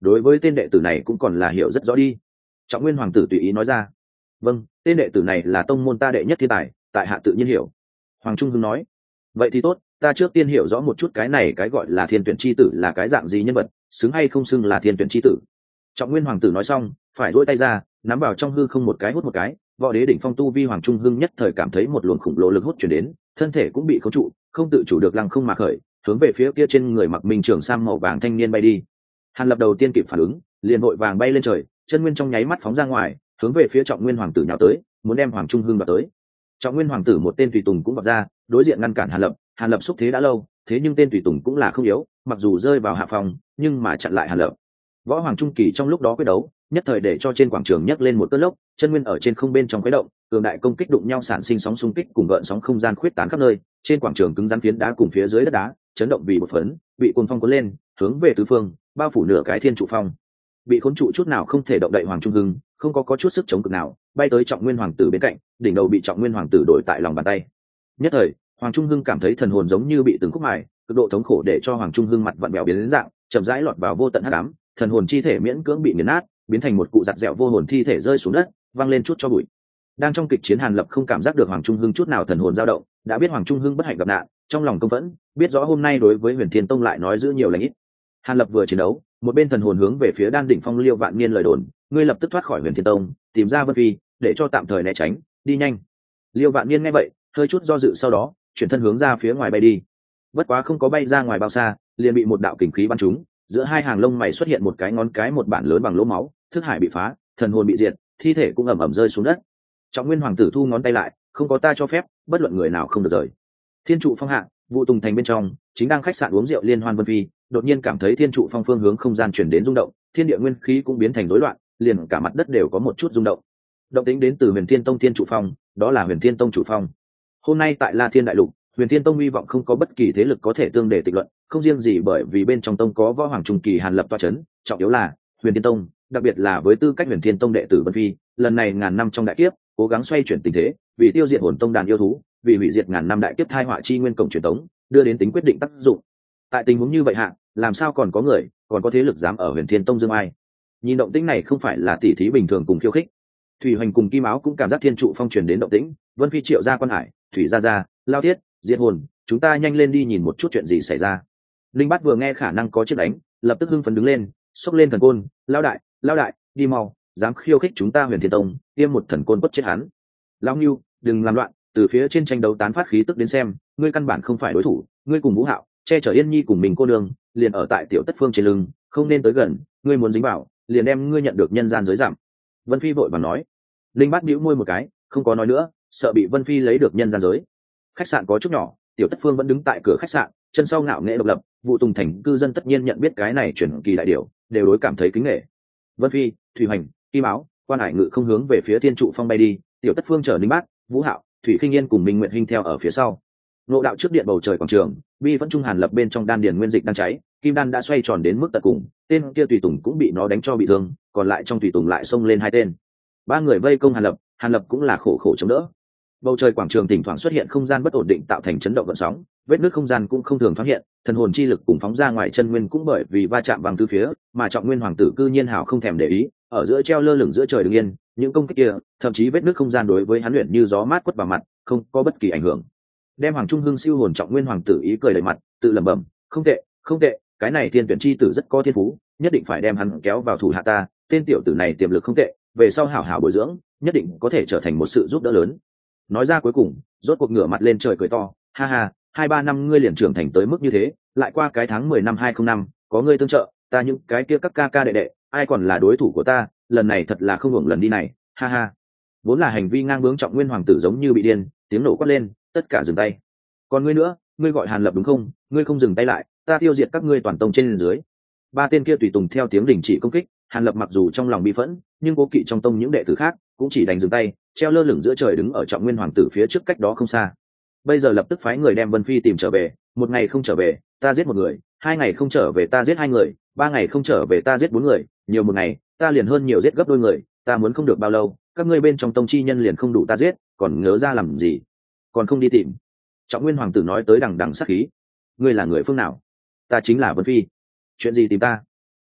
đối với tên đệ tử này cũng còn là hiểu rất rõ đi. Trọng Nguyên hoàng tử tùy ý nói ra. Vâng, tên đệ tử này là tông môn ta đệ nhất thiên tài, tại hạ tự nhiên hiểu. Hoàng Trung Hưng nói. Vậy thì tốt, ta trước tiên hiểu rõ một chút cái này cái gọi là thiên tuyển chi tử là cái dạng gì nhân vật, xứng hay không xứng là thiên tuyển chi tử. Trọng Nguyên hoàng tử nói xong, phải duỗi tay ra, nắm vào trong hư không một cái hút một cái, võ đế đỉnh phong tu vi Hoàng Trung Hưng nhất thời cảm thấy một luồng khủng bố lực hút chuyển đến, thân thể cũng bị khống trụ, không tự chủ được lăng không mà khởi, hướng về phía kia trên người mặc minh trường sam màu vàng thanh niên bay đi. Hàn Lập đầu tiên kịp phản ứng, liền vội vàng bay lên trời, chân nguyên trong nháy mắt phóng ra ngoài, hướng về phía Trọng Nguyên hoàng tử nhào tới, muốn đem Hoàng Trung Hưng đoạt tới. Trọng Nguyên hoàng tử một tên tùy tùng cũng vọt ra, đối diện ngăn cản Hàn Lập. Hàn Lập xúc thế đã lâu, thế nhưng tên tùy tùng cũng là không yếu, mặc dù rơi vào hạ phòng, nhưng mà chặn lại Hàn Lập. Võ Hoàng Trung Kỳ trong lúc đó quyết đấu, nhất thời để cho trên quảng trường nhấc lên một cơn lốc, chân nguyên ở trên không bên trong khuấy động, cường đại công kích đụng nhau sản sinh sóng xung kích cùng gợn sóng không gian khuyết tán khắp nơi, trên quảng trường cứng rắn phiến đá cùng phía dưới đất đá, chấn động vì một phấn, bị cuồng phong cuốn lên, hướng về tứ phương, bao phủ nửa cái thiên trụ phong. Bị khốn trụ chút nào không thể động đậy Hoàng Trung Hưng, không có chút sức chống cực nào, bay tới Trọng Nguyên hoàng tử bên cạnh, đỉnh đầu bị Trọng Nguyên hoàng tử đổi tại lòng bàn tay. Nhất thời, Hoàng Trung Hưng cảm thấy thần hồn giống như bị từng khúc mài, cực độ thống khổ để cho Hoàng Trung Hưng mặt vặn vẹo biến đến dạng, chậm rãi lọt vào vô tận hắc ám, thần hồn chi thể miễn cưỡng bị nghiền nát, biến thành một cụ giặt dẻo vô hồn thi thể rơi xuống đất, văng lên chút cho bụi. Đang trong kịch chiến, Hàn Lập không cảm giác được Hoàng Trung Hưng chút nào thần hồn dao động, đã biết Hoàng Trung Hưng bất hạnh gặp nạn, trong lòng công phẫn, biết rõ hôm nay đối với Huyền Thiên Tông lại nói giữ nhiều lành ít. Hàn Lập vừa chiến đấu, một bên thần hồn hướng về phía Đan đỉnh phong Liêu Vạn Niên lời đồn, ngươi lập tức thoát khỏi Huyền Thiên Tông, tìm ra Vân Phi, để cho tạm thời né tránh, đi nhanh. Liêu Vạn Niên nghe vậy, hơi chút do dự sau đó, chuyển thân hướng ra phía ngoài bay đi. Bất quá không có bay ra ngoài bao xa, liền bị một đạo kình khí bắn trúng, giữa hai hàng lông mày xuất hiện một cái ngón cái một bản lớn bằng lỗ máu, thức hải bị phá, thần hồn bị diệt, thi thể cũng ầm ầm rơi xuống đất. Trọng Nguyên hoàng tử thu ngón tay lại, không có ta cho phép, bất luận người nào không được rời. Thiên trụ phong hạ, Vũ Tùng thành bên trong, chính đang khách sạn uống rượu liên hoan Vân Phi, đột nhiên cảm thấy thiên trụ phong phương hướng không gian chuyển đến rung động, thiên địa nguyên khí cũng biến thành rối loạn, liền cả mặt đất đều có một chút rung động. Động tĩnh đến từ Huyền Thiên Tông Thiên trụ phong, đó là Huyền Thiên Tông chủ phong. Hôm nay tại La Thiên đại lục, Huyền Thiên Tông hy vọng không có bất kỳ thế lực có thể tương đề tịch luận, không riêng gì bởi vì bên trong tông có Võ Hoàng Trung Kỳ Hàn Lập toa chấn, trọng yếu là Huyền Thiên Tông, đặc biệt là với tư cách Huyền Thiên Tông đệ tử Vân Phi, lần này ngàn năm trong đại kiếp, cố gắng xoay chuyển tình thế, vì tiêu diệt hồn tông đàn yêu thú, vì hủy diệt ngàn năm đại kiếp thai họa chi nguyên cổng truyền tống, đưa đến tính quyết định tác dụng. Tại tình huống như vậy hạ, làm sao còn có người, còn có thế lực dám ở Huyền Thiên Tông dương ai? Nhìn động tĩnh này không phải là tỉ thí bình thường cùng khiêu khích. Thủy Hoành cùng Kim Áo cũng cảm giác thiên trụ phong truyền đến động tĩnh, Vân Phi triệu ra Quan Hải, Thủy gia, Lao Thiết, Diệt Hồn, chúng ta nhanh lên đi nhìn một chút chuyện gì xảy ra. Linh Bát vừa nghe khả năng có chiếc đánh, lập tức hưng phấn đứng lên, xốc lên thần côn, lao đại, đi mau, dám khiêu khích chúng ta Huyền Thiên Tông, tiêm một thần côn quất chết hắn. Lão Ngưu, đừng làm loạn, từ phía trên tranh đấu tán phát khí tức đến xem, ngươi căn bản không phải đối thủ, ngươi cùng Vũ Hạo, che chở Yên Nhi cùng mình cô đường, liền ở tại tiểu Tất Phương trên lưng, không nên tới gần, ngươi muốn dính vào, liền đem ngươi nhận được nhân gian giới giảm. Vân Phi vội vàng nói. Linh Bát bĩu môi một cái, không có nói nữa, sợ bị Vân Phi lấy được nhân gian giới. Khách sạn có chút nhỏ, tiểu Tất Phương vẫn đứng tại cửa khách sạn, chân sau ngạo nghễ độc lập, Vụ Tùng thành cư dân tất nhiên nhận biết cái này chuyển kỳ đại điểu, đều đối cảm thấy kính nể. Vân Phi, Thủy Hoành, Kim Áo, Quan Hải Ngự không hướng về phía thiên trụ phong bay đi, tiểu Tất Phương chở Linh Bát, Vũ Hạo, Thủy Khinh Yên cùng Minh Nguyệt Hinh theo ở phía sau. Ngộ đạo trước điện bầu trời quảng trường, bi vẫn trung Hàn Lập bên trong đan điền nguyên dịch đang cháy, kim đan đã xoay tròn đến mức tận cùng, tên kia tùy tùng cũng bị nó đánh cho bị thương, còn lại trong tùy tùng lại xông lên hai tên. Ba người vây công Hàn Lập cũng là khổ khổ chống đỡ. Bầu trời quảng trường thỉnh thoảng xuất hiện không gian bất ổn định tạo thành chấn động gợn sóng, vết nứt không gian cũng không thường thoáng hiện, thần hồn chi lực cùng phóng ra ngoài chân nguyên cũng bởi vì va chạm bằng tứ phía, mà Trọng Nguyên hoàng tử cư nhiên hảo không thèm để ý, ở giữa treo lơ lửng giữa trời đứng yên, những công kích kia, thậm chí vết nứt không gian đối với hắn luyện như gió mát quất vào mặt, không có bất kỳ ảnh hưởng. Đem Hoàng Trung Hưng siêu hồn Trọng Nguyên hoàng tử ý cười đầy mặt, tự lẩm bẩm, không tệ, cái này thiên tuyển chi tử rất có thiên phú, nhất định phải đem hắn kéo vào thủ hạ ta, tên tiểu tử này tiềm lực không tệ, về sau hảo hảo bồi dưỡng, nhất định có thể trở thành một sự giúp đỡ lớn. Nói ra cuối cùng, rốt cuộc ngửa mặt lên trời cười to, ha ha, 2-3 năm ngươi liền trưởng thành tới mức như thế, lại qua cái tháng 10 năm 2005, có ngươi tương trợ, ta những cái kia các ca ca đệ đệ, ai còn là đối thủ của ta, lần này thật là không hưởng lần đi này, ha ha. Vốn là hành vi ngang bướng Trọng Nguyên hoàng tử giống như bị điên, tiếng nổ quát lên, tất cả dừng tay. Còn ngươi nữa, ngươi gọi Hàn Lập đúng không? Ngươi không dừng tay lại, ta tiêu diệt các ngươi toàn tông trên dưới. Ba tên kia tùy tùng theo tiếng đình chỉ công kích, Hàn Lập mặc dù trong lòng bi phẫn, nhưng cố kỵ trong tông những đệ tử khác, cũng chỉ đành dừng tay, treo lơ lửng giữa trời đứng ở Trọng Nguyên hoàng tử phía trước cách đó không xa. Bây giờ lập tức phái người đem Vân Phi tìm trở về, 1 ngày không trở về, ta giết 1 người, 2 ngày không trở về ta giết 2 người, 3 ngày không trở về ta giết 4 người, nhiều 1 ngày, ta liền hơn nhiều giết gấp đôi người, ta muốn không được bao lâu, các ngươi bên trong tông chi nhân liền không đủ ta giết, còn ngớ ra làm gì? Còn không đi tìm. Trọng Nguyên hoàng tử nói tới đằng đằng sát khí. Ngươi là người phương nào? Ta chính là Vân Phi. Chuyện gì tìm ta?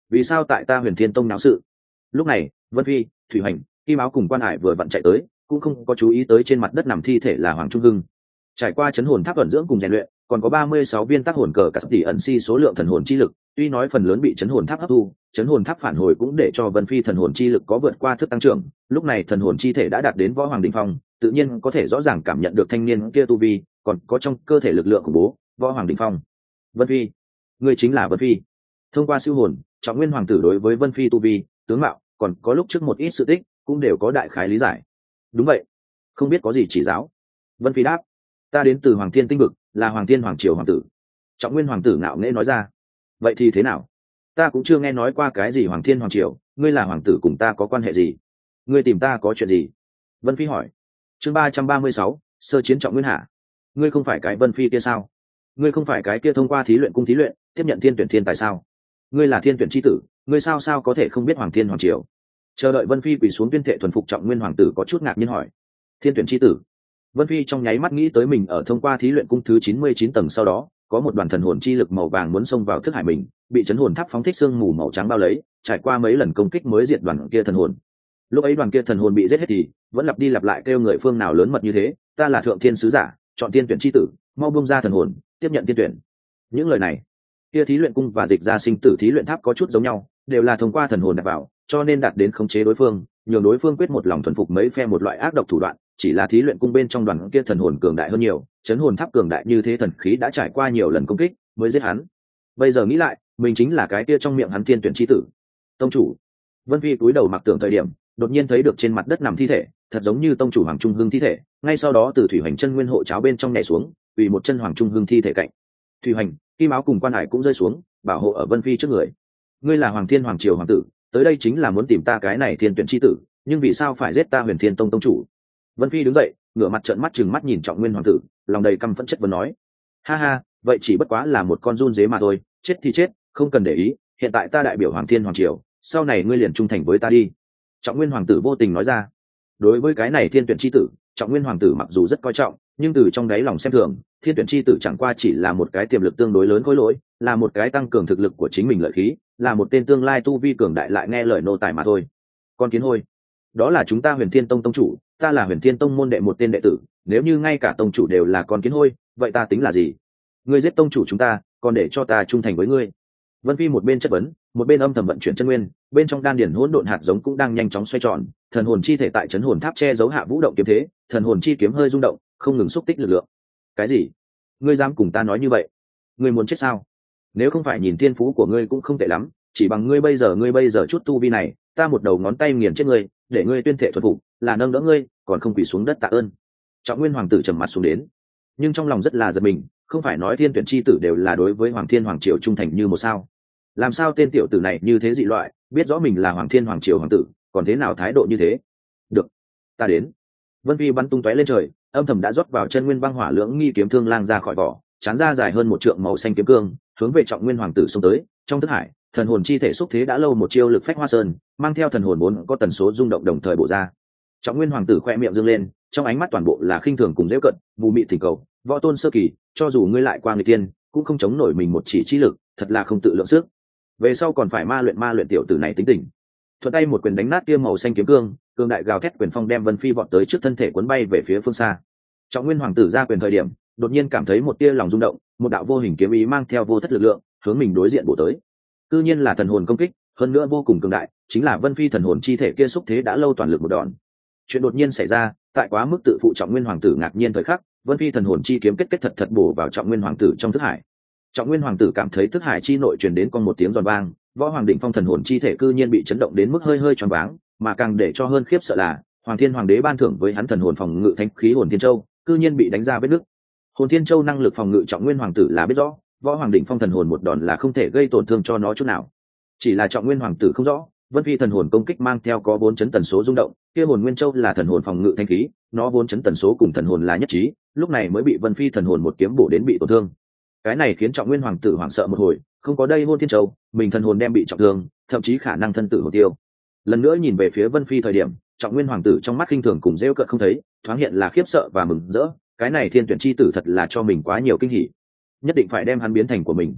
vì sao tại ta Huyền Thiên Tông náo sự? Lúc này Vân Phi, Thủy Hoành, Kim Áo cùng Quan Hải vừa vặn chạy tới, cũng không có chú ý tới trên mặt đất nằm thi thể là Hoàng Trung Hưng. Trải qua chấn hồn tháp vận dưỡng cùng rèn luyện, còn có 36 viên tác hồn cờ cả tỷ ẩn si số lượng thần hồn chi lực, tuy nói phần lớn bị chấn hồn tháp hấp thu, chấn hồn tháp phản hồi cũng để cho Vân Phi thần hồn chi lực có vượt qua thức tăng trưởng, lúc này thần hồn chi thể đã đạt đến võ hoàng đỉnh phong, tự nhiên có thể rõ ràng cảm nhận được thanh niên kia tu vi, còn có trong cơ thể lực lượng khủng bố, võ hoàng đỉnh phong. Vân Phi, ngươi chính là Vân Phi. Thông qua siêu hồn, Trọng Nguyên hoàng tử đối với Vân Phi tu vi, tướng mạo, còn có lúc trước một ít sự tích, cũng đều có đại khái lý giải. Đúng vậy, không biết có gì chỉ giáo. Vân Phi đáp, ta đến từ Hoàng Thiên Tinh Vực, là Hoàng Thiên Hoàng Triều hoàng tử. Trọng Nguyên hoàng tử ngạo nghễ nói ra. Vậy thì thế nào? Ta cũng chưa nghe nói qua cái gì Hoàng Thiên Hoàng Triều, ngươi là hoàng tử cùng ta có quan hệ gì? Ngươi tìm ta có chuyện gì? Vân Phi hỏi. Chương 336, sơ chiến Trọng Nguyên hạ. Ngươi không phải cái Vân Phi kia sao? Ngươi không phải cái kia thông qua thí luyện cung thí luyện, tiếp nhận thiên tuyển thiên tài sao? Ngươi là thiên tuyển chi tử, ngươi sao có thể không biết Hoàng Thiên Hoàng Triều? Chờ đợi Vân Phi quỳ xuống tuyên thệ thuần phục Trọng Nguyên hoàng tử có chút ngạc nhiên hỏi. Thiên tuyển chi tử? Vân Phi trong nháy mắt nghĩ tới mình ở thông qua thí luyện cung thứ 99 tầng sau đó, có một đoàn thần hồn chi lực màu vàng muốn xông vào thức hải mình, bị chấn hồn tháp phóng thích xương mù màu trắng bao lấy, trải qua mấy lần công kích mới diệt đoàn kia thần hồn. Lúc ấy đoàn kia thần hồn bị giết hết thì vẫn lặp đi lặp lại kêu người phương nào lớn mật như thế, ta là thượng thiên sứ giả, chọn tiên tuyển chi tử, mau buông ra thần hồn, tiếp nhận tiên tuyển. Những lời này, kia thí luyện cung và dịch ra sinh tử thí luyện tháp có chút giống nhau, đều là thông qua thần hồn đặt vào, cho nên đạt đến khống chế đối phương, nhường đối phương quyết một lòng thuần phục mấy phe một loại ác độc thủ đoạn. Chỉ là thí luyện cung bên trong đoàn kia thần hồn cường đại hơn nhiều, chấn hồn tháp cường đại như thế thần khí đã trải qua nhiều lần công kích mới giết hắn. Bây giờ nghĩ lại, mình chính là cái kia trong miệng hắn thiên tuyển chi tử. Tông chủ. Vân Phi cúi đầu mặc tưởng thời điểm, đột nhiên thấy được trên mặt đất nằm thi thể, thật giống như tông chủ Hoàng Trung Hưng thi thể, ngay sau đó từ Thủy Hoành chân nguyên hộ cháo bên trong nhảy xuống, vì một chân Hoàng Trung Hưng thi thể cạnh. Thủy Hoành, Kim Áo cùng Quan Hải cũng rơi xuống, bảo hộ ở Vân Phi trước người. Ngươi là Hoàng Thiên Hoàng Triều hoàng tử, tới đây chính là muốn tìm ta cái này thiên tuyển chi tử, nhưng vì sao phải giết ta Huyền Thiên Tông tông chủ? Vân Phi đứng dậy, ngửa mặt trợn mắt trừng mắt nhìn Trọng Nguyên hoàng tử, lòng đầy căm phẫn chất vấn nói: ha ha, vậy chỉ bất quá là một con giun dế mà thôi, chết thì chết, không cần để ý, hiện tại ta đại biểu Hoàng Thiên Hoàng Triều, sau này ngươi liền trung thành với ta đi. Trọng Nguyên hoàng tử vô tình nói ra. Đối với cái này thiên tuyển chi tử, Trọng Nguyên hoàng tử mặc dù rất coi trọng, nhưng từ trong đáy lòng xem thường, thiên tuyển chi tử chẳng qua chỉ là một cái tiềm lực tương đối lớn khối lỗi, là một cái tăng cường thực lực của chính mình lợi khí, là một tên tương lai tu vi cường đại lại nghe lời nô tài mà thôi. Con kiến hôi. Đó là chúng ta Huyền Thiên Tông tông chủ, ta là Huyền Thiên Tông môn đệ một tên đệ tử, nếu như ngay cả tông chủ đều là con kiến hôi, vậy ta tính là gì? Ngươi giết tông chủ chúng ta, còn để cho ta trung thành với ngươi? Vân Phi một bên chất vấn, một bên âm thầm vận chuyển chân nguyên, bên trong đan điển hỗn độn hạt giống cũng đang nhanh chóng xoay tròn, thần hồn chi thể tại chấn hồn tháp che giấu hạ vũ động kiếm thế, thần hồn chi kiếm hơi rung động, không ngừng xúc tích lực lượng. Cái gì? Ngươi dám cùng ta nói như vậy? Ngươi muốn chết sao? Nếu không phải nhìn thiên phú của ngươi cũng không tệ lắm, chỉ bằng ngươi bây giờ chút tu vi này, ta một đầu ngón tay nghiền chết ngươi, để ngươi tuyên thệ thuần phục, là nâng đỡ ngươi, còn không quỳ xuống đất tạ ơn. Trọng Nguyên hoàng tử trầm mặt xuống đến, nhưng trong lòng rất là giật mình, không phải nói thiên tuyển chi tử đều là đối với Hoàng Thiên Hoàng Triều trung thành như một sao? Làm sao tên tiểu tử này như thế dị loại, biết rõ mình là Hoàng Thiên Hoàng Triều hoàng tử, còn thế nào thái độ như thế? Được, ta đến. Vân Phi bắn tung tóe lên trời, âm thầm đã rót vào chân nguyên băng hỏa lưỡng nghi kiếm thương lang ra khỏi vỏ, chán ra dài hơn một trượng màu xanh kiếm cương, hướng về Trọng Nguyên hoàng tử xông tới. Trong thức hải, thần hồn chi thể xúc thế đã lâu một chiêu lực phách hoa sơn, mang theo thần hồn vốn có tần số rung động đồng thời bổ ra. Trọng Nguyên hoàng tử khoe miệng dương lên, trong ánh mắt toàn bộ là khinh thường cùng dễ cận, mù mị thỉnh cầu, võ tôn sơ kỳ, cho dù ngươi lại qua người tiên, cũng không chống nổi mình một chỉ chi lực, thật là không tự lượng sức. Về sau còn phải ma luyện tiểu tử này tính tình. Thuận tay một quyền đánh nát kia màu xanh kiếm cương, cương đại gào thét quyền phong đem Vân Phi vọt tới trước thân thể cuốn bay về phía phương xa. Trọng Nguyên hoàng tử ra quyền thời điểm, đột nhiên cảm thấy một tia lòng rung động, một đạo vô hình kiếm ý mang theo vô thất lực lượng, hướng mình đối diện bổ tới. Cư nhiên là thần hồn công kích, hơn nữa vô cùng cường đại, chính là Vân Phi thần hồn chi thể kia xúc thế đã lâu toàn lực một đòn. Chuyện đột nhiên xảy ra, tại quá mức tự phụ Trọng Nguyên hoàng tử ngạc nhiên thời khắc, Vân Phi thần hồn chi kiếm kết thật bổ vào Trọng Nguyên hoàng tử trong thức hải. Trọng Nguyên hoàng tử cảm thấy thức hải chi nội truyền đến con một tiếng giòn vang, võ hoàng đỉnh phong thần hồn chi thể cư nhiên bị chấn động đến mức hơi choáng váng, mà càng để cho hơn khiếp sợ là, Hoàng Thiên hoàng đế ban thưởng với hắn thần hồn phòng ngự thánh khí Hồn Thiên Châu, cư nhiên bị đánh ra vết nứt. Hồn Thiên Châu năng lực phòng ngự Trọng Nguyên hoàng tử là biết rõ, võ hoàng đỉnh phong thần hồn một đòn là không thể gây tổn thương cho nó chút nào. Chỉ là Trọng Nguyên hoàng tử không rõ, Vân Phi thần hồn công kích mang theo có 4 chấn tần số rung động, kia Hồn Nguyên Châu là thần hồn phòng ngự thanh khí, nó 4 chấn tần số cùng thần hồn là nhất trí, lúc này mới bị Vân Phi thần hồn một kiếm bổ đến bị tổn thương. Cái này khiến Trọng Nguyên hoàng tử hoảng sợ một hồi, không có đây Hồn Thiên Châu, mình thần hồn đem bị trọng thương, thậm chí khả năng thân tử hồn tiêu. Lần nữa nhìn về phía Vân Phi thời điểm, Trọng Nguyên hoàng tử trong mắt khinh thường cùng rêu cợt không thấy, thoáng hiện là khiếp sợ và mừng rỡ, cái này thiên tuyển chi tử thật là cho mình quá nhiều kinh hỉ, nhất định phải đem hắn biến thành của mình.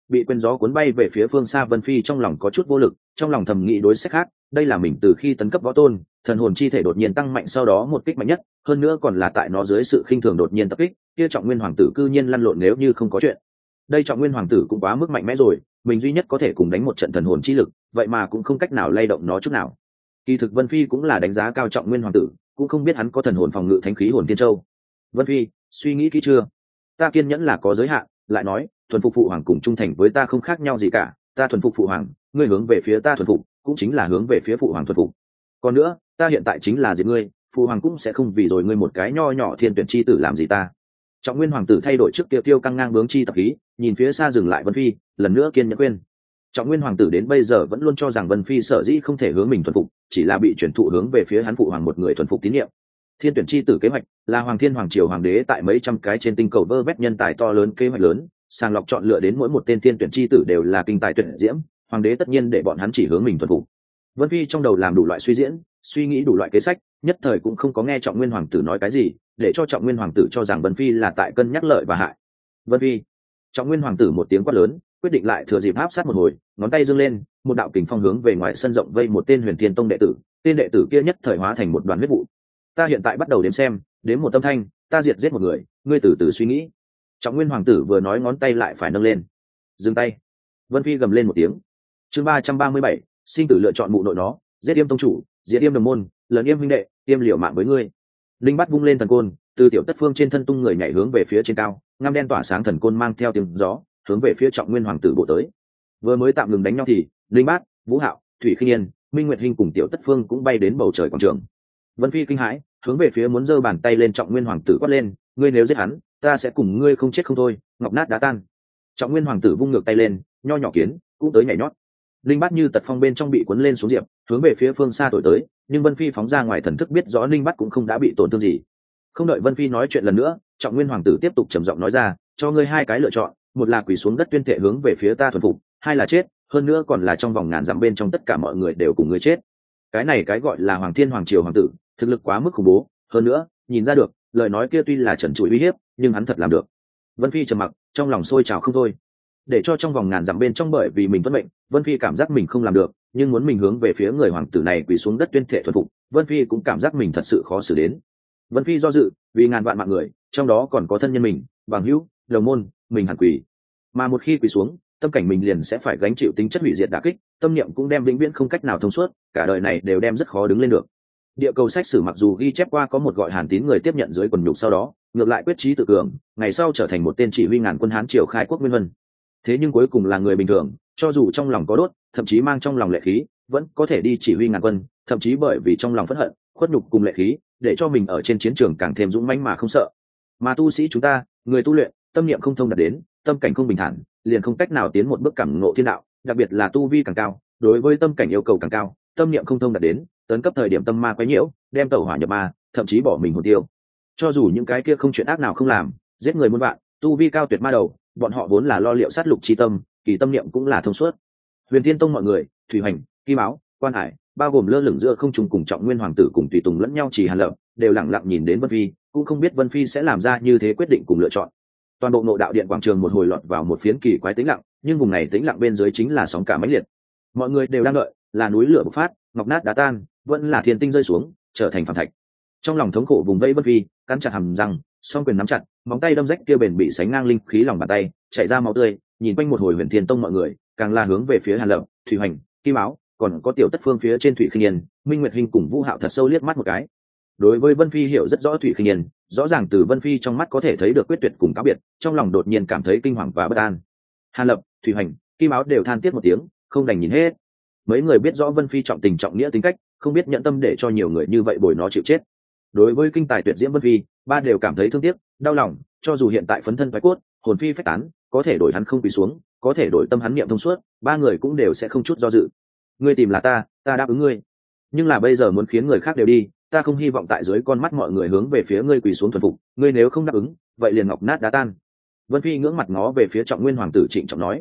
bị quyền gió cuốn bay về phía phương xa Vân Phi trong lòng có chút vô lực, trong lòng thầm nghĩ đối sách khác, đây là mình từ khi tấn cấp võ tôn, thần hồn chi thể đột nhiên tăng mạnh, sau đó một kích mạnh nhất, hơn nữa còn là tại nó dưới sự khinh thường đột nhiên tập kích, kia Trọng Nguyên hoàng tử cư nhiên lăn lộn nếu như không có chuyện. Đây Trọng Nguyên hoàng tử cũng quá mức mạnh mẽ rồi, mình duy nhất có thể cùng đánh một trận thần hồn chi lực, vậy mà cũng không cách nào lay động nó chút nào. Kỳ thực Vân Phi cũng là đánh giá cao Trọng Nguyên hoàng tử, cũng không biết hắn có thần hồn phòng ngự thánh khí hồn tiên châu. Vân Phi, suy nghĩ kỹ chưa? Ta kiên nhẫn là có giới hạn, lại nói, thuần phục phụ hoàng cùng trung thành với ta không khác nhau gì cả, ta thuần phục phụ hoàng, ngươi hướng về phía ta thuần phục, cũng chính là hướng về phía phụ hoàng thuần phục. Còn nữa, ta hiện tại chính là diệt ngươi, phụ hoàng cũng sẽ không vì rồi ngươi một cái nho nhỏ thiên tuyển chi tử làm gì ta. Trọng Nguyên hoàng tử thay đổi trước tiêu căng ngang bướng chi tập khí, nhìn phía xa dừng lại Vân Phi, lần nữa kiên nhẫn khuyên. Trọng Nguyên hoàng tử đến bây giờ vẫn luôn cho rằng Vân Phi sở dĩ không thể hướng mình thuần phục, chỉ là bị chuyển thụ hướng về phía hắn phụ hoàng một người thuần phục tín nhiệm. Thiên tuyển chi tử kế hoạch là Hoàng Thiên Hoàng Triều hoàng đế tại mấy trăm cái trên tinh cầu vơ vét nhân tài to lớn kế hoạch lớn, sàng lọc chọn lựa đến mỗi một tên thiên tuyển chi tử đều là kinh tài tuyển diễm, hoàng đế tất nhiên để bọn hắn chỉ hướng mình thuần phục. Vân Phi trong đầu làm đủ loại suy diễn, suy nghĩ đủ loại kế sách, nhất thời cũng không có nghe Trọng Nguyên hoàng tử nói cái gì, để cho Trọng Nguyên hoàng tử cho rằng Vân Phi là tại cân nhắc lợi và hại. Vân Phi, Trọng Nguyên hoàng tử một tiếng quát lớn, quyết định lại thừa dịp áp sát một hồi, ngón tay giương lên, một đạo kình phong hướng về ngoài sân rộng vây một tên Huyền Thiên Tông đệ tử, tên đệ tử kia nhất thời hóa thành một đoàn huyết vụ. Ta hiện tại bắt đầu đếm xem, đếm một tâm thanh, ta diệt giết một người, ngươi từ từ suy nghĩ. Trọng Nguyên hoàng tử vừa nói ngón tay lại phải nâng lên. Dừng tay. Vân Phi gầm lên một tiếng. Chương 337, sinh tử lựa chọn mụ nội nó, giết Yêm tông chủ, diệt Yêm đồng môn, lớn Yêm huynh đệ, Yêm liều mạng với ngươi. Linh bắt vung lên thần côn, từ tiểu tất phương trên thân tung người nhảy hướng về phía trên cao, ngăm đen tỏa sáng thần côn mang theo tiếng gió, hướng về phía Trọng Nguyên hoàng tử bổ tới. Vừa mới tạm ngừng đánh nhau thì, Linh bát, Vũ Hạo, Thủy Khinh Yên, Minh Nguyệt Hinh cùng tiểu tất phương cũng bay đến bầu trời quảng trường. Vân Phi kinh hãi, hướng về phía muốn giơ bàn tay lên Trọng Nguyên hoàng tử quát lên, ngươi nếu giết hắn, ta sẽ cùng ngươi không chết không thôi, ngọc nát đá tan. Trọng Nguyên hoàng tử vung ngược tay lên, nho nhỏ kiến cũng tới nhảy nhót. Linh Bát như tật phong bên trong bị cuốn lên xuống diệp, hướng về phía phương xa thổi tới, nhưng Vân Phi phóng ra ngoài thần thức biết rõ Linh Bát cũng không đã bị tổn thương gì. Không đợi Vân Phi nói chuyện lần nữa, Trọng Nguyên hoàng tử tiếp tục trầm giọng nói ra, cho ngươi hai cái lựa chọn, một là quỳ xuống đất tuyên thệ hướng về phía ta thuần phục, hai là chết, hơn nữa còn là trong vòng ngàn dặm bên trong tất cả mọi người đều cùng ngươi chết. Cái này cái gọi là Hoàng Thiên Hoàng Triều hoàng tử, thực lực quá mức khủng bố, hơn nữa, nhìn ra được, lời nói kia tuy là trần trụi uy hiếp, nhưng hắn thật làm được. Vân Phi trầm mặc, trong lòng sôi trào không thôi. Để cho trong vòng ngàn dặm bên trong bởi vì mình tuân mệnh, Vân Phi cảm giác mình không làm được, nhưng muốn mình hướng về phía người hoàng tử này quỳ xuống đất tuyên thệ thuần phục, Vân Phi cũng cảm giác mình thật sự khó xử đến. Vân Phi do dự, vì ngàn vạn mạng người, trong đó còn có thân nhân mình, bằng hữu, đồng môn, mình hẳn quỳ. Mà một khi quỳ xuống, tâm cảnh mình liền sẽ phải gánh chịu tính chất hủy diệt đả kích, tâm niệm cũng đem vĩnh viễn không cách nào thông suốt, cả đời này đều đem rất khó đứng lên được. Địa cầu sách sử mặc dù ghi chép qua có một gọi Hàn Tín người tiếp nhận dưới quần nhục sau đó, ngược lại quyết chí tự cường, ngày sau trở thành một tên chỉ huy ngàn quân Hán triều khai quốc nguyên vân. Thế nhưng cuối cùng là người bình thường, cho dù trong lòng có đốt, thậm chí mang trong lòng lệ khí, vẫn có thể đi chỉ huy ngàn quân, thậm chí bởi vì trong lòng phẫn hận, khuất nhục cùng lệ khí, để cho mình ở trên chiến trường càng thêm dũng mãnh mà không sợ. Mà tu sĩ chúng ta, người tu luyện, tâm niệm không thông đạt đến, tâm cảnh không bình thản, liền không cách nào tiến một bước cảm ngộ thiên đạo, đặc biệt là tu vi càng cao, đối với tâm cảnh yêu cầu càng cao, tâm niệm không thông đạt đến, tấn cấp thời điểm tâm ma quấy nhiễu, đem tẩu hỏa nhập ma, thậm chí bỏ mình hồn tiêu. Cho dù những cái kia không chuyện ác nào không làm, giết người muôn vạn, tu vi cao tuyệt ma đầu, bọn họ vốn là lo liệu sát lục chi tâm, kỳ tâm niệm cũng là thông suốt. Huyền Thiên Tông mọi người, Thủy Hoành, Kim Áo, Quan Hải, bao gồm lơ lửng giữa không trung cùng Trọng Nguyên hoàng tử cùng tùy tùng lẫn nhau chỉ hàn lập, đều lặng lặng nhìn đến Vân Phi, cũng không biết Vân Phi sẽ làm ra như thế quyết định cùng lựa chọn. Toàn bộ nội đạo điện quảng trường một hồi lọt vào một phiến kỳ quái tĩnh lặng, nhưng vùng này tĩnh lặng bên dưới chính là sóng cả mãnh liệt. Mọi người đều đang đợi, là núi lửa bộc phát, ngọc nát đá tan, vẫn là thiên tinh rơi xuống, trở thành phàm thạch. Trong lòng thống khổ vùng vây Vân Phi, cắn chặt hàm răng, song quyền nắm chặt, móng tay đâm rách kia bền bị sánh ngang linh khí lòng bàn tay, chảy ra máu tươi, nhìn quanh một hồi Huyền Thiên Tông mọi người, càng là hướng về phía Hàn Lập, Thủy Hoành, Kim Áo, còn có tiểu tất phương phía trên Thủy Khinh Yên, Minh Nguyệt Hinh cùng Vũ Hạo thật sâu liếc mắt một cái. Đối với Vân Phi hiểu rất rõ Thủy Khinh Yên, rõ ràng từ Vân Phi trong mắt có thể thấy được quyết tuyệt cùng cáo biệt, trong lòng đột nhiên cảm thấy kinh hoàng và bất an. Hàn Lập, Thủy Hoành, Kim Áo đều than tiếc một tiếng, không đành nhìn hết. Mấy người biết rõ Vân Phi trọng tình trọng nghĩa tính cách, không biết nhận tâm để cho nhiều người như vậy bồi nó chịu chết. Đối với kinh tài tuyệt diễm Vân Phi, ba đều cảm thấy thương tiếc, đau lòng, cho dù hiện tại phấn thân phái cốt, hồn phi phách tán, có thể đổi hắn không quỳ xuống, có thể đổi tâm hắn niệm thông suốt, ba người cũng đều sẽ không chút do dự. Ngươi tìm là ta đáp ứng ngươi. Nhưng là bây giờ muốn khiến người khác đều đi, ta không hy vọng tại dưới con mắt mọi người hướng về phía ngươi quỳ xuống thuần phục, ngươi nếu không đáp ứng, vậy liền ngọc nát đá tan. Vân Phi ngưỡng mặt ngó về phía Trọng Nguyên hoàng tử trịnh trọng nói.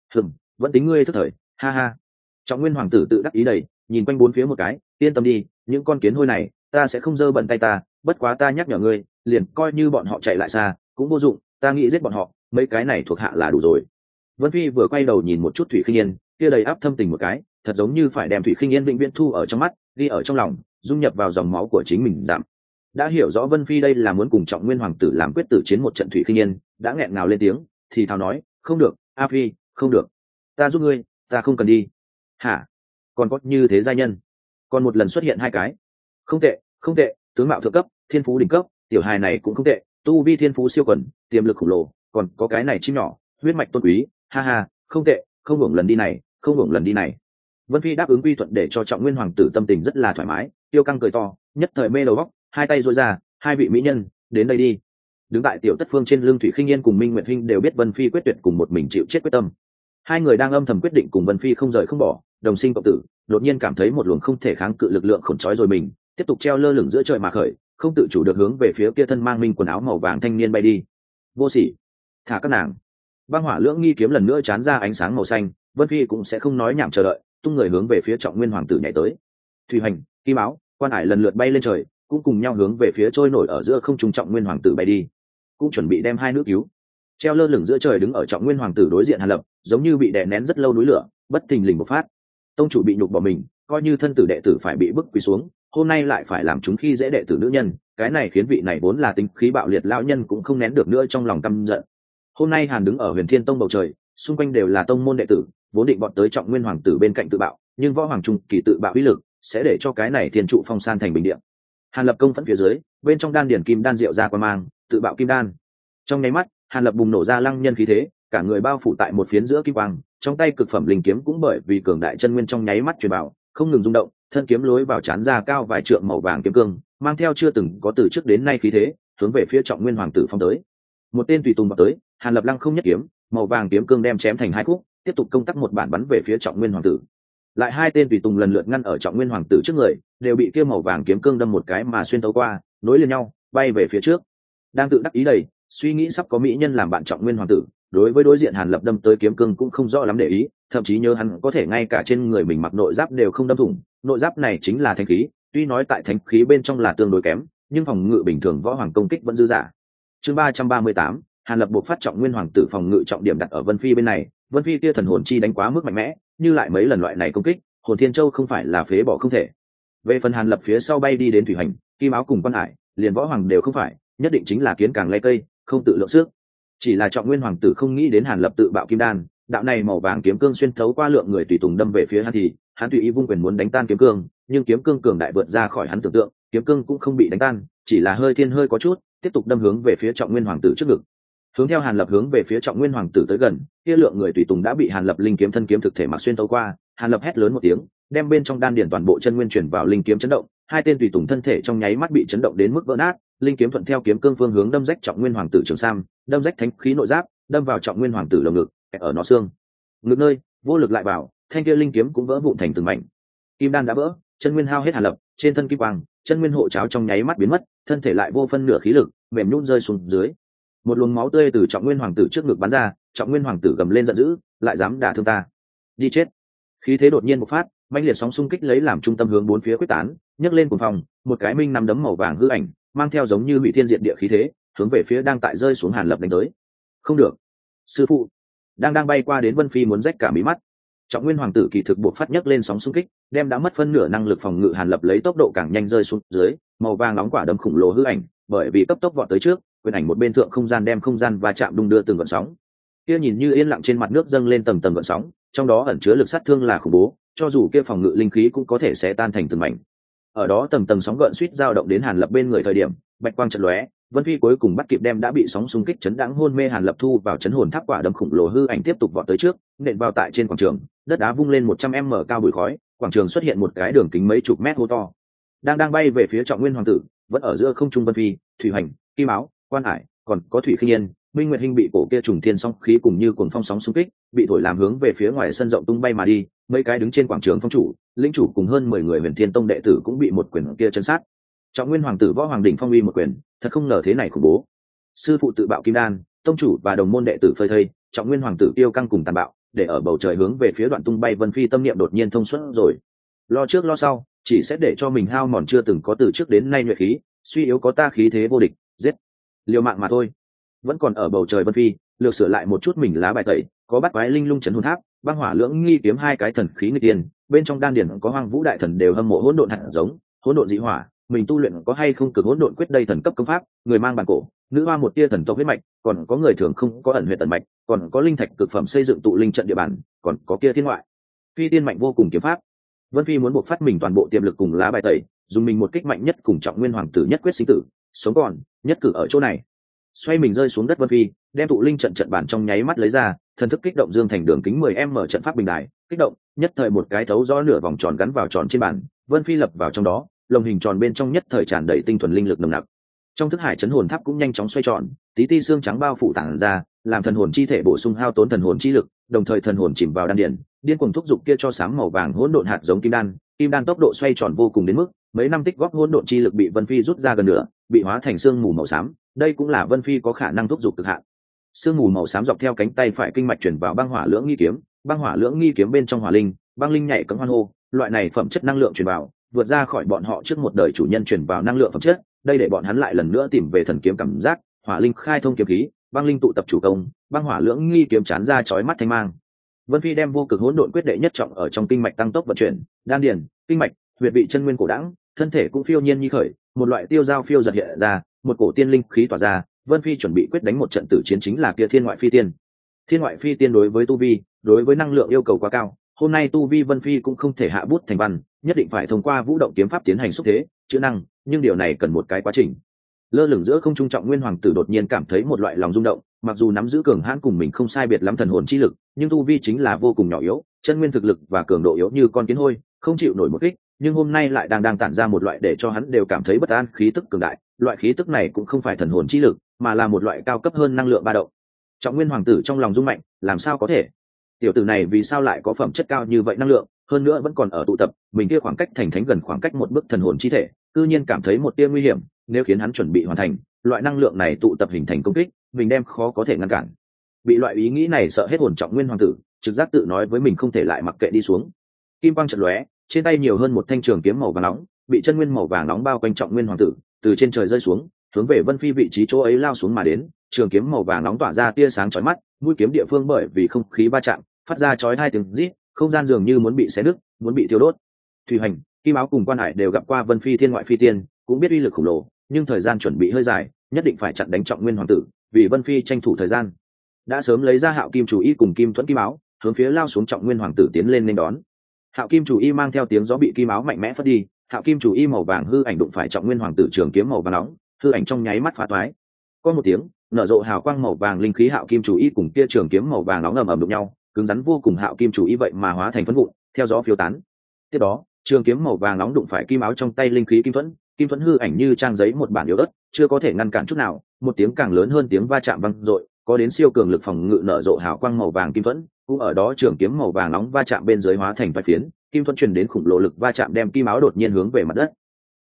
Vẫn tính ngươi thức thời, ha ha. Trọng Nguyên hoàng tử tự đắc ý đầy, nhìn quanh bốn phía một cái, yên tâm đi, những con kiến hôi này, ta sẽ không dơ bận tay ta, bất quá ta nhắc nhở ngươi, liền coi như bọn họ chạy lại xa, cũng vô dụng, ta nghĩ giết bọn họ, mấy cái này thuộc hạ là đủ rồi. Vân Phi vừa quay đầu nhìn một chút Thủy Khinh Yên, kia đầy áp thâm tình một cái, thật giống như phải đem Thủy Khinh Yên vĩnh viễn thu ở trong mắt, ghi ở trong lòng, dung nhập vào dòng máu của chính mình giảm. Đã hiểu rõ Vân Phi đây là muốn cùng Trọng Nguyên hoàng tử làm quyết tử chiến một trận, Thủy Khinh Yên đã nghẹn ngào lên tiếng, thì thào nói, không được, A Phi, không được, ta giúp ngươi, ta không cần đi. Hả? Còn có như thế giai nhân, còn một lần xuất hiện hai cái, không tệ, không tệ, tướng mạo thượng cấp, thiên phú đỉnh cấp, tiểu hài này cũng không tệ, tu vi thiên phú siêu quần, tiềm lực khổng lồ, còn có cái này chim nhỏ, huyết mạch tôn quý, ha ha, không tệ, không hưởng lần đi này, không hưởng lần đi này. Vân Phi đáp ứng quy thuận để cho Trọng Nguyên hoàng tử tâm tình rất là thoải mái, tiêu căng cười to, nhất thời mê đầu óc, hai tay duỗi ra, hai vị mỹ nhân, đến đây đi. Đứng tại tiểu tất phương trên lưng Thủy Khinh Yên cùng Minh Nguyệt Hinh đều biết Vân Phi quyết tuyệt cùng một mình chịu chết quyết tâm. Hai người đang âm thầm quyết định cùng Vân Phi không rời không bỏ, đồng sinh cộng tử, đột nhiên cảm thấy một luồng không thể kháng cự lực lượng khổng trói rồi mình, tiếp tục treo lơ lửng giữa trời mà khởi, không tự chủ được hướng về phía kia thân mang minh quần áo màu vàng thanh niên bay đi. Vô sỉ, thả các nàng. Băng hỏa lưỡng nghi kiếm lần nữa chán ra ánh sáng màu xanh, Vân Phi cũng sẽ không nói nhảm chờ đợi, tung người hướng về phía Trọng Nguyên hoàng tử nhảy tới. Thủy Hành, Kim Áo, Quan Hải lần lượt bay lên trời, cũng cùng nhau hướng về phía trôi nổi ở giữa không trung Trọng Nguyên hoàng tử bay đi, cũng chuẩn bị đem hai nữ cứu. Treo lơ lửng giữa trời đứng ở Trọng Nguyên hoàng tử đối diện Hàn Lập, giống như bị đè nén rất lâu núi lửa, bất thình lình một phát. Tông chủ bị nhục bỏ mình, coi như thân tử đệ tử phải bị bức quỳ xuống, hôm nay lại phải làm chúng khi dễ đệ tử nữ nhân, cái này khiến vị này vốn là tính khí bạo liệt lão nhân cũng không nén được nữa trong lòng căm giận. Hôm nay Hàn đứng ở Huyền Thiên Tông bầu trời, xung quanh đều là tông môn đệ tử, vốn định bọn tới Trọng Nguyên hoàng tử bên cạnh tự bạo, nhưng võ hoàng trung kỳ tự bạo uy lực sẽ để cho cái này thiên trụ phong san thành bình địa. Hàn Lập công phẫn phía dưới, bên trong đan điển kim đan diệu ra qua mang, tự bạo kim đan. Trong nháy mắt, Hàn Lập bùng nổ ra lăng nhân khí thế, cả người bao phủ tại một phiến giữa kim quang, trong tay cực phẩm linh kiếm cũng bởi vì cường đại chân nguyên trong nháy mắt truyền bảo, không ngừng rung động, thân kiếm lối vào chán ra cao vài trượng màu vàng kiếm cương, mang theo chưa từng có từ trước đến nay khí thế, hướng về phía Trọng Nguyên hoàng tử phong tới. Một tên tùy tùng vào tới, Hàn Lập lăng không nhất kiếm, màu vàng kiếm cương đem chém thành hai khúc, tiếp tục công tác một bản bắn về phía Trọng Nguyên hoàng tử. Lại hai tên tùy tùng lần lượt ngăn ở Trọng Nguyên hoàng tử trước người, đều bị kia màu vàng kiếm cương đâm một cái mà xuyên thấu qua, nối liền nhau, bay về phía trước. Đang tự đắc ý đầy, suy nghĩ sắp có mỹ nhân làm bạn Trọng Nguyên hoàng tử, đối với đối diện Hàn Lập đâm tới kiếm cương cũng không rõ lắm để ý, thậm chí nhớ hắn có thể ngay cả trên người mình mặc nội giáp đều không đâm thủng, nội giáp này chính là thánh khí, tuy nói tại thánh khí bên trong là tương đối kém, nhưng phòng ngự bình thường võ hoàng công kích vẫn dư giả. Chương 338, Hàn Lập buộc phát Trọng Nguyên hoàng tử phòng ngự trọng điểm đặt ở Vân Phi bên này, Vân Phi kia thần hồn chi đánh quá mức mạnh mẽ, như lại mấy lần loại này công kích, hồn thiên châu không phải là phế bỏ không thể. Về phần Hàn Lập phía sau bay đi đến Thủy Hành, Kim Áo cùng Quan Hải, liền võ hoàng đều không phải, nhất định chính là kiến càng lay cây, không tự lượng sức. Chỉ là Trọng Nguyên hoàng tử không nghĩ đến Hàn Lập tự bạo kim đan, đạo này màu vàng kiếm cương xuyên thấu qua lượng người tùy tùng đâm về phía hắn thì hắn tùy ý vung quyền muốn đánh tan kiếm cương, nhưng kiếm cương cường đại vượt ra khỏi hắn tưởng tượng, kiếm cương cũng không bị đánh tan, chỉ là hơi thiên hơi có chút, tiếp tục đâm hướng về phía Trọng Nguyên hoàng tử trước ngực. Hướng theo Hàn Lập hướng về phía Trọng Nguyên hoàng tử tới gần, kia lượng người tùy tùng đã bị Hàn Lập linh kiếm thân kiếm thực thể mặc xuyên thấu qua, Hàn Lập hét lớn một tiếng, đem bên trong đan điển toàn bộ chân nguyên chuyển vào linh kiếm chấn động, hai tên tùy tùng thân thể trong nháy mắt bị chấn động đến mức vỡ nát, linh kiếm thuận theo kiếm cương phương hướng đâm rách Trọng Nguyên hoàng tử trường sam, đâm rách thánh khí nội giáp, đâm vào Trọng Nguyên hoàng tử lồng ngực, ở nó xương ngực nơi, vô lực lại vào, thanh kia linh kiếm cũng vỡ vụn thành từng mảnh. Kim đan đã vỡ, chân nguyên hao hết Hàn Lập, trên thân kim quang, chân nguyên hộ cháo trong nháy mắt biến mất, thân thể lại vô phân nửa khí lực, mềm nhũn rơi xuống dưới. Một luồng máu tươi từ Trọng Nguyên hoàng tử trước ngực bắn ra, Trọng Nguyên hoàng tử gầm lên giận dữ, lại dám đả thương ta, đi chết. Khí thế đột nhiên bộc phát, mãnh liệt sóng xung kích lấy làm trung tâm hướng bốn phía quyết tán, nhấc lên cuồng phong, một cái minh năm đấm màu vàng hư ảnh, mang theo giống như hủy thiên diệt địa khí thế, hướng về phía đang tại rơi xuống Hàn Lập đánh tới. Không được, sư phụ. Đang bay qua đến Vân Phi muốn rách cả mí mắt. Trọng Nguyên hoàng tử kỳ thực buộc phát nhấc lên sóng xung kích, đem đã mất phân nửa năng lực phòng ngự Hàn Lập lấy tốc độ càng nhanh rơi xuống dưới, màu vàng nóng quả đấm khủng lồ hư ảnh, bởi vì cấp tốc vọt tới trước, quyền ảnh một bên thượng không gian đem không gian va chạm đung đưa từng gợn sóng. Kia nhìn như yên lặng trên mặt nước dâng lên tầng tầng gợn sóng, trong đó ẩn chứa lực sát thương là khủng bố, cho dù kia phòng ngự linh khí cũng có thể xé tan thành từng mảnh. Ở đó tầng tầng sóng gợn suýt dao động đến Hàn Lập bên người thời điểm, bạch quang chợt lóe, Vân Phi cuối cùng bắt kịp đem đã bị sóng xung kích chấn đãng hôn mê Hàn Lập thu vào chấn hồn tháp, quả đấm khủng lồ hư ảnh tiếp tục vọt tới trước, nện vào tại trên quảng trường, đất đá vung lên 100m cao bụi khói, quảng trường xuất hiện một cái đường kính mấy chục mét hô to. Đang bay về phía Trọng Nguyên hoàng tử, vẫn ở giữa không trung Vân Phi, Thủy Hành, Kim Áo, Quan Hải, còn có Thủy Khinh Yên, Minh Nguyệt Hinh bị cổ kia trùng thiên sóng khí cùng như cuồng phong sóng xung kích, bị thổi làm hướng về phía ngoài sân rộng tung bay mà đi, mấy cái đứng trên quảng trường phong chủ, lĩnh chủ cùng hơn 10 người Huyền Thiên Tông đệ tử cũng bị một quyền kia chấn sát. Trọng Nguyên hoàng tử võ hoàng đỉnh phong uy một quyền, thật không ngờ thế này khủng bố. Sư phụ tự bạo kim đan, tông chủ và đồng môn đệ tử phơi thây, Trọng Nguyên hoàng tử tiêu căng cùng tàn bạo, để ở bầu trời hướng về phía đoạn tung bay Vân Phi tâm niệm đột nhiên thông suốt rồi. Lo trước lo sau, chỉ sẽ để cho mình hao mòn chưa từng có từ trước đến nay nhuệ khí, suy yếu có ta khí thế vô địch, giết liều mạng mà thôi. Vẫn còn ở bầu trời Vân Phi, lược sửa lại một chút mình lá bài tẩy, có bắt quái linh lung chấn hồn tháp, băng hỏa lưỡng nghi kiếm hai cái thần khí người tiền, bên trong đan điển có hoang vũ đại thần đều hâm mộ hỗn độn hạt giống, hỗn độn dị hỏa, mình tu luyện có hay không cực hỗn độn quyết đây thần cấp công pháp, người mang bản cổ, nữ hoa một tia thần tộc huyết mạch, còn có người thường không có ẩn huyết tần mạch, còn có linh thạch cực phẩm xây dựng tụ linh trận địa bàn, còn có kia thiên ngoại phi tiên mạnh vô cùng kiếm pháp. Vân Phi muốn buộc phát mình toàn bộ tiềm lực cùng lá bài tẩy, dùng mình một kích mạnh nhất cùng trọng nguyên hoàng tử nhất quyết sinh tử, sống còn nhất cử ở chỗ này. Xoay mình rơi xuống đất Vân Phi, đem tụ linh trận trận bản trong nháy mắt lấy ra, thần thức kích động dương thành đường kính 10m trận pháp bình đài, kích động, nhất thời một cái thấu rõ nửa vòng tròn gắn vào tròn trên bàn, Vân Phi lập vào trong đó, lồng hình tròn bên trong nhất thời tràn đầy tinh thuần linh lực nồng nặc. Trong thức hải chấn hồn tháp cũng nhanh chóng xoay tròn, tí ti xương trắng bao phủ tản ra, làm thần hồn chi thể bổ sung hao tốn thần hồn chi lực, đồng thời thần hồn chìm vào đan điền, điên cuồng thúc giục kia cho sáng màu vàng hỗn độn hạt giống kim đan tốc độ xoay tròn vô cùng đến mức mấy năm tích góp hỗn độn chi lực bị Vân Phi rút ra gần nửa, bị hóa thành sương mù màu xám, đây cũng là Vân Phi có khả năng thúc giục cực hạn. Sương mù màu xám dọc theo cánh tay phải kinh mạch chuyển vào băng hỏa lưỡng nghi kiếm bên trong hỏa linh, băng linh nhảy cẫng hoan hô, loại này phẩm chất năng lượng chuyển vào, vượt ra khỏi bọn họ trước một đời chủ nhân chuyển vào năng lượng phẩm chất, đây để bọn hắn lại lần nữa tìm về thần kiếm cảm giác, hỏa linh khai thông kiếm khí, băng linh tụ tập chủ công, băng hỏa lưỡng nghi kiếm chán ra chói mắt thanh mang. Vân Phi đem vô cực hỗn độn quyết đệ nhất trọng ở trong kinh mạch tăng tốc vận chuyển, đan điền, kinh mạch, huyệt vị chân nguyên cổ đãng, thân thể cũng phiêu nhiên như khởi, một loại tiêu dao phiêu giật hiện ra, một cổ tiên linh khí tỏa ra, Vân Phi chuẩn bị quyết đánh một trận tử chiến chính là kia thiên ngoại phi tiên. Thiên ngoại phi tiên đối với tu vi, đối với năng lượng yêu cầu quá cao, hôm nay tu vi Vân Phi cũng không thể hạ bút thành văn, nhất định phải thông qua vũ động kiếm pháp tiến hành xúc thế, chữ năng, nhưng điều này cần một cái quá trình. Lơ lửng giữa không trung trọng nguyên hoàng tử đột nhiên cảm thấy một loại lòng rung động, mặc dù nắm giữ cường hãn cùng mình không sai biệt lắm thần hồn chi lực, nhưng tu vi chính là vô cùng nhỏ yếu, chân nguyên thực lực và cường độ yếu như con kiến hôi, không chịu nổi một kích, nhưng hôm nay lại đang tản ra một loại để cho hắn đều cảm thấy bất an khí tức cường đại, loại khí tức này cũng không phải thần hồn chi lực, mà là một loại cao cấp hơn năng lượng ba động. Trọng nguyên hoàng tử trong lòng rung mạnh, làm sao có thể? Tiểu tử này vì sao lại có phẩm chất cao như vậy năng lượng, hơn nữa vẫn còn ở tụ tập, mình kia khoảng cách thành thánh gần khoảng cách một bước thần hồn chi thể, cư nhiên cảm thấy một tia nguy hiểm, nếu khiến hắn chuẩn bị hoàn thành, loại năng lượng này tụ tập hình thành công kích, mình đem khó có thể ngăn cản. Bị loại ý nghĩ này sợ hết hồn trọng nguyên hoàng tử, trực giác tự nói với mình không thể lại mặc kệ đi xuống. Kim quang chợt lóe, trên tay nhiều hơn một thanh trường kiếm màu vàng nóng, bị chân nguyên màu vàng nóng bao quanh trọng nguyên hoàng tử, từ trên trời rơi xuống, hướng về Vân Phi vị trí chỗ ấy lao xuống mà đến, trường kiếm màu vàng nóng tỏa ra tia sáng chói mắt, mũi kiếm địa phương bởi vì không khí va chạm, phát ra chói hai tiếng rít, không gian dường như muốn bị xé nứt, muốn bị thiêu đốt. Thủy Hành, Kim Áo cùng Quan Hải đều gặp qua Vân Phi thiên ngoại phi tiên, cũng biết uy lực khổng lồ, nhưng thời gian chuẩn bị hơi dài, nhất định phải chặn đánh trọng nguyên hoàng tử, vì Vân Phi tranh thủ thời gian. Đã sớm lấy ra Hạo Kim chủ y cùng Kim Thuẫn Kim Áo, hướng phía lao xuống trọng nguyên hoàng tử tiến lên nên đón. Hạo Kim chủ y mang theo tiếng gió bị Kim Áo mạnh mẽ phất đi, Hạo Kim chủ y màu vàng hư ảnh đụng phải trọng nguyên hoàng tử trường kiếm màu vàng nóng, hư ảnh trong nháy mắt phá toái. Có một tiếng, nở rộ hào quang màu vàng linh khí Hạo Kim chủ y cùng kia trường kiếm màu vàng nóng ầm ầm đụng nhau, cứng rắn vô cùng. Hạo Kim chủ y vậy mà hóa thành phấn vụn, theo gió phiêu tán. Tiếp đó, trường kiếm màu vàng nóng đụng phải Kim Áo trong tay linh khí Kim Thuẫn hư ảnh như trang giấy một bản yếu ớt, chưa có thể ngăn cản chút nào, một tiếng càng lớn hơn tiếng va chạm vang dội, có đến siêu cường lực phòng ngự nở rộ hào quang màu vàng Kim Thuẫn, cũng ở đó trường kiếm màu vàng nóng va chạm bên dưới hóa thành vài phiến, Kim Thuẫn truyền đến khủng lồ lực va chạm đem Kim Áo đột nhiên hướng về mặt đất.